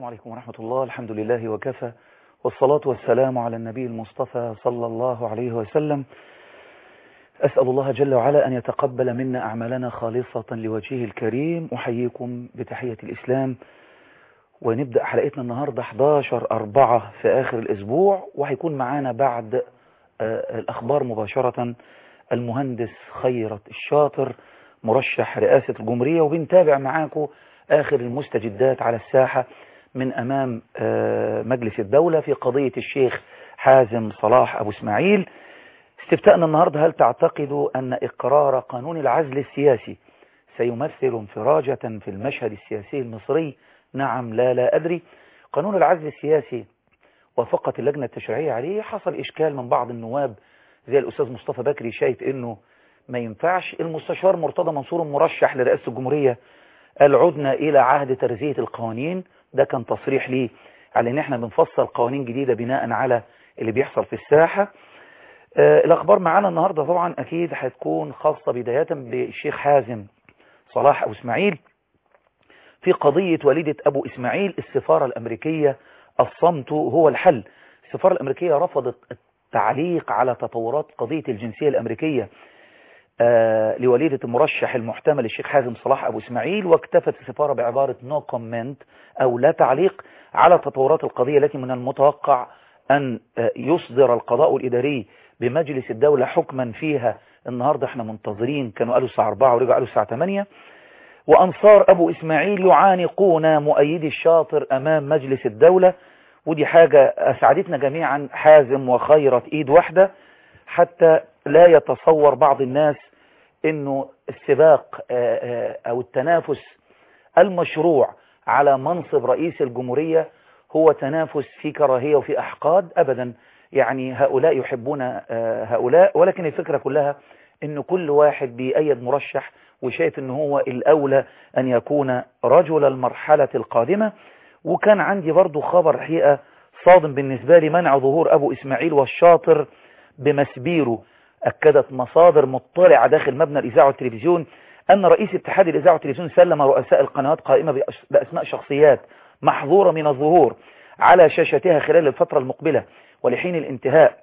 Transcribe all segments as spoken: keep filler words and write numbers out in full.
السلام عليكم ورحمة الله. الحمد لله وكفى، والصلاة والسلام على النبي المصطفى صلى الله عليه وسلم. أسأل الله جل وعلا أن يتقبل منا أعمالنا خالصة لوجهه الكريم. أحييكم بتحية الإسلام، ونبدأ حلقتنا النهاردة أحد عشر أربعة في آخر الأسبوع، وهيكون معانا بعد آه الأخبار مباشرة المهندس خيرت الشاطر مرشح رئاسة الجمهورية، وبنتابع معاكم آخر المستجدات على الساحة من أمام آه مجلس الدولة في قضية الشيخ حازم صلاح أبو إسماعيل. استفتاءنا النهاردة: هل تعتقد أن إقرار قانون العزل السياسي سيمثل انفراجة في المشهد السياسي المصري؟ نعم، لا، لا أدري. قانون العزل السياسي وافقت اللجنة التشريعية عليه. حصل إشكال من بعض النواب زي الأستاذ مصطفى بكري، شايف إنه ما ينفعش. المستشار مرتضى منصور مرشح لرئاسة الجمهورية قال عدنا إلى عهد ترزية القوانين. ده كان تصريح ليه على إن إحنا بنفصل قوانين جديدة بناء على اللي بيحصل في الساحة. آه الأخبار معانا النهاردة طبعا أكيد هتكون خاصة بداية بالشيخ حازم صلاح أبو إسماعيل في قضية والدة أبو إسماعيل. السفارة الأمريكية الصمت هو الحل. السفارة الأمريكية رفضت التعليق على تطورات قضية الجنسية الأمريكية آه لوليدة المرشح المحتمل الشيخ حازم صلاح أبو إسماعيل، واكتفت السفارة بعبارة no comment أو لا تعليق على تطورات القضية التي من المتوقع أن آه يصدر القضاء الإداري بمجلس الدولة حكما فيها. النهاردة احنا منتظرين، كانوا قالوا الساعة أربعة ورجعوا قالوا الساعة ثمانية. وأنصار أبو إسماعيل يعانقون مؤيدي الشاطر أمام مجلس الدولة، ودي حاجة أسعدتنا جميعا. حازم وخيرت إيد واحدة، حتى لا يتصور بعض الناس إنه السباق أو التنافس المشروع على منصب رئيس الجمهورية هو تنافس في كراهية وفي أحقاد. أبدا، يعني هؤلاء يحبون هؤلاء، ولكن الفكرة كلها إنه كل واحد بيأيد مرشح وشايف إنه هو الأولى أن يكون رجل المرحلة القادمة. وكان عندي برضو خبر حقيقة صادم بالنسبة لي: منع ظهور أبو إسماعيل والشاطر بمسبيره. أكدت مصادر مطلعة داخل مبنى الإذاعة والتلفزيون أن رئيس اتحاد الإذاعة والتلفزيون سلم رؤساء القنوات قائمة بأسماء شخصيات محظورة من الظهور على شاشتها خلال الفترة المقبلة ولحين الانتهاء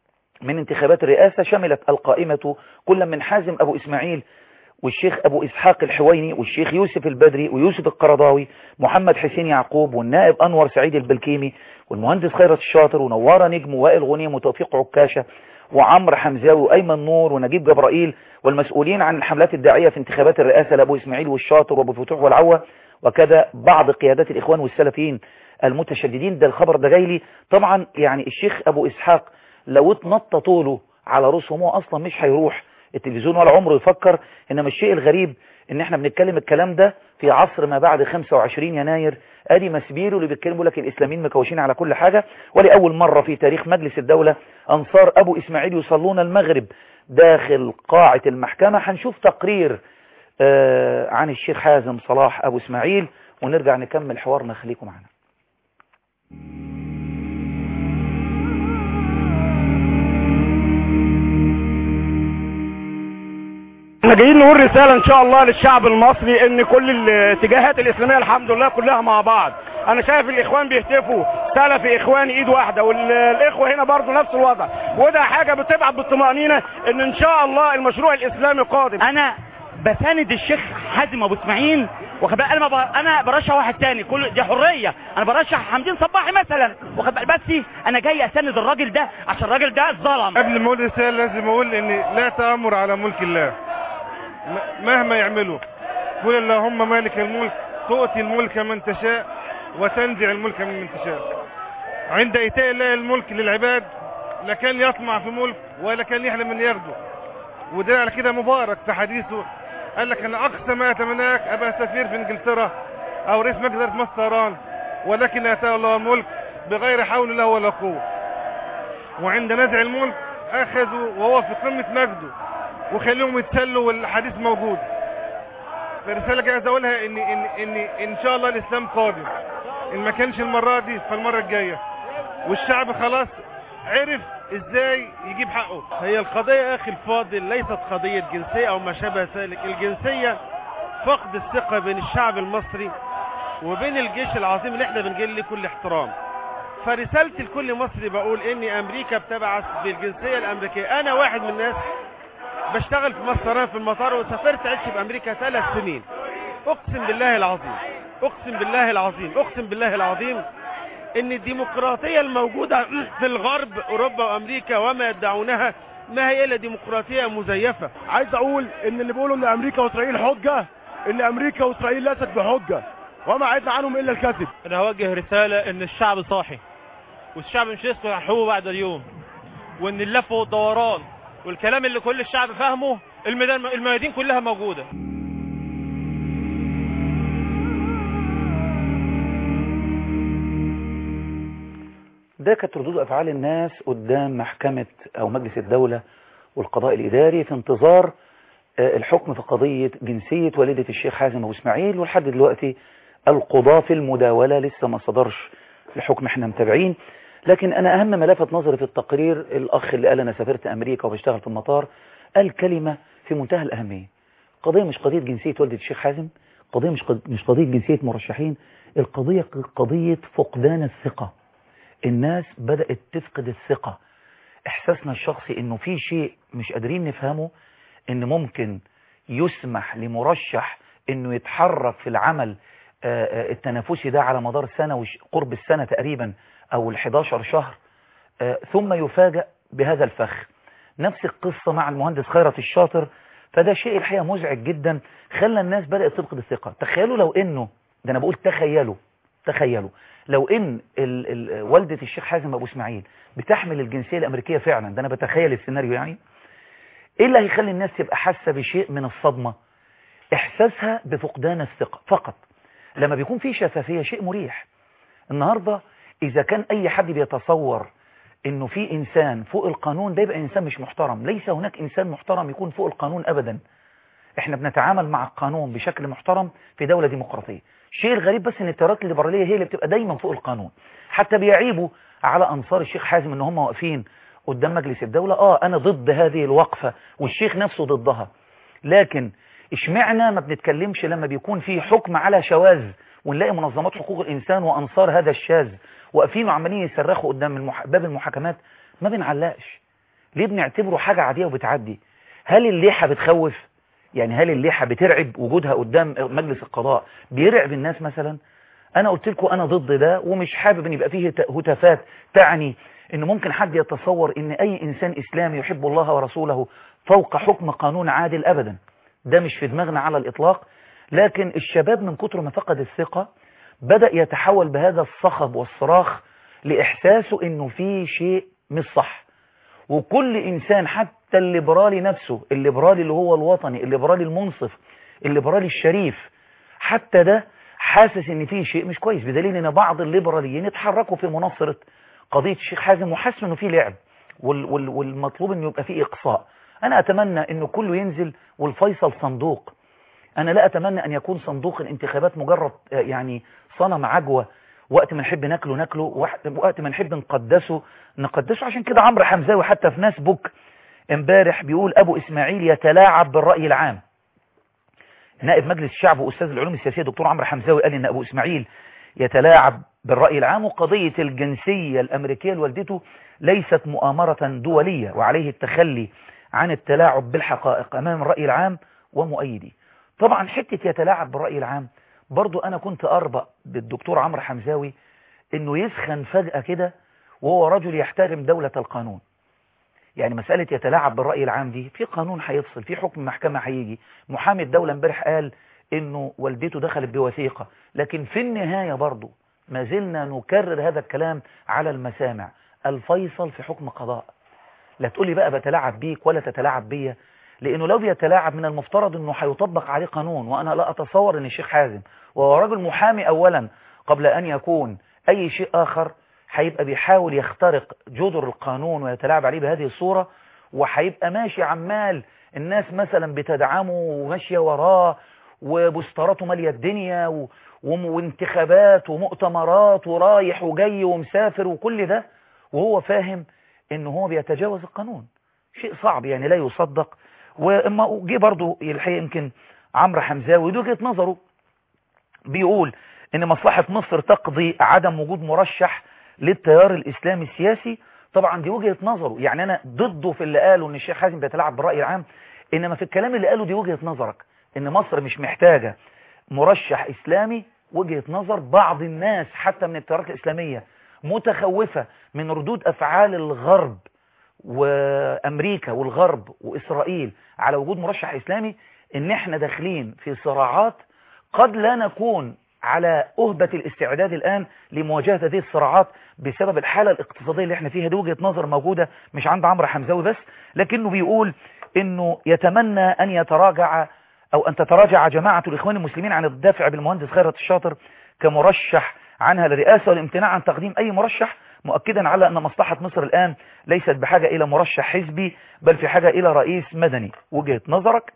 من انتخابات الرئاسة. شملت القائمة كل من حازم أبو إسماعيل والشيخ أبو إسحاق الحويني والشيخ يوسف البدري ويوسف القرضاوي، محمد حسين يعقوب والنائب أنور سعيد البلكيمي والمهندس خيرت الشاطر ونوارة نجم ووائل غنيم وتوفيق عكاشة وعمر حمزاوي وأيمن نور ونجيب جبرائيل، والمسؤولين عن الحملات الداعية في انتخابات الرئاسة لأبو إسماعيل والشاطر وأبو فتوح والعوة، وكذا بعض قيادات الإخوان والسلفيين المتشددين. ده الخبر ده جاي لي طبعا. يعني الشيخ أبو إسحاق لو اتنطط طوله على رؤوسهم هو أصلا مش هيروح التلفزيون ولا عمره يفكر. إنما الشيء الغريب إن احنا بنتكلم الكلام ده في عصر ما بعد خمسة وعشرين يناير. ادي مسبيره اللي بيتكلموا لك الإسلاميين مكوشين على كل حاجة. ولأول مرة في تاريخ مجلس الدولة أنصار أبو إسماعيل يصلون المغرب داخل قاعة المحكمة. هنشوف تقرير آه عن الشيخ حازم صلاح أبو إسماعيل ونرجع نكمل حوارنا. خليكم معنا. احنا جايين نقول رسالة ان شاء الله للشعب المصري ان كل الاتجاهات الاسلامية الحمد لله كلها مع بعض. انا شايف الاخوان بيهتفوا سلفي اخواني ايد واحدة، والاخوة هنا برضو نفس الوضع، وده حاجة بتبعث بالطمأنينة ان ان شاء الله المشروع الاسلامي قادم. انا بساند الشيخ حازم ابو اسماعيل، واخد بالك انا ب... انا برشح واحد تاني، كل دي حريه. انا برشح حمدين صباحي مثلا، واخد بالك، بس انا جاي اساند الراجل ده عشان الراجل ده ظلم. قبل ما اقول رساله لازم اقول ان لا تامر على ملك الله مهما يعملوا. قل اللهم مالك الملك تؤتي الملك من تشاء وتنزع الملك من تشاء. عند ايتاء الله الملك للعباد لا كان يطمع في ملك ولا كان يحلم ان ياخده. وده على كده مبارك في حديثه قال لك انا اقصى ما اتمناك ابقى سفير في انجلترا او رئيس مجلس مصران، ولكن اتى الله الملك بغير حول له ولا قوه. وعند نزع الملك اخذوا وهو في قمه مجده وخليهم يتسلوا والحديث موجود. الرساله اللي عايز اقولها ان ان ان ان شاء الله الاسلام قادم، ان ما كانش المره دي فالمره الجايه، والشعب خلاص عرف ازاي يجيب حقه. هي القضيه يا اخي الفاضل ليست قضيه جنسيه او ما شابه ذلك. الجنسيه فقد الثقه بين الشعب المصري وبين الجيش العظيم اللي احنا بنجيل ليه كل احترام. فرسالتي لكل مصري بقول ان امريكا بتبعث بالجنسيه الامريكيه. انا واحد من الناس بشتغل في مصر في المطار وسافرت عشت في امريكا ثلاث سنين. اقسم بالله العظيم اقسم بالله العظيم اقسم بالله العظيم ان الديمقراطيه الموجوده في الغرب اوروبا وامريكا وما يدعونها ما هي الا ديمقراطيه مزيفه. عايز اقول ان اللي بيقولوا ان امريكا واسرائيل حجه، ان امريكا واسرائيل ليست بحجه وما عدنا عنهم الا الكذب. انا هوجه رساله ان الشعب صاحي والشعب مش هيسكت عن حقوقه بعد اليوم، وان اللف والدوران والكلام اللي كل الشعب فاهمه الميدان الميادين كلها موجوده. ده كانت ردود أفعال الناس قدام محكمة أو مجلس الدولة والقضاء الإداري في انتظار الحكم في قضية جنسية والدة الشيخ حازم أبو إسماعيل. ولحد دلوقتي القضاء في المداولة لسه ما صدرش الحكم، احنا متابعين. لكن أنا أهم ما لفت نظري في التقرير الأخ اللي قال أنا سافرت أمريكا وبشتغل في المطار، قال كلمة في منتهى الأهمية. قضية مش قضية جنسية والدة الشيخ حازم، قضية مش مش قضية جنسية مرشحين، القضية قضية فقدان الثقة. الناس بدأت تفقد الثقة. إحساسنا الشخصي إنه في شيء مش قادرين نفهمه، إن ممكن يسمح لمرشح إنه يتحرك في العمل التنافسي ده على مدار سنة وقرب السنة تقريبا أو الحداشر شهر، ثم يفاجأ بهذا الفخ. نفس القصة مع المهندس خيرت الشاطر. فده شيء الحقيقة مزعج جدا، خلى الناس بدأت تفقد الثقة. تخيلوا لو إنه ده أنا بقول تخيلوا تخيلوا لو ان ال ال والدة الشيخ حازم ابو اسماعيل بتحمل الجنسية الامريكية فعلا، ده انا بتخيل السيناريو يعني، ايه اللي هيخلي الناس تبقى حاسة بشيء من الصدمة؟ احساسها بفقدان الثقة فقط. لما بيكون في شفافية شيء مريح. النهاردة اذا كان اي حد بيتصور انه في انسان فوق القانون، ده يبقى انسان مش محترم. ليس هناك انسان محترم يكون فوق القانون ابدا. احنا بنتعامل مع القانون بشكل محترم في دولة ديمقراطية. الشيء الغريب بس ان التيارات الليبرالية هي اللي بتبقى دايما فوق القانون. حتى بيعيبوا على انصار الشيخ حازم ان هم واقفين قدام مجلس الدولة. اه انا ضد هذه الوقفة والشيخ نفسه ضدها، لكن اشمعنا ما بنتكلمش لما بيكون في حكم على شواذ ونلاقي منظمات حقوق الانسان وانصار هذا الشاذ واقفين وعمالين يصرخوا قدام المح... باب المحاكمات؟ ما بنعلقش ليه؟ بنعتبره حاجة عادية وبتعدي. هل الليحة بتخوف؟ يعني هل الليحة بترعب؟ وجودها قدام مجلس القضاء بيرعب الناس مثلا؟ انا قلت لكم انا ضد ده، ومش حابب ان يبقى فيه هتافات تعني ان ممكن حد يتصور ان اي انسان اسلامي يحب الله ورسوله فوق حكم قانون عادل. ابدا، ده مش في دماغنا على الاطلاق. لكن الشباب من كتر ما فقد الثقة بدأ يتحول بهذا الصخب والصراخ لإحساسه انه في شيء مش صح. وكل انسان حتى الليبرالي نفسه، الليبرالي اللي هو الوطني، الليبرالي المنصف، الليبرالي الشريف، حتى ده حاسس ان فيه شيء مش كويس. بدليل ان بعض الليبراليين اتحركوا في مناصرة قضية الشيخ حازم وحسوا انه فيه لعب وال وال والمطلوب انه يبقى فيه اقصاء. انا اتمنى انه كله ينزل والفيصل صندوق. انا لا اتمنى ان يكون صندوق الانتخابات مجرد يعني صنم عجوة، وقت ما نحب ناكله ناكله، وقت ما نحب نقدسه نقدسه. عشان كده عمرو حمزاوي حتى في ناس بوك امبارح بيقول ابو اسماعيل يتلاعب بالرأي العام. نائب مجلس الشعب واستاذ العلوم السياسية دكتور عمرو حمزاوي قال ان ابو اسماعيل يتلاعب بالرأي العام، وقضية الجنسية الامريكية لوالدته ليست مؤامرة دولية، وعليه التخلي عن التلاعب بالحقائق امام الرأي العام ومؤيدي. طبعا حتة يتلاعب بالرأي العام برضو انا كنت اربأ بالدكتور عمرو حمزاوي انه يسخن فجأة كده وهو رجل يحترم دولة القانون. يعني مسألة يتلاعب بالرأي العام دي في قانون هيفصل، في حكم محكمة هيجي. محامي الدولة امبارح قال انه والدته دخلت بوثيقة، لكن في النهاية برضو ما زلنا نكرر هذا الكلام على المسامع. الفيصل في حكم قضاء. لا تقولي بقى بتلاعب بيك ولا تتلاعب بيا، لانه لو بيتلاعب من المفترض انه هيطبق عليه قانون. وانا لا اتصور ان الشيخ حازم وهو راجل محامي اولا قبل ان يكون اي شيء اخر هيبقى بيحاول يخترق جذر القانون ويتلاعب عليه بهذه الصورة، وهيبقى ماشي عمال الناس مثلا بتدعمه وماشية وراه وبوستراته مالية الدنيا و... وانتخابات ومؤتمرات ورايح وجاي ومسافر وكل ده وهو فاهم انه هو بيتجاوز القانون. شيء صعب يعني لا يصدق. واما جه برضه الحقيقة يمكن عمرو حمزاوي دي وجهة نظره بيقول ان مصلحة مصر تقضي عدم وجود مرشح للتيار الاسلامي السياسي. طبعا دي وجهة نظره، يعني انا ضده في اللي قاله ان الشيخ حازم بيتلاعب بالرأي العام، انما في الكلام اللي قاله دي وجهة نظرك ان مصر مش محتاجة مرشح اسلامي. وجهة نظر بعض الناس حتى من التيارات الاسلامية متخوفة من ردود افعال الغرب وامريكا والغرب واسرائيل على وجود مرشح اسلامي، ان احنا داخلين في صراعات قد لا نكون على أهبة الاستعداد الآن لمواجهة هذه الصراعات بسبب الحالة الاقتصادية اللي احنا فيها. دي وجهة نظر موجودة مش عند عمرو حمزاوي بس، لكنه بيقول انه يتمنى ان يتراجع او ان تتراجع جماعة الاخوان المسلمين عن الدافع بالمهندس خيرت الشاطر كمرشح عنها للرئاسة، والامتناع عن تقديم اي مرشح، مؤكدا على ان مصلحة مصر الآن ليست بحاجة الى مرشح حزبي بل في حاجة الى رئيس مدني. وجهة نظرك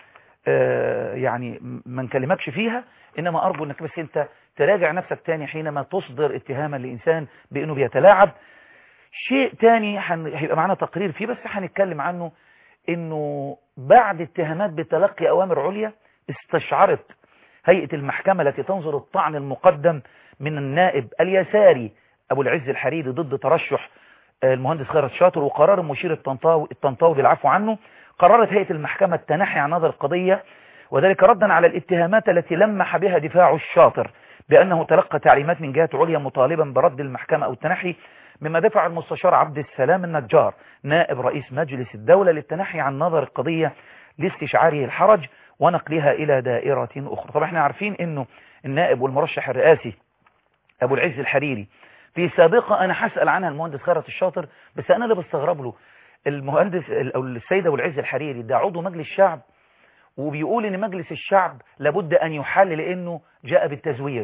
آه يعني ما نكلمكش فيها، انما ارجو انك بس انت تراجع نفسك تاني حينما تصدر اتهاما لانسان بانه بيتلاعب. شيء تاني هيبقى معنا تقرير فيه بس هنتكلم عنه، انه بعد اتهامات بتلقي اوامر عليا استشعرت هيئة المحكمة التي تنظر الطعن المقدم من النائب اليساري ابو العز الحريري ضد ترشح المهندس خيرت الشاطر وقرار المشير الطنطاوي الطنطاوي بالعفو عنه، قررت هيئة المحكمة التنحي عن نظر القضية، وذلك ردا على الاتهامات التي لمح بها دفاع الشاطر بأنه تلقى تعليمات من جهات عليا مطالبا برد المحكمة أو التنحي، مما دفع المستشار عبد السلام النجار نائب رئيس مجلس الدولة للتنحي عن نظر القضية لاستشعاره الحرج ونقلها إلى دائرة أخرى. طبعا احنا عارفين أنه النائب والمرشح الرئاسي أبو العز الحريري في سابقة أنا هسأل عنها المهندس خيرت الشاطر، بس أنا اللي بستغرب له المهندس أو السيد أبو العز الحريري ده عضو مجلس الشعب، وبيقول ان مجلس الشعب لابد ان يحل لانه جاء بالتزوير.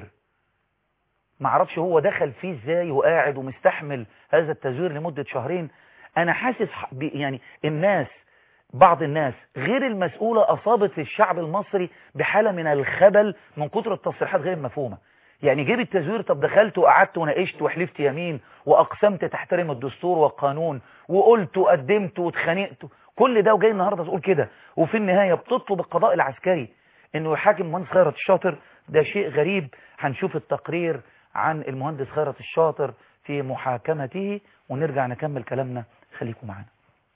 معرفش هو دخل فيه ازاي وقاعد ومستحمل هذا التزوير لمدة شهرين. انا حاسس يعني الناس بعض الناس غير المسؤولة اصابت الشعب المصري بحالة من الخبل من كتر التصريحات غير مفهومة. يعني جيب التزوير، طب دخلت وقعدت وناقشت وحلفت يمين واقسمت تحترم الدستور والقانون وقلت وقدمت واتخانقت، كل ده وجاي النهارده تقول كده، وفي النهايه بتطلب القضاء العسكري انه يحاكم المهندس خيرت الشاطر. ده شيء غريب. هنشوف التقرير عن المهندس خيرت الشاطر في محاكمته ونرجع نكمل كلامنا. خليكم معانا.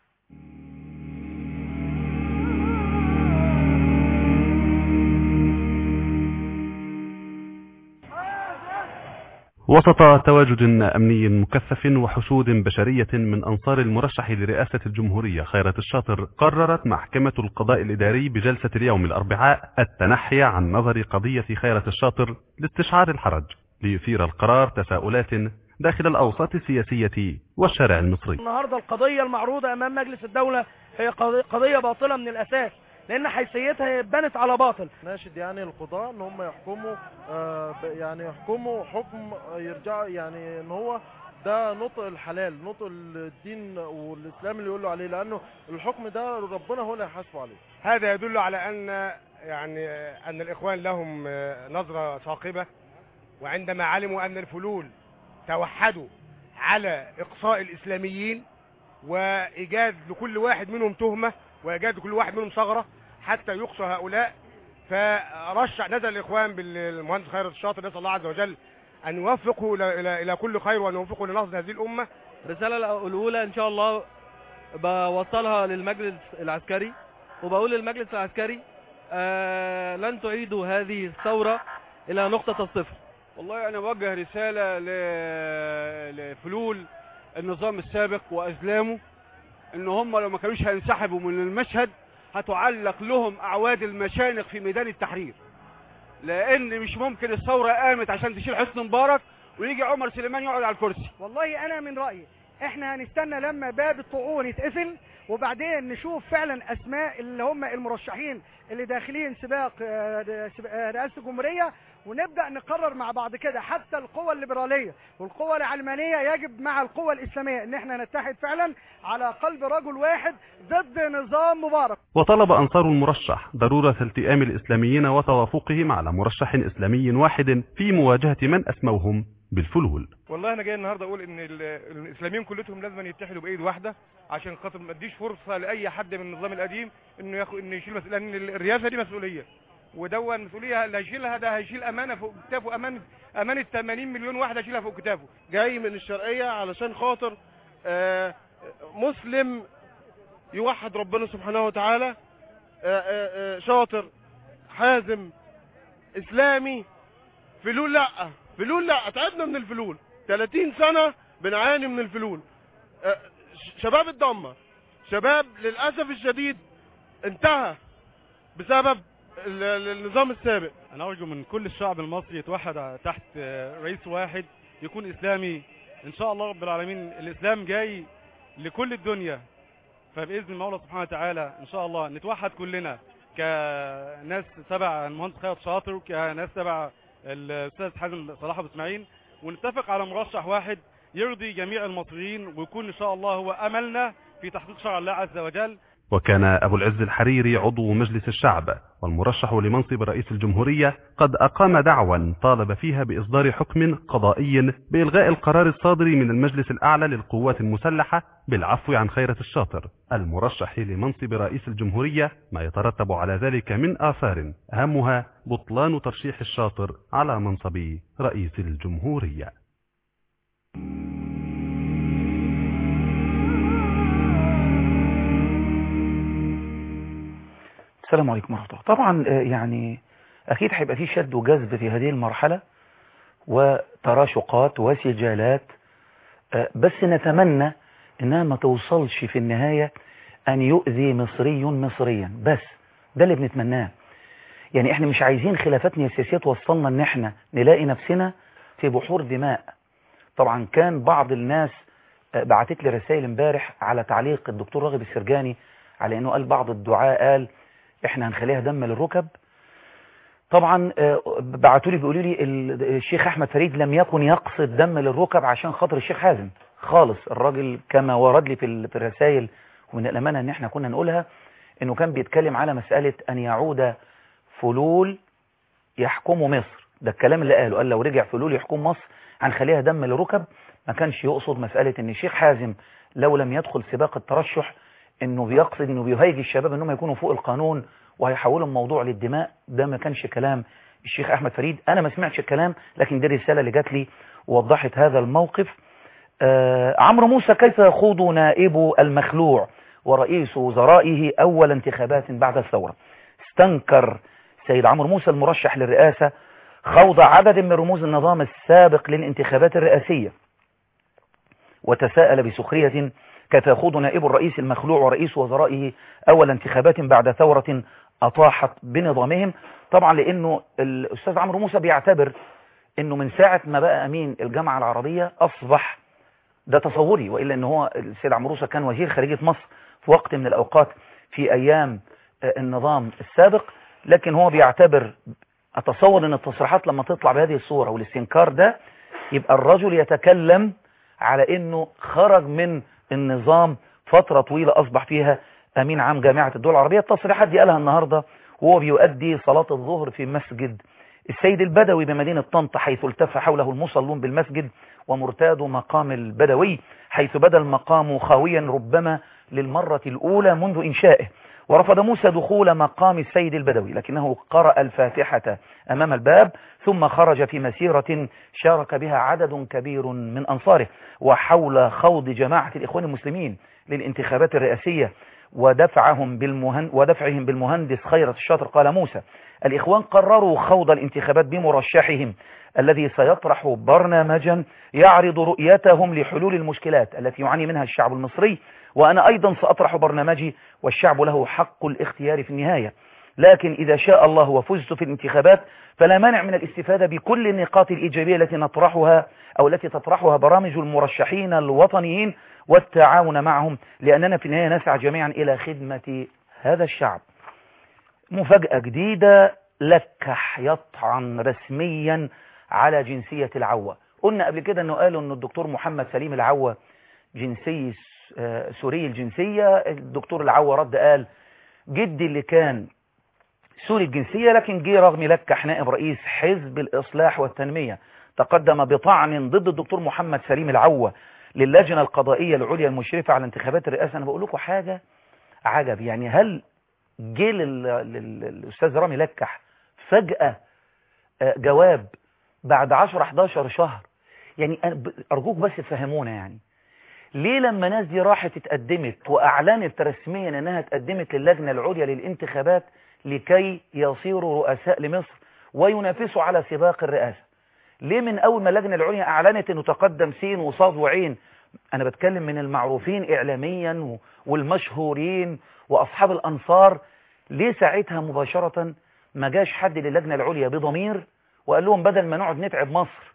وسط تواجد أمني مكثف وحشود بشرية من أنصار المرشح لرئاسة الجمهورية خيرت الشاطر، قررت محكمة القضاء الإداري بجلسة اليوم الأربعاء التنحي عن نظر قضية خيرت الشاطر لاستشعار الحرج، ليثير القرار تساؤلات داخل الأوساط السياسية والشارع المصري. النهاردة القضية المعروضة أمام مجلس الدولة هي قضية باطلة من الأساس، لان حيثيتها بنت على باطل. ناشد يعني القضاء ان هم يحكموا آه يعني يحكموا حكم يرجع يعني ان هو ده نطق الحلال، نطق الدين والاسلام اللي يقولوا عليه، لانه الحكم ده ربنا هو اللي هيحاسبه عليه. هذا يدل على ان يعني ان الاخوان لهم نظرة ثاقبة، وعندما علموا ان الفلول توحدوا على اقصاء الاسلاميين وايجاد لكل واحد منهم تهمة وايجاد لكل واحد منهم ثغرة حتى يقصى هؤلاء، فرشح نزل الاخوان بالمهندس خيرت الشاطر، نسال الله عز وجل ان يوفقه الى الى كل خير وان يوفقه لنهضه هذه الامه. الرساله الاولى ان شاء الله بوصلها للمجلس العسكري، وبقول للمجلس العسكري آه لن تعيدوا هذه الثوره الى نقطه الصفر. والله انا بوجه رساله لفلول النظام السابق وازلامه ان هم لو ما كانوش هينسحبوا من المشهد هتعلق لهم اعواد المشانق في ميدان التحرير، لان مش ممكن الثوره قامت عشان تشيل حسني مبارك ويجي عمر سليمان يقعد على الكرسي. والله انا من رايي احنا هنستنى لما باب الطعون يتقفل، وبعدين نشوف فعلا اسماء اللي هم المرشحين اللي داخلين سباق رئاسه الجمهوريه، ونبدا نقرر مع بعض كده. حتى القوى الليبراليه والقوى العلمانيه يجب مع القوى الاسلاميه ان احنا نتحد فعلا على قلب رجل واحد ضد نظام مبارك. وطلب انصار المرشح ضروره التئام الاسلاميين وتوافقهم على مرشح اسلامي واحد في مواجهه من اسموهم بالفلول. والله انا جاي النهارده اقول ان الاسلاميين كلهم لازم يتحدوا بايد واحده عشان خاطر ما اديش فرصه لاي حد من النظام القديم انه ياخد انه يشيل مسؤوليه، لان الرئاسه دي مسؤوليه ودون المسؤوليه اللي هيشيلها ده هيشيل امانه فوق كتافه، امانه امانه ثمانين مليون واحد هيشيلها فوق كتافه. جاي من الشرقيه علشان خاطر آه مسلم يوحد ربنا سبحانه وتعالى، آه آه شاطر حازم اسلامي. فلول لا، فلول لا، تعبنا من الفلول، ثلاثين سنه بنعاني من الفلول. آه شباب اتدمر، شباب للاسف الشديد انتهى بسبب النظام السابق. انا ارجو من كل الشعب المصري يتوحد تحت رئيس واحد يكون اسلامي ان شاء الله رب العالمين. الاسلام جاي لكل الدنيا، فباذن المولى سبحانه وتعالى ان شاء الله نتوحد كلنا كناس تبع المهندس خيرت شاطر وكناس تبع الاستاذ حازم صلاح ابو اسماعيل، ونتفق على مرشح واحد يرضي جميع المصريين، ويكون ان شاء الله هو املنا في تحقيق شرع الله عز وجل. وكان أبو العز الحريري عضو مجلس الشعب والمرشح لمنصب رئيس الجمهورية قد أقام دعوى طالب فيها بإصدار حكم قضائي بإلغاء القرار الصادر من المجلس الأعلى للقوات المسلحة بالعفو عن خيرت الشاطر المرشح لمنصب رئيس الجمهورية، ما يترتب على ذلك من آثار أهمها بطلان ترشيح الشاطر على منصب رئيس الجمهورية. السلام عليكم ورحمة الله. طبعا يعني أكيد هيبقى في شد وجذب في هذه المرحلة وتراشقات وسجالات، بس نتمنى إنها ما توصلش في النهاية أن يؤذي مصري مصريا، بس ده اللي بنتمناه. يعني إحنا مش عايزين خلافاتنا السياسية توصلنا إن إحنا نلاقي نفسنا في بحور دماء. طبعا كان بعض الناس بعتت لي رسائل امبارح على تعليق الدكتور راغب السرجاني على إنه قال بعض الدعاء قال احنا هنخليها دم للركب. طبعا بعتوا لي بيقولوا لي الشيخ احمد فريد لم يكن يقصد دم للركب عشان خاطر الشيخ حازم خالص. الراجل كما ورد لي في الرسائل ومن الامانه ان احنا كنا نقولها انه كان بيتكلم على مساله ان يعود فلول يحكموا مصر. ده الكلام اللي قاله، قال لو رجع فلول يحكم مصر هنخليها دم للركب. ما كانش يقصد مساله ان الشيخ حازم لو لم يدخل سباق الترشح انه بيقصد انه بيهيج الشباب انهم يكونوا فوق القانون وهيحولوا الموضوع للدماء. ده ما كانش كلام الشيخ احمد فريد، انا ما سمعتش الكلام، لكن دي الرساله اللي جات لي ووضحت هذا الموقف. آه عمرو موسى كيف يخوض نائب المخلوع ورئيس وزرائه اول انتخابات بعد الثوره؟ استنكر سيد عمرو موسى المرشح للرئاسه خوض عدد من رموز النظام السابق للانتخابات الرئاسيه، وتساءل بسخريه كيف يخوض نائب الرئيس المخلوع ورئيس وزرائه أول انتخابات بعد ثورة أطاحت بنظامهم. طبعا لأنه الأستاذ عمرو موسى بيعتبر أنه من ساعة ما بقى أمين الجامعة العربية أصبح، ده تصوري، وإلا أنه هو السيد عمرو موسى كان وزير خارجية مصر في وقت من الأوقات في أيام النظام السابق، لكن هو بيعتبر، أتصور أن التصريحات لما تطلع بهذه الصورة والاستنكار ده يبقى الرجل يتكلم على أنه خرج من النظام فترة طويلة أصبح فيها أمين عام جامعة الدول العربية. التصريحات دي قالها النهاردة وهو بيؤدي صلاة الظهر في مسجد السيد البدوي بمدينة طنطا، حيث التف حوله المصلون بالمسجد ومرتاد مقام البدوي، حيث بدا المقام خاويا ربما للمرة الأولى منذ إنشائه. ورفض موسى دخول مقام السيد البدوي، لكنه قرأ الفاتحة أمام الباب ثم خرج في مسيرة شارك بها عدد كبير من أنصاره وحول خوض جماعة الإخوان المسلمين للانتخابات الرئاسية ودفعهم بالمهن ودفعهم بالمهندس خيرت الشاطر. قال موسى: الإخوان قرروا خوض الانتخابات بمرشحهم الذي سيطرح برنامجا يعرض رؤيتهم لحلول المشكلات التي يعاني منها الشعب المصري، وأنا أيضا سأطرح برنامجي والشعب له حق الاختيار في النهاية، لكن إذا شاء الله وفزت في الانتخابات فلا مانع من الاستفادة بكل النقاط الإيجابية التي نطرحها أو التي تطرحها برامج المرشحين الوطنيين والتعاون معهم، لأننا في النهاية نسعى جميعا إلى خدمة هذا الشعب. مفاجأة جديدة، لكح يطعن رسميا على جنسية العوة. قلنا قبل كده أنه قالوا أن الدكتور محمد سليم العوة جنسي سوري الجنسية. الدكتور العوة رد قال جدي اللي كان سوري الجنسية، لكن جه رغم لكح نائب رئيس حزب الإصلاح والتنمية تقدم بطعن ضد الدكتور محمد سليم العوة للجنة القضائية العليا المشرفة على انتخابات الرئاسة. أنا بقول لكم حاجة عجب، يعني هل جه للأستاذ رامي لكح فجأة جواب بعد عشرة حداشر شهر. يعني أرجوك بس تفهمونا، يعني ليه لما ناس دي راحت اتقدمت وأعلنت رسميا أنها اتقدمت للجنة العليا للانتخابات لكي يصيروا رؤساء لمصر وينافسوا على سباق الرئاسة، ليه من أول ما اللجنة العليا أعلنت أنه تقدم سين وصاد وعين، أنا بتكلم من المعروفين إعلاميا والمشهورين وأصحاب الأنصار، ليه ساعتها مباشرة ما جاش حد للجنة العليا بضمير وقال لهم بدل ما نقعد نتعب مصر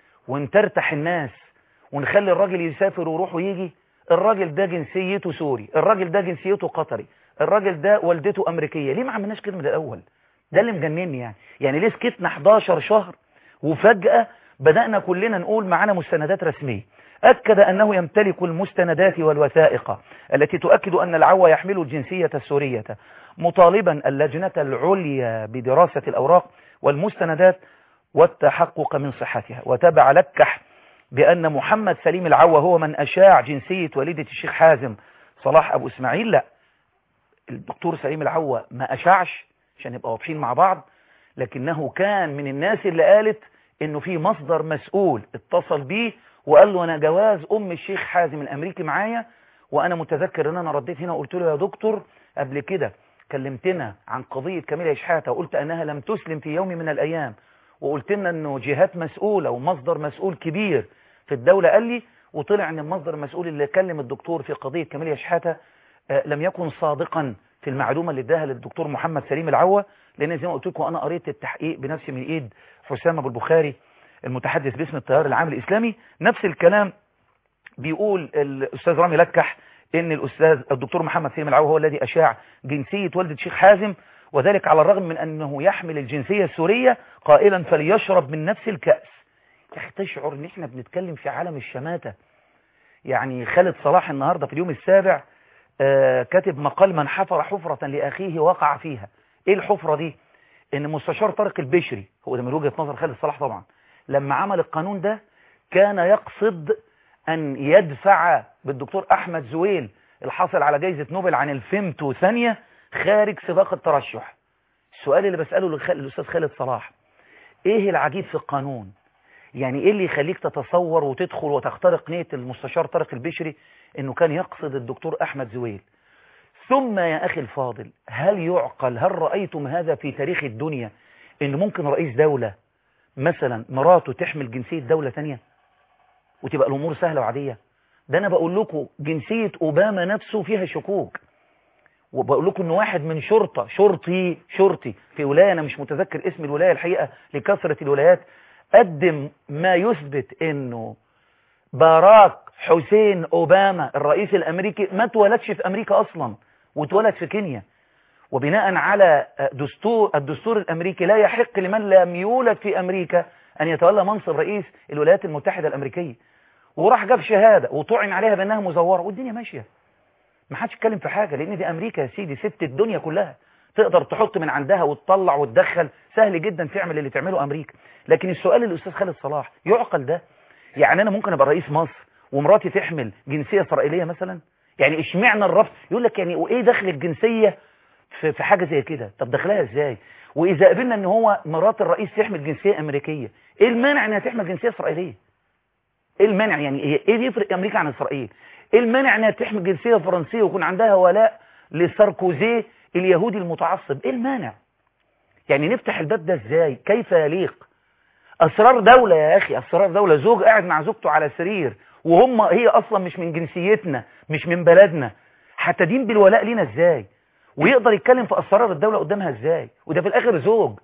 ونترتح الناس ونخلي الراجل يسافر ويروح ويجي، الراجل ده جنسيته سوري، الراجل ده جنسيته قطري، الراجل ده والدته أمريكية، ليه ما عملناش كده من الأول؟ ده اللي مجنني يعني. يعني ليه سكتنا حداشر شهر وفجأة بدأنا كلنا نقول معانا مستندات رسمية؟ أكد أنه يمتلك المستندات والوثائق التي تؤكد أن العوا يحمل الجنسية السورية، مطالبا اللجنة العليا بدراسة الأوراق والمستندات والتحقق من صحتها. وتابع لكح بأن محمد سليم العوا هو من أشاع جنسية والدة الشيخ حازم صلاح أبو إسماعيل. لا، الدكتور سليم العوا ما أشاعش عشان نبقى واضحين مع بعض، لكنه كان من الناس اللي قالت إنه في مصدر مسؤول اتصل بيه وقال له أنا جواز أم الشيخ حازم الأمريكي معايا. وأنا متذكر أن أنا رديت هنا وقلت له يا دكتور قبل كده كلمتنا عن قضية كاميليا شحاتة وقلت أنها لم تسلم في يوم من الأيام، وقلت لنا أنه جهات مسؤولة ومصدر مسؤول كبير في الدولة قال لي، وطلع أن المصدر المسؤول اللي كلم الدكتور في قضية كاميليا شحاتة آه لم يكن صادقا في المعلومة اللي اداها للدكتور محمد سليم العوا، لأن زي ما قلت لكم أنا قريت التحقيق بنفسي من إيد حسام أبو البخاري المتحدث باسم التيار العام الإسلامي. نفس الكلام بيقول الأستاذ رامي لكح إن الأستاذ الدكتور محمد سليم العوا هو الذي أشاع جنسية والدة الشيخ حازم، وذلك على الرغم من أنه يحمل الجنسية السورية، قائلا فليشرب من نفس الكأس. يا أخي تشعر إن إحنا بنتكلم في عالم الشماتة. يعني خالد صلاح النهاردة في اليوم السابع آه كاتب مقال من حفر حفرة لأخيه وقع فيها. إيه الحفرة دي؟ إن مستشار طارق البشري، هو ده من وجهة نظر خالد صلاح طبعا، لما عمل القانون ده كان يقصد أن يدفع بالدكتور أحمد زويل الحاصل على جائزة نوبل عن الفيمتو ثانية خارج سباق الترشح. السؤال اللي بسأله للأستاذ خالد صلاح، إيه العجيب في القانون؟ يعني إيه اللي يخليك تتصور وتدخل وتخترق نية المستشار طارق البشري إنه كان يقصد الدكتور أحمد زويل؟ ثم يا أخي الفاضل، هل يعقل، هل رأيتم هذا في تاريخ الدنيا، إن ممكن رئيس دولة مثلا مراته تحمل جنسية دولة تانية وتبقى الأمور سهلة وعادية؟ ده أنا بقول لكم جنسية أوباما نفسه فيها شكوك، وبقول لكم إن واحد من شرطة شرطي شرطي في ولاية أنا مش متذكر اسم الولاية الحقيقة لكثرة الولايات، قدم ما يثبت إنه باراك حسين أوباما الرئيس الأمريكي ما اتولدش في أمريكا أصلا واتولد في كينيا، وبناء على دستور الدستور الأمريكي لا يحق لمن لم يولد في أمريكا أن يتولى منصب رئيس الولايات المتحدة الأمريكية، وراح جاب شهادة وطعن عليها بأنها مزورة والدنيا ماشية، ما حدش يتكلم في حاجة، لأن دي أمريكا يا سيدي ست الدنيا كلها، تقدر تحط من عندها وتطلع وتدخل، سهل جدا تعمل اللي تعمله أمريكا. لكن السؤال للأستاذ خالد صلاح، يعقل ده؟ يعني أنا ممكن أبقى رئيس مصر ومراتي تحمل جنسية إسرائيلية مثلا؟ يعني اشمعنى الرفض؟ يقول لك يعني وإيه دخل الجنسية في في حاجة زي كده؟ طب دخلها إزاي؟ وإذا قبلنا إن هو مرات الرئيس تحمل جنسية أمريكية، إيه المانع إنها تحمل جنسية إسرائيلية؟ إيه المانع؟ يعني إيه اللي يفرق أمريكا عن إسرائيل؟ إيه المانع إنها تحمل جنسية فرنسية ويكون عندها ولاء لساركوزي اليهودي المتعصب؟ إيه المانع؟ يعني نفتح الباب ده إزاي؟ كيف يليق؟ أسرار دولة يا أخي، أسرار دولة، زوج قاعد مع زوجته على سرير وهم هي أصلا مش من جنسيتنا، مش من بلدنا، هتدين بالولاء لينا إزاي؟ ويقدر يتكلم في أسرار الدولة قدامها إزاي؟ وده في الآخر زوج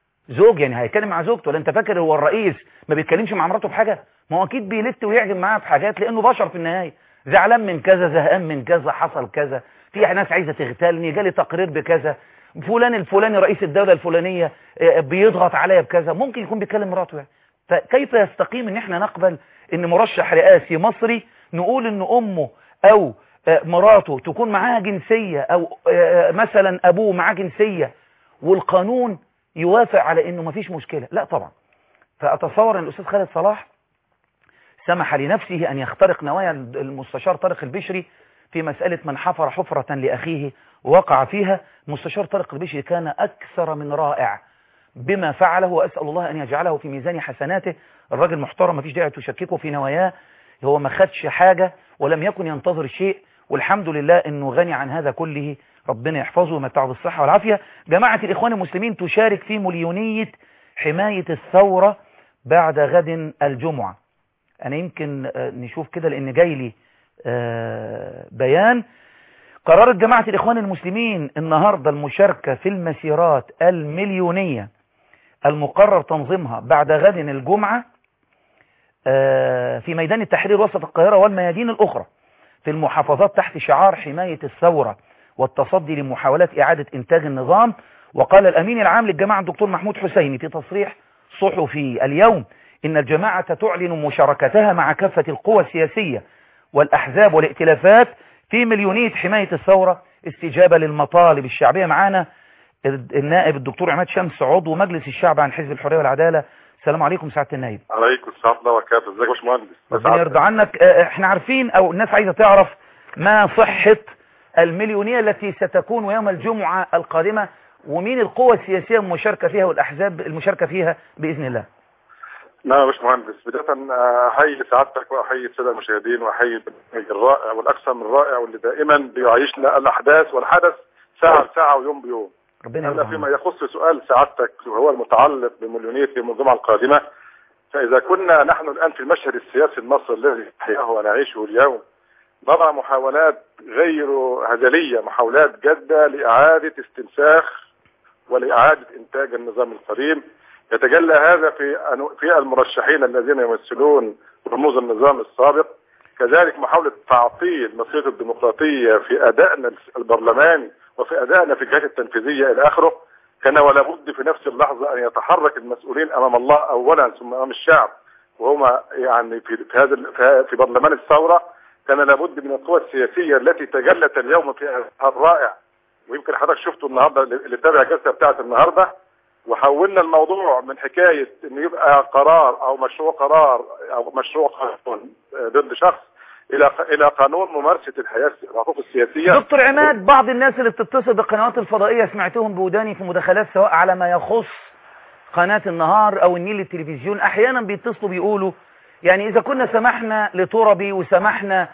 زوج يعني هيتكلم مع زوجته، ولا أنت فاكر هو الرئيس ما بيتكلمش مع مراته في حاجة؟ ما هو أكيد بيلت ويعجب معاها في حاجات، لأنه بشر في النهاية، زعلان من كذا، زهقان من كذا، حصل كذا، في ناس عايزة تغتالني، جالي تقرير بكذا، فلان الفلاني رئيس الدولة الفلانية بيضغط عليا بكذا، ممكن يكون بيتكلم مراته يعني. فكيف يستقيم ان احنا نقبل ان مرشح رئاسي مصري نقول ان امه او مراته تكون معاها جنسية او مثلا ابوه معاه جنسية والقانون يوافق على انه مفيش مشكلة؟ لا طبعا. فاتصور ان الاستاذ خالد صلاح سمح لنفسه ان يخترق نوايا المستشار طارق البشري في مسألة من حفر حفرة لأخيه ووقع فيها. مستشار طارق البشري كان أكثر من رائع، بما فعله، وأسأل الله أن يجعله في ميزان حسناته. الراجل محترم، ما فيش داعي تشككه في نواياه، هو ما خدش حاجة ولم يكن ينتظر شيء، والحمد لله أنه غني عن هذا كله، ربنا يحفظه ويمتعه بالصحة والعافية. جماعة الإخوان المسلمين تشارك في مليونية حماية الثورة بعد غد الجمعة. أنا يمكن نشوف كده لأن جاي لي بيان. قررت جماعة الإخوان المسلمين النهاردة المشاركة في المسيرات المليونية المقرر تنظيمها بعد غد الجمعة في ميدان التحرير وسط القاهرة والميادين الأخرى في المحافظات تحت شعار حماية الثورة والتصدي لمحاولات إعادة إنتاج النظام. وقال الأمين العام للجماعة الدكتور محمود حسيني في تصريح صحفي اليوم إن الجماعة تعلن مشاركتها مع كافة القوى السياسية والأحزاب والائتلافات في مليونية حماية الثورة استجابة للمطالب الشعبية. معانا النائب الدكتور عماد شمس عضو مجلس الشعب عن حزب الحرية والعدالة. السلام عليكم سعادة النائب. عليكم السلام ورحمة الله وبركاته. ازيك يا باشمهندس؟ ربنا يرضى عنك. احنا عارفين او الناس عايزة تعرف ما صحة المليونية التي ستكون يوم الجمعة القادمة، ومين القوى السياسية المشاركة فيها والأحزاب المشاركة فيها بإذن الله. نعم يا باشمهندس، بداية أحيي سعادتك وأحيي السادة المشاهدين وأحيي الرائع والأكثر من رائع واللي دائما بيعيشنا الأحداث والحدث ساعة بساعة ويوم بيوم. ربنا يرضى. فيما يخص سؤال سعادتك وهو المتعلق بمليونية يوم الجمعة القادمة، فإذا كنا نحن الآن في المشهد السياسي المصري الذي نحياه ونعيشه اليوم نرى محاولات غير هزلية، محاولات جادة لإعادة استنساخ ولإعادة إنتاج النظام القديم. يتجلى هذا في في المرشحين الذين يمثلون رموز النظام السابق، كذلك محاولة تعطيل مصير الديمقراطية في أدائنا البرلماني وفي أدائنا في الجهات التنفيذية إلى آخره. كان ولا بد في نفس اللحظة أن يتحرك المسؤولين أمام الله أولا ثم أمام الشعب، وهما يعني في في هذا في برلمان الثورة كان لابد من القوى السياسية التي تجلت اليوم في الرائع. ويمكن حضرتك شفتوا النهارده اللي تابع الجلسة بتاعت النهارده، وحولنا الموضوع من حكاية ان يبقى قرار او مشروع قرار او مشروع قانون ضد شخص الى الى قانون ممارسة الحياة الحقوق السياسية. دكتور عماد، بعض الناس اللي بتتصل بالقنوات الفضائية سمعتهم بوداني في مداخلات سواء على ما يخص قناة النهار او النيل التلفزيون، احيانا بيتصلوا بيقولوا يعني اذا كنا سمحنا لتربي وسمحنا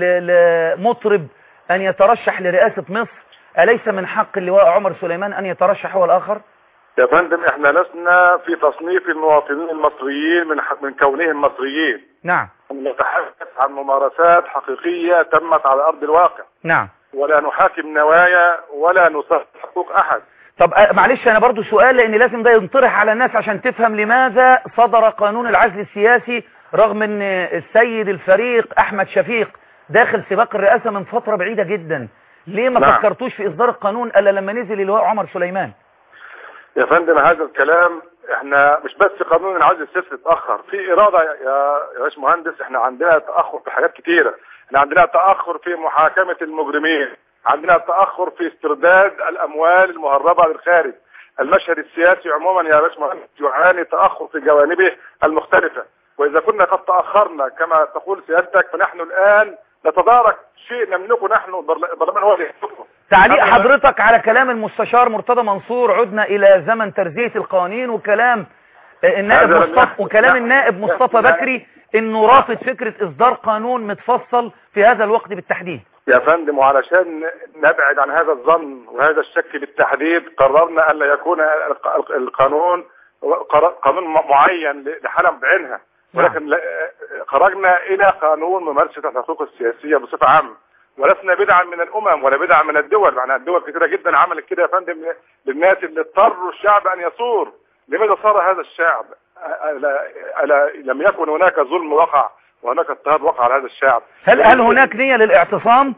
لمطرب ان يترشح لرئاسة مصر، أليس من حق اللواء عمر سليمان ان يترشح هو الاخر؟ يا فندم، احنا لسنا في تصنيف المواطنين المصريين من من كونهم مصريين. نعم. نتحدث عن ممارسات حقيقية تمت على ارض الواقع. نعم. ولا نحاكم نوايا ولا نصحح حقوق احد. طب معلش انا برضو سؤال، لان لازم ده ينطرح على الناس عشان تفهم لماذا صدر قانون العزل السياسي رغم ان السيد الفريق احمد شفيق داخل سباق الرئاسة من فترة بعيدة جدا. ليه ما نعم. فكرتوش في اصدار القانون الا لما نزل اللواء عمر سليمان؟ يا فندم، هذا الكلام احنا مش بس قانون العزل السياسي اتاخر، في اراده يا يا باشمهندس. احنا عندنا تاخر في حاجات كتيره، احنا عندنا تاخر في محاكمه المجرمين، عندنا تاخر في استرداد الاموال المهربه للخارج. المشهد السياسي عموما يا باشمهندس يعاني تاخر في جوانبه المختلفه، واذا كنا قد تاخرنا كما تقول سيادتك فنحن الان نتدارك شيء نملكه نحن، البرلمان هو اللي يملكه. تعليق حضرتك على كلام المستشار مرتضى منصور عدنا الى زمن ترزية القوانين، وكلام النائب مصطفى وكلام النائب مصطفى بكري انه رافض فكرة اصدار قانون متفصل في هذا الوقت بالتحديد. يا فندم، وعلشان نبعد عن هذا الظن وهذا الشك بالتحديد قررنا الا يكون القانون قانون معين لحالة بعينها، ولكن خرجنا الى قانون ممارسة الحقوق السياسية بصفة عامة، ولسنا بدعا من الامم ولا بدعا من الدول. معناها الدول كثيرة جدا عملت كده يا فندم للناس اللي اضطروا الشعب ان يثور. لماذا صار هذا الشعب؟ ألا ألا لم يكن هناك ظلم وقع وهناك اضطهاد وقع على هذا الشعب؟ هل هل هناك نية للاعتصام؟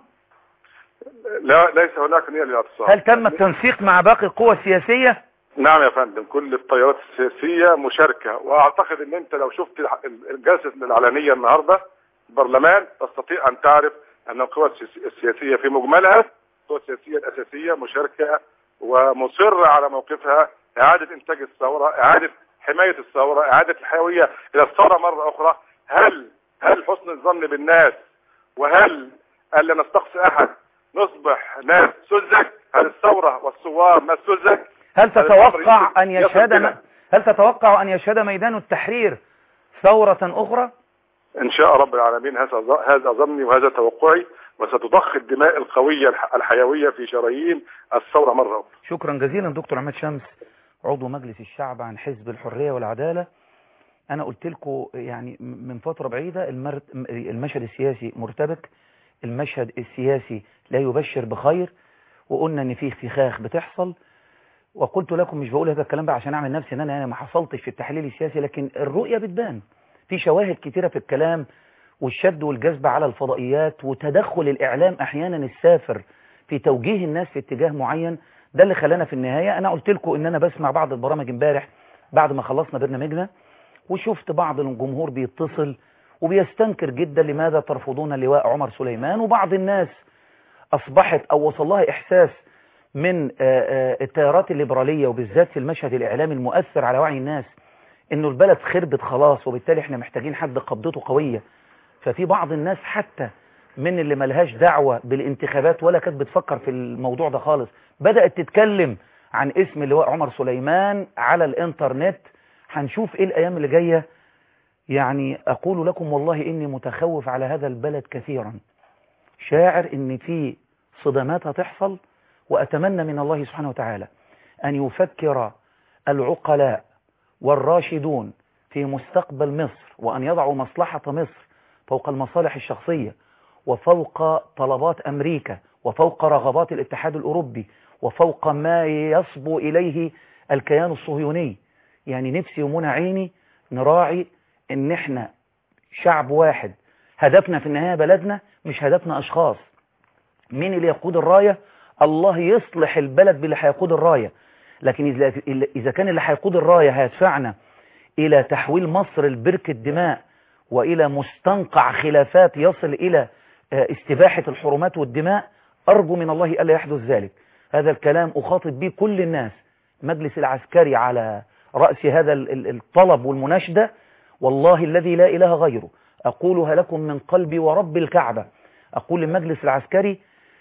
لا، ليس هناك نية للاعتصام. هل تم التنسيق مع باقي القوى السياسية؟ نعم يا فندم، كل التيارات السياسية مشاركة، واعتقد ان انت لو شفت الجلسة العلنية النهاردة البرلمان تستطيع ان تعرف ان القوى السياسية في مجملها القوى السياسية الاساسية مشاركة ومصرة على موقفها، اعادة انتاج الثورة، اعادة حماية الثورة، اعادة الحيوية الى الثورة مرة اخرى. هل هل حسن الظن بالناس وهل الا نستقصي احد نصبح ناس سذج؟ هل الثورة والثوار ناس سذج؟ هل تتوقع أن يشهد هل تتوقع أن يشهد ميدان التحرير ثورة أخرى؟ إن شاء رب العالمين، هذا هذا ظني وهذا توقعي، وستضخ الدماء القوية الحيوية في شرايين الثورة مرة أخرى. شكرا جزيلا دكتور عماد شمس، عضو مجلس الشعب عن حزب الحرية والعدالة. أنا قلت لكم يعني من فترة بعيدة المشهد السياسي مرتبك، المشهد السياسي لا يبشر بخير، وقلنا ان في فخاخ بتحصل، وقلت لكم مش بقول هذا الكلام بقى عشان اعمل نفسي ان انا يعني ما حصلتش في التحليل السياسي، لكن الرؤية بتبان، في شواهد كتيرة في الكلام والشد والجذب على الفضائيات وتدخل الاعلام احيانا السافر في توجيه الناس في اتجاه معين. ده اللي خلانا في النهاية. انا قلت لكم ان انا بسمع بعض البرامج امبارح بعد ما خلصنا برنامجنا، وشفت بعض الجمهور بيتصل وبيستنكر جدا لماذا ترفضون اللواء عمر سليمان، وبعض الناس أصبحت أو وصل لها إحساس من التيارات الليبرالية وبالذات في المشهد الإعلامي المؤثر على وعي الناس إنه البلد خربت خلاص وبالتالي إحنا محتاجين حد قبضته قوية. ففي بعض الناس حتى من اللي ملهاش دعوة بالانتخابات ولا كانت بتفكر في الموضوع ده خالص بدأت تتكلم عن اسم اللواء عمر سليمان على الإنترنت. هنشوف إيه الأيام اللي جاية. يعني أقول لكم والله إني متخوف على هذا البلد كثيرا، شاعر إن في صدمات هتحصل، وأتمنى من الله سبحانه وتعالى أن يفكر العقلاء والراشدون في مستقبل مصر، وأن يضعوا مصلحة مصر فوق المصالح الشخصية وفوق طلبات أمريكا وفوق رغبات الاتحاد الأوروبي وفوق ما يصبو إليه الكيان الصهيوني. يعني نفسي ومنى عيني نراعي ان احنا شعب واحد، هدفنا في النهاية بلدنا، مش هدفنا اشخاص. مين اللي يقود الراية؟ الله يصلح البلد باللي هيقود الراية، لكن اذا كان اللي هيقود الراية هيدفعنا الى تحويل مصر لبركة دماء والى مستنقع خلافات يصل الى استباحة الحرمات والدماء، ارجو من الله الا يحدث ذلك. هذا الكلام اخاطب به كل الناس، مجلس العسكري على رأس هذا الطلب والمناشدة، والله الذي لا إله غيره، أقولها لكم من قلبي ورب الكعبة. أقول للمجلس العسكري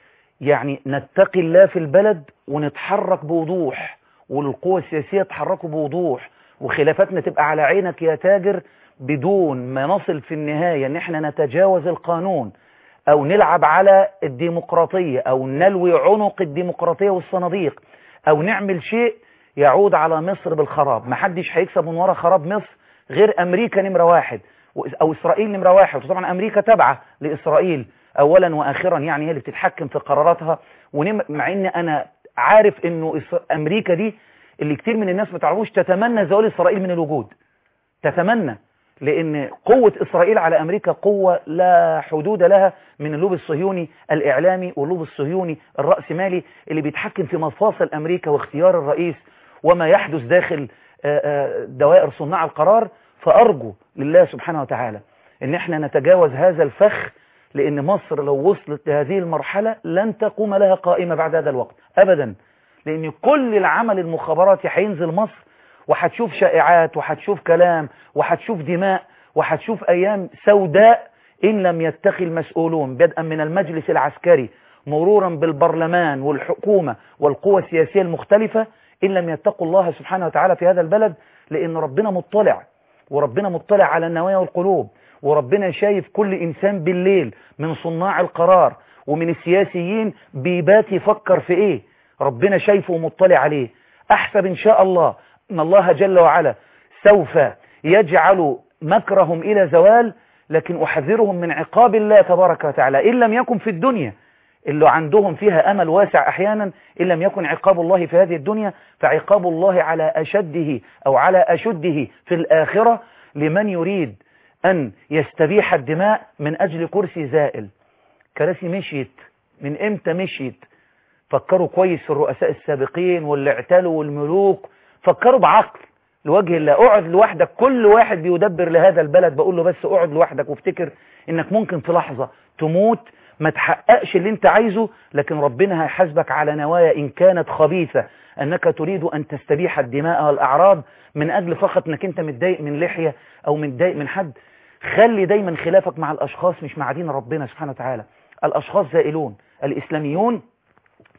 يعني نتقي الله في البلد ونتحرك بوضوح، والقوى السياسية تحركوا بوضوح، وخلافاتنا تبقى على عينك يا تاجر، بدون ما نصل في النهاية ان احنا نتجاوز القانون او نلعب على الديمقراطية او نلوي عنق الديمقراطية والصناديق او نعمل شيء يعود على مصر بالخراب. محدش هيكسب من وراء خراب مصر غير أمريكا نمرة واحد أو إسرائيل نمرة واحد. وطبعا أمريكا تابعة لإسرائيل أولا وآخرا، يعني هي اللي بتتحكم في قراراتها. مع إن أنا عارف إنه أمريكا دي اللي كتير من الناس ما تعرفوش تتمنى زوال إسرائيل من الوجود، تتمنى، لأن قوة إسرائيل على أمريكا قوة لا حدود لها من اللوب الصهيوني الإعلامي واللوب الصهيوني الرأسمالي اللي بيتحكم في مفاصل أمريكا واختيار الرئيس وما يحدث داخل دوائر صناع القرار. فأرجو لله سبحانه وتعالى ان احنا نتجاوز هذا الفخ، لان مصر لو وصلت لهذه المرحلة لن تقوم لها قائمة بعد هذا الوقت ابدا، لان كل العمل المخابراتي هينزل مصر وهتشوف شائعات وهتشوف كلام وهتشوف دماء وهتشوف ايام سوداء ان لم يتقي المسؤولون بدءا من المجلس العسكري مرورا بالبرلمان والحكومة والقوى السياسية المختلفة، إن لم يتقوا الله سبحانه وتعالى في هذا البلد. لأن ربنا مطلع، وربنا مطلع على النوايا والقلوب، وربنا شايف كل إنسان بالليل من صناع القرار ومن السياسيين بيبات يفكر في إيه، ربنا شايفه ومطلع عليه. أحسب إن شاء الله أن الله جل وعلا سوف يجعل مكرهم إلى زوال، لكن أحذرهم من عقاب الله تبارك وتعالى إن لم يكن في الدنيا اللي عندهم فيها أمل واسع أحيانا، إن لم يكن عقاب الله في هذه الدنيا فعقاب الله على أشده أو على أشده في الآخرة لمن يريد أن يستبيح الدماء من أجل كرسي زائل. كراسي مشيت من إمتى مشيت؟ فكروا كويس في الرؤساء السابقين واللي اعتلوا والملوك، فكروا بعقل لوجه الله. اقعد لوحدك، كل واحد بيدبر لهذا البلد بقول له بس اقعد لوحدك وافتكر انك ممكن في لحظة تموت ما تحققش اللي انت عايزه، لكن ربنا هيحاسبك على نوايا ان كانت خبيثة، انك تريد ان تستبيح الدماء والاعراض من اجل فقط انك انت متضايق من لحية او متضايق من حد. خلي دايما خلافك مع الاشخاص مش مع دين ربنا سبحانه وتعالى. الاشخاص زائلون. الاسلاميون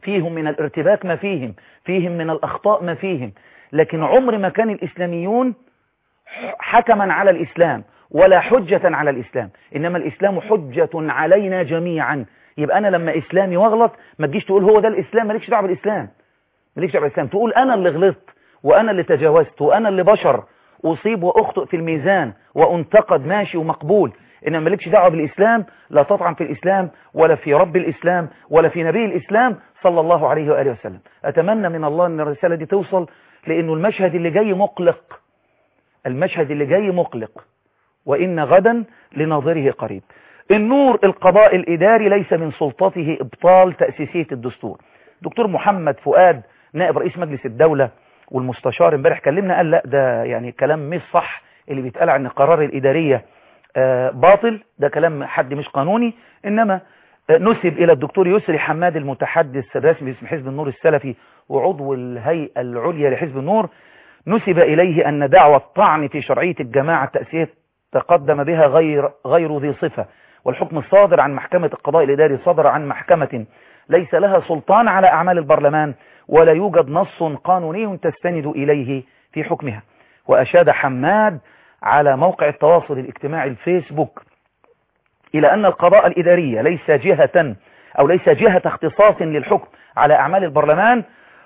فيهم من الارتباك ما فيهم، فيهم من الأخطاء ما فيهم، لكن عمر ما كان الإسلاميون حكما على الإسلام ولا حجة على الإسلام، إنما الإسلام حجة علينا جميعا. يبقى أنا لما إسلامي واغلط ما تجيش تقول هو ده الإسلام، مالكش دعوة بالإسلام، مالكش دعوة بالإسلام، تقول أنا اللي غلطت وأنا اللي تجاوزت وأنا اللي بشر أصيب وأخطئ في الميزان وأنتقد ماشي ومقبول، إنما مالكش دعوة بالإسلام، لا تطعن في الإسلام ولا في رب الإسلام ولا في نبي الإسلام صلى الله عليه وآله وسلم. أتمنى من الله أن الرسالة دي توصل، لأنه المشهد اللي جاي مقلق، المشهد اللي جاي مقلق، وإن غدا لناظره قريب. النور القضاء الإداري ليس من سلطته إبطال تأسيسية الدستور. دكتور محمد فؤاد نائب رئيس مجلس الدولة والمستشار امبارح كلمنا قال لا ده يعني كلام مش صح اللي بيتقال عن القرار الإدارية آه باطل، ده كلام حد مش قانوني، إنما آه نسب إلى الدكتور يسري حماد المتحدث الرسمي باسم حزب النور السلفي وعضو الهيئة العليا لحزب النور، نسب إليه أن دعوى الطعن في شرعية الجماعة التأسيسية تقدم بها غير غير ذي صفة، والحكم الصادر عن محكمة القضاء الإداري صدر عن محكمة ليس لها سلطان على أعمال البرلمان ولا يوجد نص قانوني تستند إليه في حكمها. وأشاد حماد على موقع التواصل الاجتماعي الفيسبوك إلى أن القضاء الإدارية ليس جهة أو ليس جهة اختصاص للحكم على أعمال البرلمان،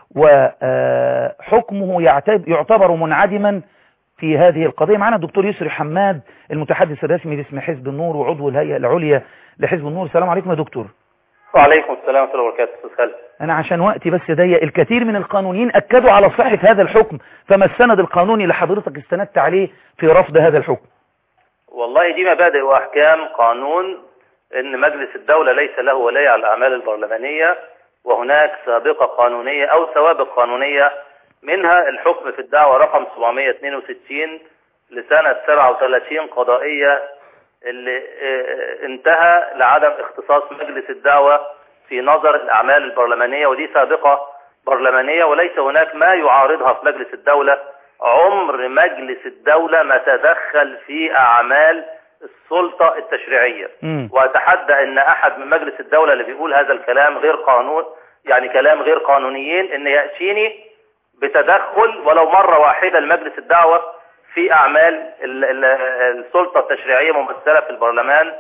وحكمه يعتبر منعدما في هذه القضية. معنا الدكتور يسري حماد المتحدث الرسمي باسم حزب النور وعضو الهيئة العليا لحزب النور. السلام عليكم يا دكتور. وعليكم السلام ورحمة الله وبركاته. أستاذ خالد، أنا عشان وقتي بس ضيق، الكثير من القانونيين أكدوا على صحة هذا الحكم، فما السند القانوني اللي حضرتك استندت عليه في رفض هذا الحكم؟ والله دي مبادئ وأحكام قانون إن مجلس الدولة ليس له ولي على الأعمال البرلمانية، وهناك سابقة قانونية أو سوابق قانونية، منها الحكم في الدعوة رقم سبعمائة واثنين وستين لسنة سبعة وثلاثين قضائية اللي انتهى لعدم اختصاص مجلس الدعوة في نظر الأعمال البرلمانية، ودي سابقة برلمانية وليس هناك ما يعارضها في مجلس الدولة. عمر مجلس الدولة ما تدخل في أعمال السلطة التشريعية، وأتحدى أن أحد من مجلس الدولة اللي بيقول هذا الكلام غير قانون، يعني كلام غير قانونيين، أن يأتيني بتدخل ولو مرة واحدة لمجلس الدعوة في أعمال السلطة التشريعية ممثلة في البرلمان.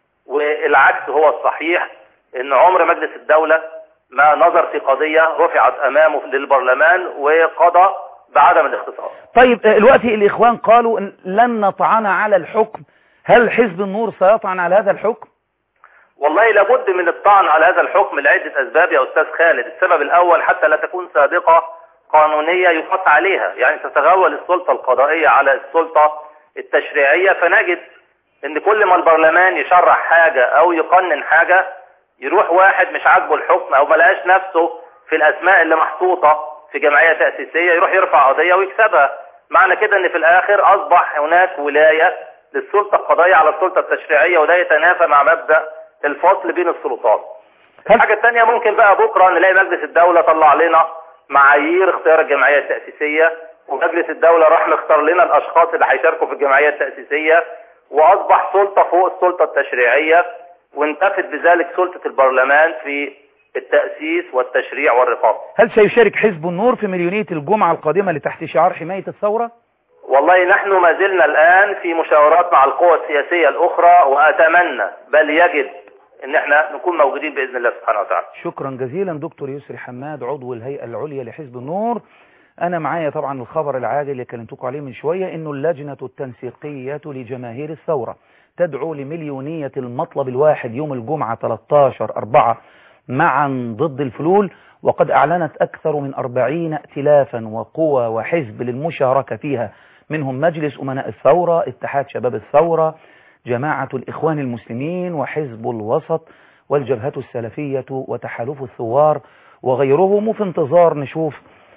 والعكس هو الصحيح، أن عمر مجلس الدولة ما نظر في قضية رفعت أمامه للبرلمان وقضى بعدم الاختصاص. طيب الوقت الإخوان قالوا إن لن نطعن على الحكم، هل حزب النور سيطعن على هذا الحكم؟ والله لابد من الطعن على هذا الحكم لعدة أسباب يا أستاذ خالد. السبب الأول حتى لا تكون سابقة قانونية يقاس عليها، يعني تتغول السلطة القضائية على السلطة التشريعية، فنجد ان كل ما البرلمان يشرح حاجة او يقنن حاجة يروح واحد مش عاجبه الحكم او ملقاش نفسه في الاسماء اللي محطوطة في جمعية تأسيسية يروح يرفع قضية ويكسبها. معنى كده ان في الاخر اصبح هناك ولاية للسلطة القضائية على السلطة التشريعية، وده يتنافى مع مبدأ الفصل بين السلطات. الحاجة الثانية ممكن بقى بكرة نلاقي مجلس الدولة طلع لنا معايير اختيار الجمعية التأسيسية، ومجلس الدولة راح مختار لنا الاشخاص اللي هيشاركوا في الجمعية التأسيسية، واصبح سلطة فوق السلطة التشريعية، وانتفت بذلك سلطة البرلمان في التأسيس والتشريع والرقابة. هل سيشارك حزب النور في مليونية الجمعة القادمة لتحت شعار حماية الثورة؟ والله نحن ما زلنا الآن في مشاورات مع القوى السياسية الأخرى، وأتمنى بل يجب ان احنا نكون موجودين بإذن الله سبحانه وتعالى. شكرا جزيلا دكتور يسري حماد عضو الهيئة العليا لحزب النور. أنا معايا طبعا الخبر العاجل اللي كلمتكم عليه من شوية، إنه اللجنة التنسيقية لجماهير الثورة تدعو لمليونية المطلب الواحد يوم الجمعة ثلاثة عشر أربعة معا ضد الفلول، وقد أعلنت أكثر من أربعين ائتلافا وقوى وحزب للمشاركة فيها، منهم مجلس أمناء الثورة، اتحاد شباب الثورة، جماعة الإخوان المسلمين، وحزب الوسط، والجبهة السلفية، وتحالف الثوار وغيرهم. وفي انتظار نشوف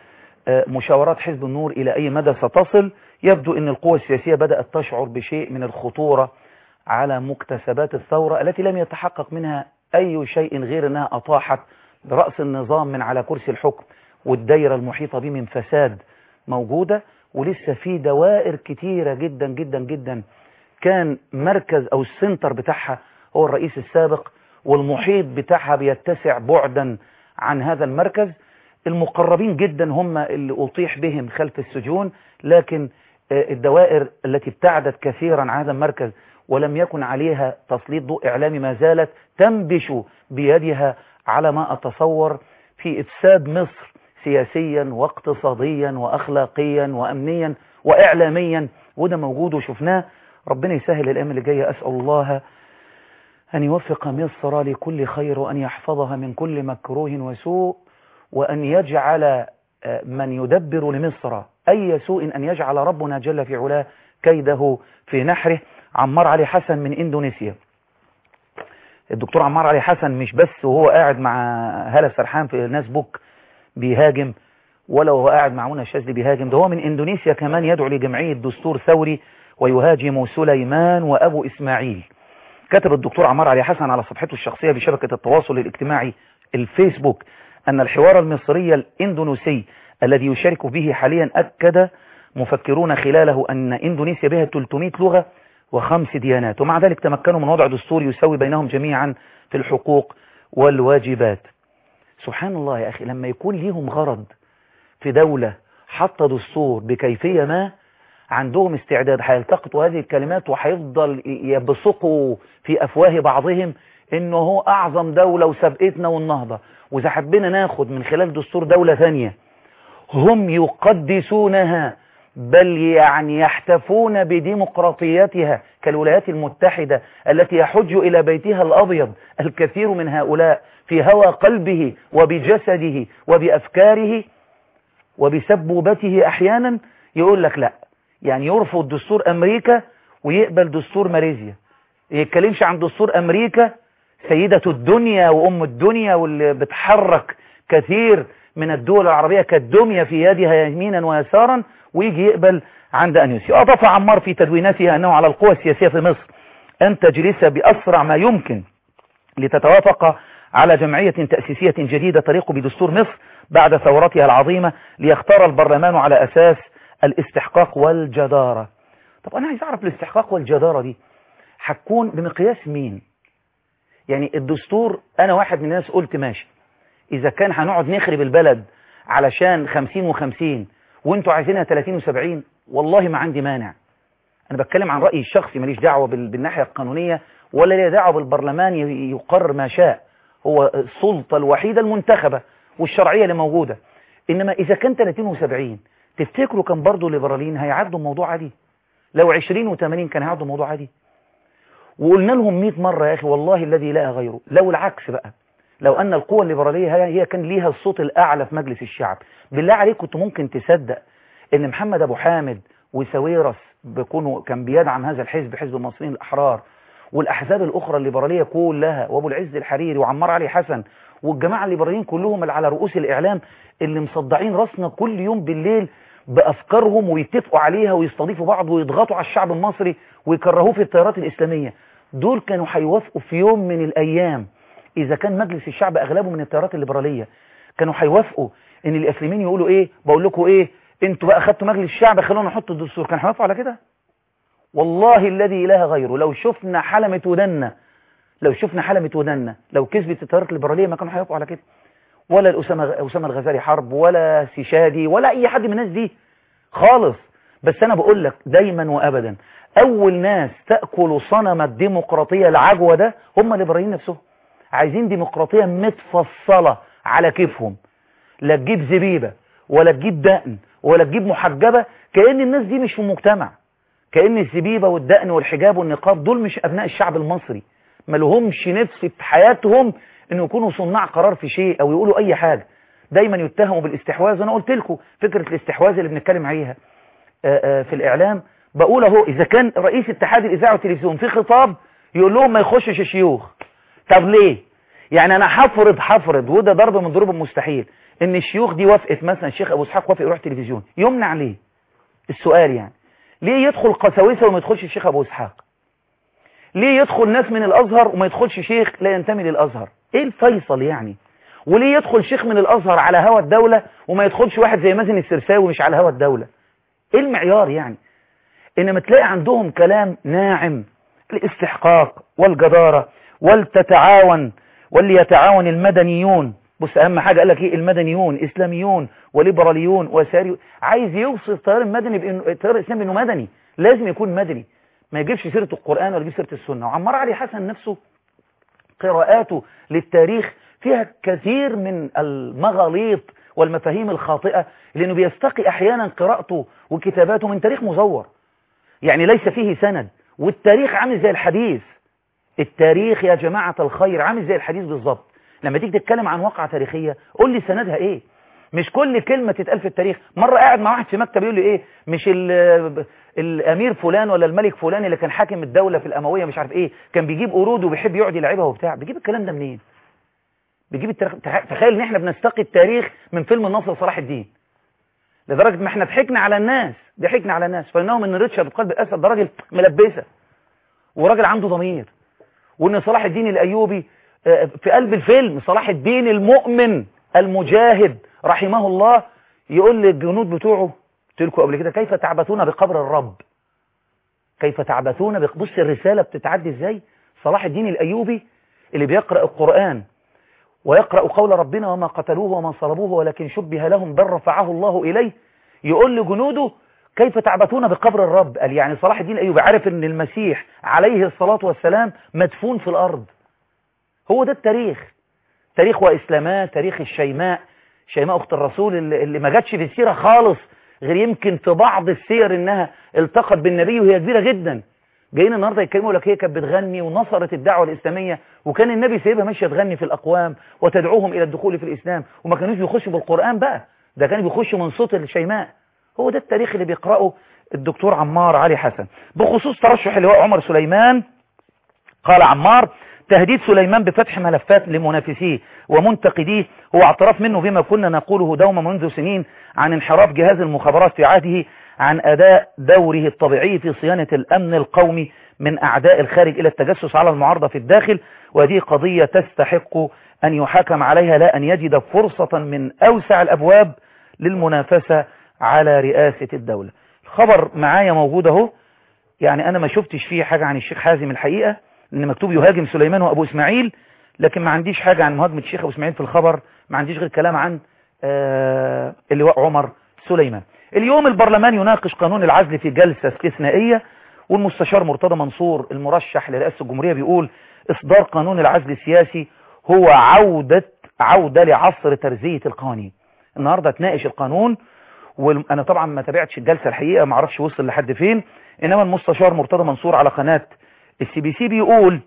مشاورات حزب النور إلى أي مدى ستصل. يبدو أن القوى السياسية بدأت تشعر بشيء من الخطورة على مكتسبات الثورة التي لم يتحقق منها أي شيء غير أنها أطاحت برأس النظام من على كرسي الحكم، والدائرة المحيطة به من فساد موجودة، ولسه في دوائر كتيرة جدا جدا جدا كان مركز أو السنتر بتاعها هو الرئيس السابق، والمحيط بتاعها بيتسع بعدا عن هذا المركز. المقربين جدا هم اللي أطيح بهم خلف السجون، لكن الدوائر التي ابتعدت كثيرا عن هذا المركز ولم يكن عليها تسليط ضوء إعلامي ما زالت تنبش بيدها على ما أتصور في إفساد مصر سياسيا واقتصاديا وأخلاقيا وأمنيا وإعلاميا، وده موجود وشفناه. ربنا يسهل الأيام اللي جاية. أسأل الله أن يوفق مصر لكل خير وأن يحفظها من كل مكروه وسوء، وأن يجعل من يدبر لمصر أي سوء أن يجعل ربنا جل في علاه كيده في نحره. عمار علي حسن من إندونيسيا. الدكتور عمار علي حسن مش بس وهو قاعد مع هالة سرحان في ناس بوك بيهاجم، ولا وهو قاعد مع منى الشاذلي بيهاجم، ده هو من إندونيسيا كمان يدعو لجمعية دستور ثوري ويهاجم سليمان وأبو إسماعيل. كتب الدكتور عمار علي حسن على صفحته الشخصية بشبكة التواصل الاجتماعي الفيسبوك أن الحوار المصري الإندونيسي الذي يشارك به حاليا أكد مفكرون خلاله أن إندونيسيا بها ثلاثمائة لغة وخمس ديانات، ومع ذلك تمكنوا من وضع دستور يسوي بينهم جميعا في الحقوق والواجبات. سبحان الله يا أخي، لما يكون ليهم غرض في دولة حتى دستور بكيفية ما، عندهم استعداد هيلتقطوا هذه الكلمات وهيفضل يبصقوا في أفواه بعضهم إنه هو أعظم دولة وسبقتنا والنهضة، وإذا حبينا ناخد من خلال دستور دولة ثانية هم يقدسونها بل يعني يحتفون بديمقراطيتها كالولايات المتحدة التي يحج إلى بيتها الأبيض الكثير من هؤلاء في هوى قلبه وبجسده وبأفكاره وبسبوبته أحيانا. يقول لك لا، يعني يرفض دستور أمريكا ويقبل دستور ماليزيا، يتكلمش عن دستور أمريكا سيدة الدنيا وأم الدنيا واللي بتحرك كثير من الدول العربية كالدمية في يدها يمينا ويسارا، ويجي يقبل عند أنيسي. أضاف عمار في تدويناتها أنه على القوى السياسية في مصر أن تجلس بأسرع ما يمكن لتتوافق على جمعية تأسيسية جديدة تليق بدستور مصر بعد ثورتها العظيمة ليختار البرلمان على أساس الاستحقاق والجدارة. طب أنا عايز أعرف الاستحقاق والجدارة دي هتكون بمقياس مين؟ يعني الدستور، أنا واحد من الناس قلت ماشي، إذا كان هنقعد نخرب البلد علشان خمسين وخمسين وانتوا عايزينها ثلاثين وسبعين، والله ما عندي مانع. أنا بتكلم عن رأيي الشخصي، ماليش دعوة بالناحية القانونية ولا ليه دعوة بالبرلمان يقرر ما شاء، هو السلطة الوحيدة المنتخبة والشرعية اللي موجودة. إنما إذا كان ثلاثين وسبعين تفتكروا كان برضو الليبراليين هيعدوا الموضوع عادي؟ لو عشرين وثمانين كان هيعدوا الموضوع عادي؟ وقلنا لهم مئة مرة يا أخي والله الذي لا غيره، لو العكس بقى، لو أن القوة الليبرالية هي كان ليها الصوت الأعلى في مجلس الشعب، بالله عليك كنت ممكن تصدق إن محمد أبو حامد وسويرس بيكونوا كان بيدعم هذا الحزب، حزب المصريين الأحرار، والأحزاب الأخرى الليبرالية كلها، وأبو العز الحريري وعمار علي حسن والجماعة الليبراليين كلهم اللي على رؤوس الإعلام اللي مصدعين راسنا كل يوم بالليل بأفكارهم ويتفقوا عليها ويستضيفوا بعض ويضغطوا على الشعب المصري ويكرهوه في التيارات الإسلامية، دول كانوا هيوافقوا في يوم من الأيام إذا كان مجلس الشعب أغلبه من التيارات الليبرالية، كانوا هيوافقوا إن الإسلاميين يقولوا إيه، بقول لكم إيه، أنتوا بقى خدتوا مجلس الشعب خلونا نحط الدستور، كانوا هيوافقوا على كده؟ والله الذي إله غيره، لو شفنا حلمة ودنا لو شفنا حلمة ودنا لو كسبت التيارات الليبرالية ما كانوا هيوافقوا على كده، ولا الأسامة أسامة الغزالي حرب ولا سيشادي ولا أي حد من الناس دي خالص. بس أنا بقول لك دايما وأبدا أول ناس تأكل صنم الديمقراطية العجوة ده هم الليبراليين نفسهم، عايزين ديمقراطية متفصلة على كيفهم، لا تجيب زبيبة ولا تجيب دقن ولا تجيب محجبة، كأن الناس دي مش في المجتمع، كأن الزبيبة والدقن والحجاب والنقاب دول مش أبناء الشعب المصري، ما لهمش نفس في حياتهم إنه يكونوا صناع قرار في شيء أو يقولوا أي حاجة، دايما يتهموا بالاستحواذ. وأنا قلت لكم فكرة الاستحواذ اللي بنتكلم عليها في الإعلام، بقول اهو إذا كان رئيس اتحاد الإذاعة والتلفزيون في خطاب يقول لهم ما يخشش الشيوخ، طب ليه؟ يعني أنا حفرض حفرض وده ضرب من ضروب المستحيل إن الشيوخ دي وافقت، مثلا الشيخ أبو إسحاق وافق يروح تلفزيون، يمنع ليه؟ السؤال يعني ليه يدخل قساوسة وما يدخلش الشيخ أبو إسحاق؟ ليه يدخل ناس من الأزهر وما يدخلش شيخ لا ينتمي للأزهر؟ إيه الفيصل يعني؟ وليه يدخل شيخ من الأزهر على هوى الدولة وما يدخلش واحد زي مازن السرساوي مش على هوى الدولة؟ إيه المعيار يعني؟ إنما تلاقي عندهم كلام ناعم، الاستحقاق والجدارة والتتعاون واللي يتعاون المدنيون بص اهم حاجة قال لك ايه؟ المدنيون اسلاميون وليبراليون وساريون. عايز يوصف التيار المدني بانه التيار الاسلامي انه مدني، لازم يكون مدني، ما يجيبش سيرة القرآن ولا يجيب سيرة السنة. وعمار علي حسن نفسه قراءاته للتاريخ فيها كثير من المغاليط والمفاهيم الخاطئة، لأنه بيستقي أحيانا قراءته وكتاباته من تاريخ مزور، يعني ليس فيه سند. والتاريخ عامل زي الحديث، التاريخ يا جماعة الخير عامل زي الحديث بالظبط. لما تيجي تتكلم عن واقعة تاريخية قول لي سندها ايه، مش كل كلمة تتقال في التاريخ. مرة قاعد مع واحد في مكتب يقول لي ايه، مش الامير فلان ولا الملك فلان اللي كان حاكم الدولة في الاموية مش عارف ايه، كان بيجيب قرود وبيحب يقعد يلعبها وبتاع. بيجيب الكلام ده منين؟ بيجيب التاريخ. تخيل ان احنا بنستقي التاريخ من فيلم الناصر صلاح الدين، لدرجة ما احنا ضحكنا على الناس، ضحكنا على الناس فانهم ان ريتشارد قلب الاسد ده راجل ملبسه وراجل عنده ضمير، وان صلاح الدين الايوبي في قلب الفيلم صلاح الدين المؤمن المجاهد رحمه الله يقول للجنود بتوعه، قلت لكم قبل كده، كيف تعبثون بقبر الرب، كيف تعبثون بق... بص الرسالة بتتعدي ازاي. صلاح الدين الايوبي اللي بيقرأ القرآن ويقرأ قول ربنا وما قتلوه وما صلبوه ولكن شبه لهم بل رفعه الله إليه، يقول لجنوده كيف تعبثون بقبر الرب. قال يعني صلاح الدين الأيوبي عارف ان المسيح عليه الصلاة والسلام مدفون في الأرض. هو ده التاريخ، تاريخ وإسلامات، تاريخ الشيماء، شيماء أخت الرسول اللي, اللي ما جاتش في السيرة خالص غير يمكن في بعض السير انها التقت بالنبي وهي كبيرة جدا. جايين النهارده يتكلموا لك هي كانت بتغني ونصرت الدعوه الاسلاميه، وكان النبي سايبها ماشيه تغني في الاقوام وتدعوهم الى الدخول في الاسلام، وما كانوش بيخشوا بالقران بقى، ده كانوا بيخشوا من صوت الشيماء. هو ده التاريخ اللي بيقراه الدكتور عمار علي حسن. بخصوص ترشح اللواء عمر سليمان، قال عمار: تهديد سليمان بفتح ملفات لمنافسيه ومنتقديه هو اعتراف منه بما كنا نقوله دوما منذ سنين عن انحراف جهاز المخابرات في عهده عن أداء دوره الطبيعي في صيانة الأمن القومي من أعداء الخارج إلى التجسس على المعارضة في الداخل، وهذه قضية تستحق أن يحاكم عليها لا أن يجد فرصة من أوسع الأبواب للمنافسة على رئاسة الدولة. الخبر معايا موجود اهو، يعني أنا ما شفتش فيه حاجة عن الشيخ حازم الحقيقة، لأن مكتوب يهاجم سليمان وأبو إسماعيل، لكن ما عنديش حاجة عن مهاجمة الشيخ أبو إسماعيل في الخبر، ما عنديش غير كلام عن آه اللواء عمر سليمان. اليوم البرلمان يناقش قانون العزل في جلسة استثنائية، والمستشار مرتضى منصور المرشح لرئاسة الجمهورية بيقول إصدار قانون العزل السياسي هو عودة عودة لعصر ترزية القوانين. النهاردة تناقش القانون، وأنا طبعا ما تابعتش الجلسة الحقيقة، ما اعرفش وصل لحد فين، إنما المستشار مرتضى منصور على قناة السي بي سي بيقول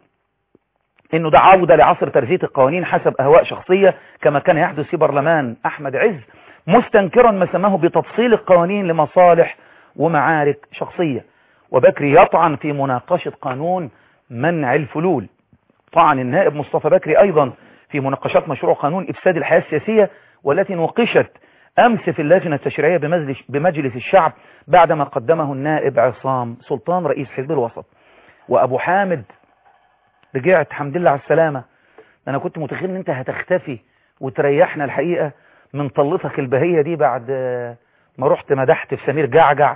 إنه ده عودة لعصر ترزية القوانين حسب أهواء شخصية كما كان يحدث في برلمان أحمد عز، مستنكرا ما سماه بتفصيل القوانين لمصالح ومعارك شخصية. وبكري يطعن في مناقشة قانون منع الفلول. طعن النائب مصطفى بكري أيضا في مناقشات مشروع قانون إفساد الحياة السياسية والتي نوقشت أمس في اللجنة التشريعية بمجلس الشعب بعدما قدمه النائب عصام سلطان رئيس حزب الوسط. وأبو حامد رجعت الحمد لله على السلامة، أنا كنت متخيل أن أنت هتختفي وتريحنا الحقيقة من طلتك البهية دي بعد ما رحت مدحت في سمير جعجع،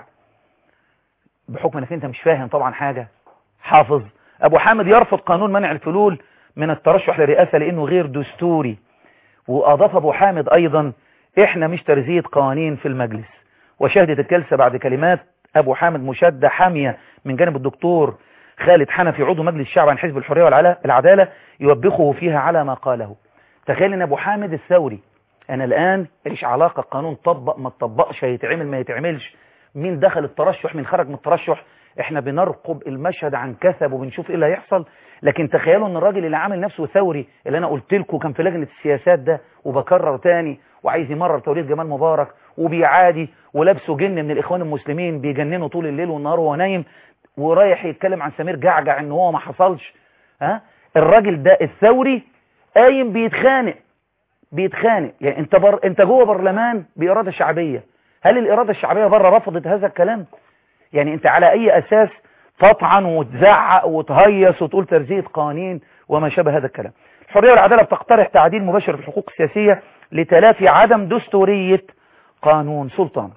بحكم انك انت مش فاهم طبعا حاجة. حافظ ابو حامد يرفض قانون منع الفلول من الترشح للرئاسة لانه غير دستوري. واضاف ابو حامد ايضا: احنا مش ترزية قوانين في المجلس. وشهدت الجلسة بعد كلمات ابو حامد مشادة حامية من جانب الدكتور خالد حنفي عضو مجلس الشعب عن حزب الحرية والعدالة يوبخه فيها على ما قاله. تخيل ان ابو حامد الثوري، انا الان ماليش علاقة قانون طبق ما تطبقش، هيتعمل ما يتعملش، مين دخل الترشح مين خرج من الترشح، احنا بنرقب المشهد عن كثب وبنشوف ايه اللي هيحصل. لكن تخيلوا ان الراجل اللي عامل نفسه ثوري اللي انا قلت لكم كان في لجنة السياسات ده وبكرر تاني وعايز يمرر توليد جمال مبارك وبيعادي ولابسه جن من الاخوان المسلمين بيجننوا طول الليل والنهار وهو نايم، ورايح يتكلم عن سمير جعجع ان هو ما حصلش. ها الراجل ده الثوري قايم بيتخانق بيتخانق يعني انت بر... انت جوه برلمان بإرادة شعبية، هل الإرادة الشعبية بره رفضت هذا الكلام؟ يعني انت على اي اساس تطعن وتزعق وتهيص وتقول ترزية قوانين وما شابه هذا الكلام؟ الحرية والعدالة بتقترح تعديل مباشر في الحقوق السياسية لتلافي عدم دستورية قانون سلطان.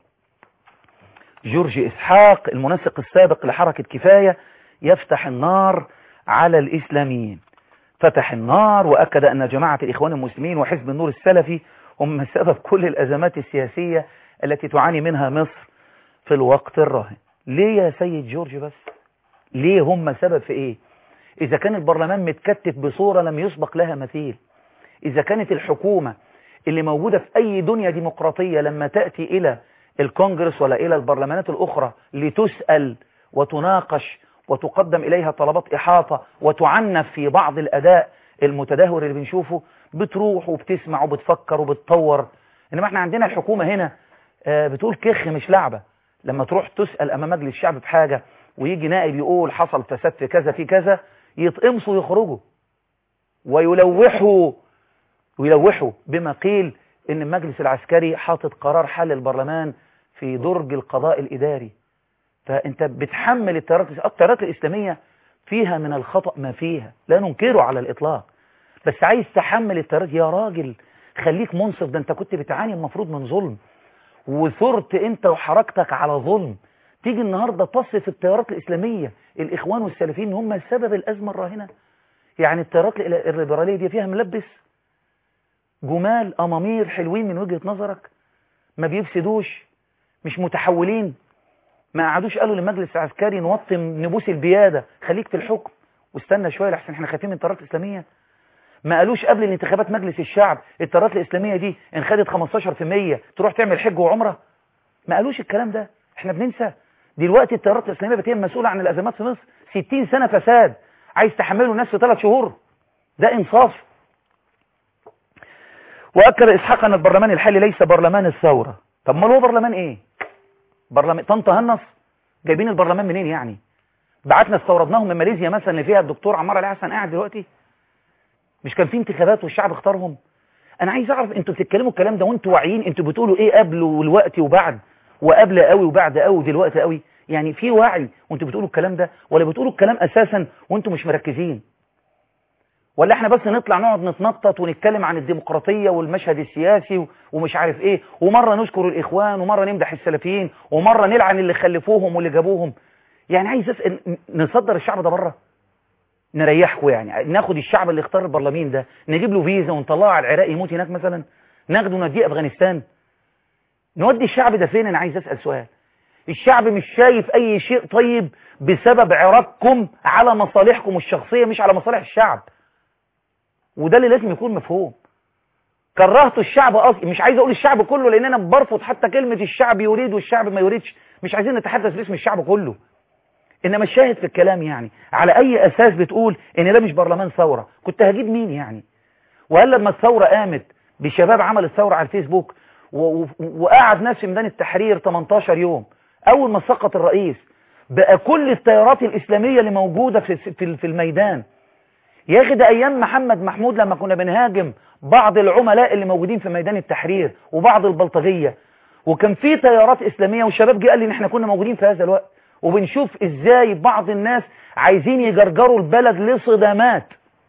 جورج إسحاق المنسق السابق لحركة كفاية يفتح النار على الإسلاميين. فتح النار، وأكد أن جماعة الإخوان المسلمين وحزب النور السلفي هم سبب كل الأزمات السياسية التي تعاني منها مصر في الوقت الراهن. ليه يا سيد جورج بس؟ ليه هم سبب في إيه؟ إذا كان البرلمان متكتف بصورة لم يسبق لها مثيل، إذا كانت الحكومة اللي موجودة في أي دنيا ديمقراطية لما تأتي إلى الكونجرس ولا إلى البرلمانات الأخرى لتسأل وتناقش وتقدم إليها طلبات إحاطة وتعنف في بعض الأداء المتدهور اللي بنشوفه، بتروح وبتسمع وبتفكر وبتطور. إنما احنا عندنا الحكومة هنا بتقول كخ مش لعبة. لما تروح تسأل أمام مجلس الشعب بحاجة ويجي نائب يقول حصل فساد في كذا في كذا، يتقمصوا ويخرجوا ويلوحوا ويلوحوا بما قيل إن المجلس العسكري حاطط قرار حل البرلمان في درج القضاء الإداري. فأنت بتحمل التيارات التيارات الإسلامية فيها من الخطأ ما فيها، لا ننكره على الإطلاق، بس عايز تحمل التيارات. يا راجل خليك منصف، ده أنت كنت بتعاني المفروض من ظلم وثرت أنت وحركتك على ظلم، تيجي النهاردة تصف التيارات الإسلامية الإخوان والسلفيين هم سبب الأزمة الراهنة. يعني التيارات الليبرالية دي فيها ملبس جمال أمامير حلوين من وجهة نظرك، ما بيفسدوش، مش متحولين، ما قعدوش قالوا للمجلس العسكري نوطم نبوس البيادة خليك في الحكم واستنى شوية لحسن احنا خايفين من التيارات الإسلامية. ما قالوش قبل الانتخابات مجلس الشعب التيارات الإسلامية دي ان خدت خمستاشر في المية تروح تعمل حج وعمرة. ما قالوش الكلام ده، احنا بننسى. دلوقتي التيارات الإسلامية بتبقى مسؤولة عن الأزمات في مصر. ستين سنة فساد عايز تحمله الناس في ثلاث شهور، ده انصاف. وأكد إسحاق أن البرلمان الحالي ليس برلمان الثورة. طب ما هو برلمان ايه؟ برلمان طنطا هنص؟ جايبين البرلمان منين يعني؟ بعتنا استوردناهم من ماليزيا مثلا اللي فيها الدكتور عمار علي حسن قاعد دلوقتي؟ مش كان في انتخابات والشعب اختارهم؟ انا عايز اعرف انتوا بتتكلموا الكلام ده وانتوا واعيين؟ انتوا بتقولوا ايه قبل والوقت وبعد، وقبل قوي وبعد قوي ودلوقتي قوي؟ يعني في وعي وانتوا بتقولوا الكلام ده، ولا بتقولوا الكلام اساسا وانتوا مش مركزين؟ ولا احنا بس نطلع نقعد نتنطط ونتكلم عن الديمقراطية والمشهد السياسي ومش عارف ايه، ومرة نشكر الاخوان ومرة نمدح السلفيين ومرة نلعن اللي خلفوهم واللي جابوهم؟ يعني عايز اسأل، نصدر الشعب ده بره نريحكم؟ يعني ناخد الشعب اللي اختار البرلمان ده نجيب له فيزا ونطلعه على العراق يموت هناك مثلا، ناخده نديه افغانستان؟ نودي الشعب ده فين؟ انا عايز اسأل سؤال. الشعب مش شايف اي شيء طيب بسبب عراقكم على مصالحكم الشخصية مش على مصالح الشعب، وده اللي لازم يكون مفهوم. كرهتوا الشعب اصلا، مش عايز اقول الشعب كله لان انا برفض حتى كلمة الشعب يريد والشعب ما يريدش، مش عايزين نتحدث باسم الشعب كله. انما الشاهد في الكلام يعني على اي اساس بتقول ان ده مش برلمان ثورة؟ كنت هجيب مين يعني؟ وهل لما الثورة قامت بشباب عمل الثورة على الفيسبوك وقعد ناس في ميدان التحرير تمنتاشر يوم، اول ما سقط الرئيس بقى كل التيارات الاسلامية اللي موجودة في في الميدان. يا اخي ده ايام محمد محمود لما كنا بنهاجم بعض العملاء اللي موجودين في ميدان التحرير وبعض البلطجية، وكان في تيارات اسلامية والشباب جه قال لي ان احنا كنا موجودين في هذا الوقت، وبنشوف ازاي بعض الناس عايزين يجرجروا البلد لصدامات،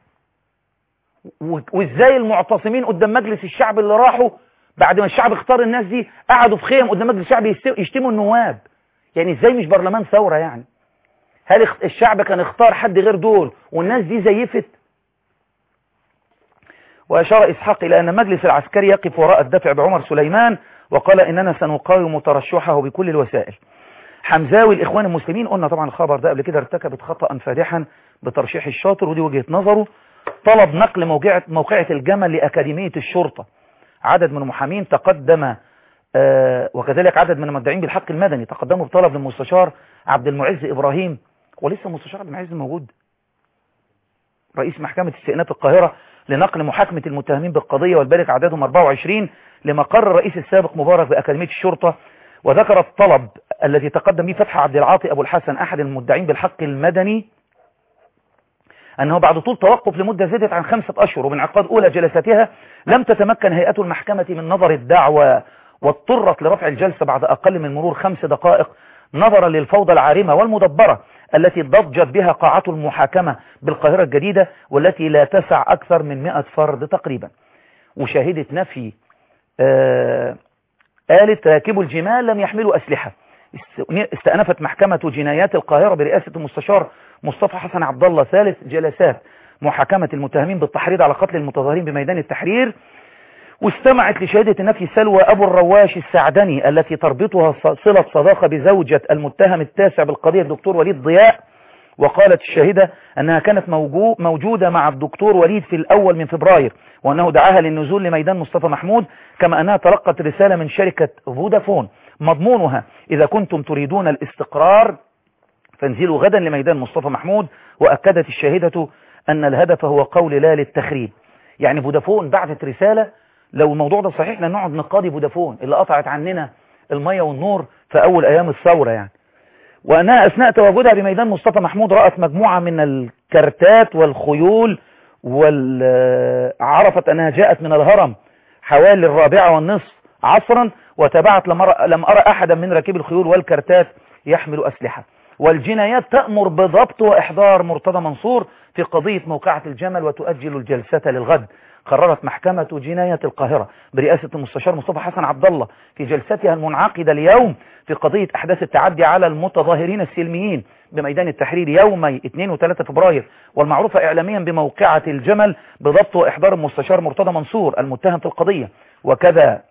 وازاي المعتصمين قدام مجلس الشعب اللي راحوا بعد ما الشعب اختار الناس دي قعدوا في خيم قدام مجلس الشعب يشتموا النواب. يعني ازاي مش برلمان ثورة يعني؟ هل الشعب كان اختار حد غير دول والناس دي زيفت؟ وأشار إسحاق إلى أن المجلس العسكري يقف وراء الدفع بعمر سليمان، وقال إننا سنقاوم ترشحه بكل الوسائل. حمزاوي الإخوان المسلمين، قلنا طبعا الخبر ده قبل كده، ارتكبت خطأ فادحا بترشيح الشاطر، ودي وجهة نظره. طلب نقل موقعة, موقعة الجمل لأكاديمية الشرطة. عدد من المحامين تقدم آه وكذلك عدد من المدعين بالحق المدني تقدموا بطلب للمستشار عبد المعز إبراهيم، ولسه المستشار عبد المعز موجود، رئيس محكمة استئناف القاهرة، لنقل محاكمة المتهمين بالقضية والبالغ عددهم أربعة وعشرين لمقر الرئيس السابق مبارك بأكاديمية الشرطة. وذكر الطلب الذي تقدم به فتحي عبد العاطي أبو الحسن أحد المدعين بالحق المدني أنه بعد طول توقف لمدة زادت عن خمسة أشهر وبانعقاد أولى جلساتها لم تتمكن هيئة المحكمة من نظر الدعوى، واضطرت لرفع الجلسة بعد أقل من مرور خمس دقائق نظرا للفوضى العارمة والمدبرة التي ضجت بها قاعة المحاكمة بالقاهرة الجديدة، والتي لا تسع أكثر من مئة فرد تقريبا. وشاهدة نفي آه قالت راكبوا الجمال لم يحملوا أسلحة. استأنفت محكمة جنايات القاهرة برئاسة المستشار مصطفى حسن عبد الله ثالث جلسات محاكمة المتهمين بالتحريض على قتل المتظاهرين بميدان التحرير، واستمعت لشهادة النفي سلوى أبو الرواش السعدني التي تربطها صلة صداقة بزوجة المتهم التاسع بالقضية الدكتور وليد ضياء. وقالت الشاهدة أنها كانت موجودة مع الدكتور وليد في الأول من فبراير، وأنه دعاها للنزول لميدان مصطفى محمود، كما أنها تلقت رسالة من شركة فودافون مضمونها: إذا كنتم تريدون الاستقرار فانزلوا غدا لميدان مصطفى محمود. وأكدت الشاهدة أن الهدف هو قول لا للتخريب. يعني فودافون بعثت رسالة، لو الموضوع ده صحيح لنقعد نقاضي فودافون اللي قطعت عننا المية والنور في أول أيام الثورة يعني. وأنها أثناء تواجدها بميدان مصطفى محمود رأت مجموعة من الكرتات والخيول، وعرفت أنها جاءت من الهرم حوالي الرابعة والنصف عصرا، وتابعت لم أرى أحدا من راكبي الخيول والكرتات يحمل أسلحة. والجنايات تأمر بضبط وإحضار مرتضى منصور في قضية موقعة الجمل وتؤجل الجلسة للغد. قررت محكمة جنايات القاهرة برئاسة المستشار مصطفى حسن عبد الله في جلستها المنعقدة اليوم في قضية أحداث التعدي على المتظاهرين السلميين بميدان التحرير يومي اثنين وثلاثة فبراير، والمعروفة إعلاميا بموقعة الجمل، بضبط وإحضار المستشار مرتضى منصور المتهم في القضية، وكذا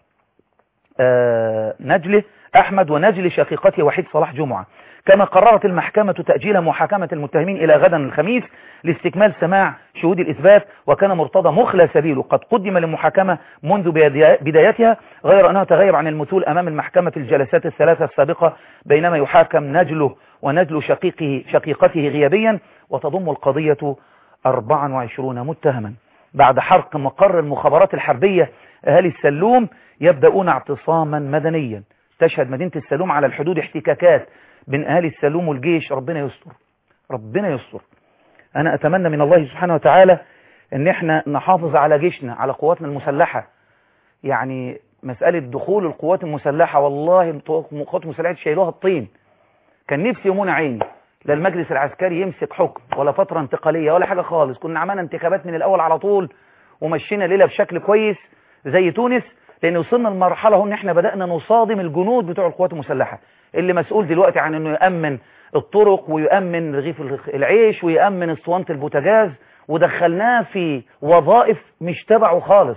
آه نجله أحمد ونجل شقيقته وحيد صلاح جمعة. كما قررت المحكمة تأجيل محاكمة المتهمين إلى غدا الخميس لاستكمال سماع شهود الإثبات، وكان مرتضى مخلى سبيله قد قدم للمحاكمة منذ بدايتها، غير أنه تغيب عن المثول أمام المحكمة في الجلسات الثلاثة السابقة، بينما يحاكم نجله ونجل شقيقه شقيقته غيابيا، وتضم القضية أربعة وعشرين متهما. بعد حرق مقر المخابرات الحربية أهالي السلوم يبدأون اعتصاما مدنيا. تشهد مدينة السلوم على الحدود احتكاكات بين أهالي السلوم والجيش. ربنا يستر، ربنا يستر. أنا أتمنى من الله سبحانه وتعالى أن احنا نحافظ على جيشنا، على قواتنا المسلحة. يعني مسألة دخول القوات المسلحة، والله القوات المسلحة شايلوها الطين. كان نفسي يمون عيني لا المجلس العسكري يمسك حكم ولا فترة انتقالية ولا حاجة خالص. كنا عملنا انتخابات من الأول على طول ومشينا ليلة بشكل كويس زي تونس، لأن وصلنا المرحلة هون احنا بدأنا نصادم الجنود بتوع القوات المسلحة اللي مسؤول دلوقتي عن انه يأمن الطرق ويأمن رغيف العيش ويأمن اسطوانة البوتاجاز، ودخلناه في وظائف مش تبعه خالص،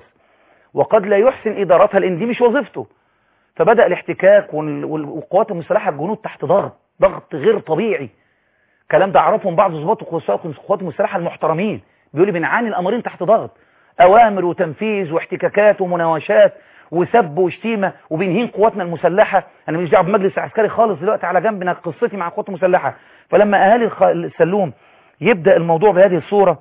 وقد لا يحسن إدارتها لأن دي مش وظيفته. فبدأ الاحتكاك والقوات المسلحة الجنود تحت ضغط ضغط غير طبيعي. الكلام ده عرفهم بعض ضباط القوات المسلحة المحترمين، بيقولوا بنعاني الأمرين تحت ضغط، أوامر وتنفيذ واحتكاكات ومناوشات وسب وشتيمة وبنهين قواتنا المسلحة. أنا مش دعوه بمجلس عسكري خالص دلوقتي، على جنبنا قصتي مع القوات المسلحة. فلما أهالي السلوم يبدأ الموضوع بهذه الصورة،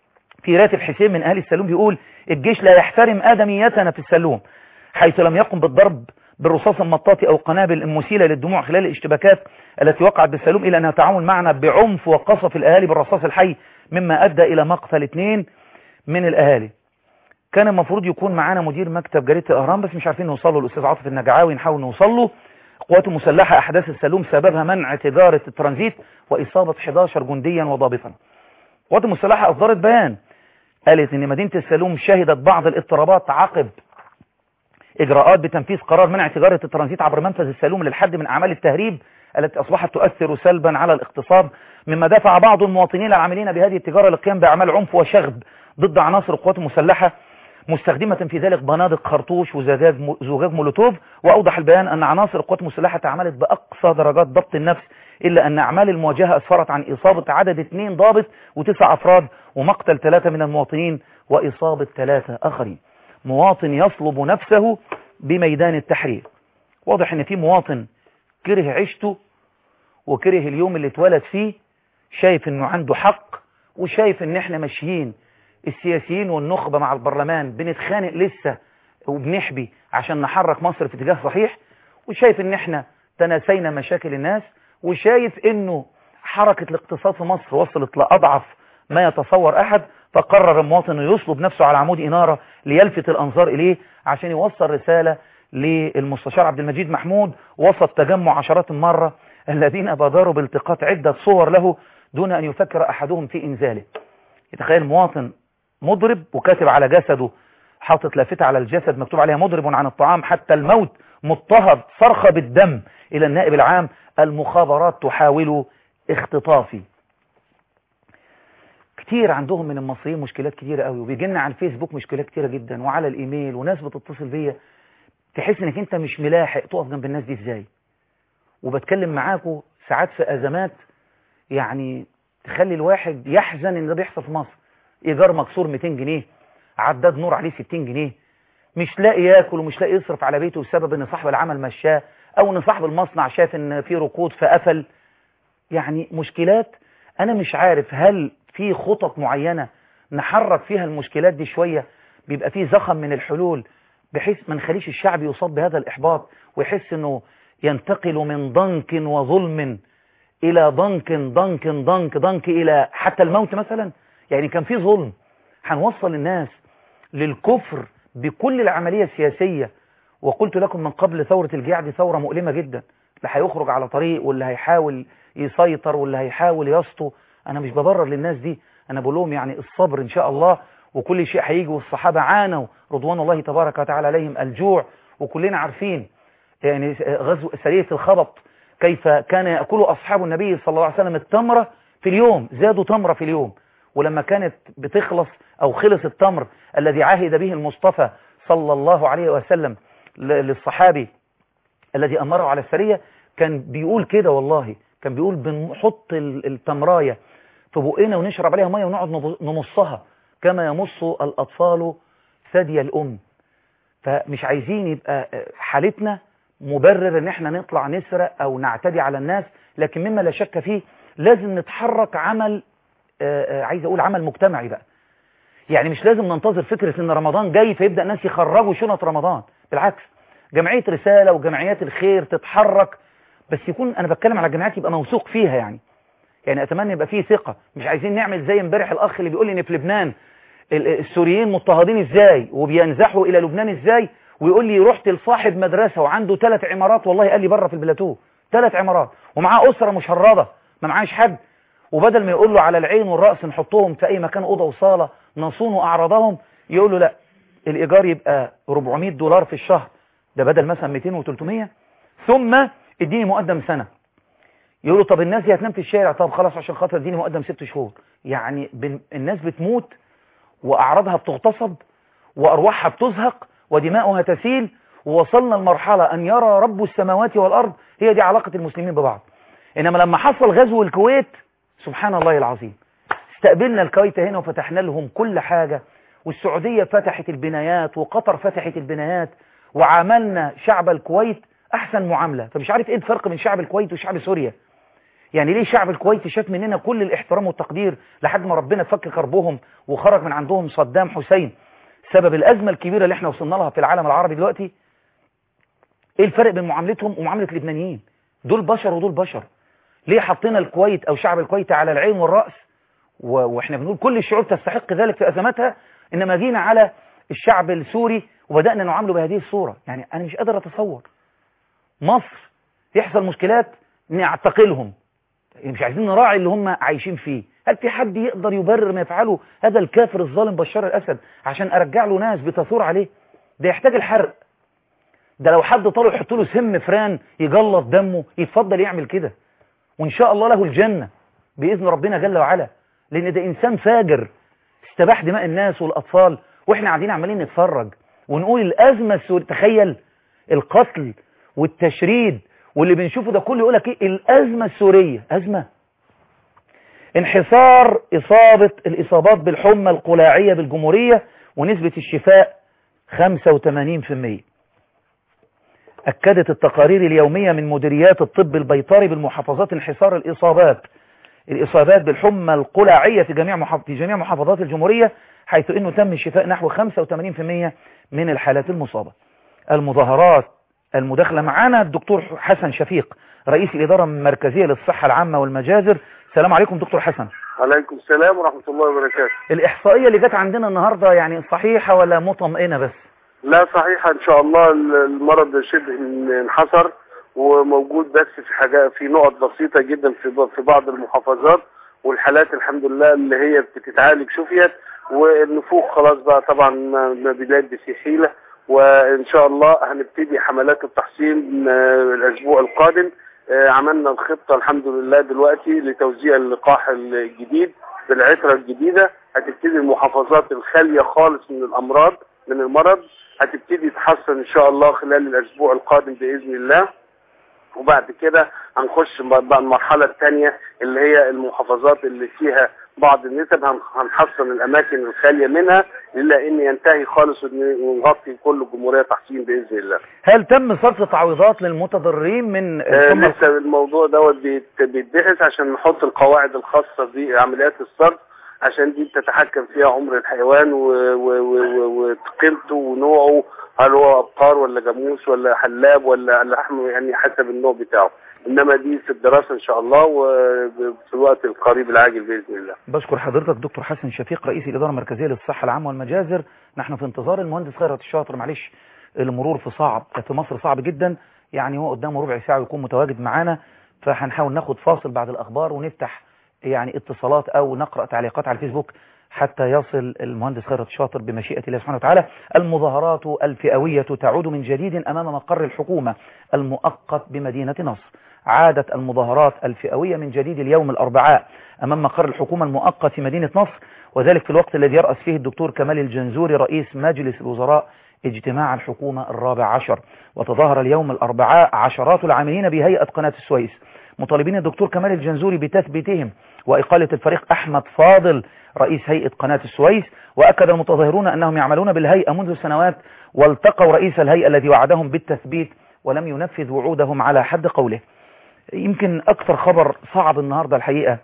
في راتب حسين من أهالي السلوم بيقول: الجيش لا يحترم آدميتنا في السلوم، حيث لم يقم بالضرب بالرصاص المطاطي أو قنابل المسيلة للدموع خلال الاشتباكات التي وقعت بالسلوم، إلى أنها تعاون معنا بعنف وقصف الأهالي بالرصاص الحي، مما أدى إلى مقتل اثنين من الأهالي. كان المفروض يكون معانا مدير مكتب جريدة الأهرام، بس مش عارفين نوصله، الأستاذ عاطف النجعاوي، نحاول نوصله. قوات المسلحة أحداث السلوم سببها منع تجارة الترانزيت وإصابة أحد عشر جنديا وضابطا. قوات المسلحة أصدرت بيان قالت إن مدينة السلوم شهدت بعض الاضطرابات عقب إجراءات بتنفيذ قرار منع تجارة الترانزيت عبر منفذ السلوم للحد من أعمال التهريب التي أصبحت تؤثر سلبا على الاقتصاد، مما دفع بعض المواطنين العاملين بهذه التجارة للقيام بأعمال عنف وشغب ضد عناصر القوات المسلحة، مستخدمة في ذلك بنادق خرطوش وزجاج زجاج مولوتوف. وأوضح البيان أن عناصر القوات المسلحة تعاملت بأقصى درجات ضبط النفس، إلا أن أعمال المواجهة أسفرت عن إصابة عدد اثنين ضابط وتسع أفراد، ومقتل ثلاثة من المواطنين وإصابة ثلاثة آخرين. مواطن يصلب نفسه بميدان التحرير. واضح أن في مواطن كره عيشته وكره اليوم اللي اتولد فيه، شايف أنه عنده حق، وشايف أن احنا ماشيين السياسيين والنخبة مع البرلمان بنتخانق لسه وبنحبي عشان نحرك مصر في اتجاه صحيح، وشايف ان احنا تناسينا مشاكل الناس، وشايف انه حركة الاقتصاد في مصر وصلت لأضعف ما يتصور احد. فقرر المواطن انه يصلب نفسه على عمود إنارة ليلفت الأنظار إليه عشان يوصل رسالة للمستشار عبد المجيد محمود وسط تجمع عشرات المرة الذين بادروا بالتقاط عدة صور له دون أن يفكر أحدهم في إنزاله. يتخيل مواطن مضرب وكاتب على جسده، حاطط لافتة على الجسد مكتوب عليها مضرب عن الطعام حتى الموت، مضطهد، صرخة بالدم إلى النائب العام: المخابرات تحاول اختطافي. كتير عندهم من المصريين مشكلات كتيرة قوي، وبيجي لنا على الفيسبوك مشكلات كتيرة جدا، وعلى الايميل، وناس بتتصل بيا تحس انك انت مش ملاحق تقف جنب الناس دي ازاي. وبتكلم معاكم ساعات في ازمات يعني تخلي الواحد يحزن ان ده بيحصل في مصر. ايجار مكسور مئتين جنيه، عداد نور عليه ستين جنيه، مش لاقي ياكل ومش لاقي يصرف على بيته بسبب ان صاحب العمل مشاه، او ان صاحب المصنع شاف ان في ركود فقفل. يعني مشكلات انا مش عارف هل في خطط معينة نحرك فيها المشكلات دي شوية، بيبقى فيه زخم من الحلول بحيث ما نخليش الشعب يصاب بهذا الإحباط ويحس انه ينتقل من ضنك وظلم الى ضنك ضنك ضنك ضنك الى حتى الموت مثلا. يعني كان في ظلم، هنوصل الناس للكفر بكل العملية السياسية. وقلت لكم من قبل ثورة الجياع دي ثورة مؤلمة جدا، اللي هيخرج على طريق واللي هيحاول يسيطر واللي هيحاول يسطو. انا مش ببرر للناس دي، انا بقول لهم يعني الصبر ان شاء الله، وكل شيء هيجي. والصحابة عانوا رضوان الله تبارك وتعالى عليهم الجوع، وكلنا عارفين يعني غزو سرية الخبط كيف كان يأكل أصحاب النبي صلى الله عليه وسلم التمرة في اليوم، زادوا تمرة في اليوم. ولما كانت بتخلص أو خلص التمر الذي عهد به المصطفى صلى الله عليه وسلم للصحابي الذي أمره على السرية، كان بيقول كده والله، كان بيقول بنحط التمراية في بقنا ونشرب عليها مية ونقعد نمصها كما يمص الأطفال ثدي الأم. فمش عايزين يبقى حالتنا مبرر ان احنا نطلع نسرق او نعتدي على الناس، لكن مما لا شك فيه لازم نتحرك عمل آآ آآ عايز اقول عمل مجتمعي بقى. يعني مش لازم ننتظر فكرة ان رمضان جاي فيبدأ الناس يخرجوا شنط رمضان، بالعكس جمعية رسالة وجمعيات الخير تتحرك، بس يكون انا بتكلم على جمعيات يبقى موثوق فيها. يعني يعني اتمنى يبقى فيه ثقة، مش عايزين نعمل زي امبارح الاخ اللي بيقول لي ان في لبنان السوريين مضطهدين ازاي وبينزحوا الى لبنان ازاي، ويقول لي رحت لصاحب مدرسة وعنده ثلاث عمارات، والله قال لي بره في البلاتو ثلاث عمارات ومعاه أسرة مشردة ما معاش حد، وبدل ما يقول له على العين والرأس نحطهم في أي مكان أوضة وصالة نصون أعراضهم، يقول له لا الإيجار يبقى أربعمائة دولار في الشهر، ده بدل مثلا مئتين وثلاثمائة، ثم اديني مقدم سنة. يقول له طب الناس دي هتنام في الشارع، طب خلاص عشان خاطر اديني مقدم ست شهور. يعني الناس بتموت وأعراضها بتغتصب وأرواحها بتزهق ودماؤها تسيل، ووصلنا لمرحلة أن يرى رب السماوات والأرض. هي دي علاقة المسلمين ببعض. إنما لما حصل غزو الكويت سبحان الله العظيم، استقبلنا الكويت هنا وفتحنا لهم كل حاجة، والسعودية فتحت البنايات وقطر فتحت البنايات، وعاملنا شعب الكويت أحسن معاملة. فمش عارف إيه الفرق بين شعب الكويت وشعب سوريا. يعني ليه شعب الكويت شاف مننا كل الاحترام والتقدير لحد ما ربنا فك كربهم وخرج من عندهم صدام حسين سبب الأزمة الكبيرة اللي احنا وصلنا لها في العالم العربي دلوقتي. ايه الفرق بين معاملتهم ومعاملة اللبنانيين؟ دول بشر ودول بشر. ليه حطينا الكويت او شعب الكويت على العين والرأس و... واحنا بنقول كل الشعوب تستحق ذلك في أزماتها، انما جينا على الشعب السوري وبدأنا نعامله بهذه الصورة؟ يعني انا مش قادر اتصور مصر يحصل مشكلات نعتقلهم، مش عايزين نراعي اللي هم عايشين فيه. هل في حد يقدر يبرر ما يفعله هذا الكافر الظالم بشار الأسد عشان أرجع له ناس بتثور عليه؟ ده يحتاج الحرق. ده لو حد طلع يحط له سم فران يجلط دمه يتفضل يعمل كده، وإن شاء الله له الجنة بإذن ربنا جل وعلا، لأن ده إنسان فاجر استباح دماء الناس والأطفال، وإحنا قاعدين عمالين نتفرج ونقول الأزمة السورية. تخيل القتل والتشريد واللي بنشوفه ده كله، يقولك إيه الأزمة السورية؟ أزمة انحصار إصابة الإصابات بالحمى القلاعية بالجمهورية ونسبة الشفاء خمسة وثمانين بالمئة. أكدت التقارير اليومية من مديريات الطب البيطري بالمحافظات انحصار الإصابات الإصابات بالحمى القلاعية في جميع محافظ في جميع محافظات الجمهورية، حيث أنه تم شفاء نحو خمسة وثمانين بالمئة من الحالات المصابة. المظاهرات المداخلة معنا الدكتور حسن شفيق رئيس الإدارة المركزية للصحة العامة والمجازر. السلام عليكم دكتور حسن. عليكم السلام ورحمة الله وبركاته. الإحصائية اللي جت عندنا النهاردة يعني صحيحة ولا مطمئنة بس؟ لا صحيحة إن شاء الله. المرض شبه انحصر وموجود بس في حاجة في نقط بسيطة جدا في في بعض المحافظات، والحالات الحمد لله اللي هي بتتعالج شفيت، والنفوخ خلاص بقى طبعا ما بلاد في حيلة، وإن شاء الله هنبتدي حملات التحصين الأسبوع القادم. عملنا الخطة الحمد لله دلوقتي لتوزيع اللقاح الجديد بالعترة الجديدة هتبتدي المحافظات الخالية خالص من الأمراض من المرض هتبتدي تحسن إن شاء الله خلال الأسبوع القادم بإذن الله. وبعد كده هنخش بقى المرحلة الثانية اللي هي المحافظات اللي فيها بعض النسب هنحصن الأماكن الخالية منها إلا إن ينتهي خالص ونغطي كل الجمهورية تحصين بإذن الله. هل تم صرف تعويضات للمتضررين من آه لسه الموضوع دوت بيتبحث عشان نحط القواعد الخاصة بعمليات الصرف عشان دي بتتحكم فيها عمر الحيوان وقيمته ونوعه، هل هو أبقار ولا جاموس ولا حلاب ولا لحم، يعني حسب النوع بتاعه. إنما دي في الدراسة إن شاء الله وفي الوقت القريب العاجل بإذن الله. بشكر حضرتك دكتور حسن شفيق رئيس الإدارة المركزية للصحة العامة والمجازر. نحن في انتظار المهندس خيرت الشاطر. معلش المرور في صعب في مصر صعب جدا، يعني هو قدامه ربع ساعة ويكون متواجد معانا، فهنحاول ناخد فاصل بعد الأخبار ونفتح يعني اتصالات أو نقرأ تعليقات على الفيسبوك حتى يصل المهندس خيرت الشاطر بمشيئة الله سبحانه وتعالى. المظاهرات الفئوية تعود من جديد أمام مقر الحكومة المؤقت بمدينة نصر. عادت المظاهرات الفئوية من جديد اليوم الأربعاء أمام مقر الحكومة المؤقت في مدينة نصر، وذلك في الوقت الذي يرأس فيه الدكتور كمال الجنزوري رئيس مجلس الوزراء اجتماع الحكومة الرابع عشر. وتظاهر اليوم الأربعاء عشرات العاملين بهيئة قناة السويس مطالبين الدكتور كمال الجنزوري بتثبيتهم وإقالة الفريق أحمد فاضل رئيس هيئة قناة السويس. وأكد المتظاهرون أنهم يعملون بالهيئة منذ سنوات والتقوا رئيس الهيئة الذي وعدهم بالتثبيت ولم ينفذ وعودهم على حد قوله. يمكن أكثر خبر صعب النهاردة الحقيقة،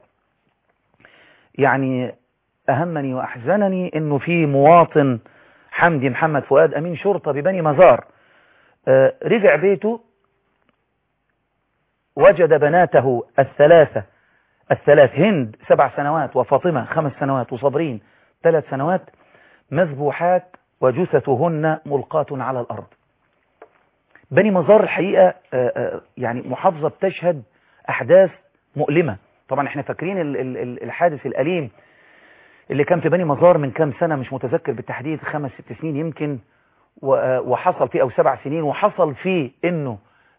يعني أهمني وأحزنني أنه في مواطن حمدي محمد فؤاد أمين شرطة ببني مزار آه رجع بيته وجد بناته الثلاثة الثلاث هند سبع سنوات وفاطمة خمس سنوات وصابرين ثلاث سنوات مذبوحات وجثثهن ملقاة على الأرض. بني مزار الحقيقة آآ آآ يعني محافظة بتشهد أحداث مؤلمة. طبعا احنا فاكرين ال ال الحادث الأليم اللي كان في بني مزار من كام سنة، مش متذكر بالتحديد، خمس ست سنين يمكن، وحصل فيه أو سبع سنين، وحصل فيه انه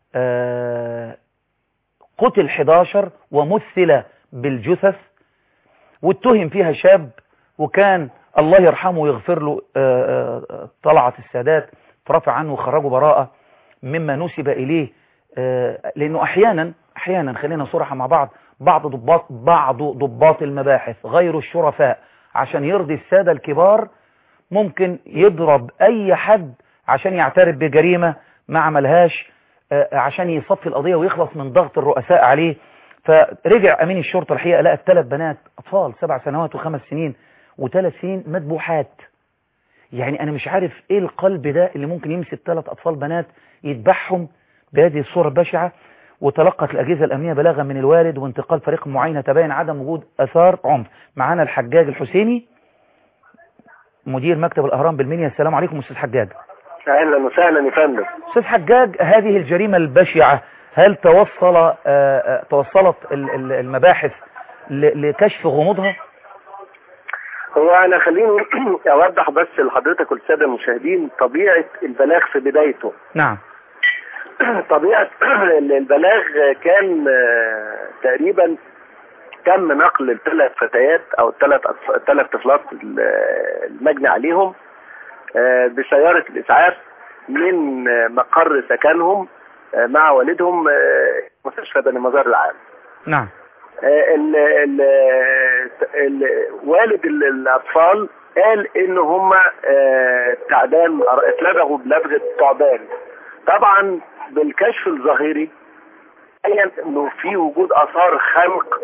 قتل حداشر ومثل بالجثث واتهم فيها شاب، وكان الله يرحمه ويغفر له طلعت السادات فرفع عنه وخرجوا براءة مما نسب إليه، لأنه أحيانا أحيانا خلينا صراحة مع بعض بعض ضباط بعض ضباط المباحث غير الشرفاء عشان يرضي السادة الكبار ممكن يضرب أي حد عشان يعترف بجريمة ما عملهاش عشان يصفي القضية ويخلص من ضغط الرؤساء عليه. فرجع أمين الشرطة الحقيقة لقى الثلاث بنات أطفال سبع سنوات وخمس سنين وثلاث سنين مذبوحات. يعني أنا مش عارف إيه القلب ده اللي ممكن يمسك ثلاث أطفال بنات يذبحهم بهذه الصورة البشعة. وتلقت الأجهزة الأمنية بلاغا من الوالد وانتقال فريق معاينة تبين عدم وجود أثار عنف. معانا الحجاج الحسيني مدير مكتب الأهرام بالمنيا. السلام عليكم أستاذ حجاج. أهلا وسهلا يا فندم. أستاذ حجاج، هذه الجريمة البشعة هل توصل آآ آآ توصلت المباحث لكشف غموضها؟ هو أنا خليني أوضح بس لحضرتك والسادة المشاهدين طبيعة البلاغ في بدايته. نعم. طبيعة البلاغ كان تقريبا تم نقل الثلاث فتيات أو الثلاث الثلاث طفلات المجني عليهم بسيارة الإسعاف من مقر سكنهم مع والدهم مستشفى بني مزار العام. نعم. ال ال ال والد الأطفال قال إن هم تعبان اتلبغوا بلبغة تعبان. طبعا بالكشف الظاهري أيضا إنه في وجود آثار خنق،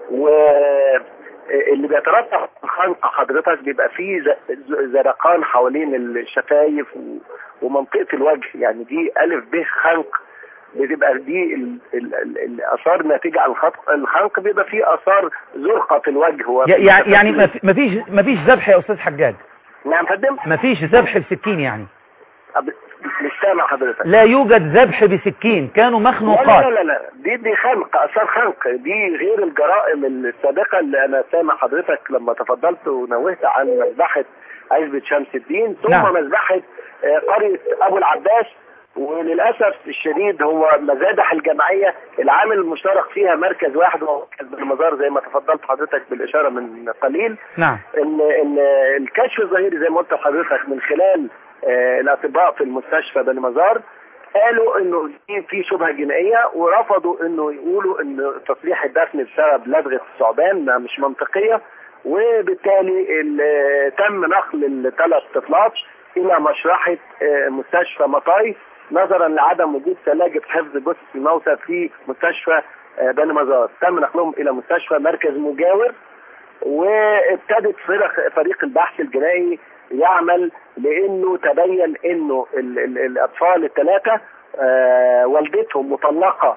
واللي بيترتب على الخنق حضرتك بيبقى فيه زرقان حوالين الشفايف ومنطقة الوجه، يعني دي ألف ب خنق، بتبقى دي ال ال ال الآثار ناتجة عن الخنق. الخنق بيبقى فيه آثار زرقة في الوجه. يعني يعني ما فيش ما فيش ذبح يا أستاذ حجاج؟ نعم فندم. ما فيش ذبح بسكين يعني؟ مش سامع حضرتك. لا يوجد ذبح بسكين، كانوا مخنوقات. لا لا لا دي دي خنق، اثار خنق، دي غير الجرائم السابقه اللي انا سامع حضرتك لما تفضلت ونوهت عن مذبحه عزبة شمس الدين ثم نعم. مذبحه قريه ابو العباس وللاسف الشديد هو مذابح الجمعيه العامل المشترك فيها مركز واحد وهو مركز بالمزار زي ما تفضلت حضرتك بالاشاره من قليل. نعم. ان ان الكشف الظاهري زي ما قلت لحضرتك من خلال آه الاطباء في المستشفى بالمزار قالوا انه في شبهه جنائيه، ورفضوا انه يقولوا ان تصريح الدفن بسبب لدغه الثعبان مش منطقيه، وبالتالي تم نقل الثلاث طفلات الى مشرحه مستشفى مطاي نظرا لعدم وجود ثلاجه حفظ جثث الموتى في مستشفى بني مزار. تم نقلهم الى مستشفى مركز مجاور، وابتدت فرق فريق البحث الجنائي يعمل، لانه تبين انه ال ال الاطفال الثلاثه آه والدتهم مطلقه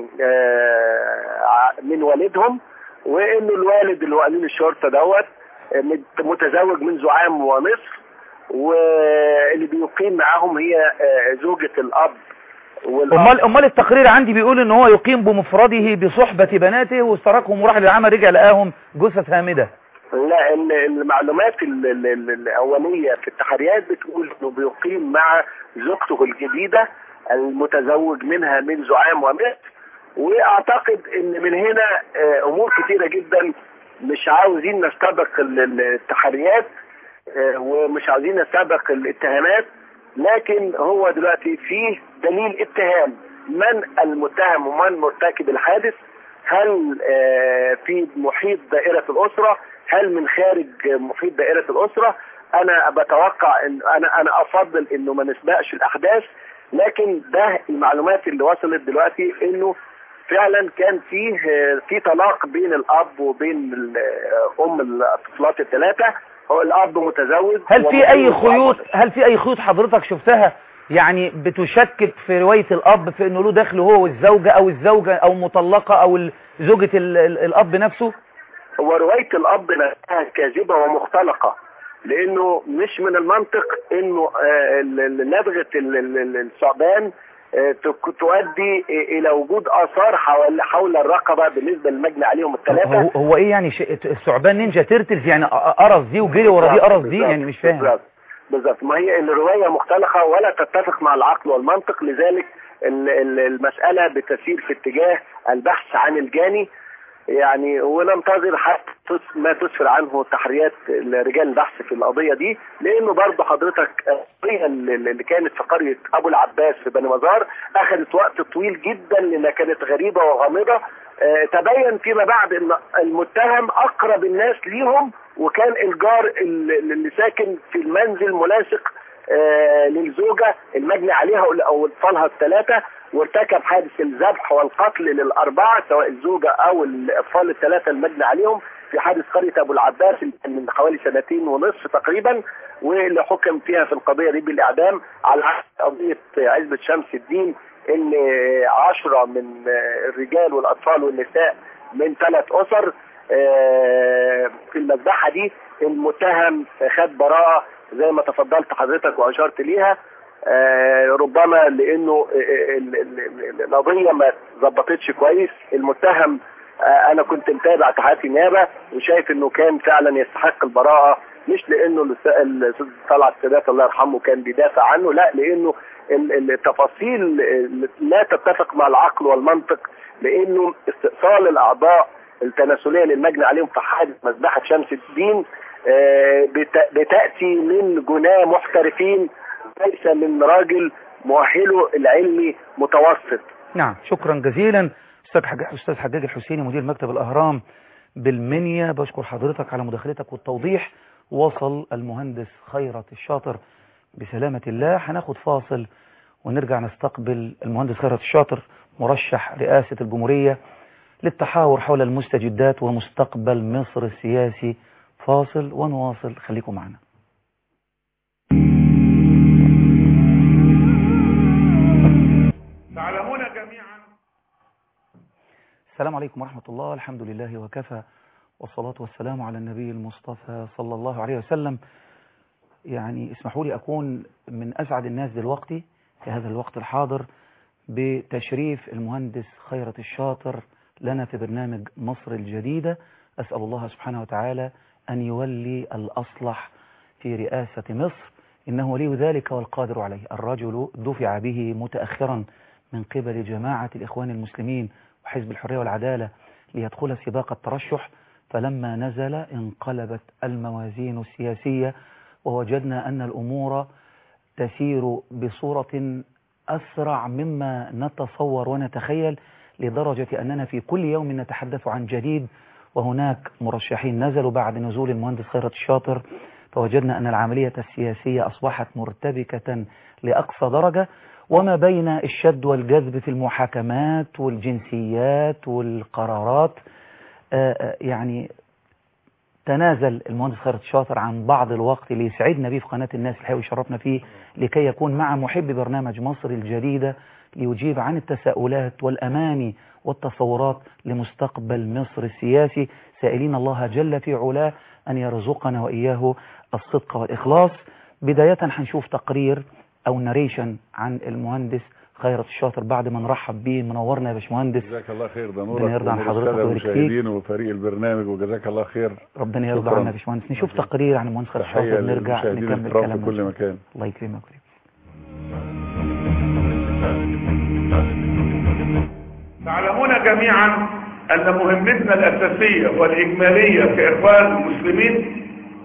آه من والدهم، وانه الوالد اللي هو امين الشرطه دوت متزوج منذ عام ونصف، واللي بيقيم معاهم هي آه زوجة الاب. امال امال التقرير عندي بيقول ان هو يقيم بمفرده بصحبة بناته، واستركهم وراح للعمل رجع لقاهم جثث هامدة. لا، المعلومات الاولية في التحريات بتقول انه بيقيم مع زوجته الجديدة المتزوج منها منذ عام ونصف، واعتقد ان من هنا امور كثيرة جدا مش عاوزين نستبق التحريات ومش عاوزين نستبق الاتهامات، لكن هو دلوقتي فيه دليل اتهام من المتهم ومن مرتكب الحادث، هل في محيط دائرة الأسرة، هل من خارج محيط دائرة الأسرة. أنا بتوقع إن أنا أنا أفضل إنه ما نسبقش الأحداث، لكن ده المعلومات اللي وصلت دلوقتي إنه فعلا كان فيه في طلاق بين الأب وبين أم الطفلات الثلاثة. هو الأب متزوج. هل في أي خيوط هل في أي خيوط حضرتك شفتها يعني بتشكك في رواية الأب في إنه له دخل هو والزوجة أو الزوجة أو مطلقة أو زوجة الأب نفسه؟ هو رواية الأب نفسها كاذبة ومختلقة، لأنه مش من المنطق إنه لدغة الثعبان تؤدي إلى وجود آثار حول حول الرقبة بالنسبة للمجني عليهم الثلاثة. هو, هو إيه يعني الثعبان نينجا تيرتلز يعني قرص دي وجري ورا دي قرص دي يعني مش فاهم. بالظبط بالظبط ما هي الرواية مختلقة ولا تتفق مع العقل والمنطق، لذلك المسألة بتسير في اتجاه البحث عن الجاني يعني، وننتظر حتى ما تسفر عنه تحريات رجال البحث في القضية دي، لأنه برضه حضرتك القضية اللي كانت في قرية أبو العباس في بني مزار أخذت وقت طويل جدا لأنها كانت غريبة وغامضة. اه تبين فيما بعد أن المتهم أقرب الناس ليهم، وكان الجار اللي ساكن في المنزل ملاصق اه للزوجة المجني عليها أو أطفالها الثلاثة، وارتكب حادث الذبح والقتل للأربعة سواء الزوجة أو الأطفال الثلاثة المجني عليهم في حادث قرية أبو العباس من حوالي سنتين ونصف تقريبا، واللي حكم فيها في القضية دي بالإعدام، على قضية عزبة شمس الدين إن عشرة من الرجال والأطفال والنساء من ثلاث أسر في المذبحة دي المتهم خد براءة زي ما تفضلت حضرتك وأشرت ليها. آه ربما لانه القضيه ما ظبطتش كويس. المتهم آه انا كنت متابع تحقيقات النيابه وشايف انه كان فعلا يستحق البراءه، مش لانه الاستاذ طلعت السادات الله يرحمه كان بيدافع عنه، لا لانه التفاصيل لا تتفق مع العقل والمنطق، لانه استئصال الاعضاء التناسليه للمجني عليهم في حادث مذبحه شمس الدين آه بتاتي من جناه محترفين ليس من راجل مؤهله العلمي متوسط. نعم، شكرا جزيلا استاذ حجاج استاذ حجاج الحسيني مدير مكتب الاهرام بالمنيا، بشكر حضرتك على مداخلتك والتوضيح. وصل المهندس خيرت الشاطر بسلامة الله. هناخد فاصل ونرجع نستقبل المهندس خيرت الشاطر مرشح رئاسة الجمهورية للتحاور حول المستجدات ومستقبل مصر السياسي. فاصل ونواصل، خليكم معنا. تعلمون جميعا. السلام عليكم ورحمة الله، الحمد لله وكفى، والصلاة والسلام على النبي المصطفى صلى الله عليه وسلم. يعني اسمحوا لي أكون من أسعد الناس دلوقتي في هذا الوقت الحاضر بتشريف المهندس خيرت الشاطر لنا في برنامج مصر الجديدة. أسأل الله سبحانه وتعالى أن يولي الأصلح في رئاسة مصر، إنه ولي ذلك والقادر عليه. الرجل دفع به متأخرا من قبل جماعة الإخوان المسلمين وحزب الحرية والعدالة ليدخل سباق الترشح، فلما نزل انقلبت الموازين السياسية ووجدنا أن الأمور تسير بصورة أسرع مما نتصور ونتخيل، لدرجة أننا في كل يوم نتحدث عن جديد. وهناك مرشحين نزلوا بعد نزول المهندس خيرت الشاطر، فوجدنا أن العملية السياسية أصبحت مرتبكة لأقصى درجة، وما بين الشد والجذب في المحاكمات والجنسيات والقرارات يعني تنازل المهندس خيرت الشاطر عن بعض الوقت اللي يسعدنا به في قناة الناس الحيوي ويشرفنا فيه، لكي يكون مع محب برنامج مصر الجديدة ليجيب عن التساؤلات والأماني والتصورات لمستقبل مصر السياسي، سائلين الله جل في علاه أن يرزقنا وإياه الصدق والإخلاص. بداية هنشوف تقرير أو ناريشن عن المهندس خيرت الشاطر بعد ما نرحب بيه. منورنا يا باشمهندس. جزاك الله خير. ده ربنا يرضى عن حضرتك والمشاهدين وفريق البرنامج، وجزاك الله خير. ربنا يرضى عنا يا باشمهندس. نشوف تقرير عن المهندس خيرت الشاطر نرجع نكمل كلامنا في كل مكان. الله يكرمك. تعلمون جميعا أن مهمتنا الأساسية والإجمالية كإخوان المسلمين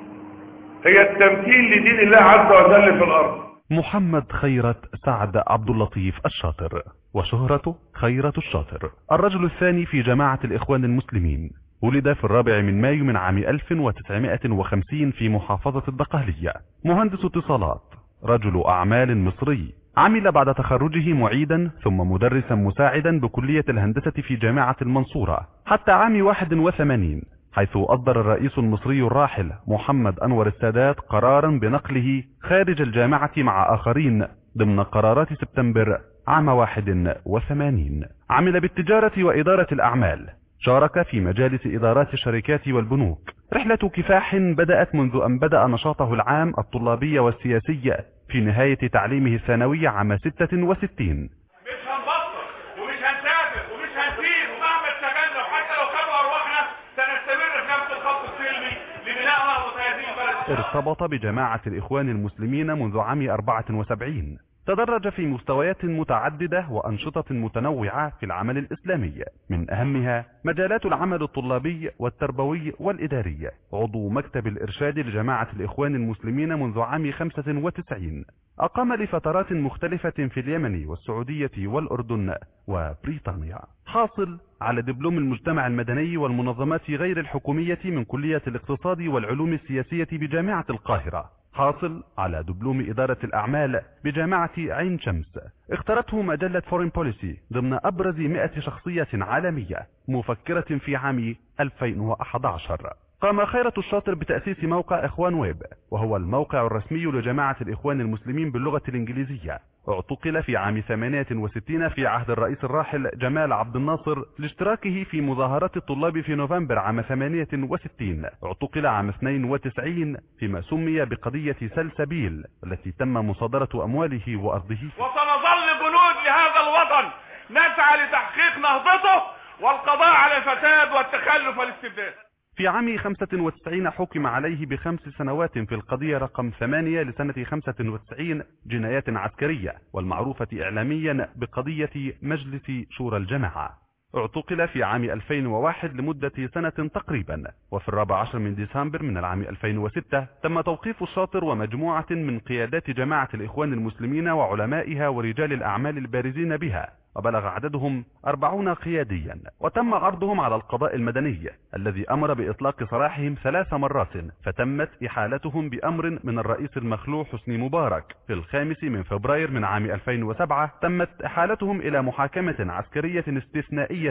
هي التمكين لدين الله عز وجل في الأرض. محمد خيرت سعد عبد اللطيف الشاطر، وشهرته خيرت الشاطر، الرجل الثاني في جماعة الإخوان المسلمين. ولد في الرابع من مايو من عام ألف وتسعمائة وخمسين في محافظة الدقهلية. مهندس اتصالات، رجل أعمال مصري، عمل بعد تخرجه معيدا ثم مدرسا مساعدا بكلية الهندسة في جامعة المنصورة حتى عام واحد وثمانين، حيث أصدر الرئيس المصري الراحل محمد أنور السادات قرارا بنقله خارج الجامعة مع آخرين ضمن قرارات سبتمبر عام واحد وثمانين. عمل بالتجارة وإدارة الأعمال، شارك في مجالس إدارات الشركات والبنوك. رحلة كفاح بدأت منذ أن بدأ نشاطه العام الطلابي والسياسي في نهاية تعليمه الثانوي عام ستة وستين. مش هنبطل ومش هنسافر ومش هنسير، ومهما اشتغلنا وحتى لو خدوا أرواحنا سنستمر في نفس الخط السلمي لبناء نهضة هذه البلد. ارتبط بجماعة الإخوان المسلمين منذ عام أربعة وسبعين. تدرج في مستويات متعددة وأنشطة متنوعة في العمل الإسلامي، من أهمها مجالات العمل الطلابي والتربوي والإداري. عضو مكتب الإرشاد لجماعة الإخوان المسلمين منذ عام خمسة وتسعين. أقام لفترات مختلفة في اليمن والسعودية والأردن وبريطانيا. حاصل على دبلوم المجتمع المدني والمنظمات غير الحكومية من كلية الاقتصاد والعلوم السياسية بجامعة القاهرة. حاصل على دبلوم إدارة الأعمال بجامعة عين شمس. اختارته مجلة فورين بوليسي ضمن أبرز مئة شخصية عالمية مفكرة في عام ألفين وأحد عشر. قام خيرت الشاطر بتأسيس موقع إخوان ويب، وهو الموقع الرسمي لجماعة الإخوان المسلمين باللغة الإنجليزية. اعتقل في عام ثمانية وستين في عهد الرئيس الراحل جمال عبد الناصر لاشتراكه في مظاهرات الطلاب في نوفمبر عام ثمانية وستين. اعتقل عام اثنين وتسعين فيما سمي بقضية سلسبيل التي تم مصادرة أمواله وأرضه. وسنظل جنود لهذا الوطن نسعى لتحقيق نهضته والقضاء على الفساد والتخلف والاستبداد. في عام خمسة وتسعين حكم عليه بخمس سنوات في القضية رقم ثمانية لسنة خمسة وتسعين جنايات عسكرية، والمعروفة إعلاميا بقضية مجلس شورى الجماعة. اعتقل في عام ألفين وواحد لمدة سنة تقريبا. وفي الرابع عشر من ديسمبر من العام ألفين وستة تم توقيف الشاطر ومجموعة من قيادات جماعة الإخوان المسلمين وعلمائها ورجال الأعمال البارزين بها، وبلغ عددهم أربعين قياديا، وتم عرضهم على القضاء المدني الذي أمر بإطلاق سراحهم ثلاث مرات، فتمت إحالتهم بأمر من الرئيس المخلوع حسني مبارك. في الخامس من فبراير من عام ألفين وسبعة تمت إحالتهم إلى محاكمة عسكرية استثنائية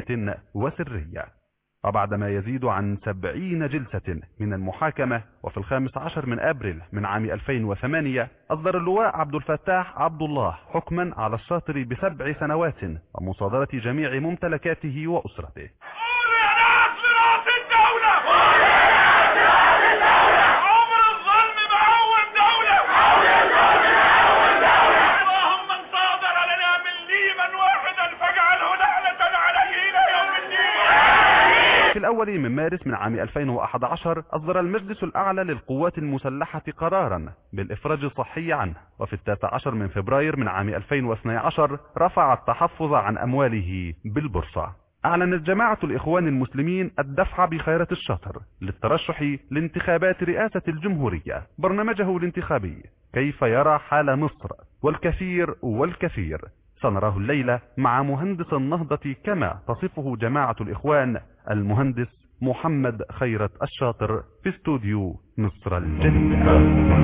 وسرية. وبعد ما يزيد عن سبعين جلسة من المحاكمة، وفي الخامس عشر من أبريل من عام ألفين وثمانية أصدر اللواء عبد الفتاح عبد الله حكما على الشاطر بسبع سنوات ومصادرة جميع ممتلكاته وأسرته. في الأول من مارس من عام ألفين وأحد عشر أصدر المجلس الأعلى للقوات المسلحة قرارا بالإفراج الصحي عنه، وفي التاسع عشر من فبراير من عام ألفين واثني عشر رفع التحفظ عن أمواله بالبورصة. أعلنت جماعة الإخوان المسلمين الدفع بخيرة الشاطر للترشح لانتخابات رئاسة الجمهورية برنامجه الانتخابي كيف يرى حال مصر والكثير والكثير سنراه الليلة مع مهندس النهضة كما تصفه جماعة الإخوان المهندس محمد خيرت الشاطر في استوديو مصر الجديدة.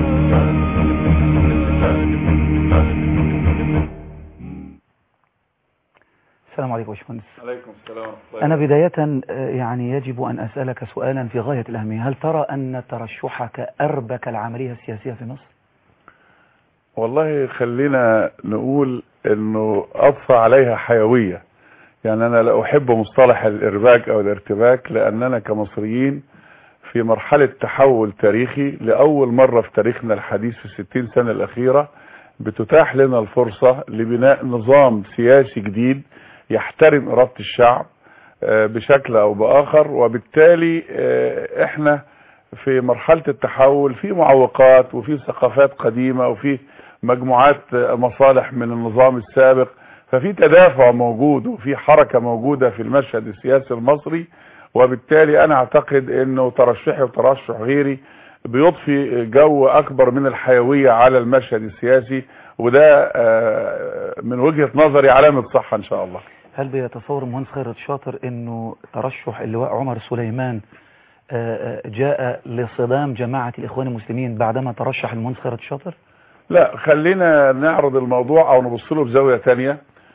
السلام عليكم يا باشمهندس. عليكم السلام. أنا بداية يعني يجب أن أسألك سؤالا في غاية الأهمية، هل ترى أن ترشحك أربك العملية السياسية في مصر؟ والله خلينا نقول انه اضفى عليها حيوية. يعني انا لا احب مصطلح الارباك او الارتباك، لاننا كمصريين في مرحلة تحول تاريخي لأول مرة في تاريخنا الحديث في الستين سنة الأخيرة بتتاح لنا الفرصة لبناء نظام سياسي جديد يحترم إرادة الشعب بشكل أو بآخر، وبالتالي احنا في مرحلة التحول في معوقات وفي ثقافات قديمة وفي مجموعات مصالح من النظام السابق، ففي تدافع موجود وفي حركة موجودة في المشهد السياسي المصري. وبالتالي انا اعتقد انه ترشحي وترشح غيري بيضفي جو اكبر من الحيوية على المشهد السياسي، وده من وجهة نظري علامة صحة ان شاء الله. هل بيتصور المهندس خيرت الشاطر انه ترشح اللواء عمر سليمان جاء لصدام جماعة الاخوان المسلمين بعدما ترشح المهندس خيرت الشاطر؟ لا، خلينا نعرض الموضوع او نبص له بزاوية تانية.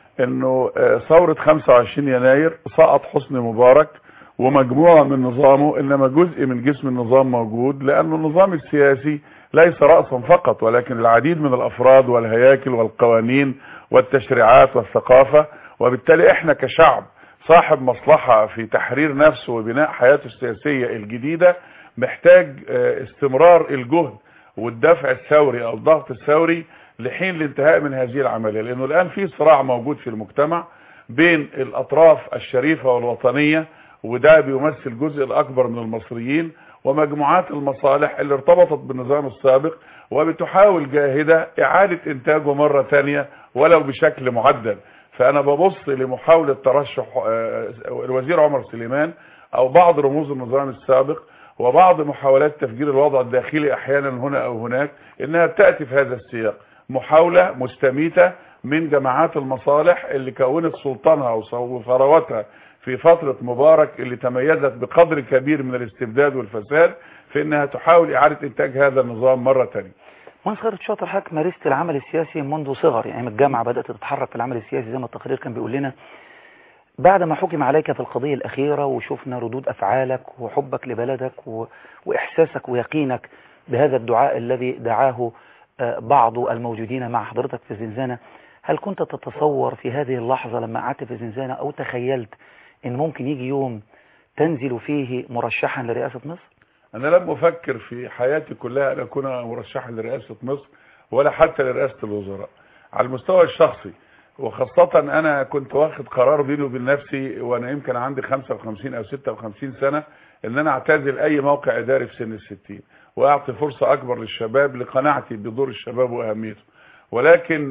انه ثورة خمسة وعشرين يناير سقط حسني مبارك ومجموعة من نظامه، انما جزء من جسم النظام موجود، لان النظام السياسي ليس رأسا فقط ولكن العديد من الافراد والهياكل والقوانين والتشريعات والثقافة. وبالتالي احنا كشعب صاحب مصلحة في تحرير نفسه وبناء حياته السياسية الجديدة محتاج استمرار الجهد والدفع الثوري او الضغط الثوري لحين الانتهاء من هذه العملية، لانه الان في صراع موجود في المجتمع بين الاطراف الشريفة والوطنية، وده بيمثل الجزء الاكبر من المصريين، ومجموعات المصالح اللي ارتبطت بالنظام السابق وبتحاول جاهدة اعادة انتاجه مرة تانية ولو بشكل معدل. فانا ببص لمحاولة ترشح الوزير عمر سليمان او بعض رموز النظام السابق وبعض محاولات تفجير الوضع الداخلي احيانا هنا او هناك، انها تأتي في هذا السياق، محاولة مستميتة من جماعات المصالح اللي كونت سلطانها وثروتها في فترة مبارك اللي تميزت بقدر كبير من الاستبداد والفساد، في انها تحاول اعادة انتاج هذا النظام مرة تانية. مهندس خيرت الشاطر، حضرتك مارست العمل السياسي منذ صغر، يعني من الجامعة بدأت تتحرك في العمل السياسي زي ما التقرير كان بيقول لنا. بعد ما حكم عليك في القضية الأخيرة وشفنا ردود أفعالك وحبك لبلدك و... وإحساسك ويقينك بهذا الدعاء الذي دعاه بعض الموجودين مع حضرتك في الزنزانة، هل كنت تتصور في هذه اللحظة لما قعدت في الزنزانة أو تخيلت إن ممكن يجي يوم تنزل فيه مرشحا لرئاسة مصر؟ أنا لم أفكر في حياتي كلها أن أكون مرشحا لرئاسة مصر ولا حتى لرئاسة الوزراء على المستوى الشخصي، وخاصة أنا كنت واخد قرار بيني وبين نفسي وأنا يمكن عندي خمسة وخمسين أو ستة وخمسين سنة إن أنا أعتزل أي موقع إداري في سن الستين وأعطي فرصة أكبر للشباب لقناعتي بدور الشباب وأهميته. ولكن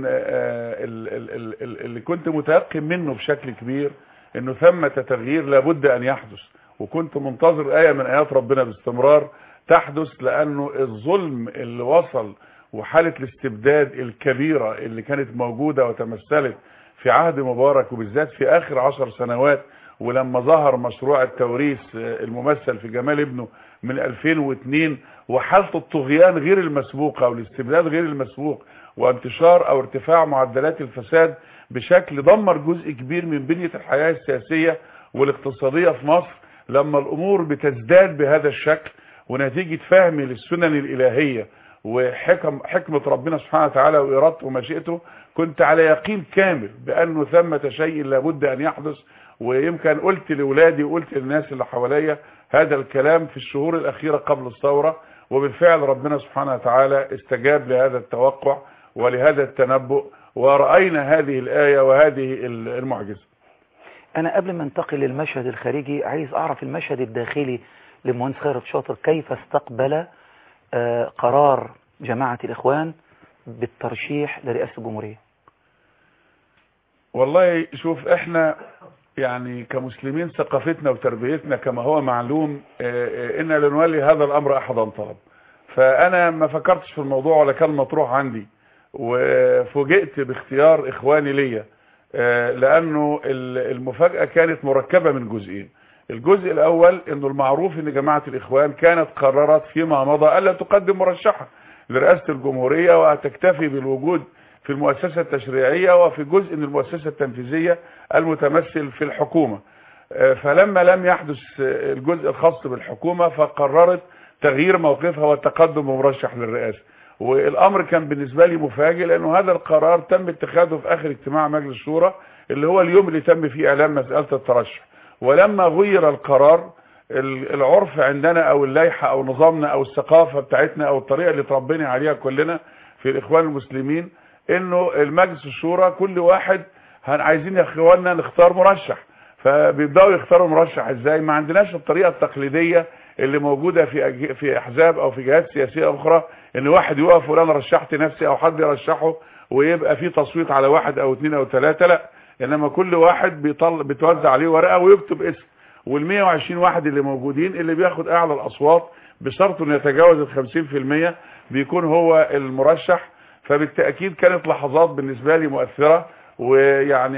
اللي كنت متيقن منه بشكل كبير إنه ثمة تغيير لابد أن يحدث، وكنت منتظر آية من آيات ربنا باستمرار تحدث، لأنه الظلم اللي وصل وحالة الاستبداد الكبيرة اللي كانت موجودة وتمثلت في عهد مبارك وبالذات في آخر عشر سنوات، ولما ظهر مشروع التوريث الممثل في جمال ابنه من ألفين واثنين، وحالة الطغيان غير المسبوقة والاستبداد غير المسبوق وانتشار أو ارتفاع معدلات الفساد بشكل دمر جزء كبير من بنية الحياة السياسية والاقتصادية في مصر. لما الأمور بتزداد بهذا الشكل ونتيجة فهمي للسنن الإلهية وحكم حكمة ربنا سبحانه وتعالى وإرادته ومشيئته، كنت على يقين كامل بأنه ثمة شيء لابد أن يحدث. ويمكن قلت لأولادي وقلت للناس اللي حواليا هذا الكلام في الشهور الأخيرة قبل الثورة، وبالفعل ربنا سبحانه وتعالى استجاب لهذا التوقع ولهذا التنبؤ، ورأينا هذه الآية وهذه المعجزة. أنا قبل ما انتقل للمشهد الخارجي عايز أعرف المشهد الداخلي للمهندس خيرت شاطر، كيف استقبل آه قرار جماعة الإخوان بالترشيح لرئاسة الجمهورية؟ والله شوف، احنا يعني كمسلمين ثقافتنا وتربيتنا كما هو معلوم إن لنولي هذا الأمر أحدا طلب. فأنا ما فكرتش في الموضوع ولا كان مطروح عندي، وفوجئت باختيار إخواني ليا، لأنه المفاجأة كانت مركبة من جزئين. الجزء الأول إنه المعروف إن جماعة الإخوان كانت قررت فيما مضى ألا تقدم مرشحة لرئاسة الجمهورية وتكتفي بالوجود في المؤسسة التشريعية وفي جزء من المؤسسة التنفيذية المتمثل في الحكومة. فلما لم يحدث الجزء الخاص بالحكومة فقررت تغيير موقفها والتقدم بمرشح للرئاسة. والأمر كان بالنسبة لي مفاجئ، لأنه هذا القرار تم اتخاذه في آخر اجتماع مجلس الشورى اللي هو اليوم اللي تم فيه إعلان مسألة الترشح. ولما غير القرار، العرف عندنا أو اللائحة أو نظامنا أو الثقافة بتاعتنا أو الطريقة اللي تربينا عليها كلنا في الإخوان المسلمين، انه المجلس الشورى كل واحد عايزين يا اخواننا نختار مرشح، فبيبداوا يختاروا مرشح ازاي؟ ما عندناش الطريقه التقليديه اللي موجوده في في احزاب او في جهات سياسيه اخرى، ان واحد يقف يقول انا رشحت نفسي او حد يرشحه ويبقى في تصويت على واحد او اثنين او ثلاثه. لا، انما كل واحد بيطلع بتوزع عليه ورقه ويكتب اسم، وال120 واحد اللي موجودين اللي بياخد اعلى الاصوات بشرط انه يتجاوز ال خمسين في المية بيكون هو المرشح. فبالتأكيد كانت لحظات بالنسبة لي مؤثرة، ويعني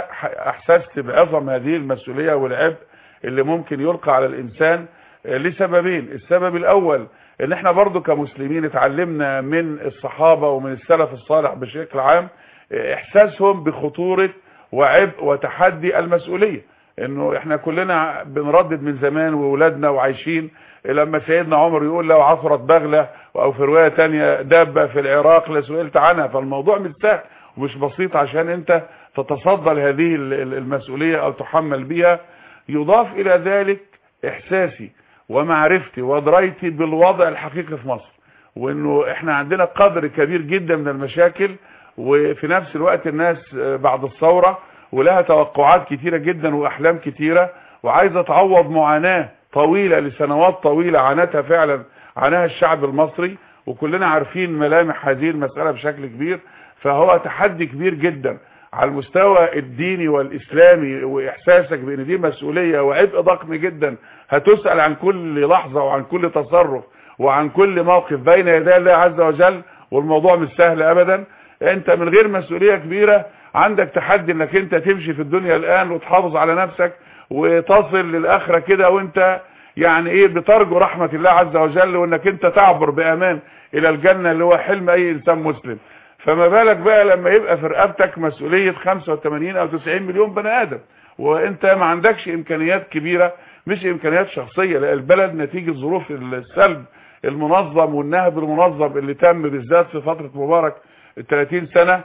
احسست بعظم هذه المسؤولية والعبء اللي ممكن يلقى على الإنسان لسببين. السبب الأول ان احنا برضو كمسلمين اتعلمنا من الصحابة ومن السلف الصالح بشكل عام احساسهم بخطورة وعبء وتحدي المسؤولية، انه احنا كلنا بنردد من زمان وولادنا وعايشين لما سيدنا عمر يقول لو عثرت بغلة او في رواية تانية دابة في العراق لسئلت عنها. فالموضوع مش سهل ومش بسيط عشان انت تتصدى لهذه المسؤولية او تحمل بها. يضاف الى ذلك احساسي ومعرفتي ودرايتي بالوضع الحقيقي في مصر، وانه احنا عندنا قدر كبير جدا من المشاكل، وفي نفس الوقت الناس بعد الثورة ولها توقعات كتيرة جدا واحلام كتيرة وعايزة تعوض معاناة طويلة لسنوات طويلة عانتها فعلا عاناها الشعب المصري، وكلنا عارفين ملامح هذه المسألة بشكل كبير. فهو تحدي كبير جدا على المستوى الديني والإسلامي، وإحساسك بأن دي مسؤولية وعبء ضخم جدا هتسأل عن كل لحظة وعن كل تصرف وعن كل موقف بين يدي الله عز وجل، والموضوع مش سهل أبدا. أنت من غير مسؤولية كبيرة عندك تحدي أنك أنت تمشي في الدنيا الآن وتحافظ على نفسك وتصل للآخرة كده وأنت يعني إيه بترجو رحمة الله عز وجل، وأنك أنت تعبر بأمان إلى الجنة اللي هو حلم أي إنسان مسلم. فما بالك بقى لما يبقى في رقبتك مسؤولية خمسة وثمانين أو تسعين مليون بني آدم وانت ما عندكش امكانيات كبيرة، مش امكانيات شخصية، لأن البلد نتيجة ظروف السلب المنظم والنهب المنظم اللي تم بالذات في فترة مبارك الثلاثين سنة،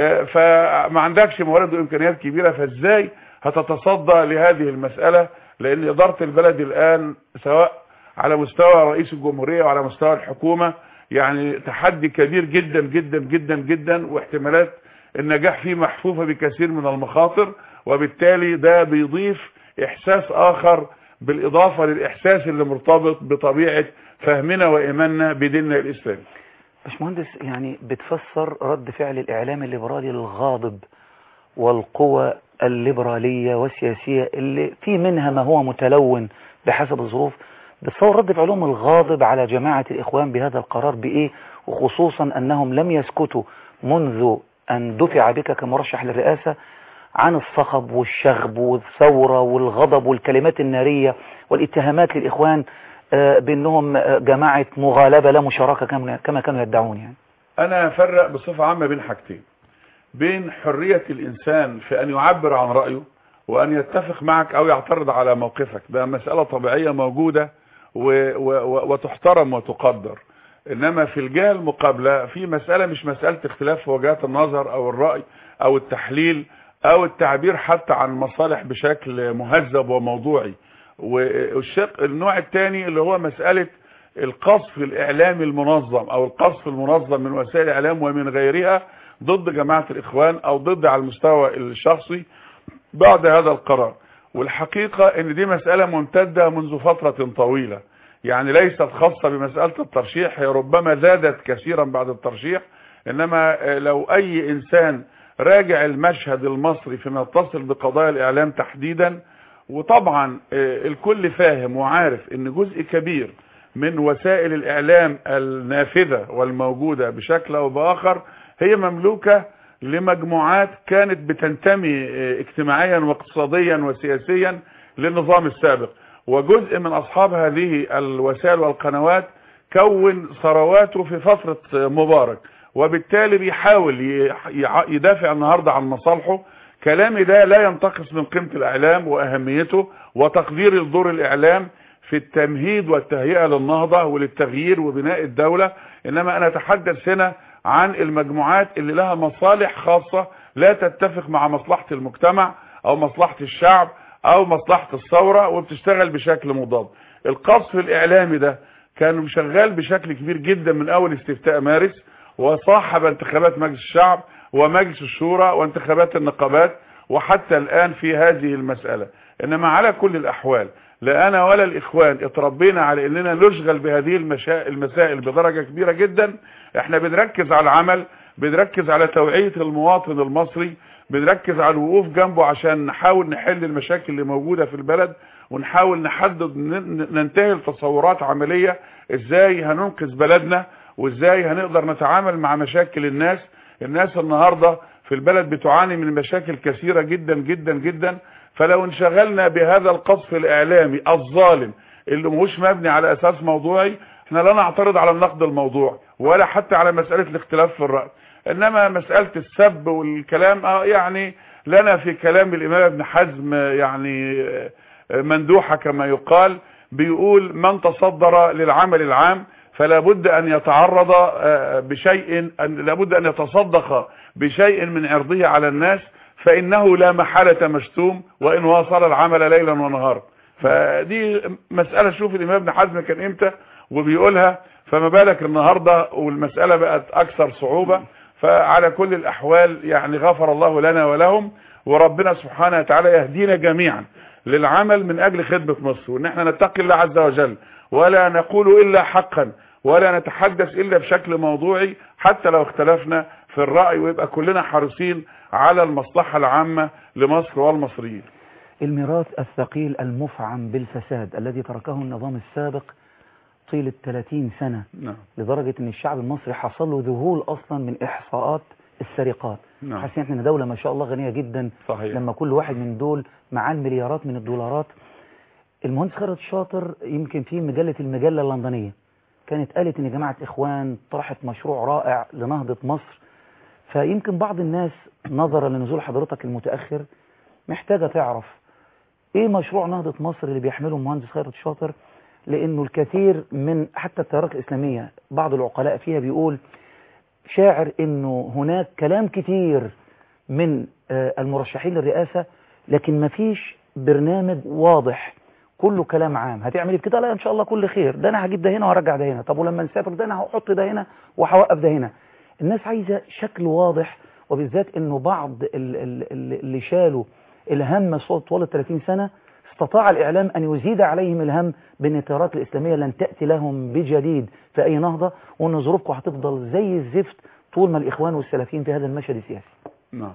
فما عندكش موارد وامكانيات كبيرة. فازاي هتتصدى لهذه المسألة؟ لأن إدارة البلد الآن سواء على مستوى رئيس الجمهورية وعلى مستوى الحكومة يعني تحدي كبير جدا جدا جدا جدا، واحتمالات النجاح فيه محفوفة بكثير من المخاطر، وبالتالي ده بيضيف إحساس آخر بالإضافة للإحساس اللي مرتبط بطبيعة فهمنا وإيماننا بديننا الإسلامي. باشمهندس، يعني بتفسر رد فعل الإعلام الليبرالي الغاضب والقوى الليبرالية والسياسية اللي في منها ما هو متلون بحسب الظروف، بتصور رد فعلهم الغاضب على جماعة الإخوان بهذا القرار بإيه؟ وخصوصا أنهم لم يسكتوا منذ أن دفع بك كمرشح للرئاسة عن الصخب والشغب والثورة والغضب والكلمات النارية والاتهامات للإخوان بأنهم جماعة مغالبة لا مشاركة كما كانوا يدعون. يعني أنا أفرق بصفة عامة بين حاجتين، بين حرية الإنسان في أن يعبر عن رأيه وأن يتفق معك أو يعترض على موقفك، ده مسألة طبيعية موجودة و و وتحترم وتقدر. إنما في الجهة المقابلة في مسألة مش مسألة اختلاف في وجهات النظر أو الرأي أو التحليل أو التعبير حتى عن مصالح بشكل مهذب وموضوعي. والشق النوع الثاني اللي هو مسألة القصف الإعلامي المنظم أو القصف المنظم من وسائل الإعلام ومن غيرها ضد جماعة الإخوان أو ضد على المستوى الشخصي بعد هذا القرار. والحقيقة ان دي مسألة ممتدة منذ فترة طويلة، يعني ليست خاصة بمسألة الترشيح، هي ربما زادت كثيرا بعد الترشيح، انما لو اي انسان راجع المشهد المصري فيما يتصل بقضايا الاعلام تحديدا، وطبعا الكل فاهم وعارف ان جزء كبير من وسائل الاعلام النافذة والموجودة بشكل او باخر هي مملوكة لمجموعات كانت بتنتمي اجتماعيا واقتصاديا وسياسيا للنظام السابق، وجزء من اصحاب هذه الوسائل والقنوات كون ثرواته في فترة مبارك، وبالتالي بيحاول يدافع النهاردة عن مصالحه. كلامي ده لا ينتقص من قيمة الاعلام واهميته وتقدير الدور الاعلام في التمهيد والتهيئة للنهضة وللتغيير وبناء الدولة، انما انا اتحدث هنا عن المجموعات اللي لها مصالح خاصة لا تتفق مع مصلحة المجتمع او مصلحة الشعب او مصلحة الثورة، وبتشتغل بشكل مضاد. القصف الاعلامي ده كان شغال بشكل كبير جدا من اول استفتاء مارس، وصاحب انتخابات مجلس الشعب ومجلس الشورى وانتخابات النقابات، وحتى الان في هذه المسألة. انما على كل الاحوال لا انا ولا الاخوان اتربينا على اننا نشغل بهذه المسائل بدرجة كبيرة جدا. احنا بنركز على العمل، بنركز على توعية المواطن المصري، بنركز على الوقوف جنبه عشان نحاول نحل المشاكل اللي موجودة في البلد، ونحاول نحدد ننتهي لتصورات عملية ازاي هننقذ بلدنا وازاي هنقدر نتعامل مع مشاكل الناس. الناس النهاردة في البلد بتعاني من مشاكل كثيرة جدا جدا جدا، فلو انشغلنا بهذا القصف الاعلامي الظالم اللي مش مبني على اساس موضوعي، احنا لا نعترض على النقد الموضوعي ولا حتى على مسألة الاختلاف في الرأي، انما مسألة السب والكلام اه يعني لنا في كلام الامام ابن حزم يعني مندوحة كما يقال، بيقول من تصدر للعمل العام فلا بد ان يتعرض بشيء، لابد ان يتصدق بشيء من عرضه على الناس، فانه لا محالة مشتوم وان واصل العمل ليلا ونهارا. فدي مسألة شوف الامام ابن حزم كان امتى وبيقولها، فما بالك النهاردة والمسألة بقت اكثر صعوبة. فعلى كل الاحوال يعني غفر الله لنا ولهم، وربنا سبحانه وتعالى يهدينا جميعا للعمل من اجل خدمة مصر، وان احنا نتقي الله عز وجل ولا نقول الا حقا ولا نتحدث الا بشكل موضوعي حتى لو اختلفنا في الرأي، ويبقى كلنا حريصين على المصلحة العامة لمصر والمصريين. الميراث الثقيل المفعم بالفساد الذي تركه النظام السابق طيلة ثلاثين سنة، نعم. لدرجة ان الشعب المصري حصل له ذهول اصلا من احصاءات السرقات. نعم. حاسين احنا دولة ما شاء الله غنية جدا. صحيح. لما كل واحد من دول معاه المليارات من الدولارات. المهندس خيرت شاطر يمكن في مجلة المجلة اللندنية كانت قالت ان جماعة اخوان طرحت مشروع رائع لنهضة مصر، فيمكن بعض الناس نظرا لنزول حضرتك المتأخر محتاجة تعرف ايه مشروع نهضة مصر اللي بيحمله المهندس خيرت شاطر، لانه الكثير من حتى التيارات الاسلامية بعض العقلاء فيها بيقول شاعر انه هناك كلام كتير من المرشحين للرئاسة لكن مفيش برنامج واضح، كله كلام عام. هتعمل ايه كده؟ لا ان شاء الله كل خير، ده انا هجيب ده هنا وارجع ده هنا، طب ولما نسافر ده انا هحط ده هنا وهوقف ده هنا. الناس عايزة شكل واضح، وبالذات انه بعض اللي شالوا الهم طوال ثلاثين سنة استطاع الاعلام ان يزيد عليهم الهم بان التيارات الاسلامية لن تأتي لهم بجديد في اي نهضة، وان ظروفكم هتفضل زي الزفت طول ما الاخوان والسلفيين في هذا المشهد السياسي. نعم.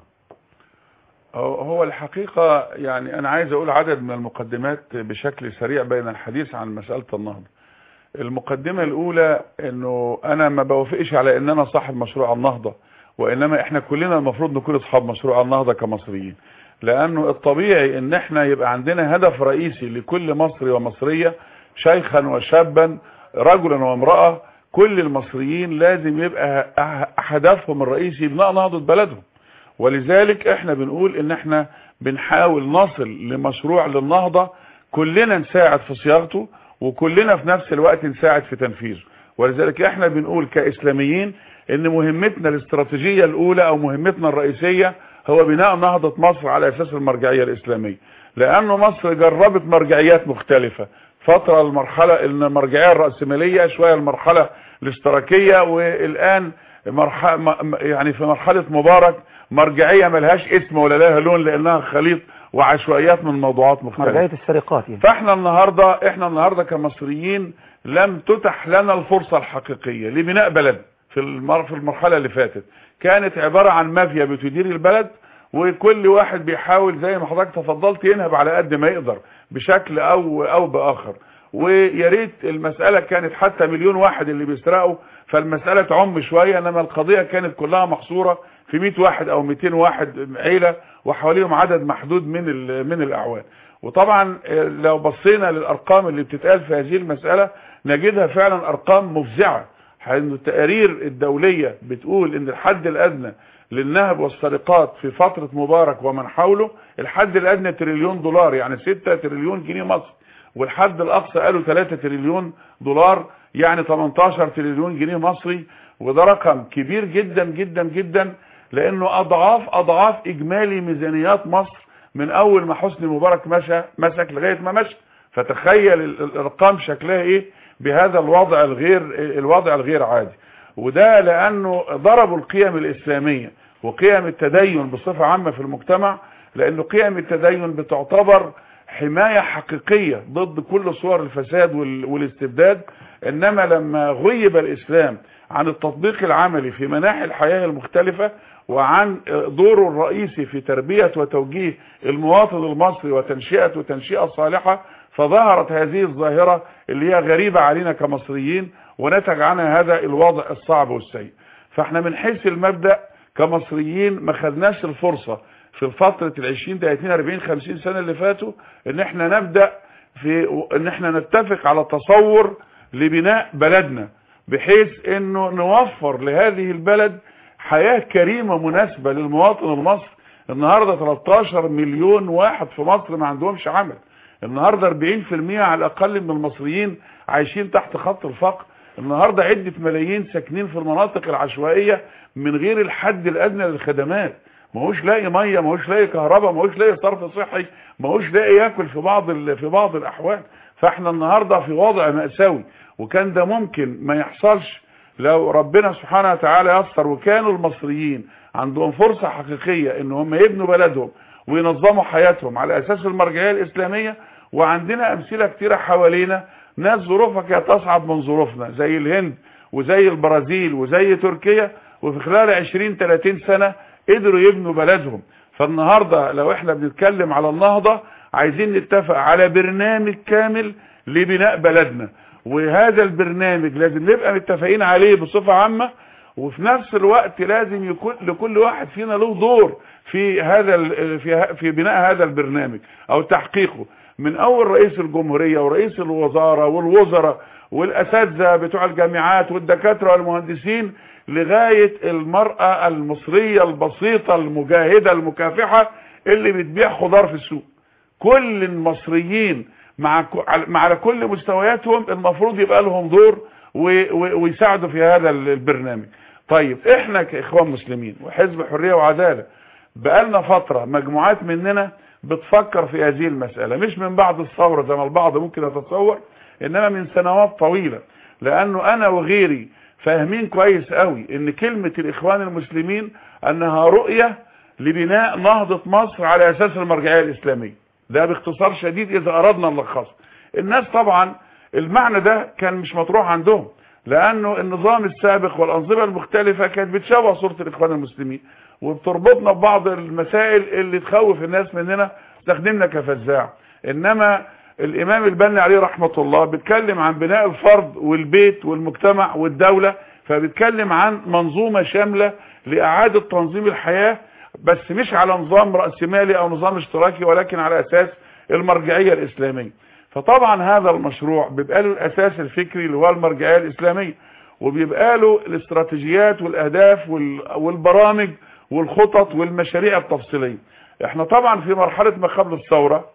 هو الحقيقة يعني انا عايز اقول عدد من المقدمات بشكل سريع بين الحديث عن مسألة النهضة. المقدمة الاولى انه انا ما بوافقش على ان انا صاحب مشروع النهضة، وانما احنا كلنا المفروض نكون اصحاب مشروع النهضة كمصريين، لانه الطبيعي ان احنا يبقى عندنا هدف رئيسي لكل مصري ومصرية، شيخا وشابا رجلا وامرأة، كل المصريين لازم يبقى هدفهم الرئيسي بناء نهضة بلدهم. ولذلك احنا بنقول ان احنا بنحاول نصل لمشروع للنهضة كلنا نساعد في صياغته وكلنا في نفس الوقت نساعد في تنفيذه. ولذلك احنا بنقول كإسلاميين ان مهمتنا الاستراتيجية الاولى او مهمتنا الرئيسية هو بناء نهضة مصر على اساس المرجعية الاسلامية، لانه مصر جربت مرجعيات مختلفة، فترة المرحلة المرجعية الرأسمالية، شوية المرحلة الاشتراكية، والان مرحلة يعني في مرحلة مبارك مرجعية ملهاش اسم ولا لها لون لانها خليط وعشوائيات من موضوعات مختلفة. مرجعية السرقات يعني. فاحنا النهاردة احنا النهاردة كمصريين لم تتح لنا الفرصة الحقيقية لبناء بلد في المر... في المرحلة اللي فاتت. كانت عبارة عن مافيا بتدير البلد، وكل واحد بيحاول زي ما حضرتك تفضلت ينهب على قد ما يقدر بشكل او او باخر. ويا ريت المسألة كانت حتى مليون واحد اللي بيسرقوا فالمسألة تعم شوية، انما القضية كانت كلها محصورة في مئة واحد او مئتين واحد عيلة وحواليهم عدد محدود من من الاعوان. وطبعا لو بصينا للارقام اللي بتتقال في هذه المسألة نجدها فعلا ارقام مفزعة، حيث التقارير الدولية بتقول ان الحد الادنى للنهب والسرقات في فترة مبارك ومن حوله الحد الادنى تريليون دولار، يعني ستة تريليون جنيه مصري، والحد الاقصى قالوا ثلاثة تريليون دولار يعني ثمانية عشر تريليون جنيه مصري. وده رقم كبير جدا جدا جدا، لانه اضعاف اضعاف اجمالي ميزانيات مصر من اول ما حسني مبارك مشى مسك لغايه ما مشى. فتخيل الارقام شكلها ايه بهذا الوضع الغير الوضع الغير عادي. وده لانه ضربوا القيم الاسلاميه وقيم التدين بصفه عامه في المجتمع، لانه قيم التدين بتعتبر حمايه حقيقيه ضد كل صور الفساد والاستبداد. انما لما غيب الاسلام عن التطبيق العملي في مناحي الحياه المختلفه وعن دوره الرئيسي في تربيه وتوجيه المواطن المصري وتنشئه وتنشئه صالحه، فظهرت هذه الظاهره اللي هي غريبه علينا كمصريين ونتج عنها هذا الوضع الصعب والسيء. فاحنا من حيث المبدأ كمصريين ما خدناش الفرصة في فترة العشرين ثلاثين أربعين خمسين سنة اللي فاتوا ان احنا نبدأ في ان احنا نتفق على تصور لبناء بلدنا، بحيث انه نوفر لهذه البلد حياة كريمة مناسبة للمواطن المصري. النهاردة ثلاثة عشر مليون واحد في مصر ما عندهمش عمل، النهاردة أربعين في المئة على الاقل من المصريين عايشين تحت خط الفقر، النهاردة عدة ملايين ساكنين في المناطق العشوائية من غير الحد الادنى للخدمات، ماهوش لاقي ميه، ماهوش لاقي كهرباء، ماهوش لاقي صرف صحي، ماهوش لاقي ياكل في بعض في بعض الاحوال. فاحنا النهارده في وضع مأساوي، وكان ده ممكن ما يحصلش لو ربنا سبحانه وتعالى يسر وكانوا المصريين عندهم فرصة حقيقية ان هم يبنوا بلدهم وينظموا حياتهم على اساس المرجعية الاسلامية. وعندنا امثلة كتيرة حوالينا ناس ظروفها كانت اصعب من ظروفنا، زي الهند وزي البرازيل وزي تركيا، وفي خلال عشرين ثلاثين سنة قدروا يبنوا بلدهم. فالنهاردة لو احنا بنتكلم على النهضة عايزين نتفق على برنامج كامل لبناء بلدنا، وهذا البرنامج لازم نبقى متفقين عليه بصفة عامة، وفي نفس الوقت لازم يكون لكل واحد فينا له دور في هذا في في بناء هذا البرنامج او تحقيقه، من اول رئيس الجمهورية ورئيس الوزارة والوزراء والاساتذة بتوع الجامعات والدكاترة والمهندسين لغاية المرأة المصرية البسيطة المجاهدة المكافحة اللي بتبيع خضار في السوق. كل المصريين مع على كل مستوياتهم المفروض يبقى لهم دور ويساعدوا في هذا البرنامج. طيب احنا كاخوان مسلمين وحزب حرية وعدالة بقالنا فترة مجموعات مننا بتفكر في هذه المسألة، مش من بعد الثورة زي ما البعض ممكن يتصور، انما من سنوات طويلة، لانه انا وغيري فاهمين كويس قوي ان كلمة الاخوان المسلمين انها رؤية لبناء نهضة مصر على اساس المرجعية الاسلامية. ده باختصار شديد اذا اردنا نلخصه. الناس طبعا المعنى ده كان مش مطروح عندهم، لانه النظام السابق والانظمة المختلفة كانت بتشوه صورة الاخوان المسلمين وبتربطنا ببعض المسائل اللي تخوف الناس مننا، استخدمنا كفزاع. انما الامام البني عليه رحمة الله بيتكلم عن بناء الفرد والبيت والمجتمع والدولة، فبيتكلم عن منظومة شاملة لاعادة تنظيم الحياة، بس مش على نظام رأسمالي او نظام اشتراكي، ولكن على اساس المرجعية الاسلامية. فطبعا هذا المشروع بيبقى له الاساس الفكري اللي هو المرجعية الاسلامية، وبيبقى له الاستراتيجيات والاهداف والبرامج والخطط والمشاريع التفصيلية. احنا طبعا في مرحلة ما قبل الثورة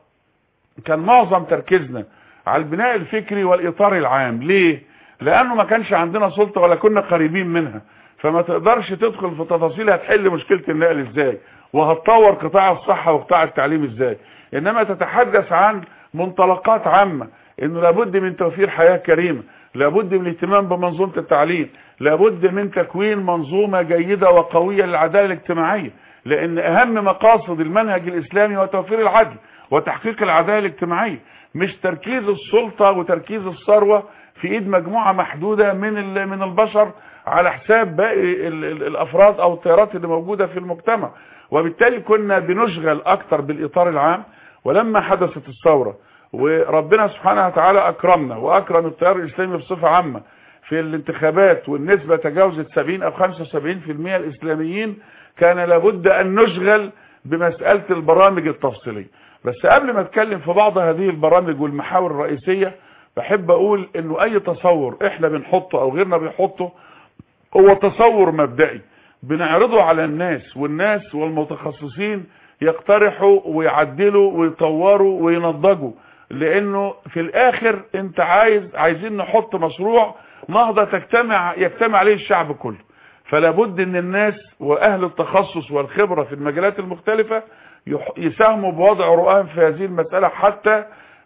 كان معظم تركيزنا على البناء الفكري والاطار العام. ليه؟ لانه ما كانش عندنا سلطة ولا كنا قريبين منها، فما تقدرش تدخل في تفاصيل هتحل مشكلة النقل ازاي وهتطور قطاع الصحة وقطاع التعليم ازاي، انما تتحدث عن منطلقات عامة، انه لابد من توفير حياة كريمة، لابد من الاهتمام بمنظومة التعليم، لابد من تكوين منظومة جيدة وقوية للعدالة الاجتماعية. لان اهم مقاصد المنهج الاسلامي هو توفير العدل وتحقيق العداله الاجتماعيه، مش تركيز السلطه وتركيز الثروه في ايد مجموعه محدوده من من البشر على حساب باقي الافراد او التيارات اللي موجوده في المجتمع. وبالتالي كنا بنشغل اكتر بالاطار العام. ولما حدثت الثوره وربنا سبحانه وتعالى اكرمنا واكرم التيار الاسلامي بصفه عامه في الانتخابات والنسبه تجاوزت سبعين او خمسة وسبعين بالمئة الاسلاميين، كان لابد ان نشغل بمساله البرامج التفصيليه. بس قبل ما اتكلم في بعض هذه البرامج والمحاور الرئيسيه، بحب اقول انه اي تصور احنا بنحطه او غيرنا بيحطه هو تصور مبدئي بنعرضه على الناس، والناس والمتخصصين يقترحوا ويعدلوا ويطوروا وينضجوا، لانه في الاخر انت عايز عايزين نحط مشروع نهضة تجتمع يجتمع عليه الشعب كله. فلا بد ان الناس واهل التخصص والخبرة في المجالات المختلفة يساهموا بوضع رؤاهم في هذه المسألة حتى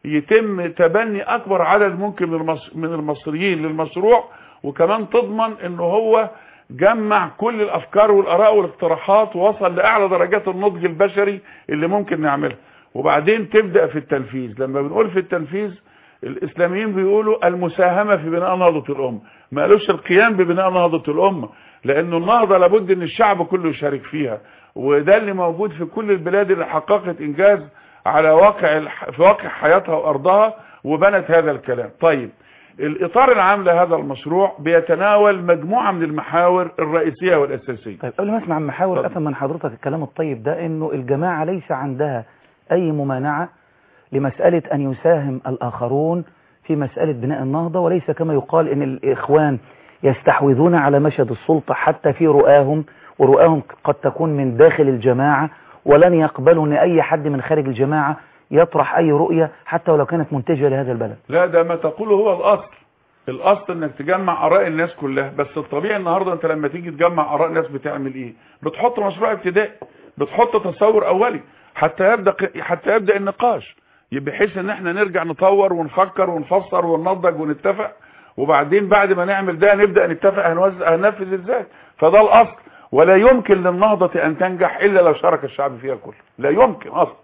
يتم تبني اكبر عدد ممكن من المصريين للمشروع، وكمان تضمن انه هو جمع كل الافكار والاراء والاقتراحات ووصل لاعلى درجات النضج البشري اللي ممكن نعملها. وبعدين تبدأ في التنفيذ. لما بنقول في التنفيذ الاسلاميين بيقولوا المساهمة في بناء نهضة الامة، ما قالوش القيام ببناء نهضة الامة، لانه النهضة لابد ان الشعب كله يشارك فيها، وده اللي موجود في كل البلاد اللي حققت انجاز على واقع في واقع حياتها وارضها وبنت هذا الكلام. طيب الاطار العام لهذا المشروع بيتناول مجموعة من المحاور الرئيسية والاساسية. طيب قبل ما اسمع المحاور افهم من حضرتك الكلام الطيب ده انه الجماعة ليس عندها اي ممانعة لمسألة أن يساهم الآخرون في مسألة بناء النهضة، وليس كما يقال أن الإخوان يستحوذون على مشهد السلطة حتى في رؤاهم، ورؤاهم قد تكون من داخل الجماعة، ولن يقبلوا أن أي حد من خارج الجماعة يطرح أي رؤية حتى ولو كانت منتجة لهذا البلد. لا، ده ما تقوله هو الأصل. الأصل أنك تجمع آراء الناس كلها، بس الطبيعي النهاردة أنت لما تيجي تجمع آراء الناس بتعمل إيه؟ بتحط مشروع ابتدائي، بتحط تصور أولي حتى يبدأ حتى يبدأ النقاش، بحيث ان احنا نرجع نطور ونفكر ونفسر وننضج ونتفق، وبعدين بعد ما نعمل ده نبدأ نتفق هنوزع هننفذ ازاي. فده الاصل، ولا يمكن للنهضة ان تنجح الا لو شارك الشعب فيها كله، لا يمكن اصلا.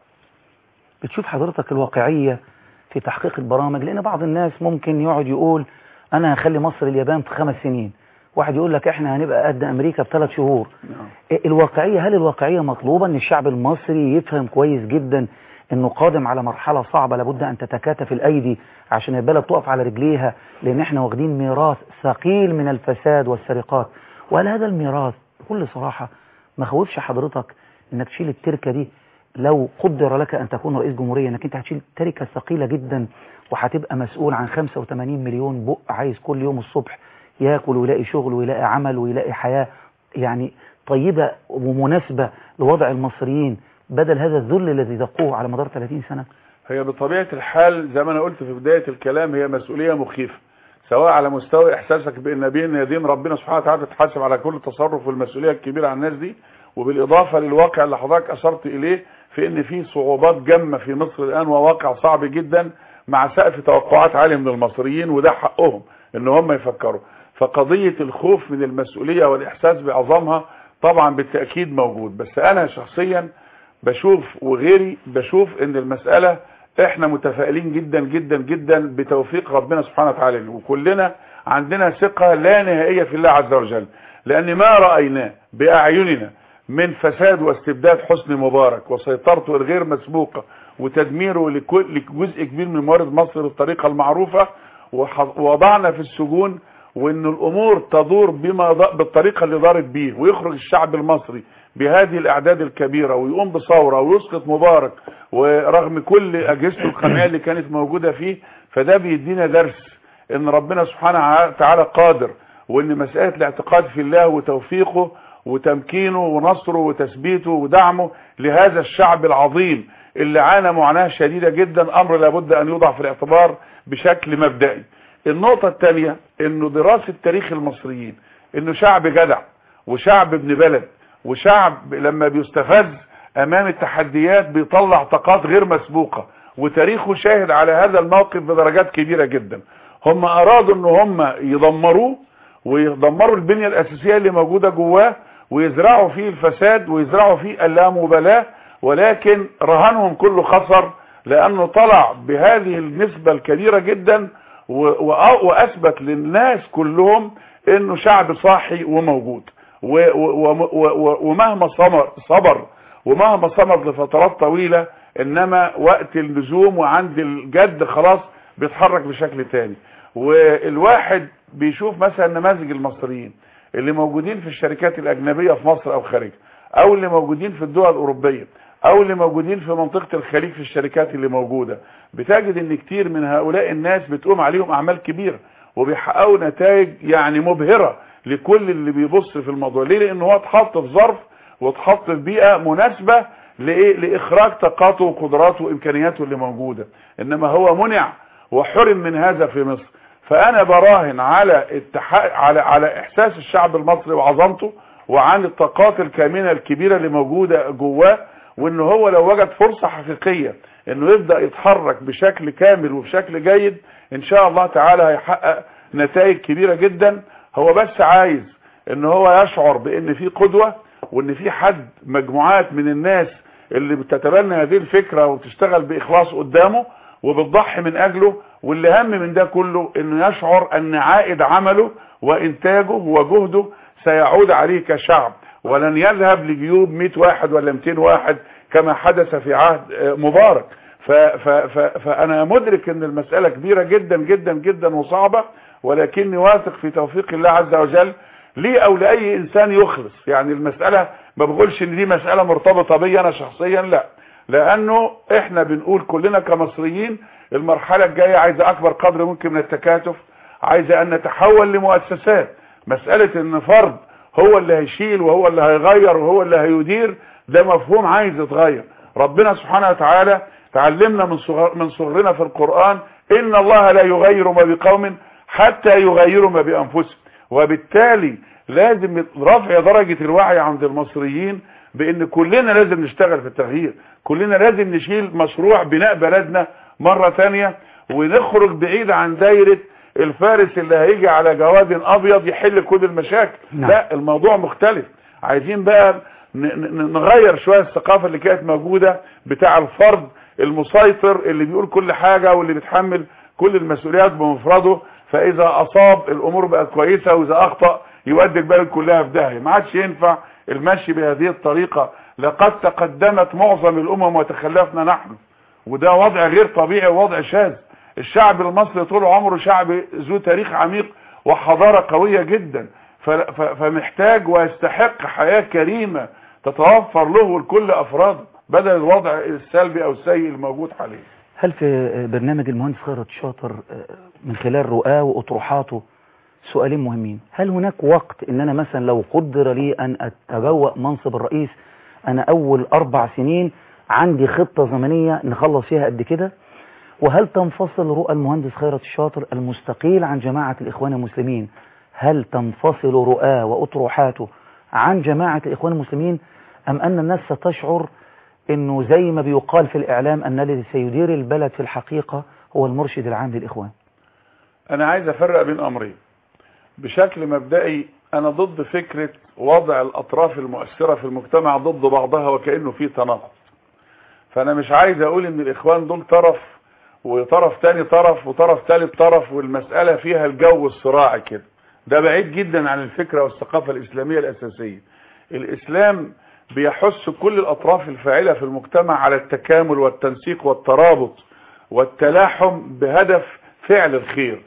بتشوف حضرتك الواقعية في تحقيق البرامج؟ لان بعض الناس ممكن يقعد يقول انا هخلي مصر اليابان في خمس سنين، واحد يقول لك احنا هنبقى قد امريكا بثلاث شهور. نعم. الواقعية، هل الواقعية مطلوبة ان الشعب المصري يفهم كويس جدا انه قادم على مرحلة صعبة لابد ان تتكاتف الايدي عشان البلد تقف على رجليها، لان احنا واخدين ميراث ثقيل من الفساد والسرقات؟ وهل هذا الميراث بكل صراحة ما خوفش حضرتك انك تشيل التركة دي لو قدر لك ان تكون رئيس جمهورية، انك انت هتشيل تركة ثقيلة جدا وهتبقى مسؤول عن خمسة وثمانين مليون بق عايز كل يوم الصبح ياكل ويلاقي شغل ويلاقي عمل ويلاقي حياة يعني طيبة ومناسبة لوضع المصريين، بدل هذا الذل الذي ذاقوه على مدار ثلاثين سنة؟ هي بطبيعة الحال زي ما انا قلت في بداية الكلام هي مسؤولية مخيفة، سواء على مستوى احساسك بان بين يدين ربنا سبحانه وتعالى تتحاسب على كل تصرف والمسؤولية الكبيرة عن الناس دي، وبالاضافة للواقع اللي حضرتك اشرت اليه في ان في صعوبات جمة في مصر الان وواقع صعب جدا مع سقف توقعات عالية من المصريين، وده حقهم ان هم يفكروا. فقضية الخوف من المسؤولية والاحساس بعظمها طبعا بالتأكيد موجود، بس انا شخصيا بشوف وغيري بشوف ان المسألة احنا متفائلين جدا جدا جدا بتوفيق ربنا سبحانه وتعالى، وكلنا عندنا ثقة لا نهائية في الله عز وجل، لان ما رأيناه بأعيننا من فساد واستبداد حسني مبارك وسيطرته الغير مسبوقة وتدميره لكل لجزء كبير من موارد مصر بالطريقة المعروفة، ووضعنا في السجون، وان الامور تدور بما بالطريقة اللي دارت بيه، ويخرج الشعب المصري بهذه الاعداد الكبيرة ويقوم بثورة ويسقط مبارك ورغم كل اجهزته القمعية اللي كانت موجودة فيه. فده بيدينا درس ان ربنا سبحانه وتعالى قادر، وان مسألة الاعتقاد في الله وتوفيقه وتمكينه ونصره وتثبيته ودعمه لهذا الشعب العظيم اللي عانى معاناة شديدة جدا، امر لابد ان يوضع في الاعتبار بشكل مبدئي. النقطة الثانية انه دراسة تاريخ المصريين، انه شعب جدع وشعب ابن بلد وشعب لما بيستفز امام التحديات بيطلع طاقات غير مسبوقة، وتاريخه شاهد على هذا الموقف بدرجات كبيرة جدا. هم ارادوا ان هم يدمروه ويدمروا البنية الاساسية اللي موجودة جواه، ويزرعوا فيه الفساد ويزرعوا فيه اللامبالاة، ولكن رهانهم كله خسر، لانه طلع بهذه النسبة الكبيرة جدا واثبت للناس كلهم انه شعب صاحي وموجود، ومهما صبر صبر ومهما صمد لفترات طويلة، انما وقت اللزوم وعند الجد خلاص بيتحرك بشكل تاني. والواحد بيشوف مثلا نماذج المصريين اللي موجودين في الشركات الاجنبية في مصر او خارج، او اللي موجودين في الدول الاوروبية، او اللي موجودين في منطقة الخليج في الشركات اللي موجودة، بتجد ان كتير من هؤلاء الناس بتقوم عليهم اعمال كبيرة وبيحققوا نتائج يعني مبهرة لكل اللي بيبص في الموضوع. ليه؟ لان هو اتحط في ظرف واتحط في بيئة مناسبة لايه؟ لاخراج طاقاته وقدراته وامكانياته اللي موجودة، انما هو منع وحرم من هذا في مصر. فانا براهن على اتحاد على على احساس الشعب المصري وعظمته وعن الطاقات الكامنة الكبيرة اللي موجودة جواه، وان هو لو وجد فرصة حقيقية انه يبدأ يتحرك بشكل كامل وبشكل جيد، ان شاء الله تعالى هيحقق نتائج كبيرة جدا. هو بس عايز ان هو يشعر بان في قدوة، وان في حد مجموعات من الناس اللي بتتبنى هذه الفكرة وتشتغل باخلاص قدامه وبتضحي من اجله، واللي هم من ده كله انه يشعر ان عائد عمله وانتاجه وجهده سيعود عليه كشعب، ولن يذهب لجيوب مئة واحد ولا مئتين واحد كما حدث في عهد مبارك. ف ف ف فانا مدرك ان المسألة كبيرة جدا جدا جدا وصعبة، ولكني واثق في توفيق الله عز وجل لي او لاي انسان يخلص. يعني المسألة ما بقولش ان دي مسألة مرتبطة بي انا شخصيا، لا، لانه احنا بنقول كلنا كمصريين المرحلة الجاية عايزة اكبر قدر ممكن من التكاتف، عايزة ان نتحول لمؤسسات. مسألة ان فرد هو اللي هيشيل وهو اللي هيغير وهو اللي هيدير، ده مفهوم عايز يتغير. ربنا سبحانه وتعالى تعلمنا من صغر من صغرنا في القرآن ان الله لا يغير ما بقوم حتى يغيروا ما بانفسهم، وبالتالي لازم رفع درجة الوعي عند المصريين بان كلنا لازم نشتغل في التغيير، كلنا لازم نشيل مشروع بناء بلدنا مرة تانية، ونخرج بعيد عن دايرة الفارس اللي هيجي على جواد ابيض يحل كل المشاكل. نعم. لا، الموضوع مختلف. عايزين بقى نغير شوية الثقافة اللي كانت موجودة بتاع الفرد المسيطر اللي بيقول كل حاجة واللي بيتحمل كل المسؤوليات بمفرده، فاذا اصاب الامور بقت كويسة واذا اخطأ يودي البلد كلها في داهية. ما عادش ينفع المشي بهذه الطريقة. لقد تقدمت معظم الامم وتخلفنا نحن، وده وضع غير طبيعي ووضع شاذ. الشعب المصري طول عمره شعب ذو تاريخ عميق وحضارة قوية جدا، فمحتاج ويستحق حياة كريمة تتوفر له ولكل افراده بدل الوضع السلبي او السيء الموجود حاليا. هل في برنامج المهندس خيرت شاطر من خلال رؤاه واطروحاته سؤالين مهمين؟ هل هناك وقت ان انا مثلا لو قدر لي ان اتبوأ منصب الرئيس، انا اول اربع سنين عندي خطة زمنية نخلص فيها قد كده؟ وهل تنفصل رؤى المهندس خيرت الشاطر المستقيل عن جماعة الإخوان المسلمين، هل تنفصل رؤاه وأطروحاته عن جماعة الإخوان المسلمين، أم أن الناس ستشعر أنه زي ما بيقال في الإعلام أن الذي سيدير البلد في الحقيقة هو المرشد العام للإخوان؟ أنا عايز أفرق بين أمرين. بشكل مبدئي أنا ضد فكرة وضع الأطراف المؤثرة في المجتمع ضد بعضها وكأنه في تناقض. فأنا مش عايز أقول أن الإخوان دول طرف وطرف تاني طرف وطرف ثالث طرف والمسألة فيها الجو الصراعي كده. ده بعيد جدا عن الفكرة والثقافة الإسلامية الأساسية. الإسلام بيحث كل الأطراف الفاعلة في المجتمع على التكامل والتنسيق والترابط والتلاحم بهدف فعل الخير،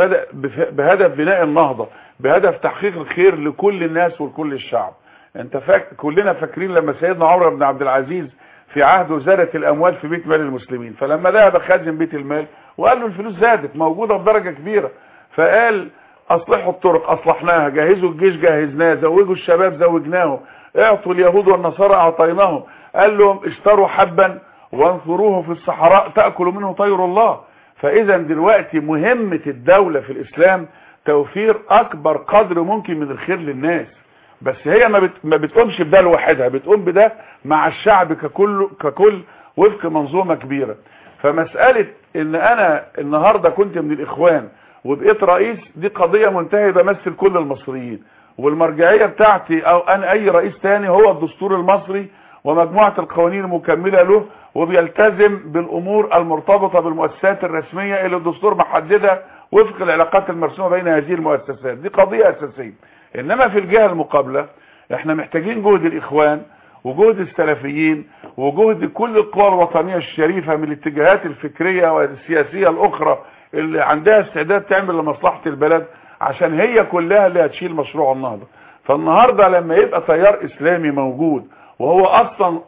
بهدف بناء النهضة، بهدف تحقيق الخير لكل الناس ولكل الشعب. انت فاك... كلنا فاكرين لما سيدنا عمر بن عبد العزيز في عهده زادت الاموال في بيت مال المسلمين، فلما ذهب خازن بيت المال وقال له الفلوس زادت موجودة بدرجة كبيرة، فقال اصلحوا الطرق اصلحناها، جهزوا الجيش جهزناه، زوجوا الشباب زوجناهم، اعطوا اليهود والنصارى اعطيناهم، قال لهم اشتروا حبا وانثروه في الصحراء تأكل منه طير الله. فاذا دلوقتي مهمة الدولة في الاسلام توفير اكبر قدر ممكن من الخير للناس، بس هي ما, بت... ما بتقومش بده لوحدها، بتقوم بده مع الشعب ككل ككل وفق منظومة كبيرة. فمسألة ان انا النهاردة كنت من الاخوان وبقيت رئيس دي قضية منتهية بمثل كل المصريين، والمرجعية بتاعتي او انا اي رئيس تاني هو الدستور المصري ومجموعة القوانين المكملة له، وبيلتزم بالامور المرتبطة بالمؤسسات الرسمية اللي الدستور محددها وفق العلاقات المرسومة بين هذه المؤسسات. دي قضية اساسية. انما في الجهة المقابلة احنا محتاجين جهد الاخوان وجهد السلفيين وجهد كل القوى الوطنية الشريفة من الاتجاهات الفكرية والسياسية الاخرى اللي عندها استعداد تعمل لمصلحة البلد، عشان هي كلها اللي هتشيل مشروع النهضة. فالنهاردة لما يبقى تيار اسلامي موجود وهو اصلا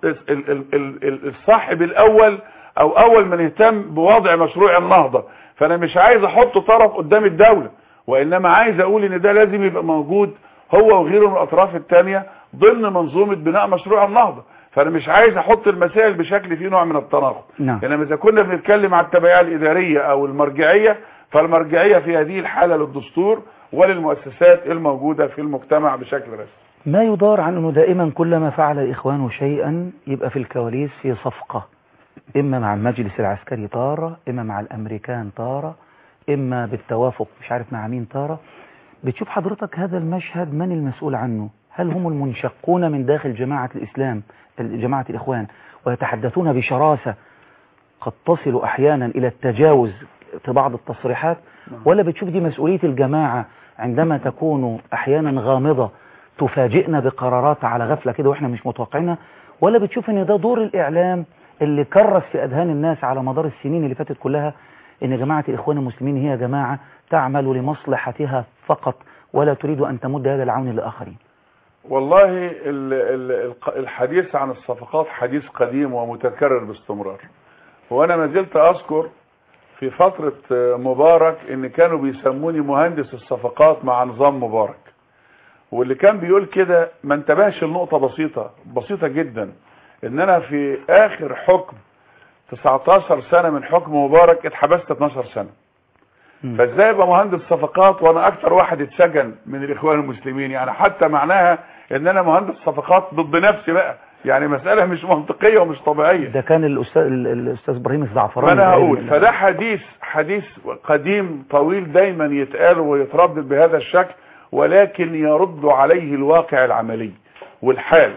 الصاحب الاول او اول من يهتم بوضع مشروع النهضة، فانا مش عايز احط طرف قدام الدولة، وانما عايز اقول ان ده لازم يبقى موجود هو وغيره من الاطراف التانية ضمن منظومة بناء مشروع النهضة. فانا مش عايز احط المسائل بشكل فيه نوع من التناقض. نعم. انما اذا كنا بنتكلم عن التبعية الادارية او المرجعية، فالمرجعية في هذه الحالة للدستور وللمؤسسات الموجودة في المجتمع بشكل رسمي. ما يدار عن انه دائما كلما فعل الاخوان شيئا يبقى في الكواليس في صفقة، اما مع المجلس العسكري طارة، اما مع الامريكان طارة، اما بالتوافق مش عارف مع مين طارة. بتشوف حضرتك هذا المشهد من المسؤول عنه؟ هل هم المنشقون من داخل جماعة الاسلام جماعة الاخوان ويتحدثون بشراسة قد تصل احيانا الى التجاوز في بعض التصريحات، ولا بتشوف دي مسؤولية الجماعة عندما تكون احيانا غامضة تفاجئنا بقرارات على غفلة كده واحنا مش متوقعينها، ولا بتشوف ان ده دور الاعلام اللي كرس في اذهان الناس على مدار السنين اللي فاتت كلها ان جماعة الاخوان المسلمين هي جماعة تعمل لمصلحتها فقط ولا تريد ان تمد هذا العون لاخرين؟ والله ال ال الحديث عن الصفقات حديث قديم ومتكرر باستمرار، وانا ما زلت اذكر في فترة مبارك ان كانوا بيسموني مهندس الصفقات مع نظام مبارك، واللي كان بيقول كده ما انتبهش لنقطة بسيطة بسيطة جدا، ان انا في اخر حكم تسعتاشر سنة من حكم مبارك اتحبست اتناشر سنة. فازاي ابقى مهندس صفقات وانا اكتر واحد اتسجن من الاخوان المسلمين؟ يعني حتى معناها ان انا مهندس صفقات ضد نفسي بقى، يعني مسألة مش منطقية ومش طبيعية. ده كان الاستاذ الاستاذ ابراهيم الزعفراني. انا هقول فده حديث حديث قديم طويل دايما يتقال ويتردد بهذا الشكل، ولكن يرد عليه الواقع العملي والحال.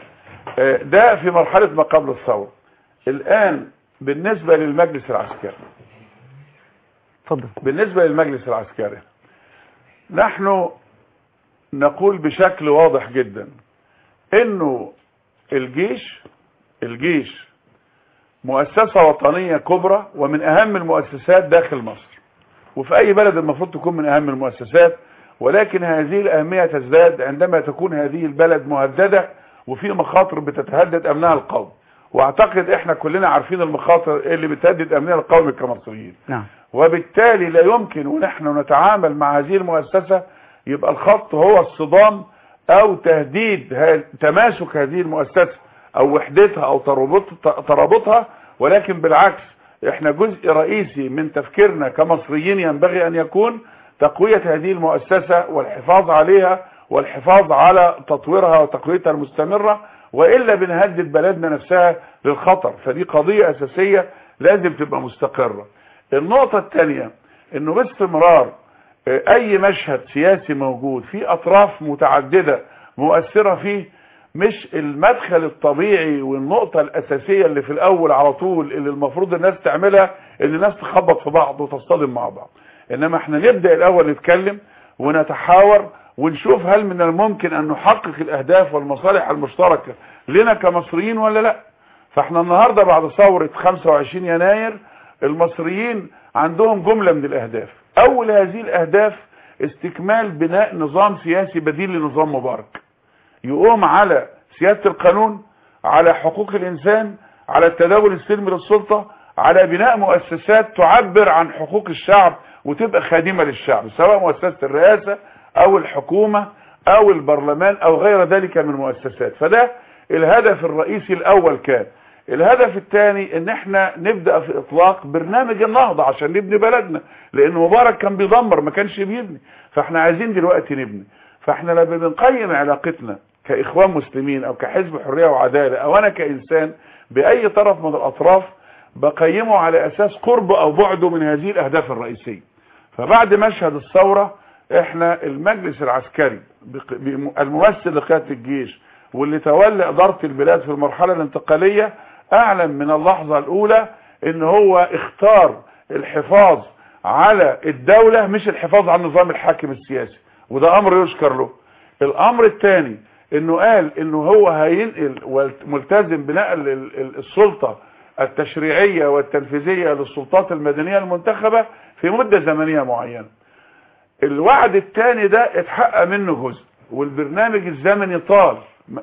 ده في مرحلة ما قبل الثورة. الآن بالنسبة للمجلس العسكري، اتفضل. بالنسبة للمجلس العسكري نحن نقول بشكل واضح جدا انه الجيش الجيش مؤسسة وطنية كبرى ومن اهم المؤسسات داخل مصر، وفي اي بلد المفروض تكون من اهم المؤسسات، ولكن هذه الاهمية تزداد عندما تكون هذه البلد مهددة وفي مخاطر بتتهدد امنها القومي، واعتقد احنا كلنا عارفين المخاطر اللي بتهدد امننا القومي كمصريين. نعم. وبالتالي لا يمكن ونحن نتعامل مع هذه المؤسسة يبقى الخط هو الصدام او تهديد تماسك هذه المؤسسة او وحدتها او ترابطها، ولكن بالعكس احنا جزء رئيسي من تفكيرنا كمصريين ينبغي ان يكون تقوية هذه المؤسسة والحفاظ عليها والحفاظ على تطويرها وتقويتها المستمرة، وإلا بنهدد بلدنا نفسها للخطر. فدي قضية أساسية لازم تبقى مستقرة. النقطة الثانية انه باستمرار اي مشهد سياسي موجود في اطراف متعددة مؤثرة فيه، مش المدخل الطبيعي والنقطة الاساسية اللي في الاول على طول اللي المفروض الناس تعملها ان الناس تخبط في بعض وتصطدم مع بعض، انما احنا نبدأ الاول نتكلم ونتحاور ونشوف هل من الممكن ان نحقق الاهداف والمصالح المشتركة لنا كمصريين ولا لا. فاحنا النهاردة بعد ثورة خمسة وعشرين يناير المصريين عندهم جملة من الاهداف. اول هذه الاهداف استكمال بناء نظام سياسي بديل لنظام مبارك يقوم على سيادة القانون، على حقوق الانسان، على التداول السلمي للسلطة، على بناء مؤسسات تعبر عن حقوق الشعب وتبقى خادمة للشعب، سواء مؤسسة الرئاسة او الحكومة او البرلمان او غير ذلك من المؤسسات. فده الهدف الرئيسي الاول. كان الهدف الثاني ان احنا نبدأ في اطلاق برنامج النهضة عشان نبني بلدنا، لان مبارك كان بيدمر ما كانش بيبني، فاحنا عايزين دلوقتي نبني. فاحنا لما بنقيم علاقتنا كاخوان مسلمين او كحزب حرية وعدالة او انا كانسان باي طرف من الاطراف، بقيمه على اساس قربه او بعده من هذه الاهداف الرئيسية. فبعد مشهد الثورة احنا المجلس العسكري الممثل لقيادة الجيش واللي تولى ادارة البلاد في المرحلة الانتقالية اعلن من اللحظة الاولى ان هو اختار الحفاظ على الدولة مش الحفاظ على النظام الحاكم السياسي، وده امر يشكر له. الامر الثاني انه قال انه هو هينقل وملتزم بنقل السلطة التشريعية والتنفيذية للسلطات المدنية المنتخبة في مدة زمنية معينة. الوعد الثاني ده اتحقق منه جزء والبرنامج الزمني طال.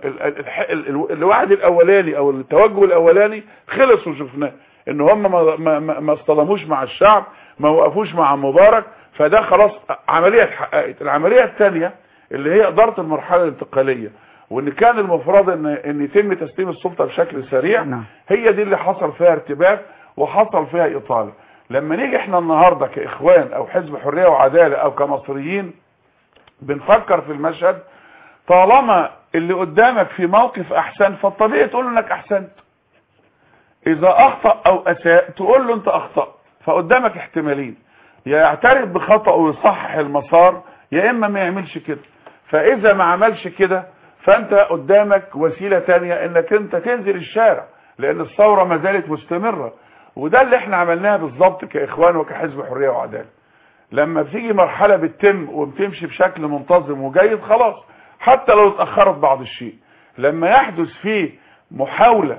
الوعد الاولاني او التوجه الاولاني خلص وشفناه ان هم ما, ما, ما اصطدموش مع الشعب، ما وقفوش مع مبارك، فده خلاص عملية اتحققت. العملية الثانية اللي هي ادارة المرحلة الانتقالية وان كان المفروض ان ان يتم تسليم السلطة بشكل سريع، هي دي اللي حصل فيها ارتباك وحصل فيها اطالة. لما نيجي احنا النهاردة كاخوان او حزب حرية وعدالة او كمصريين بنفكر في المشهد، طالما اللي قدامك في موقف احسن فالطبيعي تقول له انك احسنت. اذا اخطأ او اساء تقول له انت اخطأت. فقدامك احتمالين، يا يعترف بخطأه ويصحح المسار يا اما ما يعملش كده. فاذا ما عملش كده فانت قدامك وسيلة تانية انك انت تنزل الشارع، لان الثورة ما زالت مستمرة. وده اللي احنا عملناه بالظبط كاخوان وكحزب حرية وعدالة. لما بتيجي مرحلة بتتم وبتمشي بشكل منتظم وجيد خلاص، حتى لو اتأخرت بعض الشيء. لما يحدث فيه محاولة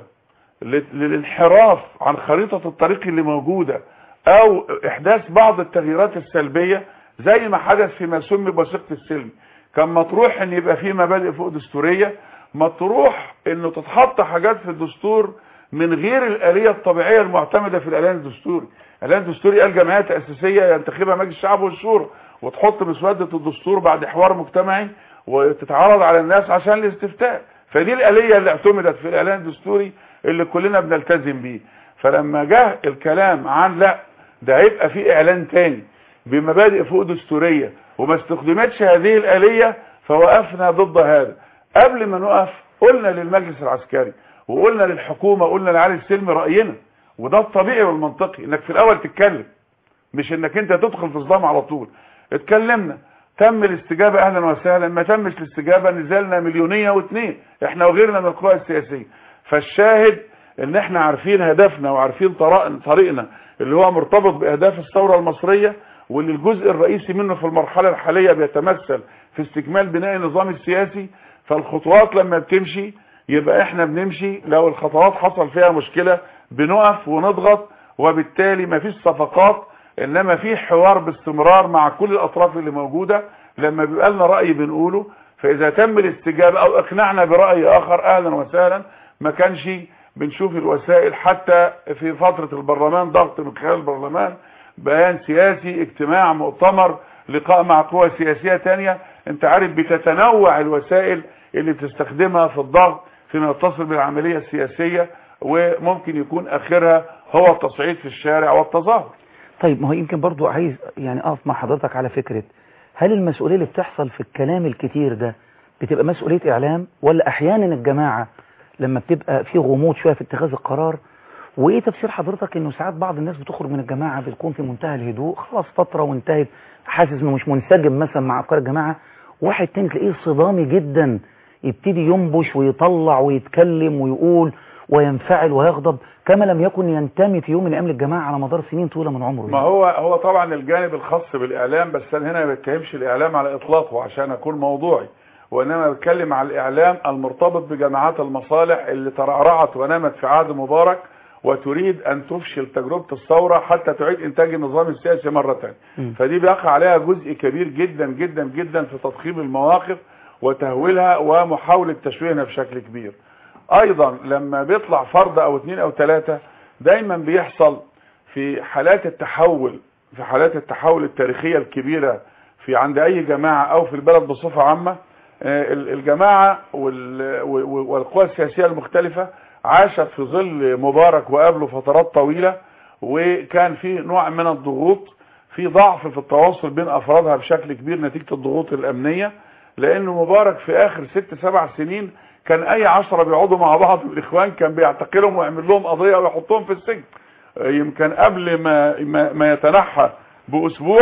للانحراف عن خريطة الطريق اللي موجودة او احداث بعض التغييرات السلبية زي ما حدث فيما سمي بوثيقة السلم، كان مطروح ان يبقى فيه مبادئ فوق دستورية، مطروح انه تتحط حاجات في الدستور من غير الآلية الطبيعية المعتمدة في الإعلان الدستوري. الإعلان الدستوري قال جمعيات تأسيسية ينتخبها مجلس الشعب والشورى وتحط مسودة الدستور بعد حوار مجتمعي وتتعرض على الناس عشان الاستفتاء. فدي الآلية اللي اعتمدت في الإعلان الدستوري اللي كلنا بنلتزم بيه. فلما جاء الكلام عن لا ده هيبقى في إعلان تاني بمبادئ فوق دستورية وما استخدمتش هذه الآلية فوقفنا ضد هذا. قبل ما نقف قلنا للمجلس العسكري وقلنا للحكومة قلنا لعلي السلم رأينا، وده الطبيعي والمنطقي انك في الاول تتكلم مش انك انت تدخل في صدام على طول. اتكلمنا، تم الاستجابة اهلا وسهلا، ما تمش الاستجابة نزلنا مليونية واثنين احنا وغيرنا من القوى السياسية. فالشاهد ان احنا عارفين هدفنا وعارفين طريقنا اللي هو مرتبط باهداف الثورة المصرية، واللي الجزء الرئيسي منه في المرحلة الحالية بيتمثل في استكمال بناء النظام السياسي. فالخطوات لما بتمشي يبقى احنا بنمشي، لو الخطوات حصل فيها مشكلة بنقف ونضغط، وبالتالي مفيش صفقات انما في حوار باستمرار مع كل الاطراف اللي موجودة. لما بيبقى لنا رأي بنقوله، فاذا تم الاستجابة او اقنعنا برأي اخر اهلا وسهلا. ما كانش بنشوف الوسائل حتى في فترة البرلمان ضغط من خلال البرلمان، بيان سياسي، اجتماع، مؤتمر، لقاء مع قوى سياسية تانية. انت عارف بتتنوع الوسائل اللي بتستخدمها في الضغط فيما يتصل بالعملية السياسية، وممكن يكون اخرها هو التصعيد في الشارع والتظاهر. طيب ما هو يمكن برضو عايز يعني اقف مع حضرتك على فكرة، هل المسؤولية اللي بتحصل في الكلام الكتير ده بتبقى مسؤولية اعلام، ولا احيانا الجماعة لما بتبقى في غموض شوية في اتخاذ القرار؟ وايه تفسير حضرتك انه ساعات بعض الناس بتخرج من الجماعة بتكون في منتهى الهدوء، خلاص فترة وانتهت، حاسس انه مش منسجم مثلا مع افكار الجماعة، واحد تاني تلاقيه صدامي جدا يبتدي ينبش ويطلع ويتكلم ويقول وينفعل ويغضب كما لم يكن ينتمي في يوم من ايام للجماعة على مدار سنين طويلة من عمره. ما هو هو طبعا الجانب الخاص بالاعلام، بس انا هنا ما بتكلمش الاعلام على اطلاقه عشان اكون موضوعي، وانما بتكلم على الاعلام المرتبط بجماعات المصالح اللي ترعرعت ونامت في عهد مبارك وتريد ان تفشل تجربة الثورة حتى تعيد انتاج النظام السياسي مرة ثانيه. فدي بيقع عليها جزء كبير جدا جدا جدا في تضخيم المواقف وتهويلها ومحاولة تشويهنا بشكل كبير. ايضا لما بيطلع فرد او اثنين او ثلاثة دايما بيحصل في حالات التحول في حالات التحول التاريخية الكبيرة في عند اي جماعة او في البلد بصفة عامة. الجماعة والقوى السياسية المختلفة عاشت في ظل مبارك وقابله فترات طويلة، وكان في نوع من الضغوط، في ضعف في التواصل بين افرادها بشكل كبير نتيجة الضغوط الامنية، لان مبارك في اخر ست سبع سنين كان اي عشرة بيقعدوا مع بعض من الاخوان كان بيعتقلهم ويعمل لهم قضية ويحطهم في السجن. يمكن قبل ما, ما, ما يتنحى باسبوع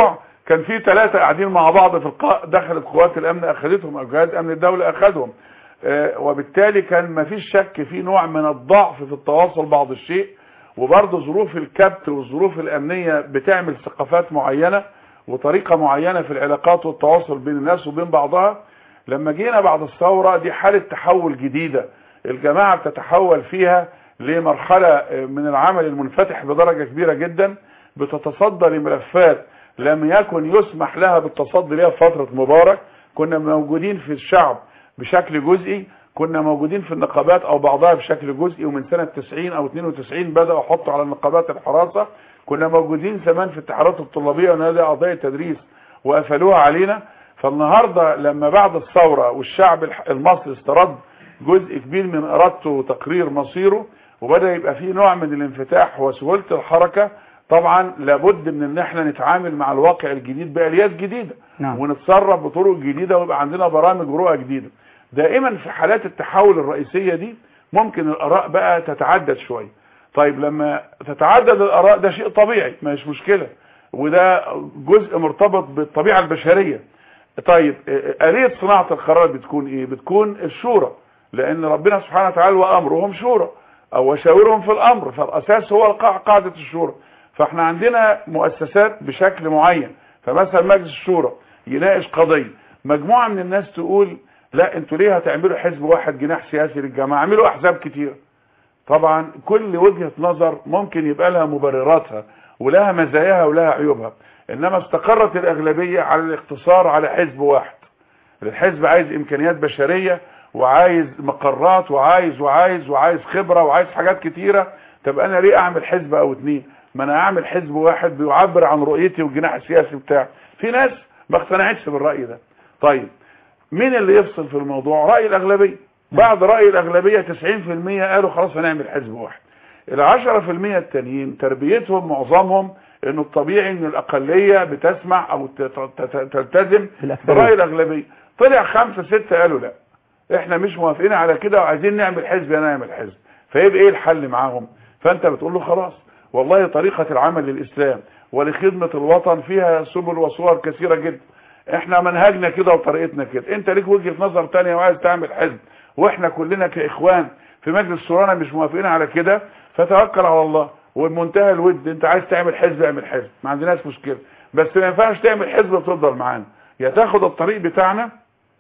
كان في ثلاثة قاعدين مع بعض في القاء، دخلت قوات الامن اخذتهم او جهاز امن الدولة اخذهم. آه وبالتالي كان ما فيش شك في نوع من الضعف في التواصل بعض الشيء، وبرضه ظروف الكبت والظروف الامنية بتعمل ثقافات معينة وطريقة معينة في العلاقات والتواصل بين الناس وبين بعضها. لما جينا بعد الثورة دي حالة تحول جديدة، الجماعة بتتحول فيها لمرحلة من العمل المنفتح بدرجة كبيرة جدا، بتتصدى لملفات لم يكن يسمح لها بالتصدي لها في فترة مبارك. كنا موجودين في الشعب بشكل جزئي، كنا موجودين في النقابات او بعضها بشكل جزئي، ومن سنة تسعين او اتنين وتسعين بدأوا يحطوا على النقابات الحراسة. كنا موجودين زمان في الاتحادات الطلابية ونادي اعضاء التدريس وقفلوها علينا. فالنهاردة لما بعد الثورة والشعب المصري استرد جزء كبير من ارادته وتقرير مصيره، وبدأ يبقى فيه نوع من الانفتاح وسهولة الحركة، طبعا لابد من ان احنا نتعامل مع الواقع الجديد بآليات جديدة. نعم. ونتصرف بطرق جديدة ويبقى عندنا برامج ورؤى جديدة. دائما في حالات التحول الرئيسية دي ممكن الآراء بقى تتعدد شوية. طيب لما تتعدد الآراء ده شيء طبيعي، مش مشكلة، وده جزء مرتبط بالطبيعة البشرية. طيب آلية صناعة القرار بتكون ايه؟ بتكون الشورى، لان ربنا سبحانه وتعالى وامرهم شورى او وشاورهم في الامر، فالاساس هو قاعدة الشورى. فاحنا عندنا مؤسسات بشكل معين، فمثلا مجلس الشورى يناقش قضية، مجموعة من الناس تقول لا انتوا ليه هتعملوا حزب واحد جناح سياسي للجماعة، اعملوا احزاب كتير. طبعا كل وجهة نظر ممكن يبقى لها مبرراتها ولها مزاياها ولها عيوبها، انما استقرت الاغلبية على الاقتصار على حزب واحد. الحزب عايز امكانيات بشرية وعايز مقرات وعايز وعايز وعايز خبرة وعايز حاجات كتيرة. طب انا ليه اعمل حزب او اتنين؟ ما انا اعمل حزب واحد بيعبر عن رؤيتي والجناح السياسي بتاعي. في ناس ما اقتنعتش بالرأي ده. طيب مين اللي يفصل في الموضوع؟ رأي الاغلبية. بعد رأي الاغلبية تسعين في المية قالوا خلاص هنعمل حزب واحد. العشرة في المية التانيين تربيتهم معظمهم انه الطبيعي ان الاقلية بتسمع او تلتزم برأي الاغلبية. طلع خمسة ستة قالوا لا احنا مش موافقين على كده وعايزين نعمل حزب نعمل حزب. فيبقى ايه الحل معاهم؟ فانت بتقول له خلاص والله طريقة العمل للاسلام ولخدمة الوطن فيها سبل وصور كثيرة جدا، احنا منهجنا كده وطريقتنا كده، انت ليك وجهة نظر تانية وعايز تعمل حزب واحنا كلنا كاخوان في مجلس الشورى مش موافقين على كده، فتوكل على الله وبمنتهى الود انت عايز تعمل حزب اعمل حزب، ما عندناش مشكلة، بس ما ينفعش تعمل حزب وتفضل معانا، يا تاخد الطريق بتاعنا.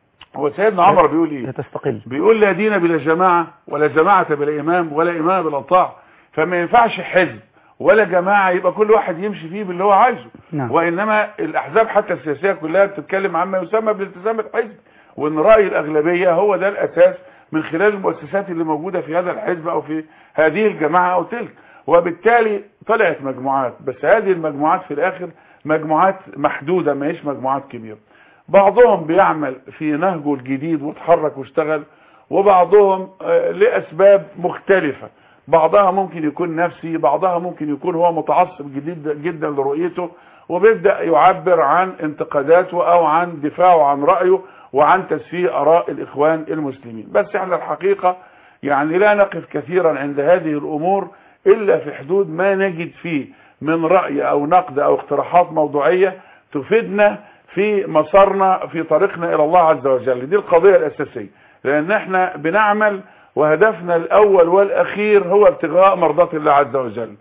هو سيدنا عمر بيقول ايه؟ تستقل. بيقول لا دين بلا جماعة ولا جماعة بلا امام ولا امام بلا طاعة. فما ينفعش حزب ولا جماعة يبقى كل واحد يمشي فيه باللي هو عايزه. نعم. وانما الاحزاب حتى السياسية كلها بتتكلم عما يسمى بالالتزام الحزب، وان رأي الاغلبية هو ده الاساس من خلال المؤسسات اللي موجودة في هذا الحزب او في هذه الجماعة او تلك. وبالتالي طلعت مجموعات، بس هذه المجموعات في الاخر مجموعات محدودة ما هيش مجموعات كبيرة. بعضهم بيعمل في نهجه الجديد وتحرك واشتغل، وبعضهم لأسباب مختلفة، بعضها ممكن يكون نفسي، بعضها ممكن يكون هو متعصب جديد جدا لرؤيته وبيبدأ يعبر عن انتقاداته او عن دفاعه عن رأيه وعن تسفيه اراء الاخوان المسلمين. بس احنا الحقيقة يعني لا نقف كثيرا عند هذه الامور الا في حدود ما نجد فيه من رأي او نقد او اقتراحات موضوعية تفيدنا في مسارنا في طريقنا الى الله عز وجل. دي القضية الاساسية، لان احنا بنعمل وهدفنا الاول والاخير هو ابتغاء مرضات الله عز وجل،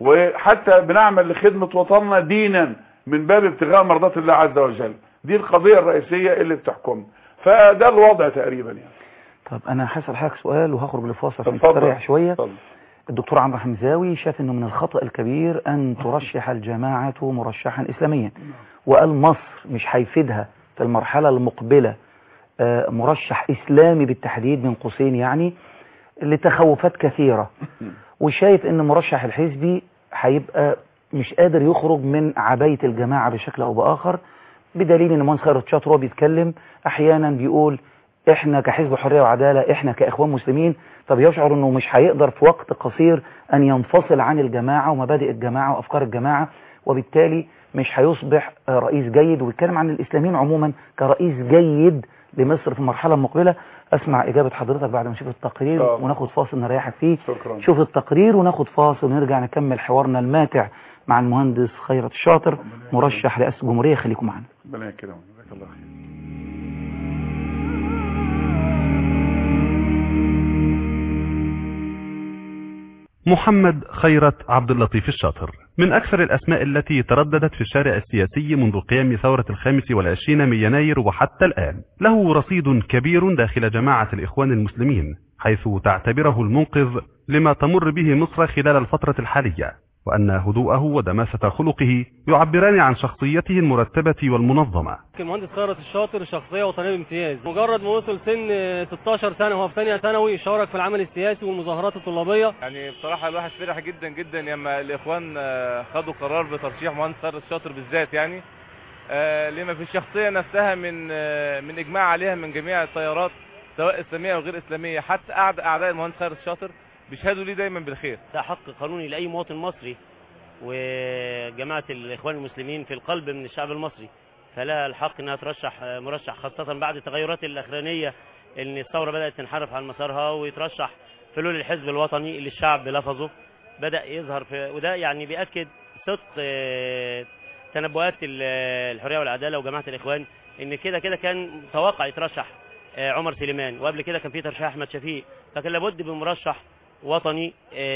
وحتى بنعمل لخدمة وطننا دينا من باب ابتغاء مرضات الله عز وجل. دي القضية الرئيسية اللي بتحكم، فده الوضع تقريبا يعني. طب انا هسأل حضرتك سؤال وهخرج للفاصل عشان تستريح شوية. طبعا. الدكتور عمرو حمزاوي شاف انه من الخطأ الكبير ان ترشح الجماعة مرشحا اسلاميا، وقال مصر مش هيفيدها في المرحلة المقبلة مرشح اسلامي بالتحديد من قوسين يعني لتخوفات كثيرة، وشايف ان مرشح الحزبي هيبقى مش قادر يخرج من عباية الجماعة بشكل او باخر، بدليل ان مهندس خيرت شاطر وهو بيتكلم احيانا بيقول احنا كحزب حرية وعدالة احنا كاخوان مسلمين، طب يشعر انه مش هيقدر في وقت قصير ان ينفصل عن الجماعة ومبادئ الجماعة وافكار الجماعة، وبالتالي مش هيصبح رئيس جيد. ويتكلم عن الاسلاميين عموما كرئيس جيد لمصر في المرحلة المقبلة. أسمع إجابة حضرتك بعد ما نشوف التقرير آه. وناخد فاصل نريحك فيه. شكرا. شوف التقرير وناخد فاصل ونرجع نكمل حوارنا الماتع مع المهندس خيرت الشاطر مرشح رئاسة الجمهورية. خليكم معنا. ربنا يكرمك. جزاك الله خير. محمد خيرت عبد اللطيف الشاطر من أكثر الأسماء التي ترددت في الشارع السياسي منذ قيام ثورة الخامس والعشرين من يناير وحتى الآن. له رصيد كبير داخل جماعة الإخوان المسلمين، حيث تعتبره المنقذ لما تمر به مصر خلال الفترة الحالية، وأن هدوءه ودماسة خلقه يعبران عن شخصيته المرتبة والمنظمة. المهندس خيرت الشاطر شخصية وطنية بامتياز، مجرد ما وصل سن ستاشر سنة وهو في ثانية ثانوي شارك في العمل السياسي والمظاهرات الطلابية. يعني بصراحة الواحد فرح جدا جدا لما الإخوان خدوا قرار بترشيح مهندس خيرت الشاطر بالذات، يعني لما في الشخصية نفسها من من إجماع عليها من جميع التيارات سواء إسلامية أو غير إسلامية، حتى أعداء المهندس خيرت الشاطر بيشهدوا ليه دايما بالخير. ده حق قانوني لأي مواطن مصري، وجماعة الإخوان المسلمين في القلب من الشعب المصري، فلا الحق انها ترشح مرشح، خاصة بعد التغيرات الأخرانية ان الثورة بدأت تنحرف عن مسارها، ويترشح فلول الحزب الوطني اللي الشعب لفظه بدأ يظهر في، وده يعني بيأكد صدق تنبؤات الحرية والعدالة وجماعة الإخوان ان كده كده كان متوقع يترشح عمر سليمان، وقبل كده كان في ترشيح أحمد شفيق، فكان لابد بمرشح وطني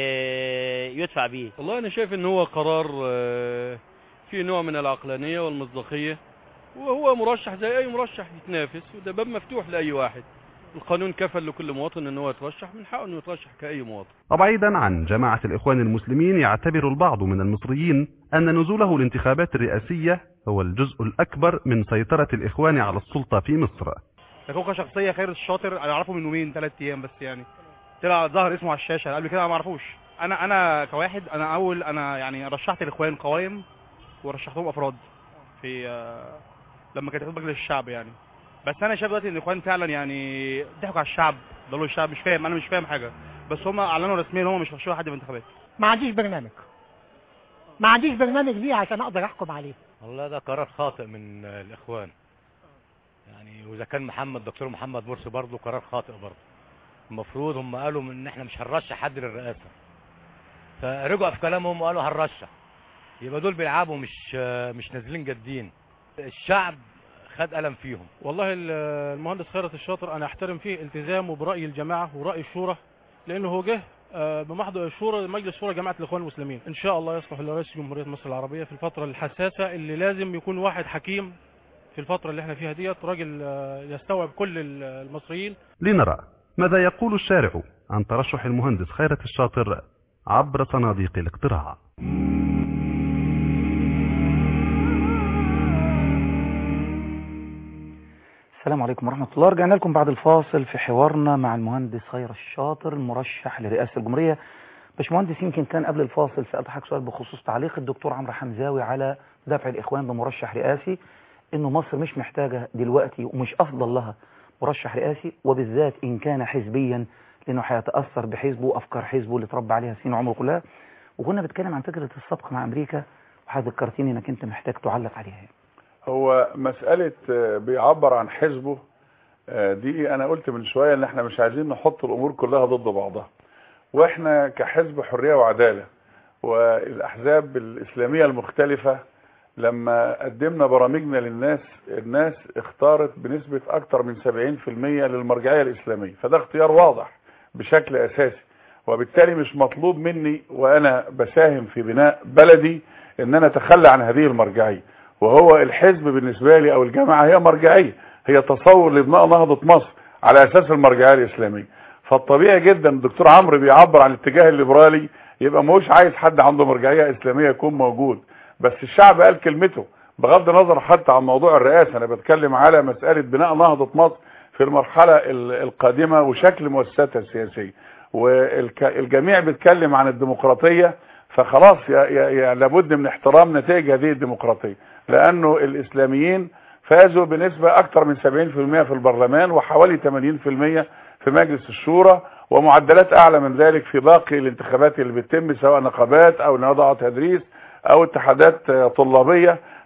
يدفع به. والله انا شايف ان هو قرار فيه نوع من العقلانية والمصداقية، وهو مرشح زي اي مرشح يتنافس، وده باب مفتوح لاي واحد. القانون كفل لكل مواطن ان هو يترشح، من حقه انه يترشح كاي مواطن. وبعيدا عن جماعة الإخوان المسلمين، يعتبر البعض من المصريين أن نزوله الانتخابات الرئاسية هو الجزء الأكبر من سيطرة الإخوان على السلطة في مصر. هو كشخصية خيرت الشاطر انا اعرفه من يومين ثلاث ايام بس، يعني طلع ظهر اسمه على الشاشه، قبل كده ما اعرفوش. انا انا كواحد انا اول انا يعني رشحت الاخوان قوائم ورشحتهم افراد في آه لما كانت مجلس الشعب يعني، بس انا شايف دلوقتي ان الاخوان فعلا يعني ضحكوا على الشعب، ضلوا الشعب مش فاهم، انا مش فاهم حاجه، بس هم اعلنوا رسميا ان هم مش هيرشحوا حد في الانتخابات. ما عنديش برنامج ما عنديش برنامج ليه عشان اقدر احكم عليه. والله ده قرار خاطئ من الاخوان يعني، واذا كان محمد دكتور محمد مرسي برضه قرار خاطئ برضه. المفروض هم قالوا ان احنا مش هنرشح حد للرئاسه، فرجعوا في كلامهم وقالوا هنرشح، يبقى دول بيلعبوا مش مش نازلين جادين. الشعب خد قلم فيهم. والله المهندس خيرت الشاطر انا احترم فيه التزامه براي الجماعه وراي الشورى، لانه هو جه بمحضر الشورى مجلس شورى جماعه الاخوان المسلمين. ان شاء الله يصلح لرئيس جمهوريه مصر العربيه في الفتره الحساسه اللي لازم يكون واحد حكيم في الفتره اللي احنا فيها ديت، راجل يستوعب كل المصريين. لنرى ماذا يقول الشارع عن ترشح المهندس خيرت الشاطر عبر صناديق الاقتراع. السلام عليكم ورحمة الله. رجعنا لكم بعد الفاصل في حوارنا مع المهندس خيرت الشاطر المرشح لرئاسة الجمهورية. باشمهندس، يمكن كان قبل الفاصل سألت حضرتك سؤال بخصوص تعليق الدكتور عمرو حمزاوي على دفع الإخوان بمرشح رئاسي، إنه مصر مش محتاجة دلوقتي ومش أفضل لها مرشح رئاسي، وبالذات إن كان حزبيا، لأنه هيتأثر بحزبه وأفكار حزبه اللي تربى عليها سنين عمره كلها. وكنا بنتكلم عن فكرة السبق مع أمريكا، وذكرتني إنك أنت محتاج تعلق عليها. هو مسألة بيعبر عن حزبه دي، أنا قلت من شوية إن إحنا مش عايزين نحط الأمور كلها ضد بعضها، وإحنا كحزب حرية وعدالة والأحزاب الإسلامية المختلفة لما قدمنا برامجنا للناس، الناس اختارت بنسبة أكتر من سبعين في المية للمرجعية الإسلامية، فده اختيار واضح بشكل أساسي، وبالتالي مش مطلوب مني وأنا بساهم في بناء بلدي إن أنا أتخلى عن هذه المرجعية. وهو الحزب بالنسبة لي أو الجماعة هي مرجعية، هي تصور لبناء نهضة مصر على أساس المرجعية الإسلامية. فالطبيعي جدا الدكتور عمرو بيعبر عن الاتجاه الليبرالي، يبقى مش عايز حد عنده مرجعية إسلامية يكون موجود، بس الشعب قال كلمته بغض النظر حتى عن موضوع الرئاسة. أنا بتكلم على مسألة بناء نهضة مصر في المرحلة القادمة وشكل مؤسساتها السياسية، والجميع بيتكلم عن الديمقراطية، فخلاص يعني لابد من احترام نتائج هذه الديمقراطية، لأنه الإسلاميين فازوا بنسبة أكثر من سبعين في المية في البرلمان وحوالي ثمانين في المية في مجلس الشورى، ومعدلات أعلى من ذلك في باقي الانتخابات اللي بتتم سواء نقابات أو نقابات تدريس أو اتحادات طلابية.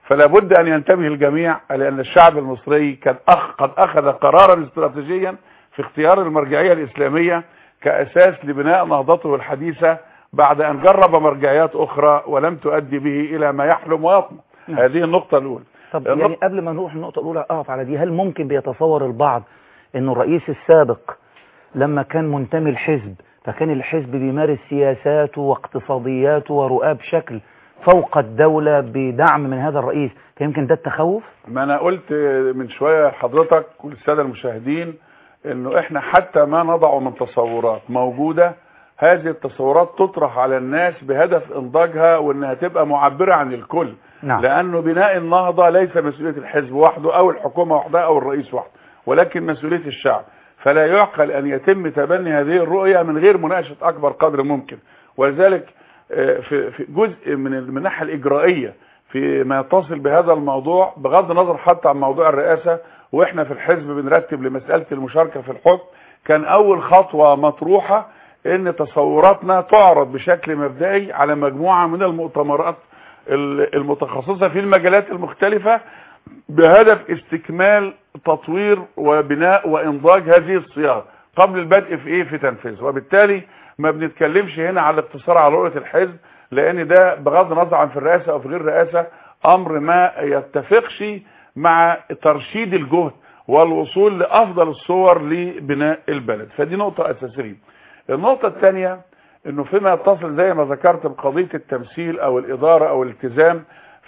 فلا بد ان ينتبه الجميع، لان الشعب المصري قد أخ قد اخذ قرارا استراتيجيا في اختيار المرجعية الاسلامية كاساس لبناء نهضته الحديثة، بعد ان جرب مرجعيات اخرى ولم تؤدي به الى ما يحلم ويطمع. نعم. هذه النقطة الاولى. طب يعني قبل ما نروح النقطة الأولى أقف على دي، هل ممكن بيتصور البعض إنه الرئيس السابق لما كان منتمي الحزب فكان الحزب بيمارس سياساته واقتصادياته ورؤاه بشكل فوق الدولة بدعم من هذا الرئيس، فيمكن ده التخوف؟ ما أنا قلت من شوية حضرتك والسادة المشاهدين إنه إحنا حتى ما نضع من تصورات موجودة، هذه التصورات تطرح على الناس بهدف إنضاجها وإنها تبقى معبرة عن الكل. نعم. لأنه بناء النهضة ليس مسؤولية الحزب وحده أو الحكومة وحدها أو الرئيس وحده، ولكن مسؤولية الشعب. فلا يعقل أن يتم تبني هذه الرؤية من غير مناقشة أكبر قدر ممكن. ولذلك في في جزء من الناحية الإجرائية فيما يتصل بهذا الموضوع، بغض النظر حتى عن موضوع الرئاسة، وإحنا في الحزب بنرتب لمسألة المشاركة في الحكم، كان أول خطوة مطروحة إن تصوراتنا تعرض بشكل مبدئي على مجموعة من المؤتمرات المتخصصة في المجالات المختلفة بهدف استكمال تطوير وبناء وإنضاج هذه الصياغة قبل البدء في إيه في تنفيذ. وبالتالي ما بنتكلمش هنا على الاقتصار على رؤية الحزب، لأن ده بغض النظر عن في الرئاسة أو في غير الرئاسة أمر ما يتفقش مع ترشيد الجهد والوصول لأفضل الصور لبناء البلد. فدي نقطة أساسية. النقطة الثانية انه فيما يتصل زي ما ذكرت بقضية التمثيل او الادارة او الالتزام،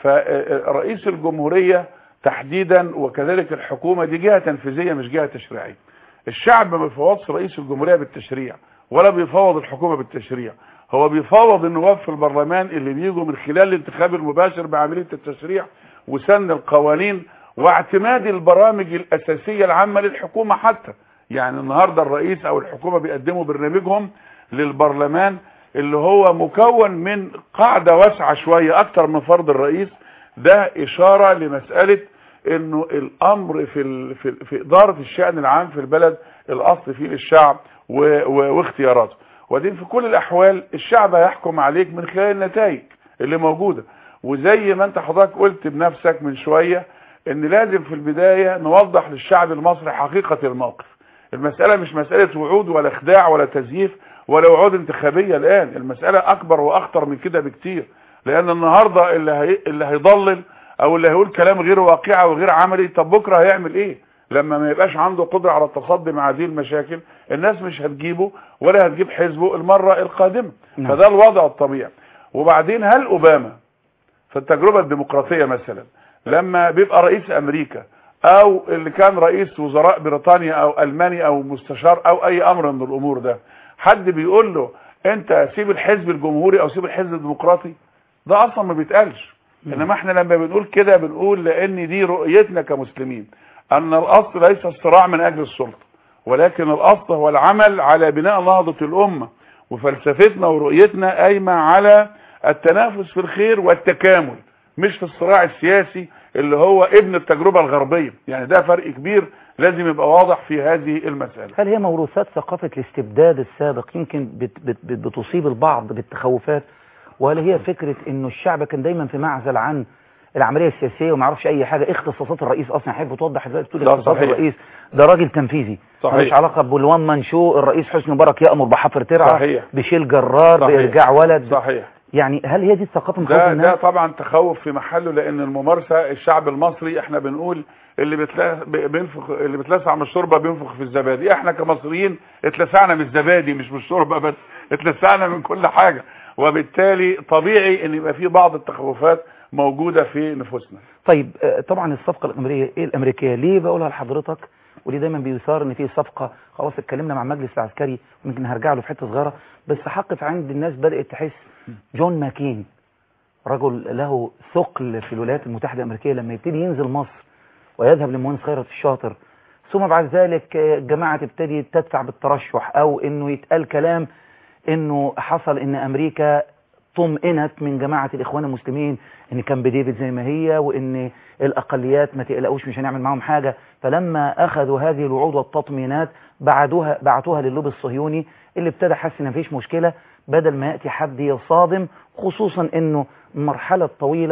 فرئيس الجمهورية تحديدا وكذلك الحكومة دي جهة تنفيذية مش جهة تشريعية. الشعب ما بيفوضش رئيس الجمهورية بالتشريع ولا بيفوض الحكومة بالتشريع، هو بيفوض النواب في البرلمان اللي بيجوا من خلال الانتخاب المباشر بعملية التشريع وسن القوانين واعتماد البرامج الأساسية العامة للحكومة. حتى يعني النهاردة الرئيس او الحكومة بيقدموا برنامجهم للبرلمان اللي هو مكون من قاعدة واسعة شوية اكتر من فرض الرئيس. ده اشارة لمسألة انه الامر في ال... في, في ادارة الشأن العام في البلد الاصل فيه للشعب و... و... واختياراته. ودي في كل الاحوال الشعب هيحكم عليك من خلال النتائج اللي موجودة. وزي ما انت حضرتك قلت بنفسك من شوية ان لازم في البداية نوضح للشعب المصري حقيقة الموقف. المسألة مش مسألة وعود ولا خداع ولا تزييف ولا وعود انتخابية. الآن المسألة أكبر وأخطر من كده بكتير، لأن النهاردة اللي هي اللي هيضلل أو اللي هيقول كلام غير واقعي وغير عملي، طب بكرة هيعمل إيه؟ لما ما يبقاش عنده قدرة على التصدي مع هذه المشاكل، الناس مش هتجيبه ولا هتجيب حزبه المرة القادمة. نعم. فده الوضع الطبيعي. وبعدين هل أوباما في التجربة الديمقراطية مثلا لما بيبقى رئيس أمريكا او اللي كان رئيس وزراء بريطانيا او المانيا او مستشار او اي امر من الامور ده، حد بيقول له انت سيب الحزب الجمهوري او سيب الحزب الديمقراطي؟ ده اصلا ما بيتقالش. انما احنا لما بنقول كده بنقول لان دي رؤيتنا كمسلمين، ان الاصل ليس الصراع من اجل السلطة، ولكن الاصل هو العمل على بناء نهضة الامة. وفلسفتنا ورؤيتنا قايمة على التنافس في الخير والتكامل، مش في الصراع السياسي اللي هو ابن التجربة الغربية. يعني ده فرق كبير لازم يبقى واضح في هذه المسألة. هل هي موروثات ثقافة الاستبداد السابق يمكن بت بت بتصيب البعض بالتخوفات، وهل هي فكرة انه الشعب كان دايما في معزل عن العملية السياسية وما يعرفش اي حاجة؟ اختصاصات الرئيس اصلا حابب توضح دلوقتي تقول اختصاصات الرئيس ده راجل تنفيذي ملوش علاقة بالوان مان شو. الرئيس حسني مبارك يأمر بحفر ترعة، صحيح، بشيل جرار، صحيح، بيرجع ولد، صحيح. يعني هل هي دي الثقافه؟ ده ده طبعا تخوف في محله، لان الممارسه الشعب المصري احنا بنقول اللي بتلا بينفخ اللي بتلسع من الشوربه بينفخ في الزبادي. احنا كمصريين اتلسعنا من الزبادي مش من الشوربه بس، اتلسعنا من كل حاجه، وبالتالي طبيعي ان يبقى في بعض التخوفات موجوده في نفوسنا. طيب طبعا الصفقه الامريكيه ايه الامريكيه ليه بقولها لحضرتك، وليه دايما بيثار ان في صفقه؟ خلاص اتكلمنا مع المجلس العسكري ويمكن هرجع له في حته صغيره، بس حقف عند الناس بدات تحس جون ماكين رجل له ثقل في الولايات المتحده الامريكيه لما يبتدي ينزل مصر ويذهب للمهندس خيرت الشاطر، ثم بعد ذلك الجماعه تبتدي تدفع بالترشح، او انه يتقال كلام انه حصل ان امريكا طمئنت من جماعه الاخوان المسلمين ان كان بديفيد زي ما هي، وان الاقليات ما تقلقوش مش هنعمل معاهم حاجه. فلما اخذوا هذه الوعود والتطمينات بعدوها بعتوها للوب الصهيوني اللي ابتدى حس ان مفيش مشكله، بدل ما ياتي حد يصادم، خصوصا انه المرحله الطويله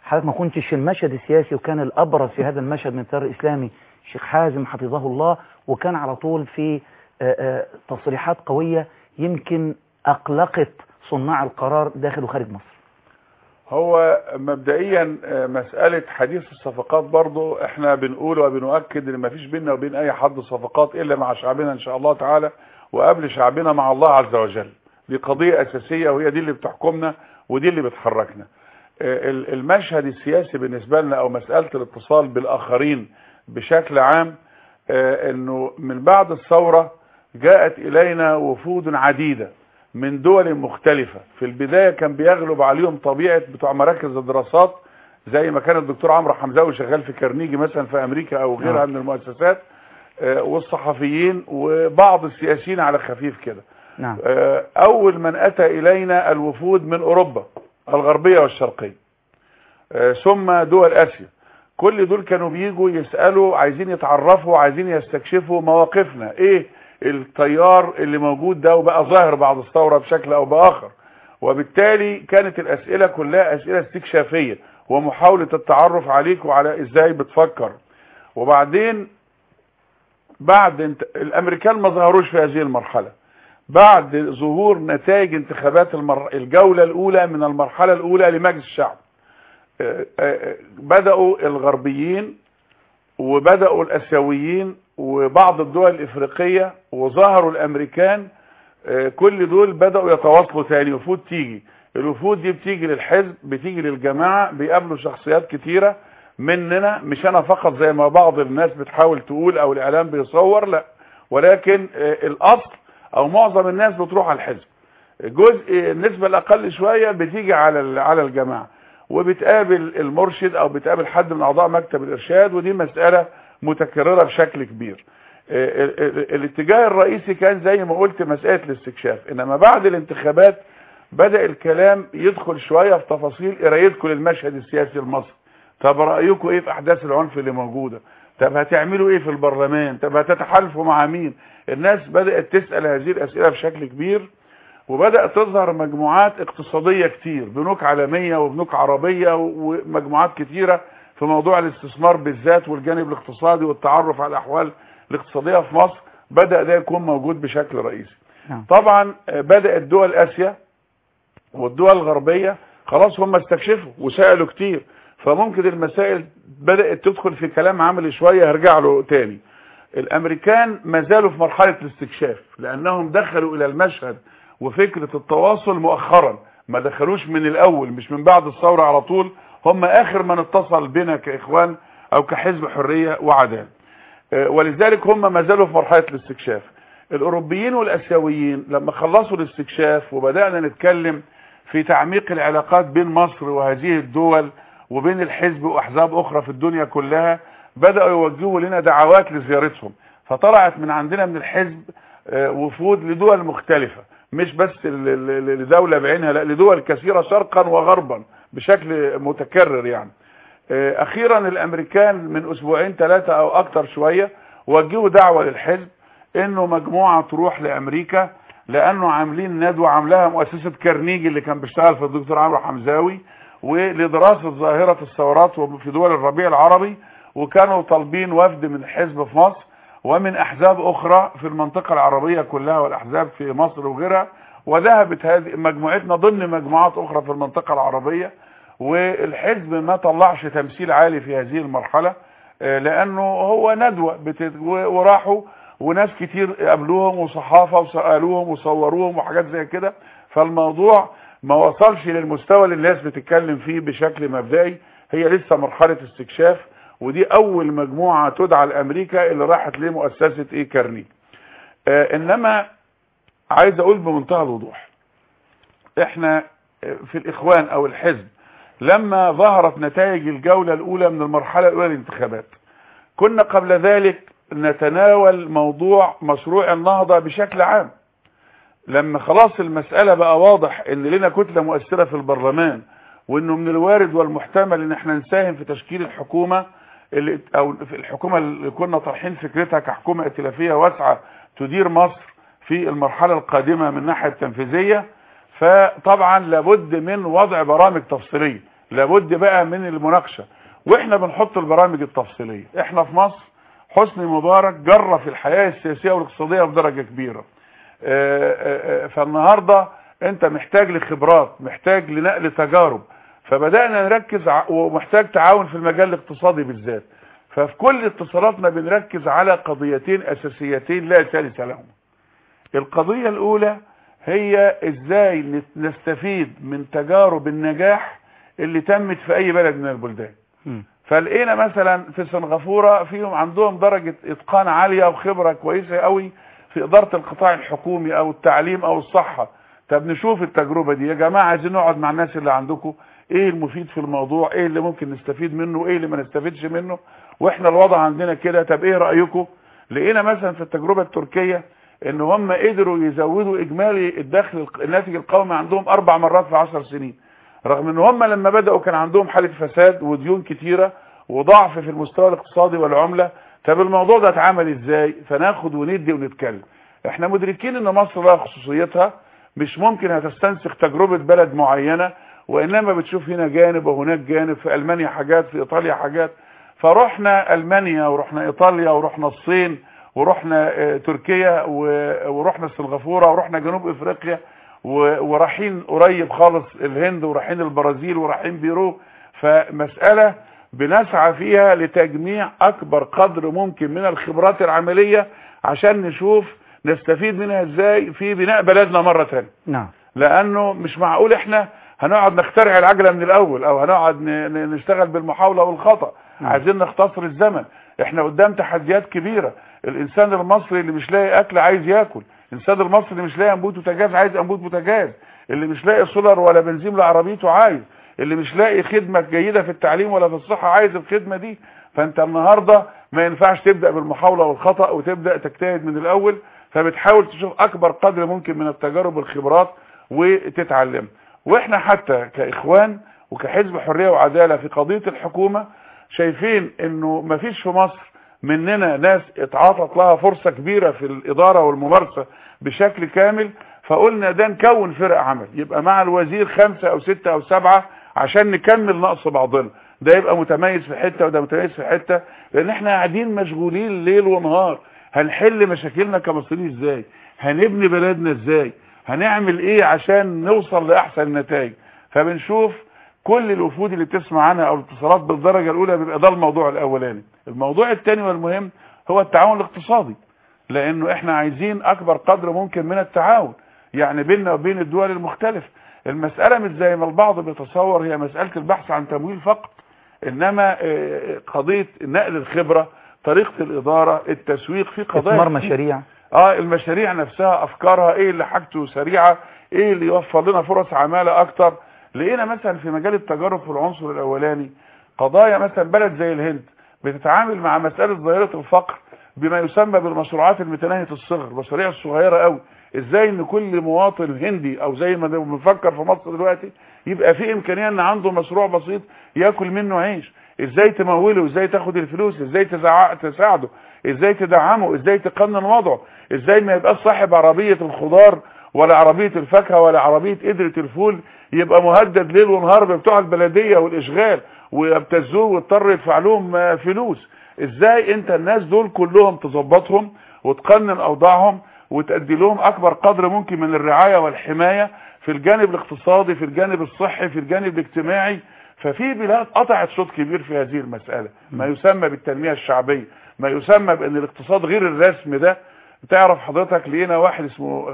حضرتك ما كنتش المشهد السياسي، وكان الأبرز في هذا المشهد من التيار الإسلامي الشيخ حازم حفظه الله، وكان على طول في تصريحات قوية يمكن أقلقت صناع القرار داخل وخارج مصر. هو مبدئيا مسألة حديث الصفقات برضو احنا بنقول وبنؤكد ان ما فيش بيننا وبين اي حد صفقات الا مع شعبنا ان شاء الله تعالى، وقبل شعبنا مع الله عز وجل. دي قضية اساسية وهي دي اللي بتحكمنا ودي اللي بتحركنا. المشهد السياسي بالنسبة لنا او مسألة الاتصال بالاخرين بشكل عام، انه من بعد الثورة جاءت الينا وفود عديدة من دول مختلفة. في البداية كان بيغلب عليهم طبيعة بتوع مراكز الدراسات، زي ما كان الدكتور عمرو حمزاوي شغال في كارنيجي مثلا في امريكا او غيرها من المؤسسات، والصحفيين وبعض السياسيين على خفيف كده. نعم. اول من اتى الينا الوفود من اوروبا الغربية والشرقية، ثم دول اسيا. كل دول كانوا بيجوا يسألوا، عايزين يتعرفوا، عايزين يستكشفوا مواقفنا ايه التيار اللي موجود ده وبقى ظاهر بعد الثورة بشكل او باخر. وبالتالي كانت الاسئلة كلها اسئلة استكشافية ومحاولة التعرف عليك وعلى ازاي بتفكر. وبعدين بعد انت... الامريكان ما ظهروش في هذه المرحلة. بعد ظهور نتائج انتخابات المر... الجولة الاولى من المرحلة الاولى لمجلس الشعب، بدأوا الغربيين وبدأوا الاسيويين وبعض الدول الافريقية وظهروا الامريكان. كل دول بدأوا يتواصلوا تاني، وفود تيجي. الوفود دي بتيجي للحزب، بتيجي للجماعة، بيقابلوا شخصيات كتيرة مننا، مش انا فقط زي ما بعض الناس بتحاول تقول او الاعلام بيصور، لا، ولكن الاصل او معظم الناس بتروح على الحزب. جزء النسبة الاقل شوية بتيجي على على الجماعة وبتقابل المرشد او بتقابل حد من اعضاء مكتب الارشاد، ودي مسألة متكررة بشكل كبير. الاتجاه الرئيسي كان زي ما قلت مسألة الاستكشاف، انما بعد الانتخابات بدأ الكلام يدخل شوية في تفاصيل قرايتكم للمشهد السياسي المصري. طب رأيكم ايه في احداث العنف اللي موجودة؟ طب هتعملوا ايه في البرلمان؟ طب هتتحالفوا مع مين؟ الناس بدأت تسأل هذه الاسئلة بشكل كبير، وبدأت تظهر مجموعات اقتصادية كتير، بنوك عالمية وبنوك عربية ومجموعات كتيرة في موضوع الاستثمار بالذات والجانب الاقتصادي والتعرف على الاحوال الاقتصادية في مصر. بدأ ده يكون موجود بشكل رئيسي. طبعا بدأت دول اسيا والدول الغربية خلاص هم استكشفوا وسألوا كتير، فممكن المسائل بدأت تدخل في كلام عملي شوية هرجع له تاني. الامريكان ما زالوا في مرحلة الاستكشاف، لانهم دخلوا الى المشهد وفكرة التواصل مؤخرا، ما دخلوش من الاول، مش من بعد الثورة على طول. هم اخر من اتصل بنا كاخوان او كحزب حرية وعدالة، ولذلك هم ما زالوا في مرحلة الاستكشاف. الاوروبيين والاسيويين لما خلصوا الاستكشاف وبدأنا نتكلم في تعميق العلاقات بين مصر وهذه الدول وبين الحزب واحزاب اخرى في الدنيا كلها، بدأوا يوجهوا لنا دعوات لزيارتهم. فطلعت من عندنا من الحزب وفود لدول مختلفة، مش بس لدولة بعينها، لا، لدول كثيرة شرقا وغربا بشكل متكرر. يعني اخيرا الامريكان من اسبوعين ثلاثة او اكتر شوية وجهوا دعوة للحزب انه مجموعة تروح لامريكا، لانه عاملين ندوة عاملاها مؤسسة كارنيجي اللي كان بيشتغل في الدكتور عمرو حمزاوي، ولدراسة ظاهرة الثورات في دول الربيع العربي، وكانوا طالبين وفد من الحزب في مصر ومن احزاب اخرى في المنطقة العربية كلها والاحزاب في مصر وغيرها. وذهبت هذه مجموعتنا ضمن مجموعات اخرى في المنطقة العربية، والحزب ما طلعش تمثيل عالي في هذه المرحلة، لانه هو ندوة بت... وراحوا وناس كتير قابلوهم وصحافة وسألوهم وصوروهم وحاجات زي كده. فالموضوع ما وصلش للمستوى اللي الناس بتتكلم فيه بشكل مبدئي، هي لسه مرحلة استكشاف. ودي اول مجموعة تدعى لامريكا اللي راحت لمؤسسة ايه كارنيجي. آه انما عايز اقول بمنتهى الوضوح، احنا في الاخوان او الحزب لما ظهرت نتائج الجولة الاولى من المرحلة الاولى للانتخابات، كنا قبل ذلك نتناول موضوع مشروع النهضة بشكل عام. لما خلاص المسألة بقى واضح ان لنا كتلة مؤثرة في البرلمان، وانه من الوارد والمحتمل ان احنا نساهم في تشكيل الحكومة اللي او في الحكومة اللي كنا طرحين فكرتها كحكومة ائتلافية واسعة تدير مصر في المرحلة القادمة من ناحية التنفيذية. فطبعا لابد من وضع برامج تفصيلية، لابد بقى من المناقشه، واحنا بنحط البرامج التفصيليه. احنا في مصر حسني مبارك جرف الحياه السياسيه والاقتصاديه بدرجه كبيره. فالنهارده انت محتاج لخبرات، محتاج لنقل تجارب، فبدانا نركز ومحتاج تعاون في المجال الاقتصادي بالذات. ففي كل اتصالاتنا بنركز على قضيتين اساسيتين لا ثالث لهم. القضيه الاولى هي ازاي نستفيد من تجارب النجاح اللي تمت في اي بلد من البلدان. فلقينا مثلا في سنغافوره فيهم عندهم درجه اتقان عاليه وخبره كويسه قوي في اداره القطاع الحكومي او التعليم او الصحه. طب نشوف التجربه دي يا جماعه، عايزين نقعد مع الناس اللي عندكم، ايه المفيد في الموضوع، ايه اللي ممكن نستفيد منه، ايه اللي ما نستفيدش منه، واحنا الوضع عندنا كده، طب ايه رايكم؟ لقينا مثلا في التجربه التركيه ان هم قدروا يزودوا اجمالي الدخل الناتج القومي عندهم اربع مرات في عشر سنين، رغم ان هم لما بداوا كان عندهم حاله فساد وديون كتيره وضعف في المستوى الاقتصادي والعمله. طب الموضوع ده اتعمل ازاي؟ فناخد وندي ونتكلم. احنا مدركين ان مصر لها خصوصيتها، مش ممكن هتستنسخ تجربه بلد معينه، وانما بتشوف هنا جانب وهناك جانب، في المانيا حاجات، في ايطاليا حاجات. فرحنا المانيا ورحنا ايطاليا ورحنا الصين ورحنا اه تركيا ورحنا سنغافوره ورحنا جنوب افريقيا ورايحين قريب خالص الهند ورايحين البرازيل ورايحين بيرو. فمساله بنسعى فيها لتجميع اكبر قدر ممكن من الخبرات العمليه عشان نشوف نستفيد منها ازاي في بناء بلدنا مره ثانيه. نعم. لانه مش معقول احنا هنقعد نخترع العجله من الاول او هنقعد نشتغل بالمحاوله والخطا. نعم. عايزين نختصر الزمن. احنا قدام تحديات كبيره. الانسان المصري اللي مش لاقي اكل عايز ياكل، الانسان المصري اللي مش لاقي انبوت بوتاجاز عايز انبوت بوتاجاز، اللي مش لاقي سولار ولا بنزين لعربيته عايز، اللي مش لاقي خدمه جيده في التعليم ولا في الصحه عايز الخدمه دي. فانت النهارده ما ينفعش تبدا بالمحاوله والخطا وتبدا تجتهد من الاول، فبتحاول تشوف اكبر قدر ممكن من التجارب والخبرات وتتعلم. واحنا حتى كاخوان وكحزب حريه وعداله في قضيه الحكومه شايفين انه ما فيش في مصر مننا ناس اتعاطت لها فرصه كبيره في الاداره والممارسه بشكل كامل، فقلنا ده نكون فرق عمل يبقى مع الوزير خمسه او سته او سبعه عشان نكمل نقص بعضنا، ده يبقى متميز في حته وده متميز في حته، لان احنا قاعدين مشغولين ليل ونهار. هنحل مشاكلنا كمصريين ازاي؟ هنبني بلدنا ازاي؟ هنعمل ايه عشان نوصل لاحسن نتائج؟ فبنشوف كل الوفود اللي بتسمع عنها او الاتصالات بالدرجه الاولى بيبقى ده الموضوع الاولاني. الموضوع الثاني والمهم هو التعاون الاقتصادي، لانه احنا عايزين اكبر قدر ممكن من التعاون يعني بيننا وبين الدول المختلفه. المساله مش زي ما البعض بيتصور هي مساله البحث عن تمويل فقط، انما قضيه نقل الخبره، طريقه الاداره، التسويق، في قضايا استثمار مشاريع، اه المشاريع نفسها افكارها ايه اللي حاجته سريعه، ايه اللي يوفر لنا فرص عماله اكتر. لقينا مثلا في مجال التجارب في العنصر الاولاني قضايا مثلا بلد زي الهند بتتعامل مع مساله ظاهره الفقر بما يسمى بالمشروعات المتناهيه الصغر، المشاريع الصغيره قوي. ازاي ان كل مواطن هندي او زي ما بنفكر في مصر دلوقتي يبقى في امكانيه ان عنده مشروع بسيط ياكل منه عيش، ازاي تموله، ازاي تاخد الفلوس، ازاي تساعده، ازاي تدعمه، ازاي تقنن وضعه، ازاي ما يبقاش صاحب عربيه الخضار ولا عربيه الفاكهه ولا عربيه قدره الفول يبقى مهدد ليل ونهار بتوع البلديه والاشغال ويبتزوه ويضطر يدفع لهم فلوس. ازاي انت الناس دول كلهم تظبطهم وتقنن اوضاعهم وتأدي لهم اكبر قدر ممكن من الرعايه والحمايه في الجانب الاقتصادي، في الجانب الصحي، في الجانب الاجتماعي. ففي بلاد قطعت شوط كبير في هذه المساله، ما يسمى بالتنميه الشعبيه، ما يسمى بان الاقتصاد غير الرسمي ده. تعرف حضرتك لقينا واحد اسمه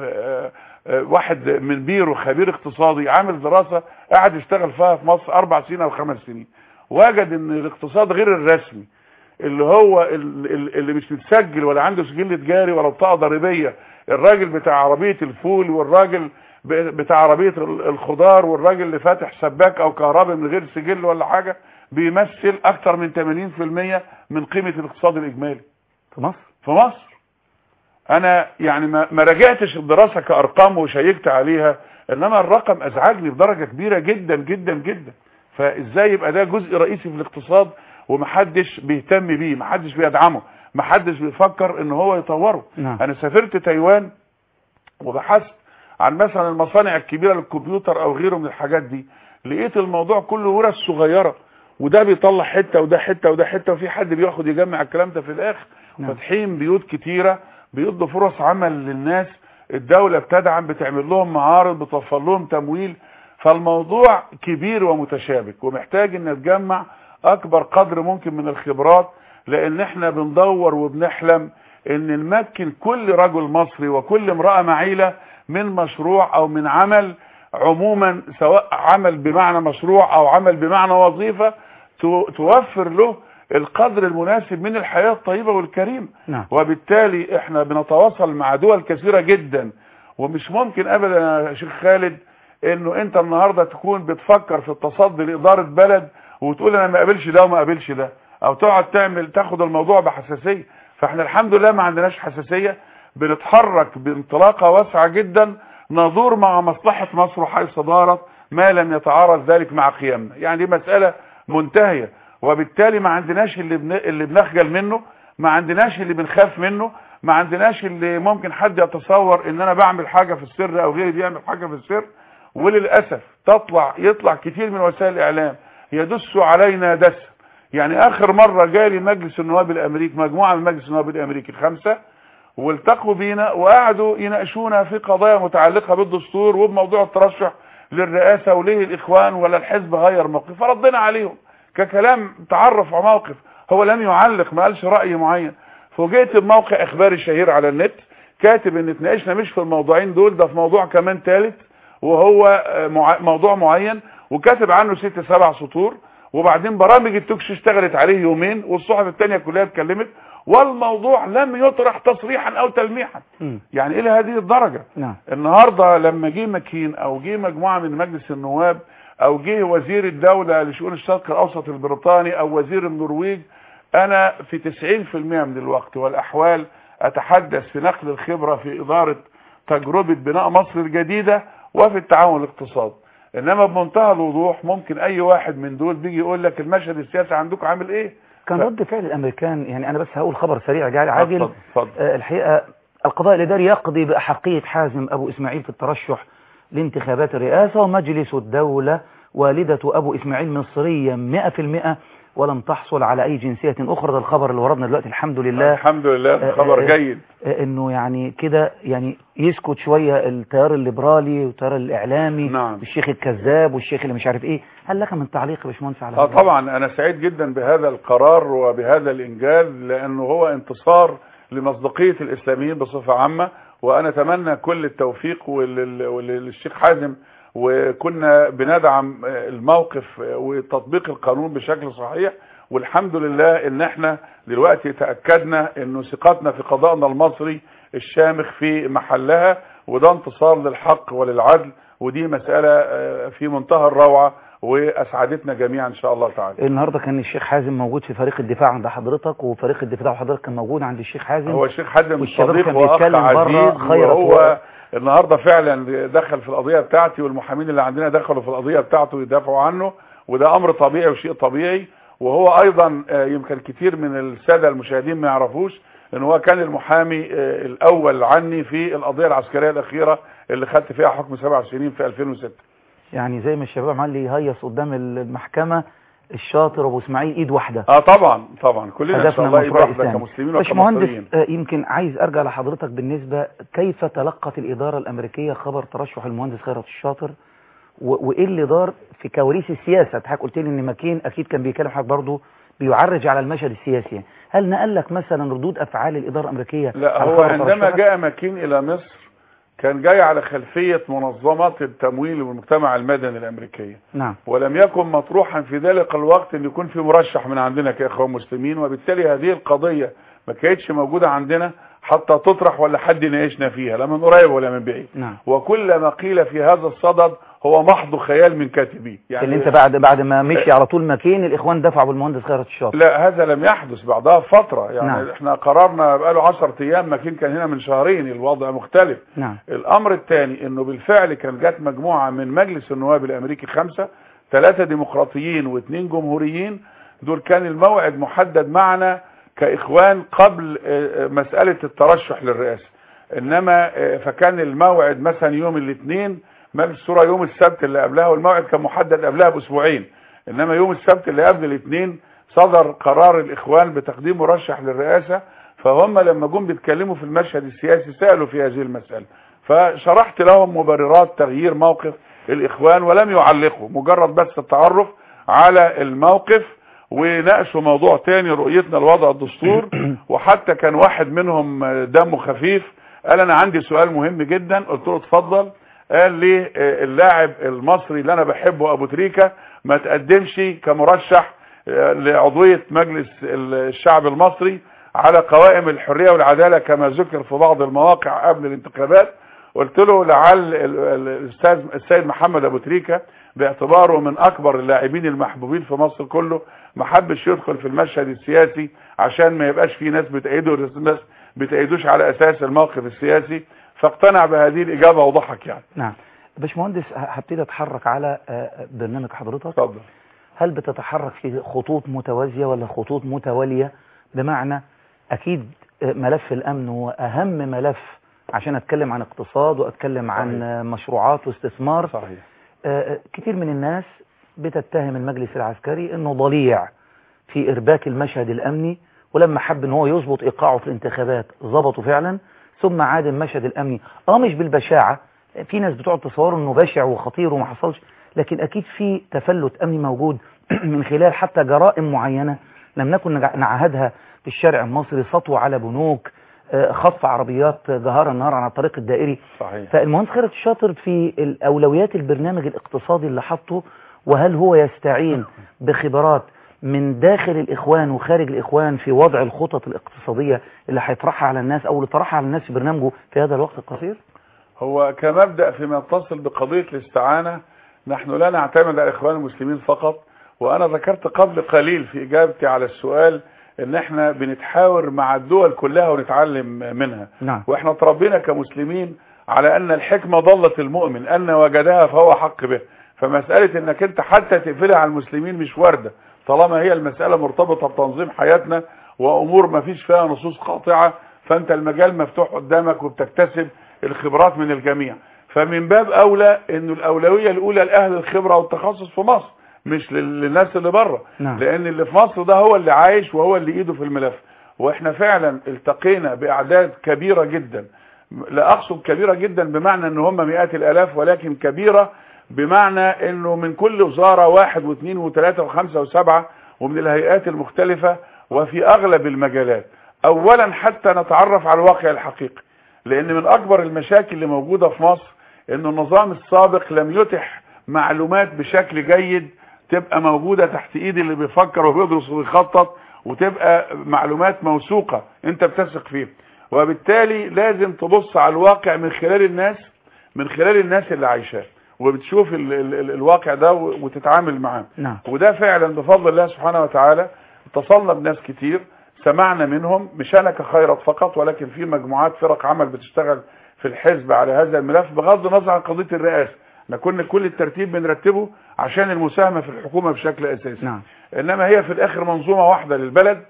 واحد من بيرو خبير اقتصادي عامل دراسه قاعد يشتغل فيها في مصر اربع سنين او خمس سنين، وجد ان الاقتصاد غير الرسمي اللي هو اللي مش متسجل ولا عنده سجل تجاري ولا بطاقه ضريبيه، الراجل بتاع عربيه الفول والراجل بتاع عربيه الخضار والراجل اللي فاتح سباك او كهرباء من غير سجل ولا حاجه بيمثل اكتر من ثمانين في المية من قيمه الاقتصاد الاجمالي في مصر. في مصر انا يعني ما, ما راجعتش الدراسه كارقام وشيكت عليها، انما الرقم ازعجني بدرجه كبيره جدا جدا جدا. فازاي يبقى ده جزء رئيسي في الاقتصاد ومحدش بيهتم بيه، محدش بيدعمه، محدش بيفكر ان هو يطوره. نعم. انا سافرت تايوان وبحثت عن مثلا المصانع الكبيره للكمبيوتر او غيره من الحاجات دي، لقيت الموضوع كله ورث صغيره، وده بيطلع حته وده حته وده حته، وفي حد بياخد يجمع الكلام ده في الاخر. نعم. فاتحين بيوت كتيره بيدوا فرص عمل للناس، الدوله بتدعم، بتعمل لهم معارض، بتوفر لهم تمويل. فالموضوع كبير ومتشابك ومحتاج ان نتجمع اكبر قدر ممكن من الخبرات، لان احنا بندور وبنحلم ان نمكن كل رجل مصري وكل امرأة معيلة من مشروع او من عمل عموما، سواء عمل بمعنى مشروع او عمل بمعنى وظيفة توفر له القدر المناسب من الحياة الطيبة والكريمة. نعم. وبالتالي احنا بنتواصل مع دول كثيرة جدا، ومش ممكن ابدا يا شيخ خالد انه انت النهاردة تكون بتفكر في التصدي لإدارة بلد وتقول انا ما قابلش ده وما قابلش ده، او تقعد تعمل تاخد الموضوع بحساسية. فاحنا الحمد لله ما عندناش حساسية، بنتحرك بانطلاقة واسعة جدا، ندور مع مصلحة مصر حيث دارت ما لم يتعارض ذلك مع قيمنا. يعني دي مسألة منتهية، وبالتالي ما عندناش اللي بن... اللي بنخجل منه، ما عندناش اللي بنخاف منه، ما عندناش اللي ممكن حد يتصور ان انا بعمل حاجة في السر او غيري بيعمل حاجة في السر. وللأسف تطلع يطلع كتير من وسائل الاعلام يدسوا علينا دس. يعني اخر مرة جالي مجلس النواب الامريكي، مجموعة من مجلس النواب الامريكي خمسة، والتقوا بينا وقعدوا يناقشونا في قضايا متعلقة بالدستور وبموضوع الترشح للرئاسة، وليه الاخوان ولا الحزب غير موقف. فردنا عليهم ككلام تعرف على موقف، هو لم يعلق، ما قالش رأي معين. فوجئت بموقع اخباري شهير على النت كاتب ان اتناقشنا مش في الموضوعين دول، ده في موضوع كمان ثالث وهو موضوع معين، وكاتب عنه ست سبع سطور، وبعدين برامج التوكش اشتغلت عليه يومين، والصحف التانية كلها اتكلمت، والموضوع لم يطرح تصريحا او تلميحا. م. يعني الى هذه الدرجة. نعم. النهاردة لما جه مكين او جه مجموعة من مجلس النواب او جه وزير الدولة لشؤون الشرق الاوسط البريطاني او وزير النرويج، انا في تسعين في المئة من الوقت والاحوال اتحدث في نقل الخبرة في ادارة تجربة بناء مصر الجديدة وفي التعاون الاقتصادي. انما بمنتهى الوضوح ممكن اي واحد من دول بيجي يقول لك المشهد السياسي عندكم عامل ايه. كان ف... رد فعل الامريكان، يعني انا بس هقول خبر سريع عاجل. فضل. فضل. آه الحقيقة القضاء الاداري يقضي باحقية حازم ابو اسماعيل في الترشح لانتخابات الرئاسة، ومجلس الدولة والدة ابو اسماعيل مصرية مئة في المئة ولم تحصل على اي جنسية اخرى. ده الخبر اللي وردنا دلوقتي الحمد لله. الحمد لله خبر جيد. انه يعني كده يعني يسكت شوية التيار الليبرالي والتيار الاعلامي. نعم. الشيخ الكذاب والشيخ اللي مش عارف ايه. هل لك من تعليق يا باشمهندس على اه طبعا انا سعيد جدا بهذا القرار وبهذا الانجاز، لانه هو انتصار لمصداقية الاسلاميين بصفة عامة، وانا اتمنى كل التوفيق وللشيخ حازم، وكنا بندعم الموقف وتطبيق القانون بشكل صحيح. والحمد لله ان احنا دلوقتي تأكدنا انه ثقتنا في قضائنا المصري الشامخ في محلها، وده انتصار للحق وللعدل، ودي مسألة في منتهى الروعة واسعدتنا جميعا ان شاء الله تعالى. النهارده كان الشيخ حازم موجود في فريق الدفاع عند حضرتك، وفريق الدفاع وحضرتك كان موجود عند الشيخ حازم. هو الشيخ حازم والشباب كان واخ بيتكلم بره خيرت وهو النهارده فعلا دخل في القضيه بتاعتي، والمحامين اللي عندنا دخلوا في القضيه بتاعته يدافعوا عنه، وده امر طبيعي وشيء طبيعي. وهو ايضا يمكن كتير من الساده المشاهدين ما يعرفوش ان هو كان المحامي الاول عني في القضيه العسكريه الاخيره اللي خدت فيها حكم سبع سنين في ألفين وستة. يعني زي ما الشباب عمال يهيص قدام المحكمه، الشاطر ابو اسماعيل ايد واحده. اه طبعا طبعا كلنا ان شاء الله ايد واحده كمسلمين وكمصريين. يمكن عايز ارجع لحضرتك بالنسبه كيف تلقت الاداره الامريكيه خبر ترشح المهندس خيرت الشاطر، وايه اللي دار في كواليس السياسه؟ حضرتك قلت لي ان ماكين اكيد كان بيكلم حضرتك برضه بيعرج على المشهد السياسي، هل نقل لك مثلا ردود افعال الاداره الامريكيه؟ لا، هو عندما جاء ماكين الى مصر كان جاي على خلفية منظمات التمويل والمجتمع المدني الأمريكية. نعم. ولم يكن مطروحا في ذلك الوقت أن يكون في مرشح من عندنا كإخوان مسلمين، وبالتالي هذه القضية ما كانتش موجودة عندنا حتى تطرح ولا حد يناقشنا فيها، لا من قريب ولا من بعيد. نعم. وكل ما قيل في هذا الصدد هو محض خيال من كاتبيه. يعني اللي انت بعد بعد ما مشي على طول ماكين الاخوان دفعوا بالمهندس خيرت الشاطر. لا، هذا لم يحدث، بعدها فترة يعني. نعم. احنا قررنا بقاله عشرة ايام، ماكين كان هنا من شهرين، الوضع مختلف. نعم. الامر الثاني انه بالفعل كان جات مجموعة من مجلس النواب الامريكي خمسة، ثلاثة ديمقراطيين واثنين جمهوريين، دول كان الموعد محدد معنا كاخوان قبل مسألة الترشح للرئاسة. انما فكان الموعد مثلا يوم الاثنين مجلس الشورى يوم السبت اللي قبلها، والموعد كان محدد قبلها باسبوعين، انما يوم السبت اللي قبل الاثنين صدر قرار الاخوان بتقديم مرشح للرئاسة. فهم لما جم بيتكلموا في المشهد السياسي سألوا في هذه المسألة، فشرحت لهم مبررات تغيير موقف الاخوان ولم يعلقوا، مجرد بس التعرف على الموقف، وناقشوا موضوع تاني رؤيتنا لوضع الدستور. وحتى كان واحد منهم دمه خفيف قال انا عندي سؤال مهم جدا، قلت له اتفضل. قال لي اللاعب المصري اللي انا بحبه ابو تريكة ما تقدمش كمرشح لعضوية مجلس الشعب المصري على قوائم الحرية والعدالة كما ذكر في بعض المواقع قبل الانتخابات. قلت له لعل الاستاذ السيد محمد ابو تريكة باعتباره من اكبر اللاعبين المحبوبين في مصر كله ما حبش يدخل في المشهد السياسي عشان ما يبقاش في ناس بتأيده وناس بتأيدوش على اساس الموقف السياسي، فاقتنع بهذه الاجابة وضحك يعني. نعم باشمهندس، هبتدي اتحرك على برنامج حضرتك. اتفضل. هل بتتحرك في خطوط متوازية ولا خطوط متوالية؟ بمعنى اكيد ملف الامن هو اهم ملف عشان اتكلم عن اقتصاد واتكلم عن صحيح. مشروعات واستثمار. صحيح. آه كتير من الناس بتتهم المجلس العسكري انه ضليع في ارباك المشهد الامني، ولما حب ان هو يظبط ايقاعه في الانتخابات ظبطه فعلا، ثم عاد المشهد الامني اه مش بالبشاعة، في ناس بتقعد تصور انه بشع وخطير وما حصلش، لكن اكيد في تفلت امني موجود من خلال حتى جرائم معينة لم نكن نعهدها في الشارع المصري، سطوة على بنوك، خطف عربيات جهارا نهارا على الطريق الدائري. صحيح. فالمهندس خيرت الشاطر في الأولويات البرنامج الاقتصادي اللي حطه، وهل هو يستعين بخبرات من داخل الإخوان وخارج الإخوان في وضع الخطط الاقتصادية اللي هيطرحها على الناس أو اللي طرحها على الناس في برنامجه في هذا الوقت القصير؟ هو كمبدأ فيما يتصل بقضية الاستعانة نحن لا نعتمد على الإخوان المسلمين فقط، وأنا ذكرت قبل قليل في إجابتي على السؤال ان احنا بنتحاور مع الدول كلها ونتعلم منها. نعم. واحنا تربينا كمسلمين على ان الحكمة ضلت المؤمن، ان وجدها فهو حق به، فمسألة انك انت حتى تقفلها على المسلمين مش واردة طالما هي المسألة مرتبطة بتنظيم حياتنا وامور ما فيش فيها نصوص قاطعة، فانت المجال مفتوح قدامك وبتكتسب الخبرات من الجميع. فمن باب اولى انه الاولوية الاولى لاهل الخبرة والتخصص في مصر مش للناس اللي بره. نعم. لان اللي في مصر ده هو اللي عايش وهو اللي ايده في الملف، واحنا فعلا التقينا باعداد كبيرة جدا، لا اقصد كبيرة جدا بمعنى ان هم مئات الالاف، ولكن كبيرة بمعنى انه من كل وزارة واحد واثنين وثلاثة وخمسة وسبعة ومن الهيئات المختلفة وفي اغلب المجالات. اولا حتى نتعرف على الواقع الحقيقي، لان من اكبر المشاكل اللي موجودة في مصر ان النظام السابق لم يتح معلومات بشكل جيد تبقى موجودة تحت ايد اللي بيفكر وبيدرس وبيخطط، وتبقى معلومات موثوقة انت بتثق فيها. وبالتالي لازم تبص على الواقع من خلال الناس من خلال الناس اللي عايشاه، وبتشوف ال ال ال الواقع ده وتتعامل معاه. نعم. وده فعلا بفضل الله سبحانه وتعالى اتصلنا بناس كتير سمعنا منهم، مش انا كخيرت فقط ولكن في مجموعات فرق عمل بتشتغل في الحزب على هذا الملف بغض النظر عن قضية الرئاسة. احنا كنا كل الترتيب بنرتبه عشان المساهمة في الحكومة بشكل اساسي. نعم. انما هي في الاخر منظومة واحدة للبلد.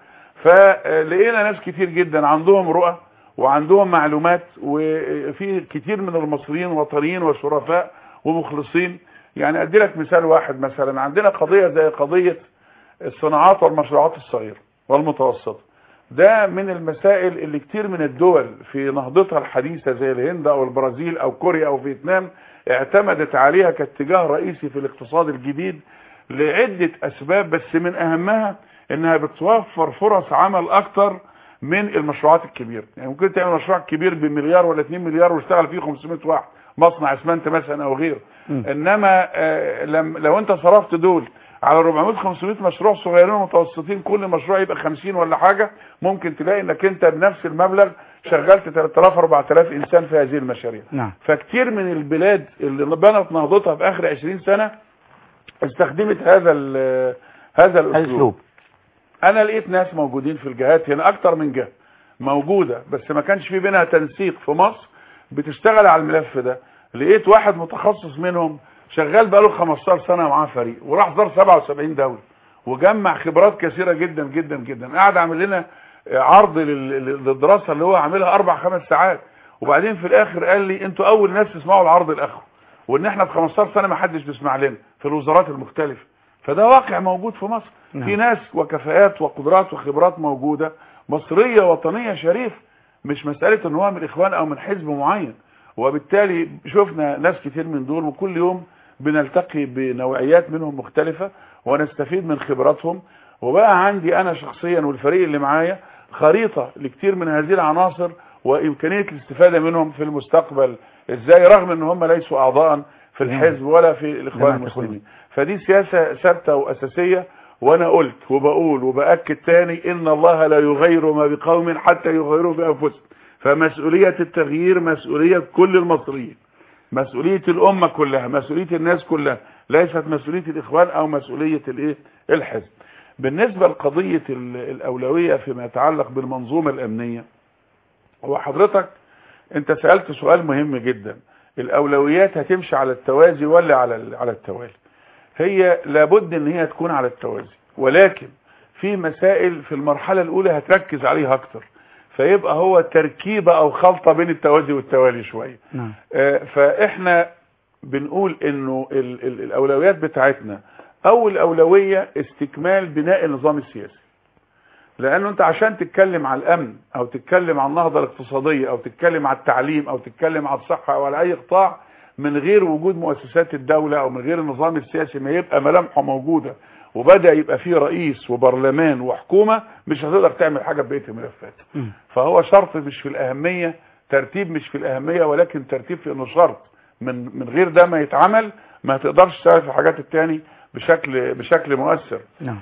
فلقينا ناس كتير جدا عندهم رؤى وعندهم معلومات، وفي كتير من المصريين وطنيين وشرفاء ومخلصين. يعني ادي لك مثال واحد، مثلا عندنا قضية زي قضية الصناعات والمشروعات الصغيرة والمتوسطة. ده من المسائل اللي كتير من الدول في نهضتها الحديثة زي الهند او البرازيل او كوريا او فيتنام اعتمدت عليها كاتجاه رئيسي في الاقتصاد الجديد لعدة اسباب، بس من اهمها انها بتوفر فرص عمل اكتر من المشروعات الكبيرة. يعني ممكن تعمل مشروع كبير بمليار ولا اتنين مليار واشتغل فيه خمسمائة واحد، مصنع اسمنت مثلا او غيره. م. انما آه لو انت صرفت دول على أربعمائة خمسمائة مشروع صغيرين ومتوسطين، كل مشروع يبقى خمسين ولا حاجة، ممكن تلاقي انك انت بنفس المبلغ شغلت ثلاثة آلاف أربعة آلاف انسان في هذه المشاريع. نعم. فكتير من البلاد اللي بنت نهضتها في اخر عشرين سنة استخدمت هذا هذا الاسلوب. انا لقيت ناس موجودين في الجهات هنا اكتر من جهة موجودة، بس ما كانش في بينها تنسيق في مصر بتشتغل على الملف ده. لقيت واحد متخصص منهم شغال بقاله خمستاشر سنة معاه فريق، وراح زار سبعة وسبعين دولة وجمع خبرات كثيرة جدا جدا جدا. قاعد عامل لنا عرض للدراسة اللي هو عاملها اربع خمس ساعات، وبعدين في الاخر قال لي انتوا اول ناس تسمعوا العرض الاخر، وان احنا في خمستاشر سنه ما حدش بيسمع لنا في الوزارات المختلفه. فده واقع موجود في مصر. نعم. في ناس وكفاءات وقدرات وخبرات موجوده مصريه وطنيه شريف، مش مساله ان هو من الاخوان او من حزب معين. وبالتالي شفنا ناس كتير من دول، وكل يوم بنلتقي بنوعيات منهم مختلفه ونستفيد من خبراتهم. وبقى عندي انا شخصيا والفريق اللي معايا خريطه لكتير من هذه العناصر وامكانيه الاستفاده منهم في المستقبل ازاي، رغم ان هم ليسوا اعضاء في الحزب ولا في الاخوان المسلمين. فدي سياسه ثابته واساسيه. وانا قلت وبقول وباكد تاني ان الله لا يغير ما بقوم حتى يغيروا بانفسهم. فمسؤوليه التغيير مسؤوليه كل المصريين، مسؤوليه الامه كلها، مسؤوليه الناس كلها، ليست مسؤوليه الاخوان او مسؤوليه الايه الحزب. بالنسبه لقضيه الاولويه فيما يتعلق بالمنظومه الامنيه، وحضرتك انت سالت سؤال مهم جدا، الاولويات هتمشي على التوازي ولا على على التوالي؟ هي لابد ان هي تكون على التوازي، ولكن في مسائل في المرحله الاولى هتركز عليها اكتر، فيبقى هو تركيبه او خلطه بين التوازي والتوالي شويه. نعم. آه فاحنا بنقول انه ال ال الاولويات بتاعتنا اول اولويه استكمال بناء النظام السياسي. لانه انت عشان تتكلم على الامن او تتكلم على النهضه الاقتصاديه او تتكلم على التعليم او تتكلم على الصحه او على اي قطاع من غير وجود مؤسسات الدوله او من غير النظام السياسي ما يبقى ملامحه موجوده وبدا يبقى فيه رئيس وبرلمان وحكومه، مش هتقدر تعمل حاجه ببقيه الملفات. فهو شرط مش في الاهميه، ترتيب مش في الاهميه، ولكن ترتيب في انه شرط. من من غير ده ما يتعمل ما تقدرش تشتغل في الحاجات التاني بشكل بشكل مؤثر. نعم.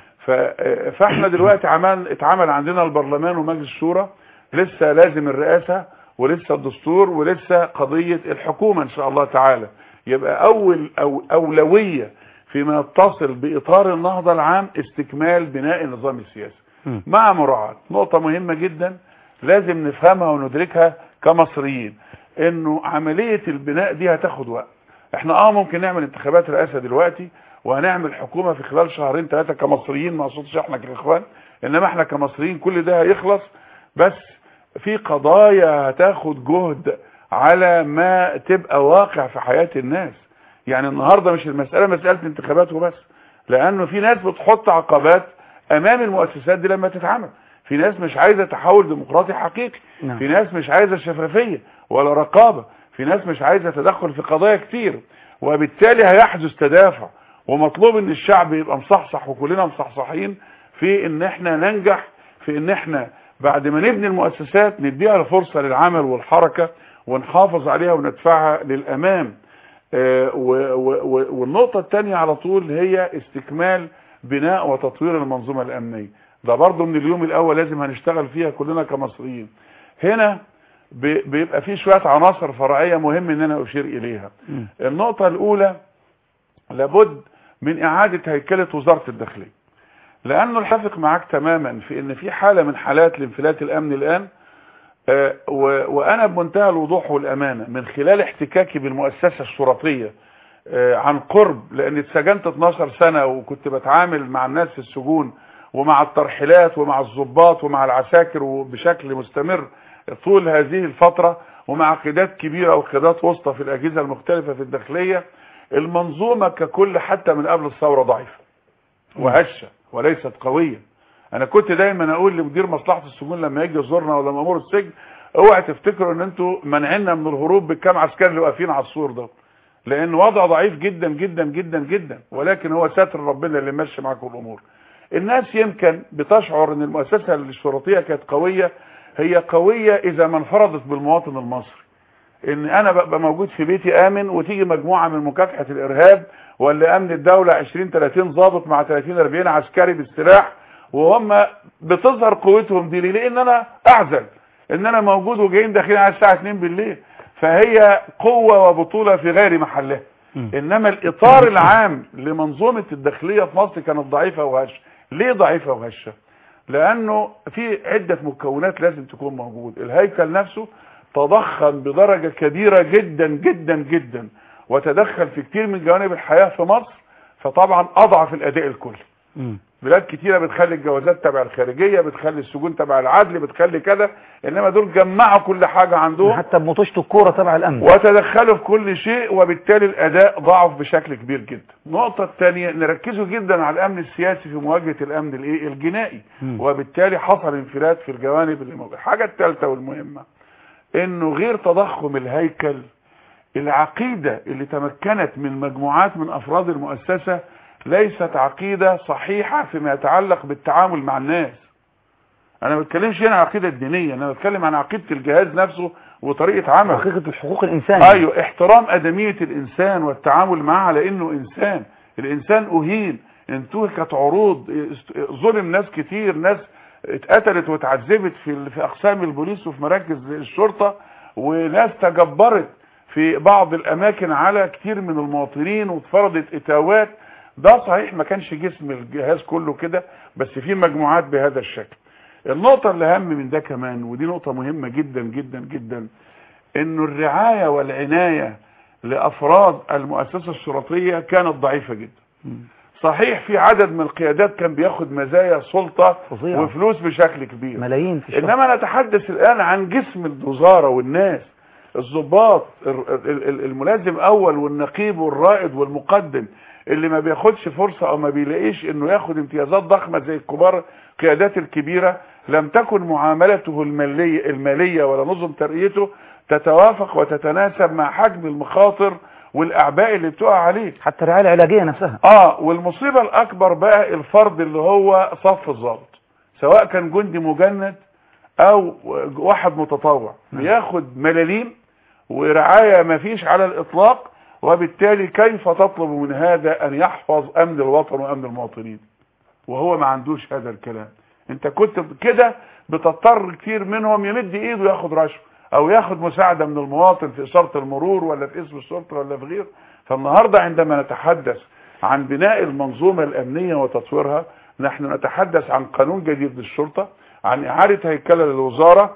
فاحنا دلوقتي عمل اتعمل عندنا البرلمان ومجلس الشورى، لسه لازم الرئاسه ولسه الدستور ولسه قضيه الحكومه ان شاء الله تعالى. يبقى اول أو اولويه فيما يتصل باطار النهضه العام استكمال بناء النظام السياسي، م. مع مراعاه نقطه مهمه جدا لازم نفهمها وندركها كمصريين، انه عمليه البناء دي هتاخد وقت. احنا اه ممكن نعمل انتخابات رئاسه دلوقتي وهنعمل حكومه في خلال شهرين ثلاثه كمصريين، ما اقصدش احنا كاخوان، انما احنا كمصريين كل ده هيخلص. بس في قضايا هتاخد جهد على ما تبقى واقع في حياه الناس. يعني النهارده مش المساله مساله انتخابات وبس، لانه في ناس بتحط عقبات امام المؤسسات دي لما تتعمل. في ناس مش عايزه تحول ديمقراطي حقيقي، نعم. في ناس مش عايزه شفافيه ولا رقابه، في ناس مش عايزه تدخل في قضايا كتير، وبالتالي هيحدث تدافع. ومطلوب ان الشعب يبقى مصحصح وكلنا مصحصحين في ان احنا ننجح في ان احنا بعد ما نبني المؤسسات نديها الفرصه للعمل والحركه ونحافظ عليها وندفعها للامام. آه والنقطه الثانيه على طول هي استكمال بناء وتطوير المنظومه الامنيه. ده برضه من اليوم الاول لازم هنشتغل فيها كلنا كمصريين. هنا بيبقى في شويه عناصر فرعيه مهم ان انا اشير اليها. م. النقطه الاولى لابد من اعاده هيكله وزاره الداخليه، لانه الحافق معاك تماما في ان في حاله من حالات الانفلات الامني الان. آه وانا بمنتهى الوضوح والامانه من خلال احتكاكي بالمؤسسه الشرطيه آه عن قرب، لان اتسجنت اتناشر سنه وكنت بتعامل مع الناس في السجون ومع الترحيلات ومع الضباط ومع العساكر وبشكل مستمر طول هذه الفتره، ومع قيادات كبيره وقيادات وسطى في الاجهزه المختلفه في الداخليه. المنظومه ككل حتى من قبل الثوره ضعيفه وهشه وليست قويه. انا كنت دايما اقول لمدير مصلحه السجون لما يجي يزورنا ولا مامور السجن، اوعى تفتكروا ان انتوا منعنا من الهروب بالكام عسكري اللي واقفين على السور ده، لان وضع ضعيف جدا جدا جدا جدا، ولكن هو ساتر ربنا اللي ماشي معاكم الامور. الناس يمكن بتشعر ان المؤسسه الشرطيه كانت قويه، هي قويه اذا ما انفردت بالمواطن المصري. ان انا ببقى موجود في بيتي امن وتيجي مجموعه من مكافحه الارهاب ولا امن الدوله عشرين تلاتين ضابط مع تلاتين اربعين عسكري بالسلاح، وهم بتظهر قوتهم دي ليه؟ لان انا اعزل ان انا موجود وجايين داخلين على الساعه اتنين بالليل، فهي قوه وبطوله في غير محلها. انما الاطار العام لمنظومه الداخليه في مصر كانت ضعيفه وهشه. ليه ضعيفه وهشه؟ لانه في عده مكونات لازم تكون موجود. الهيكل نفسه تضخم بدرجه كبيره جدا جدا جدا وتدخل في كتير من جوانب الحياه في مصر، فطبعا اضعف الاداء الكلي. مم. بلاد كتيرة بتخلي الجوازات تبع الخارجية، بتخلي السجون تبع العدل، بتخلي كذا، انما دول جمعوا كل حاجة عندهم حتى بمطوشة الكورة تبع الامن وتدخلوا في كل شيء، وبالتالي الاداء ضعف بشكل كبير جدا. النقطة الثانية نركزوا جدا على الامن السياسي في مواجهة الامن الايه الجنائي، مم. وبالتالي حصل انفلات في الجوانب اللي موجودة. الحاجة الثالثة والمهمة انه غير تضخم الهيكل، العقيدة اللي تمكنت من مجموعات من افراد المؤسسة ليست عقيدة صحيحة فيما يتعلق بالتعامل مع الناس. انا ما بتكلمش هنا عن عقيدة الدينية، انا بتكلم عن عقيدة الجهاز نفسه وطريقة عمله، حقيقة الحقوق الانسان. ايوه، احترام ادمية الانسان والتعامل معه على انه انسان. الانسان اهين، انتهكت عروض، ظلم ناس كتير، ناس اتقتلت واتعذبت في في اقسام البوليس وفي مراكز الشرطة، وناس تجبرت في بعض الاماكن على كتير من المواطنين واتفرضت اتاوات. ده صحيح ما كانش جسم الجهاز كله كده، بس في مجموعات بهذا الشكل. النقطة اللي اهم من ده كمان، ودي نقطة مهمة جدا جدا جدا، انه الرعاية والعناية لافراد المؤسسة الشرطية كانت ضعيفة جدا. صحيح في عدد من القيادات كان بياخد مزايا سلطة فظيعة. وفلوس بشكل كبير، ملايين في الشهر. انما نتحدث الان عن جسم الوزارة والناس، الضباط، الملازم اول والنقيب والرائد والمقدم، اللي ما بياخدش فرصة او ما بيلاقيش انه ياخد امتيازات ضخمة زي الكبار القيادات الكبيرة، لم تكن معاملته المالية, المالية ولا نظم ترقيته تتوافق وتتناسب مع حجم المخاطر والاعباء اللي بتقع عليه، حتى الرعاية العلاجية نفسها. اه والمصيبة الاكبر بقى الفرد اللي هو صف الضابط، سواء كان جندي مجند او واحد متطوع، بياخد ملاليم ورعاية ما فيش على الاطلاق، وبالتالي كيف تطلب من هذا ان يحفظ امن الوطن وامن المواطنين وهو ما عندوش هذا الكلام؟ انت كنت كده بتضطر كتير منهم يمد ايده ياخد رشوه او ياخد مساعدة من المواطن في اشارة المرور ولا في اسم الشرطة ولا في غيره. فالنهاردة عندما نتحدث عن بناء المنظومة الامنية وتطويرها، نحن نتحدث عن قانون جديد للشرطة، عن اعادة هيكلة للوزارة،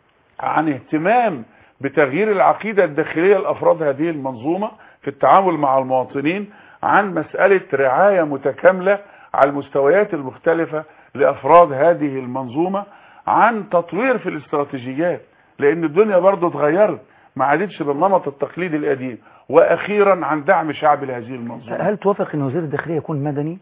عن اهتمام بتغيير العقيدة الداخلية لأفراد هذه المنظومة في التعامل مع المواطنين، عن مسألة رعاية متكاملة على المستويات المختلفة لأفراد هذه المنظومة، عن تطوير في الاستراتيجيات، لأن الدنيا برضو اتغيرت، ما عادتش بالنمط التقليدي القديم، وأخيرا عن دعم شعب لهذه المنظومة. هل توافق أن وزير الداخلية يكون مدني؟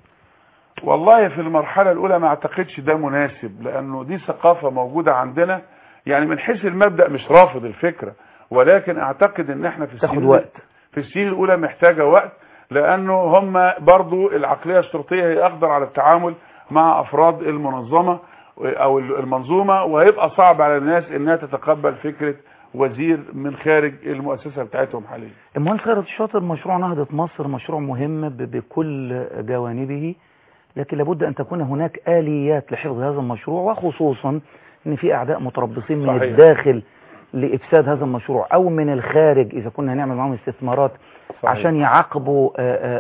والله في المرحلة الأولى ما اعتقدش ده مناسب، لأنه دي ثقافة موجودة عندنا، يعني من حيث المبدأ مش رافض الفكرة، ولكن اعتقد ان احنا في السنين وقت. في السنين الاولى محتاجة وقت، لانه هم برضو العقلية الشرطية هي اقدر على التعامل مع افراد المنظمة او المنظومة، وهيبقى صعب على الناس انها تتقبل فكرة وزير من خارج المؤسسة بتاعتهم حاليا. المهندس خيرت الشاطر، مشروع نهضة مصر مشروع مهم بكل جوانبه، لكن لابد ان تكون هناك آليات لحفظ هذا المشروع، وخصوصا ان في اعداء متربصين من صحيح. الداخل لافساد هذا المشروع، او من الخارج اذا كنا هنعمل معهم استثمارات صحيح. عشان يعاقبوا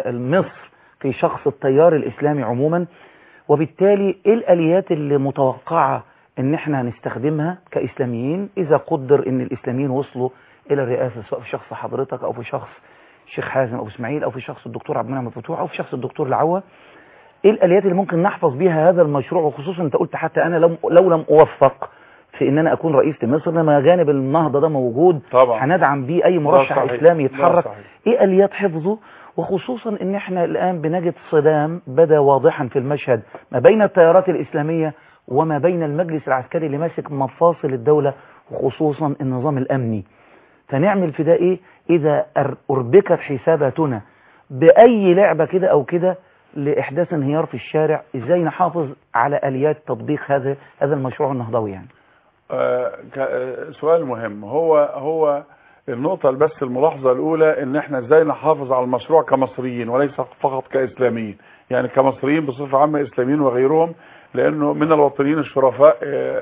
مصر في شخص التيار الاسلامي عموما. وبالتالي ايه الاليات اللي متوقعة ان احنا هنستخدمها كاسلاميين اذا قدر ان الاسلاميين وصلوا الى الرئاسة، سواء في شخص حضرتك او في شخص الشيخ حازم او اسماعيل او في شخص الدكتور عبد المنعم الفتوح او في شخص الدكتور العوا؟ ايه الاليات اللي ممكن نحفظ بيها هذا المشروع؟ وخصوصا انت قلت حتى انا لو, لو لم اوفق في ان انا اكون رئيس لمصر، لما جانب النهضة ده موجود طبعا هندعم بيه اي مرشح اسلامي يتحرك. ايه اليات حفظه؟ وخصوصا ان احنا الان بنجد صدام بدا واضحا في المشهد ما بين التيارات الاسلامية وما بين المجلس العسكري اللي ماسك مفاصل الدولة، وخصوصا النظام الامني. فنعمل في ده ايه اذا اربكت حساباتنا باي لعبة كده او كده لاحداث انهيار في الشارع؟ ازاي نحافظ على اليات تطبيق هذا هذا المشروع النهضوي يعني؟ آه سؤال مهم. هو هو النقطة بس الملاحظة الأولى إن إحنا إزاي نحافظ على المشروع كمصريين وليس فقط كإسلاميين، يعني كمصريين بصفة عامة، إسلاميين وغيرهم، لأنه من الوطنيين الشرفاء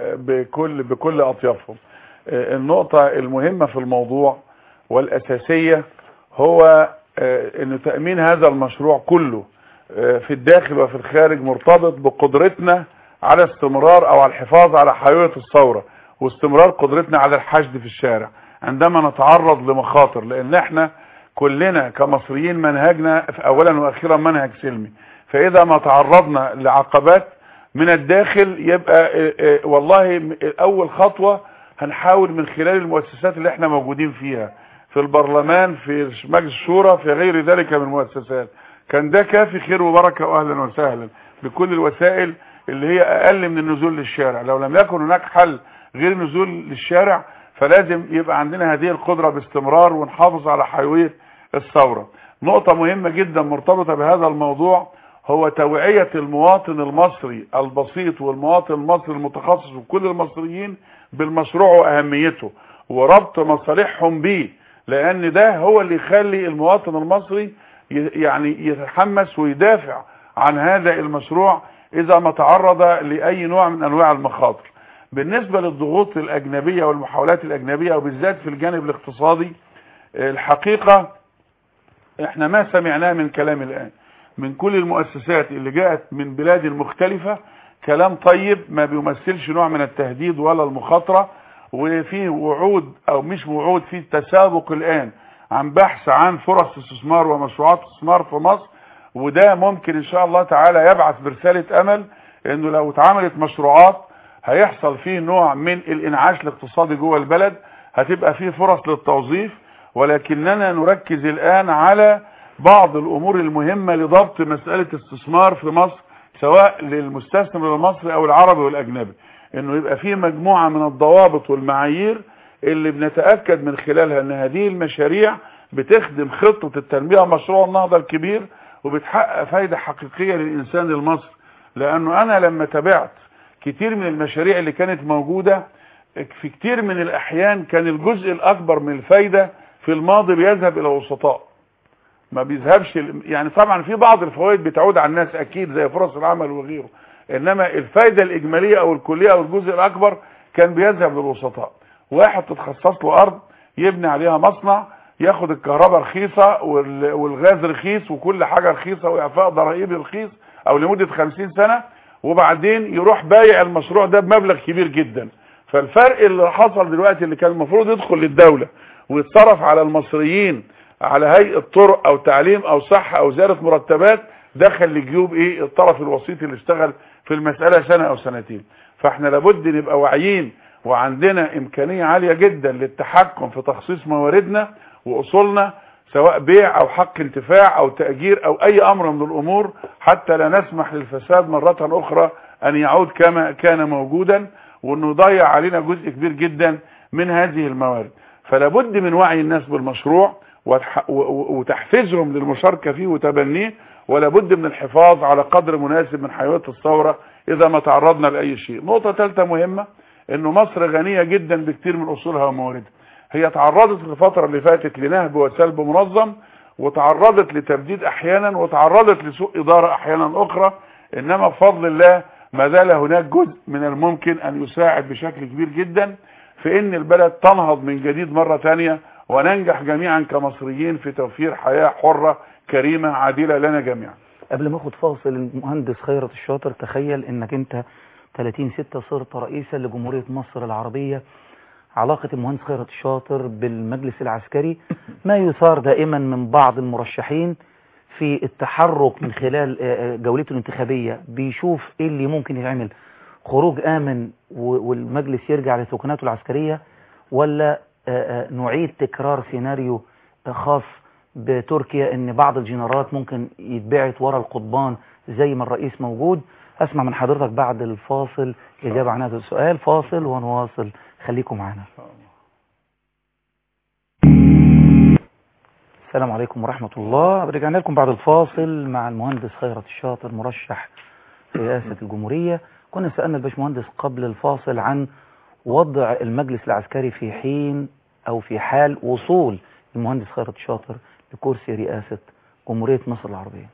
بكل بكل أطيافهم. النقطة المهمة في الموضوع والأساسية هو إن تأمين هذا المشروع كله في الداخل وفي الخارج مرتبط بقدرتنا على استمرار أو على الحفاظ على حيوية الثورة، واستمرار قدرتنا على الحشد في الشارع عندما نتعرض لمخاطر، لان احنا كلنا كمصريين منهجنا اولا واخيرا منهج سلمي. فاذا ما تعرضنا لعقبات من الداخل يبقى والله اول خطوة هنحاول من خلال المؤسسات اللي احنا موجودين فيها في البرلمان في مجلس الشورى في غير ذلك من المؤسسات. كان ده كافي خير وبركة واهلا وسهلا بكل الوسائل اللي هي اقل من النزول للشارع. لو لم يكن هناك حل غير النزول للشارع فلازم يبقى عندنا هذه القدرة باستمرار ونحافظ على حيوية الثورة. نقطة مهمة جدا مرتبطة بهذا الموضوع هو توعية المواطن المصري البسيط والمواطن المصري المتخصص وكل المصريين بالمشروع واهميته وربط مصالحهم به، لان ده هو اللي يخلي المواطن المصري يعني يتحمس ويدافع عن هذا المشروع اذا ما تعرض لاي نوع من انواع المخاطر. بالنسبة للضغوط الاجنبية والمحاولات الاجنبية وبالذات في الجانب الاقتصادي، الحقيقة احنا ما سمعناه من كلام الان من كل المؤسسات اللي جاءت من بلاد مختلفة كلام طيب ما بيمثلش نوع من التهديد ولا المخاطرة، وفيه وعود او مش وعود، فيه تسابق الان عن بحث عن فرص استثمار ومشروعات استثمار في مصر. وده ممكن ان شاء الله تعالى يبعث برسالة امل انه لو اتعملت مشروعات هيحصل فيه نوع من الانعاش الاقتصادي جوه البلد، هتبقى فيه فرص للتوظيف. ولكننا نركز الان على بعض الامور المهمة لضبط مسألة استثمار في مصر سواء للمستثمر المصري او العربي والاجنبي، انه يبقى فيه مجموعة من الضوابط والمعايير اللي بنتأكد من خلالها ان هذه المشاريع بتخدم خطة التنمية ومشروع النهضة الكبير وبتحقق فايدة حقيقية للانسان المصري. لانه انا لما تابعت كتير من المشاريع اللي كانت موجودة في كتير من الاحيان كان الجزء الاكبر من الفايدة في الماضي بيذهب الى وسطاء ما بيذهبش، يعني طبعا في بعض الفوائد بتعود على الناس اكيد زي فرص العمل وغيره، انما الفايدة الاجمالية او الكلية او الجزء الاكبر كان بيذهب للوسطاء. واحد تتخصص له ارض يبني عليها مصنع ياخد الكهرباء رخيصة والغاز رخيص وكل حاجة رخيصة واعفاء ضرائبي رخيص او لمدة خمسين سنة، وبعدين يروح بايع المشروع ده بمبلغ كبير جدا. فالفرق اللي حصل دلوقتي اللي كان المفروض يدخل للدولة ويتصرف على المصريين على هيئة طرق او تعليم او صحة او زيادة مرتبات دخل لجيوب ايه الطرف الوسيط اللي اشتغل في المسألة سنة او سنتين. فاحنا لابد نبقى واعيين وعندنا امكانية عالية جدا للتحكم في تخصيص مواردنا واصولنا سواء بيع او حق انتفاع او تأجير او اي امر من الامور حتى لا نسمح للفساد مرة اخرى ان يعود كما كان موجودا وانه يضيع علينا جزء كبير جدا من هذه الموارد. فلابد من وعي الناس بالمشروع وتحفيزهم للمشاركة فيه وتبنيه، ولابد من الحفاظ على قدر مناسب من حيوية الثورة اذا ما تعرضنا لاي شيء. نقطة ثالثة مهمة انه مصر غنية جدا بكتير من اصولها ومواردها. هي تعرضت الفترة اللي فاتت لنهب وسلب منظم وتعرضت لتبديد احيانا وتعرضت لسوء ادارة احيانا اخرى، انما بفضل الله ما زال هناك جزء من الممكن ان يساعد بشكل كبير جدا في ان البلد تنهض من جديد مرة ثانية وننجح جميعا كمصريين في توفير حياة حرة كريمة عادلة لنا جميعا. قبل ما اخد فاصل، المهندس خيرت الشاطر، تخيل انك انت ثلاثين ستة صرت رئيسا لجمهورية مصر العربية. علاقة المهندس خيرت الشاطر بالمجلس العسكري ما يثار دائما من بعض المرشحين في التحرك من خلال جولته الانتخابية، بيشوف ايه اللي ممكن يعمل، خروج آمن والمجلس يرجع لسكناته العسكرية، ولا نعيد تكرار سيناريو خاص بتركيا ان بعض الجنرالات ممكن يتبعت ورا القضبان زي ما الرئيس موجود. اسمع من حضرتك بعد الفاصل اجابة عن هذا السؤال. فاصل ونواصل، خليكم معنا. السلام عليكم ورحمة الله. رجعنا لكم بعد الفاصل مع المهندس خيرت الشاطر مرشح في رئاسة الجمهورية. كنا سألنا الباشمهندس قبل الفاصل عن وضع المجلس العسكري في حين او في حال وصول المهندس خيرت الشاطر لكرسي رئاسة جمهورية مصر العربية.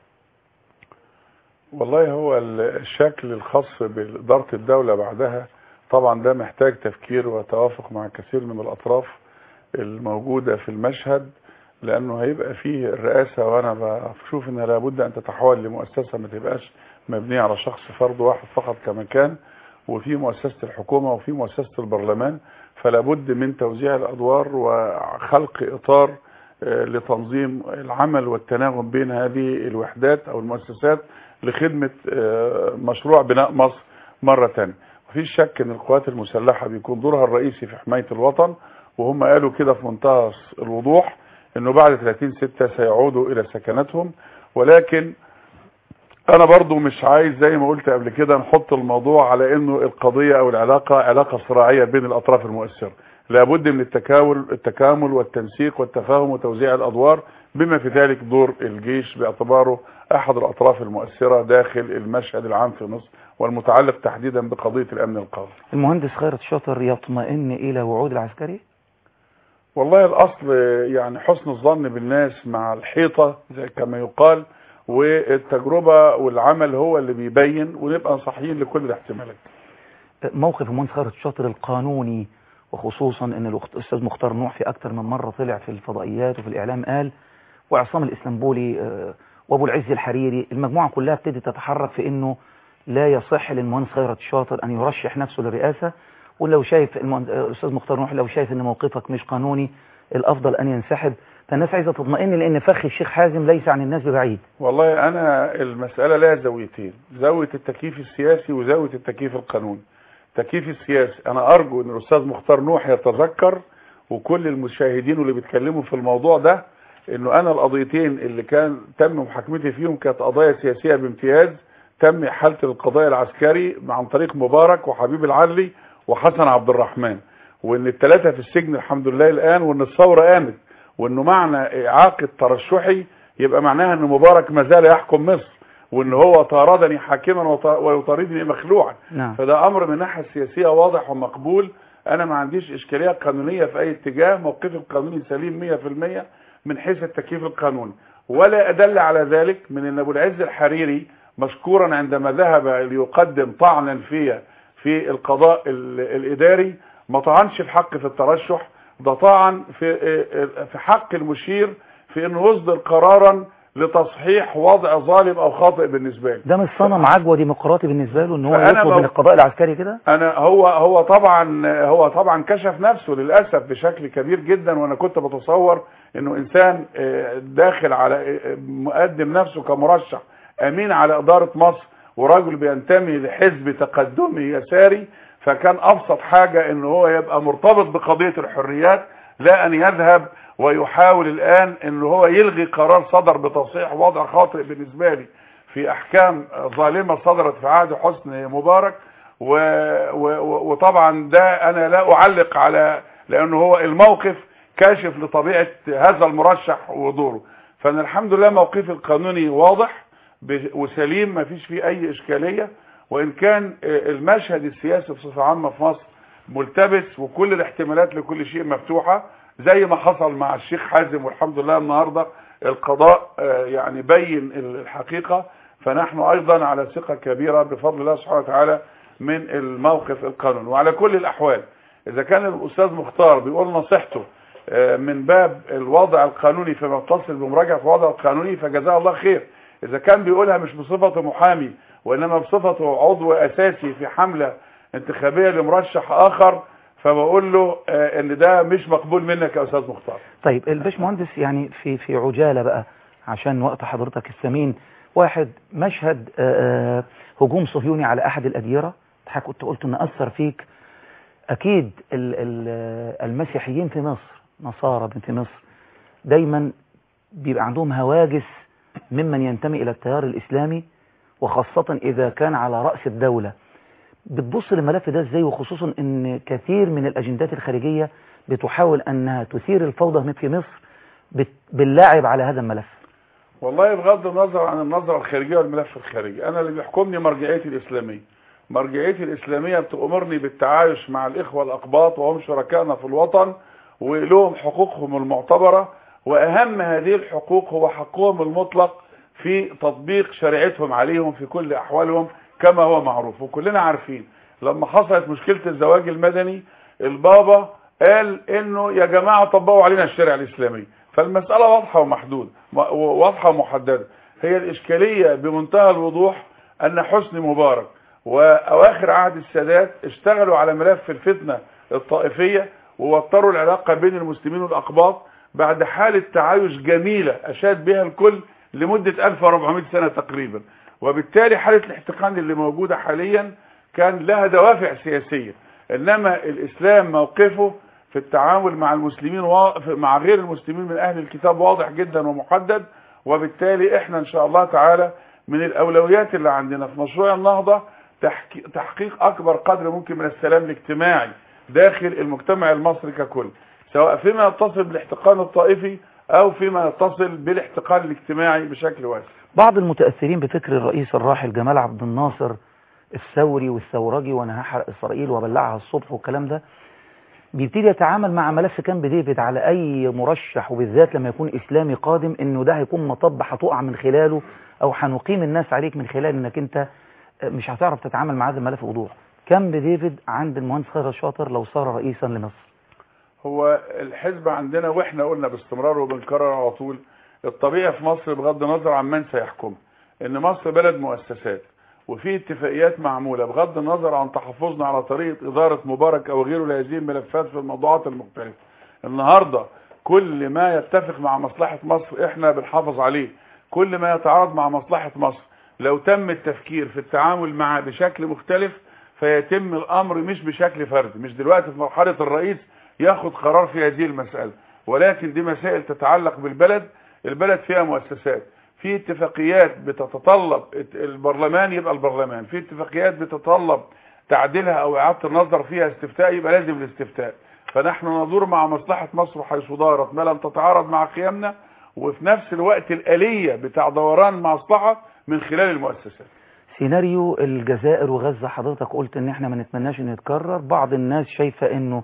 والله هو الشكل الخاص بإدارة الدولة بعدها طبعا ده محتاج تفكير وتوافق مع كثير من الأطراف الموجودة في المشهد، لأنه هيبقى فيه الرئاسة وأنا بشوف أنها لابد أن تتحول لمؤسسة ما تبقاش مبنية على شخص فرد واحد فقط كما كان، وفي مؤسسة الحكومة وفي مؤسسة البرلمان، فلابد من توزيع الأدوار وخلق إطار لتنظيم العمل والتناغم بين هذه الوحدات أو المؤسسات لخدمة مشروع بناء مصر مرة تانية. مفيش شك ان القوات المسلحة بيكون دورها الرئيسي في حماية الوطن، وهم قالوا كده في منتهى الوضوح انه بعد ثلاثين ستة سيعودوا الى سكناتهم. ولكن انا برضو مش عايز زي ما قلت قبل كده نحط الموضوع على انه القضية او العلاقة علاقة صراعية بين الاطراف المؤثرة. لابد من التكامل التكامل والتنسيق والتفاهم وتوزيع الادوار، بما في ذلك دور الجيش باعتباره احد الاطراف المؤثرة داخل المشهد العام في مصر والمتعلق تحديدا بقضية الامن القومي. المهندس خيرت شاطر يطمئن الى وعود العسكري؟ والله الاصل يعني حسن الظن بالناس مع الحيطة زي كما يقال، والتجربة والعمل هو اللي بيبين، ونبقى صحيين لكل الاحتمالات. موقف المهندس خيرت شاطر القانوني، وخصوصا ان الاستاذ مختار نوح في اكتر من مرة طلع في الفضائيات وفي الاعلام قال، وعصام الاسلمبولي وابو العز الحريري، المجموعة كلها ابتدت تتحرك في انه لا يصح للمهندس خيرت شاطر ان يرشح نفسه للرئاسة، ولو شايف الاستاذ مختار نوح لو شايف ان موقفك مش قانوني الافضل ان ينسحب. فالناس عايزة تطمئن لان فخ الشيخ حازم ليس عن الناس ببعيد. والله انا المسألة لها زاويتين، زاوية التكييف السياسي وزاوية التكييف القانوني. التكييف السياسي انا ارجو ان الاستاذ مختار نوح يتذكر، وكل المشاهدين واللي بيتكلموا في الموضوع ده، انه انا القضيتين اللي كان تم محاكمتي فيهم كانت قضايا سياسية بامتياز، تم احالة القضاء العسكري عن طريق مبارك وحبيب العدلي وحسن عبد الرحمن، وان الثلاثة في السجن الحمد لله الان، وان الثورة قامت، وانه معنى اعاقة ترشحي يبقى معناها ان مبارك ما زال يحكم مصر، وان هو طاردني حاكما ويطاردني مخلوعا. نعم. فده امر من الناحية السياسية واضح ومقبول، انا ما عنديش اشكالية قانونية في اي اتجاه، موقفي القانوني سليم مية في المية من حيث التكييف القانوني. ولا ادل على ذلك من ان ابو العز الحريري مشكورا عندما ذهب ليقدم طعنا فيها في القضاء الاداري ما طعنش في حق في الترشح، ده طعن في في حق المشير في انه يصدر قرارا لتصحيح وضع ظالم او خاطئ بالنسبه له. ده مش صنم عجوه ديمقراطي بالنسبه له ان هو يطلب من القضاء العسكري كده؟ انا هو هو طبعا هو طبعا كشف نفسه للاسف بشكل كبير جدا، وانا كنت بتصور انه انسان داخل على مقدم نفسه كمرشح امين على اداره مصر وراجل بينتمي لحزب تقدمي يساري، فكان ابسط حاجه ان هو يبقى مرتبط بقضيه الحريات، لا ان يذهب ويحاول الآن ان هو يلغي قرار صدر بتصحيح وضع خاطئ بالنسبة لي في احكام ظالمة صدرت في عهد حسني مبارك. و... و... وطبعا ده انا لا اعلق على، لانه هو الموقف كاشف لطبيعة هذا المرشح ودوره. فانا الحمد لله موقفي القانوني واضح وسليم، ما فيش فيه اي اشكالية، وان كان المشهد السياسي بصفة عامة في مصر ملتبس وكل الاحتمالات لكل شيء مفتوحة زي ما حصل مع الشيخ حازم، والحمد لله النهاردة القضاء يعني بين الحقيقة. فنحن ايضا على ثقة كبيرة بفضل الله سبحانه وتعالى من الموقف القانوني. وعلى كل الاحوال اذا كان الاستاذ مختار بيقول نصيحته من باب الوضع القانوني فيما يتصل بمراجعة الوضع القانوني فجزاه الله خير. اذا كان بيقولها مش بصفته محامي وانما بصفته عضو اساسي في حملة انتخابية لمرشح اخر، فبقول له ان ده مش مقبول منك يا استاذ مختار. طيب الباشمهندس يعني في في عجالة بقى عشان وقت حضرتك الثمين، واحد مشهد هجوم صهيوني على احد الاديرة، كنت قلت ان اثر فيك اكيد ال ال المسيحيين في مصر، نصارى في مصر دايما بيبقى عندهم هواجس ممن ينتمي الى التيار الاسلامي، وخاصة اذا كان على رأس الدولة. بتبص للملف ده ازاي، وخصوصا ان كثير من الاجندات الخارجية بتحاول انها تثير الفوضى في مصر باللاعب على هذا الملف؟ والله بغض النظر عن النظرة الخارجية والملف الخارجي، انا اللي بيحكمني مرجعيتي الاسلامية. مرجعيتي الاسلامية بتأمرني بالتعايش مع الاخوة الاقباط وهم شركائنا في الوطن ولهم حقوقهم المعتبرة، واهم هذه الحقوق هو حقهم المطلق في تطبيق شريعتهم عليهم في كل احوالهم كما هو معروف. وكلنا عارفين لما حصلت مشكلة الزواج المدني البابا قال انه يا جماعة طبقوا علينا الشريعة الاسلامية، فالمسألة واضحة ومحدود واضحة ومحددة. هي الاشكالية بمنتهى الوضوح ان حسني مبارك واواخر عهد السادات اشتغلوا على ملف الفتنة الطائفية ووتروا العلاقة بين المسلمين والاقباط بعد حالة تعايش جميلة اشاد بها الكل لمدة ألف وأربعمائة سنة تقريبا. وبالتالي حالة الاحتقان اللي موجودة حاليا كان لها دوافع سياسية. انما الاسلام موقفه في التعامل مع المسلمين مع غير المسلمين من اهل الكتاب واضح جدا ومحدد، وبالتالي احنا ان شاء الله تعالى من الاولويات اللي عندنا في مشروع النهضة تحقيق اكبر قدر ممكن من السلام الاجتماعي داخل المجتمع المصري ككل، سواء فيما يتصل بالاحتقان الطائفي او فيما يتصل بالاحتقان الاجتماعي بشكل واسع. بعض المتأثرين بفكر الرئيس الراحل جمال عبد الناصر الثوري والثورجي وانا هحرق اسرائيل وبلعها الصبح والكلام ده، بيبتدي يتعامل مع ملف كامب ديفيد على اي مرشح، وبالذات لما يكون اسلامي قادم، انه ده هيكون مطب هتقع من خلاله او هنقيم الناس عليك من خلال انك انت مش هتعرف تتعامل مع هذا الملف بوضوح. كامب ديفيد عند المهندس خيرت شاطر لو صار رئيسا لمصر. هو الحزب عندنا واحنا قلنا باستمرار وبنكرر على طول، الطبيعي في مصر بغض النظر عن من سيحكم ان مصر بلد مؤسسات، وفي اتفاقيات معمولة بغض النظر عن تحفظنا على طريقة إدارة مبارك أو غيره لهذه الملفات في الموضوعات المختلفة. النهاردة كل ما يتفق مع مصلحة مصر احنا بنحافظ عليه، كل ما يتعارض مع مصلحة مصر لو تم التفكير في التعامل معه بشكل مختلف فيتم الأمر مش بشكل فردي، مش دلوقتي في مرحلة الرئيس ياخد قرار في هذه المسألة، ولكن دي مسائل تتعلق بالبلد. البلد فيها مؤسسات، في اتفاقيات بتتطلب البرلمان يبقى البرلمان، في اتفاقيات بتتطلب تعديلها او اعاده النظر فيها استفتاء يبقى لازم الاستفتاء. فنحن ندور مع مصلحه مصر حيث دارت ما لم تتعارض مع قيمنا، وفي نفس الوقت الآلية بتاع دوران مصلحه من خلال المؤسسات. سيناريو الجزائر وغزة حضرتك قلت ان احنا ما نتمناش ان يتكرر، بعض الناس شايفه انه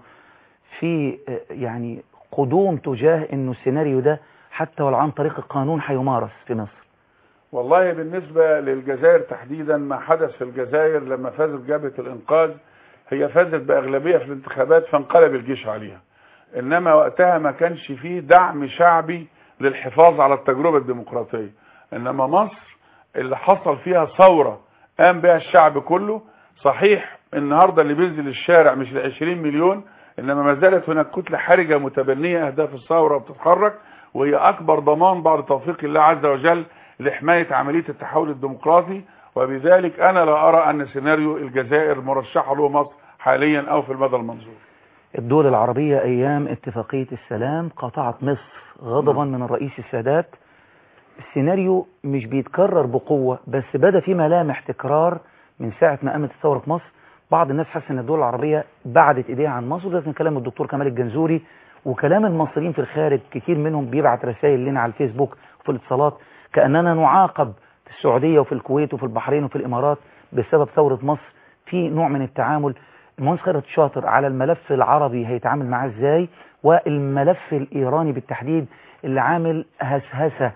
في يعني قدوم تجاه انه السيناريو ده حتى ولو عن طريق القانون هيمارس في مصر. والله بالنسبة للجزائر تحديدا ما حدث في الجزائر لما فازت جبهة الإنقاذ، هي فازت بأغلبية في الانتخابات فانقلب الجيش عليها، إنما وقتها ما كانش فيه دعم شعبي للحفاظ على التجربة الديمقراطية. إنما مصر اللي حصل فيها ثورة قام بها الشعب كله. صحيح النهاردة اللي بينزل الشارع مش العشرين مليون، إنما ما زالت هناك كتلة حرجة متبنية أهداف الثورة وبتتحرك، وهي أكبر ضمان بعد توفيق الله عز وجل لحماية عملية التحول الديمقراطي. وبذلك أنا لا أرى أن سيناريو الجزائر مرشحة له مصر حاليا أو في المدى المنظور. الدول العربية أيام اتفاقية السلام قطعت مصر غضبا من الرئيس السادات. السيناريو مش بيتكرر بقوة، بس بدأ في ملامح تكرار من ساعة ما قامت الثورة في مصر. بعض الناس حاسة أن الدول العربية بعدت إيديها عن مصر، وده من كلام الدكتور كمال الجنزوري وكلام المصريين في الخارج. كتير منهم بيبعت رسائل لنا على الفيسبوك وفي الاتصالات كأننا نعاقب في السعودية وفي الكويت وفي البحرين وفي الإمارات بسبب ثورة مصر. في نوع من التعامل. المهندس خيرت شاطر على الملف العربي هيتعامل معاه ازاي، والملف الإيراني بالتحديد اللي عامل هسهسة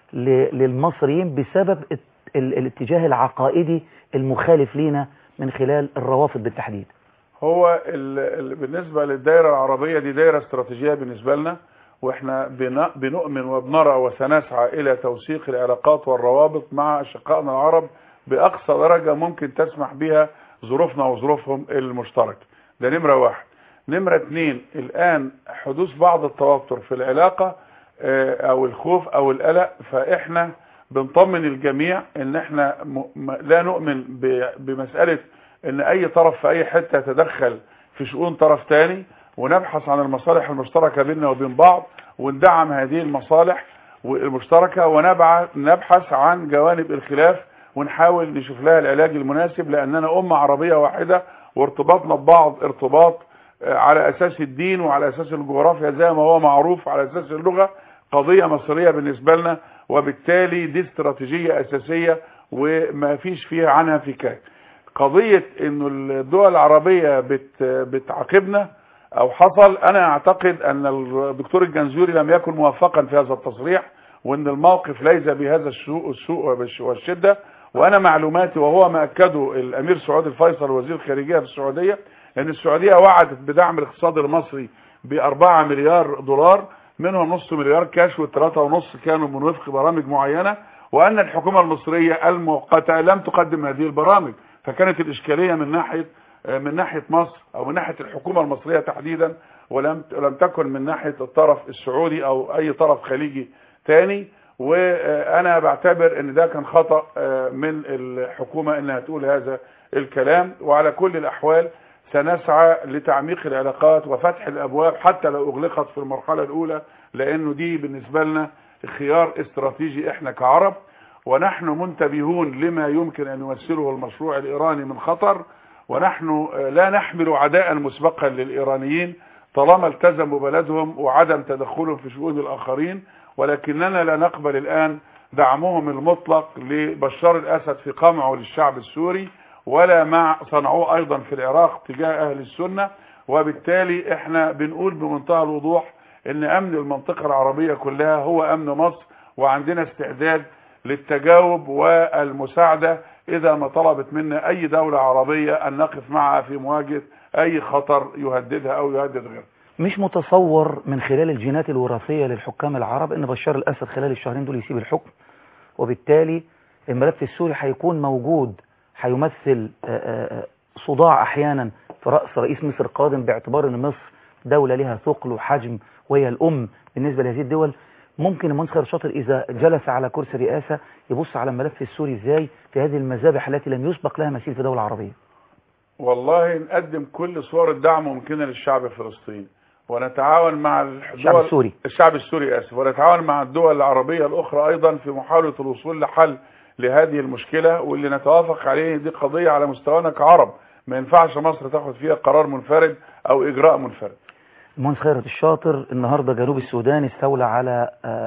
للمصريين بسبب الاتجاه العقائدي المخالف لينا من خلال الروافض بالتحديد؟ هو ال ال بالنسبة للدائرة العربية دي دائرة استراتيجية بالنسبة لنا، واحنا بنؤمن وبنرى وسنسعى الى توثيق العلاقات والروابط مع اشقائنا العرب باقصى درجة ممكن تسمح بها ظروفنا وظروفهم المشتركة. ده نمرة واحد. نمرة اتنين، الان حدوث بعض التوتر في العلاقة او الخوف او القلق، فاحنا بنطمن الجميع ان احنا لا نؤمن بمسألة ان اي طرف في اي حتة يتدخل في شؤون طرف تاني، ونبحث عن المصالح المشتركة بيننا وبين بعض وندعم هذه المصالح المشتركة، ونبحث عن جوانب الخلاف ونحاول نشوف لها العلاج المناسب، لأننا أمة عربية واحدة وارتباطنا ببعض ارتباط على أساس الدين وعلى أساس الجغرافيا زي ما هو معروف، على أساس اللغة قضية مصرية بالنسبة لنا، وبالتالي دي استراتيجية أساسية وما فيش فيها عنها فكاك. قضية إنه الدول العربية بت بتعاقبنا او حصل، انا اعتقد ان الدكتور الجنزوري لم يكن موفقا في هذا التصريح، وان الموقف ليس بهذا السوء السوء والشدة. وانا معلوماتي وهو ما اكده الامير سعود الفيصل وزير الخارجية في السعودية ان السعودية وعدت بدعم الاقتصاد المصري باربعة مليار دولار، منهم نص مليار كاش والثلاثة ونص كانوا من وفق برامج معينة، وان الحكومة المصرية المؤقتة لم تقدم هذه البرامج. فكانت الاشكالية من ناحية من ناحية مصر او من ناحية الحكومة المصرية تحديدا، ولم لم تكن من ناحية الطرف السعودي او اي طرف خليجي تاني. وانا بعتبر ان ده كان خطأ من الحكومة انها تقول هذا الكلام. وعلى كل الاحوال سنسعى لتعميق العلاقات وفتح الابواب حتى لو اغلقت في المرحلة الاولى، لانه دي بالنسبة لنا خيار استراتيجي احنا كعرب، ونحن منتبهون لما يمكن ان يمثله المشروع الايراني من خطر، ونحن لا نحمل عداء مسبقا للايرانيين طالما التزموا بلدهم وعدم تدخلهم في شؤون الاخرين، ولكننا لا نقبل الان دعمهم المطلق لبشار الاسد في قمعه للشعب السوري، ولا مع صنعوه ايضا في العراق تجاه اهل السنة. وبالتالي احنا بنقول بمنتهى الوضوح ان امن المنطقة العربية كلها هو امن مصر، وعندنا استعداد للتجاوب والمساعدة اذا ما طلبت منا اي دولة عربية ان نقف معها في مواجهة اي خطر يهددها او يهدد غيرها. مش متصور من خلال الجينات الوراثية للحكام العرب ان بشار الاسد خلال الشهرين دول يسيب الحكم، وبالتالي الملف السوري هيكون موجود، هيمثل صداع احيانا في رأس رئيس مصر القادم، باعتبار ان مصر دولة لها ثقل وحجم وهي الام بالنسبة لهذه الدول. ممكن المهندس خيرت شاطر اذا جلس على كرسي الرئاسة يبص على الملف السوري ازاي في هذه المذابح التي لم يسبق لها مثيل في دولة عربية؟ والله نقدم كل صور الدعم ممكنة للشعب الفلسطيني، ونتعاون مع الشعب السوري الشعب السوري اسف ونتعاون مع الدول العربية الاخرى ايضا في محاولة الوصول لحل لهذه المشكلة، واللي نتوافق عليه دي قضية على مستوانا كعرب ما ينفعش مصر تاخد فيها قرار منفرد او اجراء منفرد. المهندس خيرت الشاطر، النهاردة جنوب السودان استولى على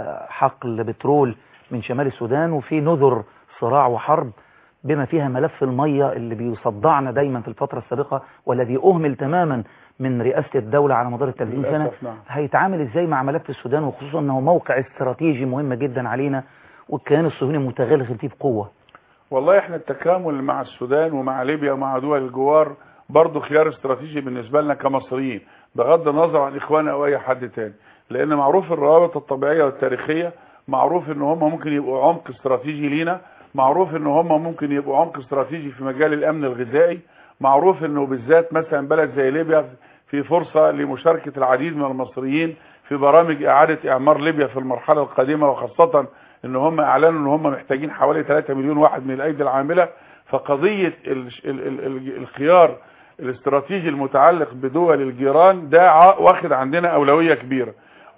حقل بترول من شمال السودان، وفي نذر صراع وحرب بما فيها ملف المية اللي بيصدعنا دايما في الفترة السابقة والذي أهمل تماما من رئاسة الدولة على مدار الثلاثين سنة. نعم. هيتعامل ازاي مع ملف السودان، وخصوصا انه موقع استراتيجي مهم جدا علينا والكيان الصهيوني متغلغل فيه بقوة؟ والله احنا التكامل مع السودان ومع ليبيا ومع دول الجوار برضه خيار استراتيجي بالنسبة لنا كمصريين، بغض النظر عن اخواننا او اي حد تاني، لان معروف الروابط الطبيعية والتاريخية، معروف ان هم ممكن يبقوا عمق استراتيجي لينا، معروف ان هم ممكن يبقوا عمق استراتيجي في مجال الامن الغذائي، معروف انه بالذات مثلا بلد زي ليبيا في فرصة لمشاركة العديد من المصريين في برامج اعادة اعمار ليبيا في المرحلة القادمة، وخاصة ان هم اعلنوا ان هم محتاجين حوالي ثلاثة مليون واحد من الايدي العاملة. فقضية ال ال ال الخيار الاستراتيجي المتعلق بدول الجيران ده واخد عندنا اولوية كبيرة،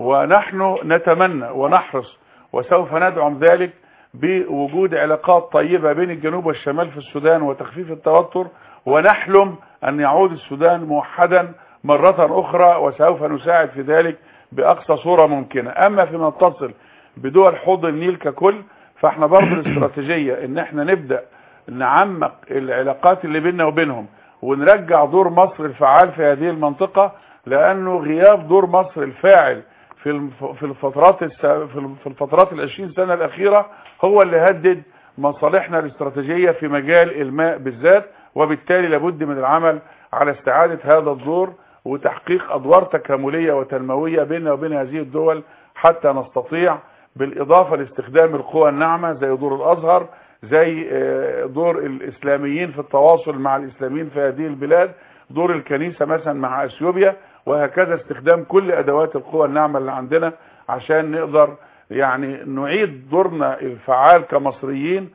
ونحن نتمنى ونحرص وسوف ندعم ذلك بوجود علاقات طيبة بين الجنوب والشمال في السودان وتخفيف التوتر، ونحلم أن يعود السودان موحدا مرة أخرى، وسوف نساعد في ذلك بأقصى صورة ممكنة. أما فيما يتصل بدول حوض النيل ككل، فاحنا برضه الاستراتيجية ان احنا نبدأ نعمق العلاقات اللي بيننا وبينهم، ونرجع دور مصر الفعال في هذه المنطقة، لأنه غياب دور مصر الفاعل في في الفترات في الفترات العشرين سنة الأخيرة هو اللي هدد مصالحنا الاستراتيجية في مجال الماء بالذات، وبالتالي لابد من العمل على استعادة هذا الدور وتحقيق أدوار تكاملية وتنموية بيننا وبين هذه الدول، حتى نستطيع بالإضافة لاستخدام القوى الناعمة زي دور الأزهر، زي دور الإسلاميين في التواصل مع الإسلاميين في هذه البلاد، دور الكنيسة مثلا مع أثيوبيا، وهكذا استخدام كل أدوات القوى الناعمة اللي عندنا عشان نقدر يعني نعيد دورنا الفعال كمصريين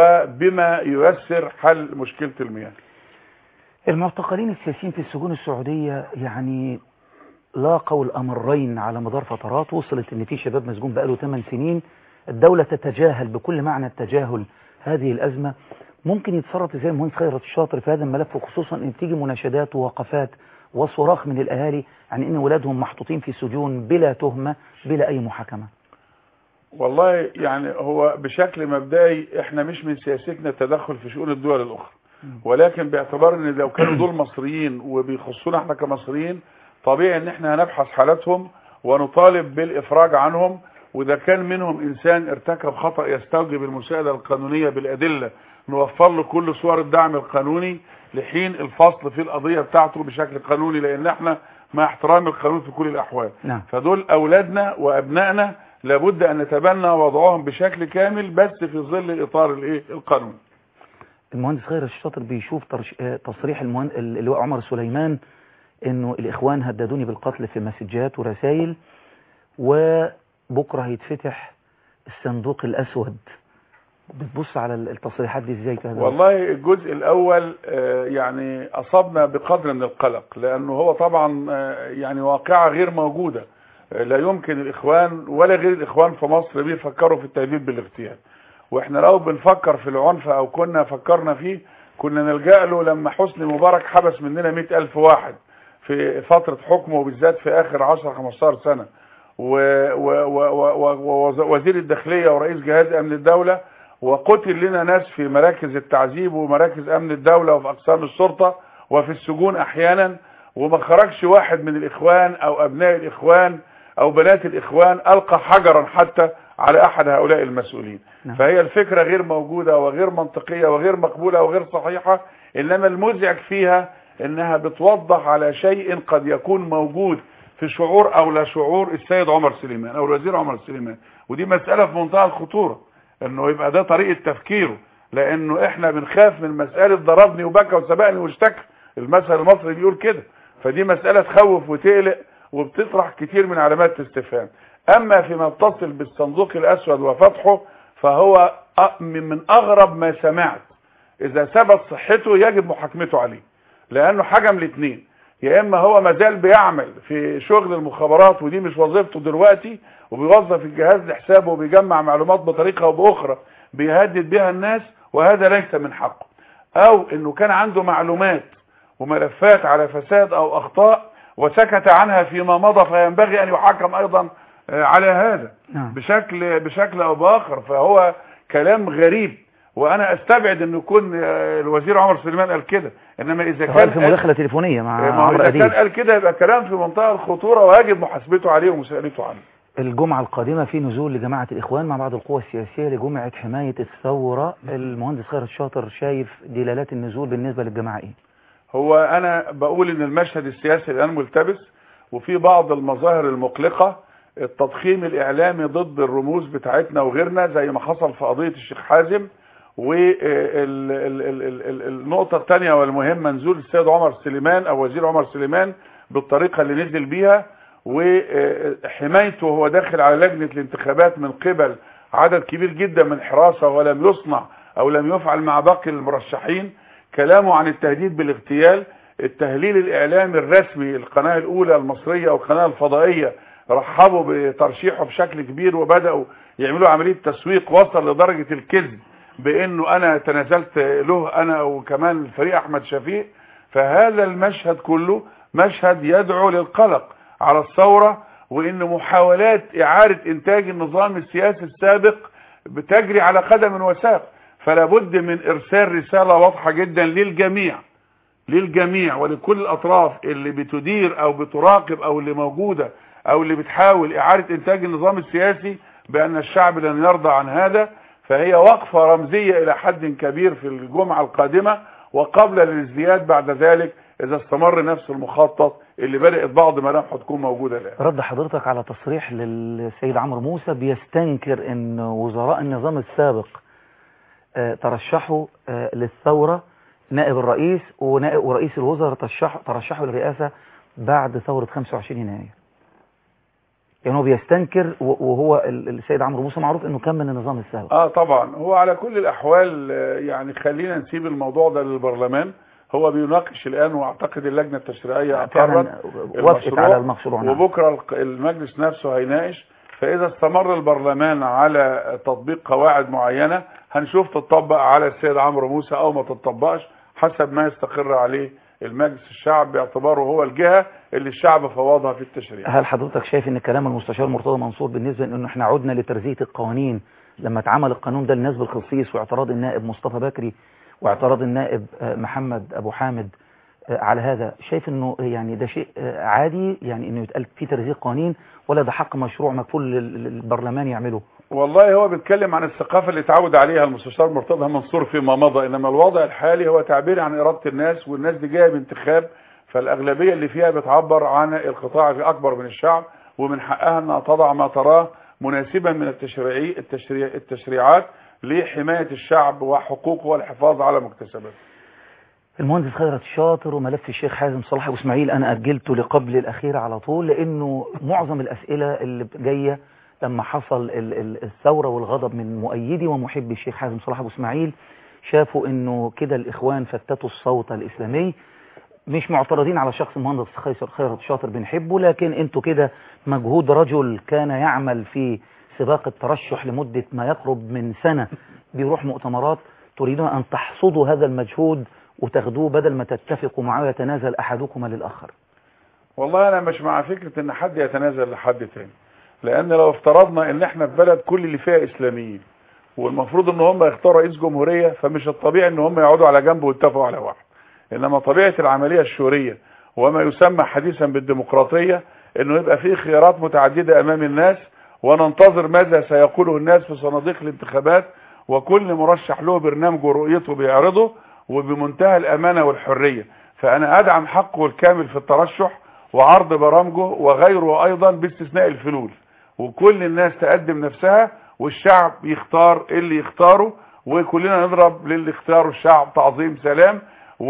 وبما ييسر حل مشكلة المياه. المعتقلين السياسيين في السجون السعودية يعني لاقوا الأمرين على مدار فترات، وصلت ان في شباب مسجون بقاله ثمان سنين. الدولة تتجاهل بكل معنى التجاهل هذه الأزمة. ممكن يتصرف ازاي المهندس خيرت الشاطر في هذا الملف، وخصوصا ان بتيجي مناشدات ووقفات وصراخ من الأهالي عن ان ولادهم محطوطين في سجون بلا تهمة بلا أي محاكمة؟ والله يعني هو بشكل مبدئي احنا مش من سياستنا التدخل في شؤون الدول الأخرى، ولكن باعتبار ان لو كانوا دول مصريين وبيخصونا احنا كمصريين، طبيعي ان احنا هنبحث حالتهم ونطالب بالإفراج عنهم، وإذا كان منهم إنسان ارتكب خطأ يستوجب المساعدة القانونية بالأدلة نوفر له كل صور الدعم القانوني لحين الفصل في القضية بتاعته بشكل قانوني، لأن احنا مع احترام القانون في كل الأحوال. نعم. فدول أولادنا وأبنائنا لابد أن نتبنى وضعهم بشكل كامل، بس في ظل الإطار الايه القانوني. المهندس خيرت الشاطر بيشوف تصريح المهن... اللواء عمر سليمان انه الاخوان هددوني بالقتل في مسجات ورسائل، وبكره هيتفتح الصندوق الأسود، بتبص على التصريحات دي ازاي كده؟ والله الجزء الأول يعني أصابنا بقدر من القلق، لأنه هو طبعا يعني واقعة غير موجودة. لا يمكن الإخوان ولا غير الإخوان في مصر بيفكروا في التهديد بالاغتيال، وإحنا لو بنفكر في العنف أو كنا فكرنا فيه كنا نلجأ له لما حسني مبارك حبس مننا مئة ألف واحد في فترة حكمه، وبالذات في آخر عشرة خمستاشر سنة، ووزير الداخلية ورئيس جهاز أمن الدولة، وقتل لنا ناس في مراكز التعذيب ومراكز أمن الدولة وفي أقسام الشرطة وفي السجون أحيانا، وما خرجش واحد من الإخوان أو أبناء الإخوان أو بنات الإخوان ألقى حجرا حتى على أحد هؤلاء المسؤولين. نعم. فهي الفكرة غير موجودة وغير منطقية وغير مقبولة وغير صحيحة، إنما المزعج فيها إنها بتوضح على شيء قد يكون موجود في شعور أو لا شعور السيد عمر سليمان أو الوزير عمر سليمان، ودي مسألة في منتهى الخطورة إنه يبقى ده طريقة تفكيره، لأنه إحنا بنخاف من مسألة ضربني وبكى وسبقني واشتكى، المثل المصري بيقول كده، فدي مسألة تخوف وتقلق وبتطرح كتير من علامات الاستفهام. أما فيما يتصل بالصندوق الأسود وفتحه فهو من أغرب ما سمعت. إذا ثبت صحته يجب محاكمته عليه، لأنه حاجة من الاثنين، يا إما هو مازال بيعمل في شغل المخابرات ودي مش وظيفته دلوقتي، وبيوظف الجهاز لحسابه وبيجمع معلومات بطريقة أو بأخرى بيهدد بها الناس وهذا ليس من حقه، أو إنه كان عنده معلومات وملفات على فساد أو أخطاء وسكت عنها فيما مضى، فينبغي أن يحاكم أيضا على هذا بشكل بشكل أو بآخر. فهو كلام غريب، وأنا أستبعد أن يكون الوزير عمر سليمان قال كده، إنما إذا كان في مداخلة تليفونية مع عمرو أديب إذا كان قال كده يبقى كلام في منتهى الخطورة ويجب محاسبته عليه ومساءلته عنه. الجمعة القادمة في نزول لجماعة الإخوان مع بعض القوى السياسية لجمعة حماية الثورة، المهندس خيرت الشاطر شايف دلالات النزول بالنسبة للجماعة إيه؟ هو أنا بقول إن المشهد السياسي الآن ملتبس، وفي بعض المظاهر المقلقة، التضخيم الإعلامي ضد الرموز بتاعتنا وغيرنا زي ما حصل في قضية الشيخ حازم، والنقطة الثانية والمهمة نزول السيد عمر سليمان أو وزير عمر سليمان بالطريقة اللي نزل بيها، وحمايته وهو داخل على لجنة الانتخابات من قبل عدد كبير جدا من حراسة ولم يصنع أو لم يفعل مع باقي المرشحين. كلامه عن التهديد بالاغتيال، التهليل الإعلامي الرسمي، القناة الأولى المصرية أو القناة الفضائية رحبوا بترشيحه بشكل كبير وبدأوا يعملوا عملية تسويق وصل لدرجة الكذب بأنه أنا تنازلت له أنا وكمان الفريق أحمد شفيق. فهذا المشهد كله مشهد يدعو للقلق على الثورة، وإن محاولات إعادة إنتاج النظام السياسي السابق بتجري على قدم وساق. فلا بد من إرسال رسالة واضحة جدا للجميع للجميع ولكل الأطراف اللي بتدير أو بتراقب أو اللي موجودة أو اللي بتحاول إعادة إنتاج النظام السياسي بأن الشعب لن يرضى عن هذا. فهي وقفة رمزية إلى حد كبير في الجمعة القادمة، وقبل الازدياد بعد ذلك إذا استمر نفس المخطط اللي بدأت بعض ملامحه تكون موجودة الآن. رد حضرتك على تصريح للسيد عمرو موسى بيستنكر أن وزراء النظام السابق ترشحوا للثورة، نائب الرئيس ونائب ورئيس الوزراء ترشحوا ترشحوا للرئاسة بعد ثورة خمسة وعشرين يناير. يعني هو بيستنكر، وهو السيد عمرو موسى معروف انه كان من النظام السابق. اه طبعا هو على كل الاحوال يعني خلينا نسيب الموضوع ده للبرلمان، هو بيناقش الان، واعتقد اللجنه التشريعيه اقرت وافقت على المشروع، وبكره المجلس نفسه هيناقش. فاذا استمر البرلمان على تطبيق قواعد معينه هنشوف تطبق على السيد عمرو موسى او ما تطبقش حسب ما يستقر عليه المجلس الشعب، باعتباره هو الجهة اللي الشعب فوضها في التشريع. هل حضرتك شايف ان كلام المستشار مرتضى منصور بالنسبة انه احنا عدنا لترزية القوانين لما اتعمل القانون ده للناس بالخصيص، واعتراض النائب مصطفى بكري واعتراض النائب محمد ابو حامد على هذا، شايف انه يعني ده شيء عادي يعني انه يتقال في ترزية قوانين، ولا ده حق مشروع مكفول للبرلمان يعمله؟ والله هو بيتكلم عن الثقافة اللي اتعود عليها المستشار مرتضى منصور فيما مضى، انما الوضع الحالي هو تعبير عن إرادة الناس، والناس دي جايه بانتخاب، فالأغلبية اللي فيها بتعبر عن القطاع الأكبر من الشعب، ومن حقها انها تضع ما تراه مناسبا من التشريعي التشريع التشريعات لحماية الشعب وحقوقه والحفاظ على مكتسباته. المهندس خيرت الشاطر وملف الشيخ حازم صلاح واسماعيل انا اجلته لقبل الاخير على طول، لانه معظم الاسئله اللي جايه لما حصل ال- ال- الثورة والغضب من مؤيدي ومحبي الشيخ حازم صلاح أبو إسماعيل، شافوا إنه كده الإخوان فتتوا الصوت الإسلامي، مش معترضين على شخص المهندس خيرت شاطر بنحبه، لكن انتوا كده مجهود رجل كان يعمل في سباق الترشح لمدة ما يقرب من سنة، بيروح مؤتمرات، تريدون أن تحصدوا هذا المجهود وتاخدوه بدل ما تتفقوا معه ويتنازل أحدكما للآخر؟ والله انا مش مع فكرة ان حد يتنازل لحد تاني، لان لو افترضنا ان احنا في بلد كل اللي فيها اسلاميين والمفروض ان هم يختاروا رئيس جمهورية، فمش الطبيعي ان هم يقعدوا على جنب ويتفقوا على واحد. انما طبيعة العملية الشورية وما يسمى حديثا بالديمقراطية انه يبقى فيه خيارات متعددة امام الناس، وننتظر ماذا سيقوله الناس في صناديق الانتخابات، وكل مرشح له برنامجه ورؤيته بيعرضه وبمنتهى الامانة والحرية. فانا ادعم حقه الكامل في الترشح وعرض برامجه وغيره ايضا باستثناء الفلول، وكل الناس تقدم نفسها والشعب يختار اللي يختاره، وكلنا نضرب للي اختاره الشعب تعظيم سلام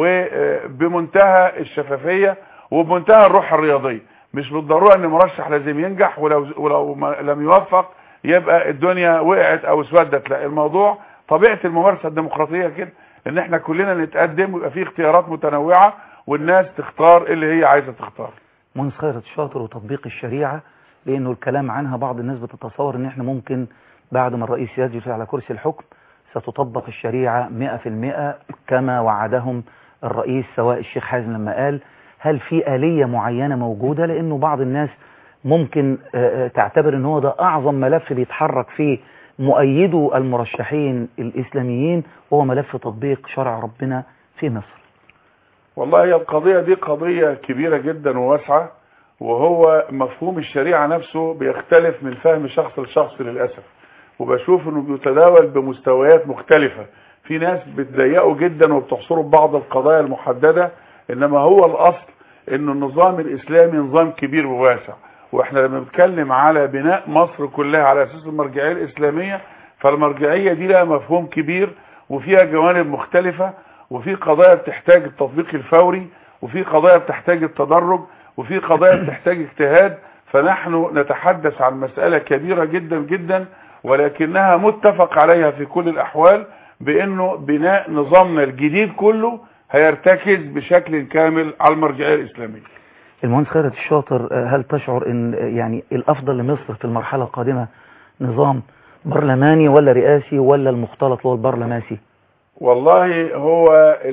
وبمنتهى الشفافية وبمنتهى الروح الرياضية. مش بالضرورة ان مرشح لازم ينجح، ولو ولو لم يوفق يبقى الدنيا وقعت او اسودت. لا، الموضوع طبيعة الممارسة الديمقراطية كده، ان احنا كلنا نتقدم ويبقى فيه اختيارات متنوعة والناس تختار اللي هي عايزة تختار. مهندس خيرت شاطر وتطبيق الشريعة، لانه الكلام عنها بعض الناس بتتصور ان احنا ممكن بعد ما الرئيس يجلس على كرسي الحكم ستطبق الشريعة مئة في المئة كما وعدهم الرئيس سواء الشيخ حازم لما قال. هل في آلية معينة موجودة؟ لأنه بعض الناس ممكن تعتبر ان هو ده أعظم ملف بيتحرك فيه مؤيدو المرشحين الإسلاميين، وهو ملف تطبيق شرع ربنا في مصر. والله هي القضية دي قضية كبيرة جدا وواسعة، وهو مفهوم الشريعة نفسه بيختلف من فهم شخص لشخص للأسف، وبشوف انه بيتداول بمستويات مختلفة. في ناس بتضيقوا جدا وبتحصروا ببعض القضايا المحددة، انما هو الاصل انه النظام الاسلامي نظام كبير وواسع، واحنا لما بنتكلم على بناء مصر كلها على اساس المرجعية الاسلامية، فالمرجعية دي لها مفهوم كبير وفيها جوانب مختلفة، وفي قضايا بتحتاج التطبيق الفوري، وفي قضايا بتحتاج التدرج، وفي قضايا بتحتاج اجتهاد. فنحن نتحدث عن مسألة كبيرة جدا جدا، ولكنها متفق عليها في كل الأحوال، بأنه بناء نظامنا الجديد كله هيرتكز بشكل كامل على المرجعية الإسلامية. المهندس خيرت الشاطر، هل تشعر أن يعني الأفضل لمصر في المرحلة القادمة نظام برلماني ولا رئاسي ولا المختلط اللي هو البرلماسي؟ والله هو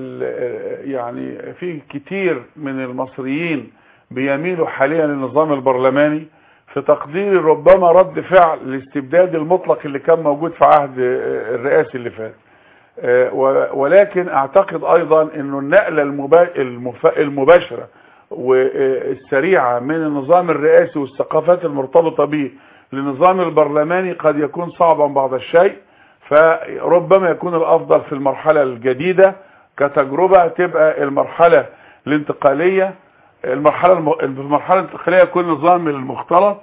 يعني في كتير من المصريين بيميلوا حاليا للنظام البرلماني، في تقديري ربما رد فعل الاستبداد المطلق اللي كان موجود في عهد الرئاسي اللي فات. ولكن اعتقد ايضا انه النقلة المباشرة والسريعة من النظام الرئاسي والثقافات المرتبطة به للنظام البرلماني قد يكون صعبا بعض الشيء، فربما يكون الافضل في المرحلة الجديدة كتجربة تبقى المرحلة الانتقالية. المرحلة المرحلة الانتقالية يكون نظام المختلط،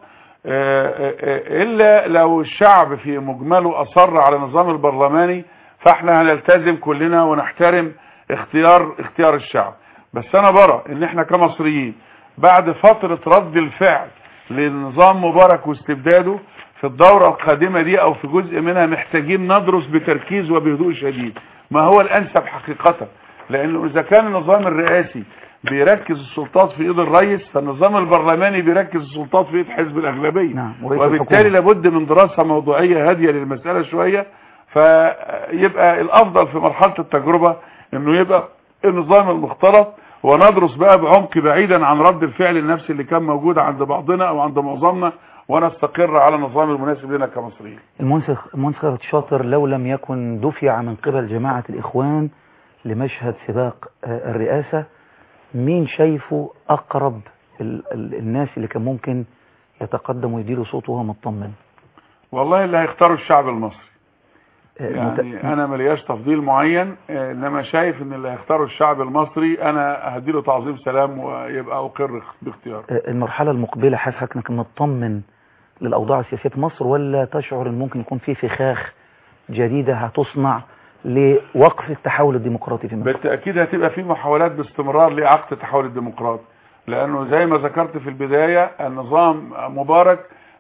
الا لو الشعب في مجمله اصر على النظام البرلماني، فاحنا هنلتزم كلنا ونحترم اختيار اختيار الشعب. بس انا برى ان احنا كمصريين بعد فترة رد الفعل لنظام مبارك واستبداده في الدورة القادمة دي او في جزء منها محتاجين ندرس بتركيز وبهدوء شديد ما هو الانسب حقيقة، لانه اذا كان النظام الرئاسي بيركز السلطات في ايد الرئيس، فالنظام البرلماني بيركز السلطات في ايد حزب الاغلبية. نعم. وبالتالي لابد من دراسة موضوعية هادية للمسألة شوية، فيبقى الافضل في مرحلة التجربة انه يبقى النظام المختلط، وندرس بقى بعمق بعيدا عن رد الفعل النفسي اللي كان موجود عند بعضنا او عند معظمنا، ونستقر على النظام المناسب لنا كمصريين. المهندس خيرت شاطر، لو لم يكن دفع من قبل جماعة الإخوان لمشهد سباق الرئاسة، مين شايفه أقرب ال ال الناس اللي كان ممكن يتقدم ويديله صوته وهو مطمن؟ والله اللي هيختاروا الشعب المصري. يعني انا ملياش تفضيل معين، انما شايف ان اللي هيختاروا الشعب المصري انا هديله تعظيم سلام ويبقى اقر باختياره. المرحلة المقبلة حاسس انك مطمن للاوضاع السياسية في مصر، ولا تشعر ان ممكن يكون في فخاخ جديدة هتصنع لوقف التحول الديمقراطي في مصر؟ بالتأكيد هتبقى في محاولات باستمرار لإعادة التحول الديمقراطي، لأنه زي ما ذكرت في البداية النظام مبارك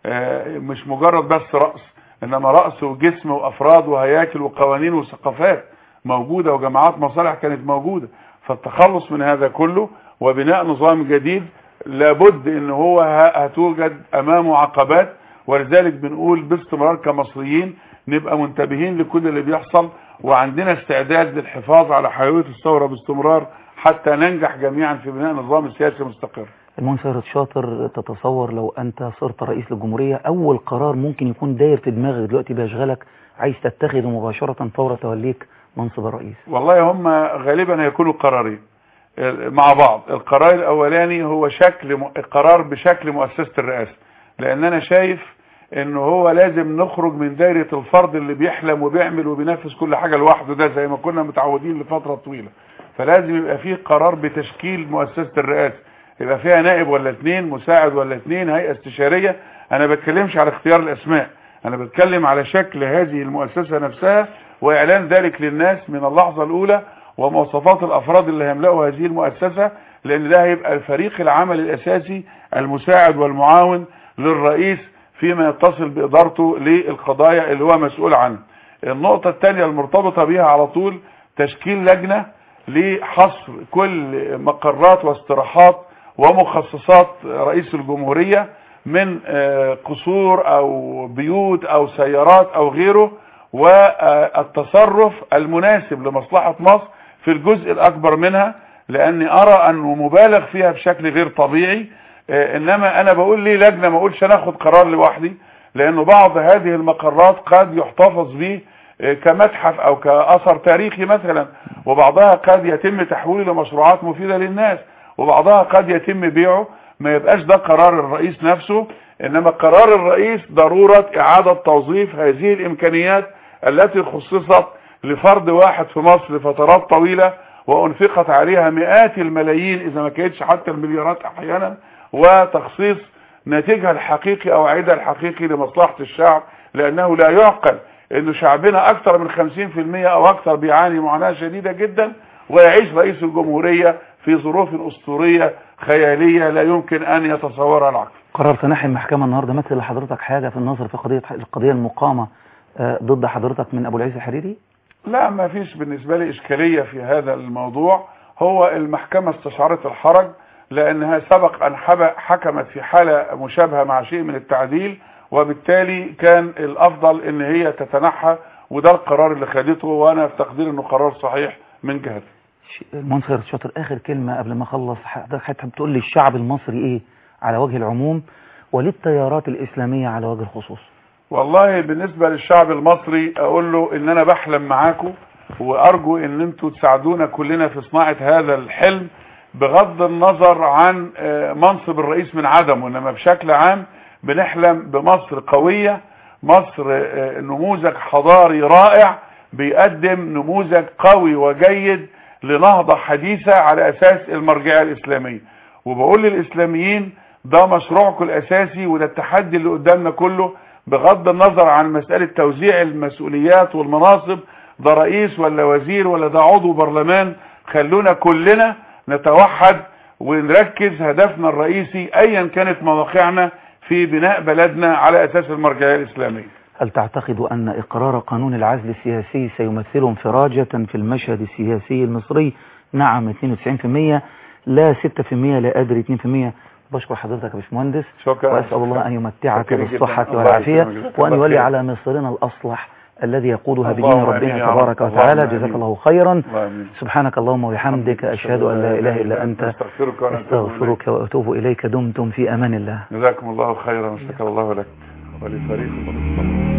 مش مجرد بس رأس، انما رأس وجسم وافراد وهياكل وقوانين وثقافات موجودة وجماعات مصالح كانت موجودة. فالتخلص من هذا كله وبناء نظام جديد لابد ان هو هتوجد امامه عقبات، ولذلك بنقول باستمرار كمصريين نبقى منتبهين لكل اللي بيحصل، وعندنا استعداد للحفاظ على حيوية الثورة باستمرار حتى ننجح جميعا في بناء نظام سياسي مستقر. المهندس خيرت شاطر، تتصور لو انت صرت رئيس للجمهورية اول قرار ممكن يكون داير في دماغك دلوقتي بيشغلك عايز تتخذه مباشرة فور توليك منصب الرئيس؟ والله هم غالبا هيكونوا قرارين مع بعض. القرار الاولاني هو شكل م... قرار بشكل مؤسسة الرئاسة، لان انا شايف انه هو لازم نخرج من دايرة الفرد اللي بيحلم وبيعمل وبينفذ كل حاجة لوحده، ده زي ما كنا متعودين لفترة طويلة. فلازم يبقى فيه قرار بتشكيل مؤسسة الرئاسة، يبقى فيها نائب ولا اتنين، مساعد ولا اتنين، هيئة استشارية. انا بتكلمش على اختيار الاسماء، انا بتكلم على شكل هذه المؤسسة نفسها واعلان ذلك للناس من اللحظة الاولى، ومواصفات الافراد اللي هيملأوا هذه المؤسسة، لان ده هيبقى فريق العمل الاساسي المساعد والمعاون للرئيس فيما يتصل بإدارته للقضايا اللي هو مسؤول عنها. النقطة الثانية المرتبطة بها على طول تشكيل لجنة لحصر كل مقرات واستراحات ومخصصات رئيس الجمهورية من قصور او بيوت او سيارات او غيره، والتصرف المناسب لمصلحة مصر في الجزء الاكبر منها، لاني ارى انه مبالغ فيها بشكل غير طبيعي. انما انا بقول ليه لجنة، ما اقولش ناخد قرار لوحدي، لانه بعض هذه المقرات قد يحتفظ به كمتحف او كاثر تاريخي مثلا، وبعضها قد يتم تحويله لمشروعات مفيدة للناس، وبعضها قد يتم بيعه. ما يبقاش ده قرار الرئيس نفسه، انما قرار الرئيس ضرورة اعادة توظيف هذه الامكانيات التي خصصت لفرد واحد في مصر لفترات طويلة، وانفقت عليها مئات الملايين اذا ما كانتش حتى المليارات احيانا، وتخصيص ناتجها الحقيقي او عيدها الحقيقي لمصلحة الشعب. لانه لا يعقل انه شعبنا اكثر من خمسين في المئة او اكثر بيعاني معاناة شديدة جدا، ويعيش رئيس الجمهورية في ظروف اسطورية خيالية لا يمكن ان يتصورها العقل. قرار تنحي المحكمة النهاردة مثل لحضرتك حاجة في النظر في قضية القضية المقامة ضد حضرتك من ابو العز الحريري؟ لا، ما فيش بالنسبة لي اشكالية في هذا الموضوع. هو المحكمة استشعرت الحرج لانها سبق ان حكمت في حالة مشابهة مع شيء من التعديل، وبالتالي كان الافضل ان هي تتنحى، وده القرار اللي خدته، وانا في تقدير انه قرار صحيح من جهتي. المهندس خيرت شاطر، اخر كلمة قبل ما اخلص، حضرتك بتقول لي الشعب المصري ايه على وجه العموم وللتيارات الاسلامية على وجه الخصوص؟ والله بالنسبة للشعب المصري اقول له ان انا بحلم معاكم، وارجو ان انتوا تساعدونا كلنا في صناعة هذا الحلم، بغض النظر عن منصب الرئيس من عدمه، انما بشكل عام بنحلم بمصر قوية، مصر نموذج حضاري رائع بيقدم نموذج قوي وجيد لنهضة حديثة على اساس المرجعية الاسلامية. وبقول للاسلاميين ده مشروعكم الاساسي، وده التحدي اللي قدامنا كله، بغض النظر عن مسألة توزيع المسؤوليات والمناصب، ده رئيس ولا وزير ولا ده عضو برلمان. خلونا كلنا نتوحد ونركز هدفنا الرئيسي ايا كانت مواقعنا في بناء بلدنا على اساس المرجعية الاسلامية. هل تعتقد ان اقرار قانون العزل السياسي سيمثل انفراجة في المشهد السياسي المصري؟ نعم اثنين وتسعين بالمئة، لا ستة بالمئة، لا ادري اثنين بالمئة. بشكر حضرتك يا باشمهندس، واسال الله ان يمتعك بالصحة والعافية، وان يولي على مصرنا الاصلح الذي يقودها بدين ربنا تبارك وتعالى. جزاك الله خيرا. سبحانك اللهم وبحمدك، اشهد ان لا اله الا انت، استغفرك واتوب اليك. دمتم في امان الله. جزاكم الله خيرا، وشكر الله لك ولفريق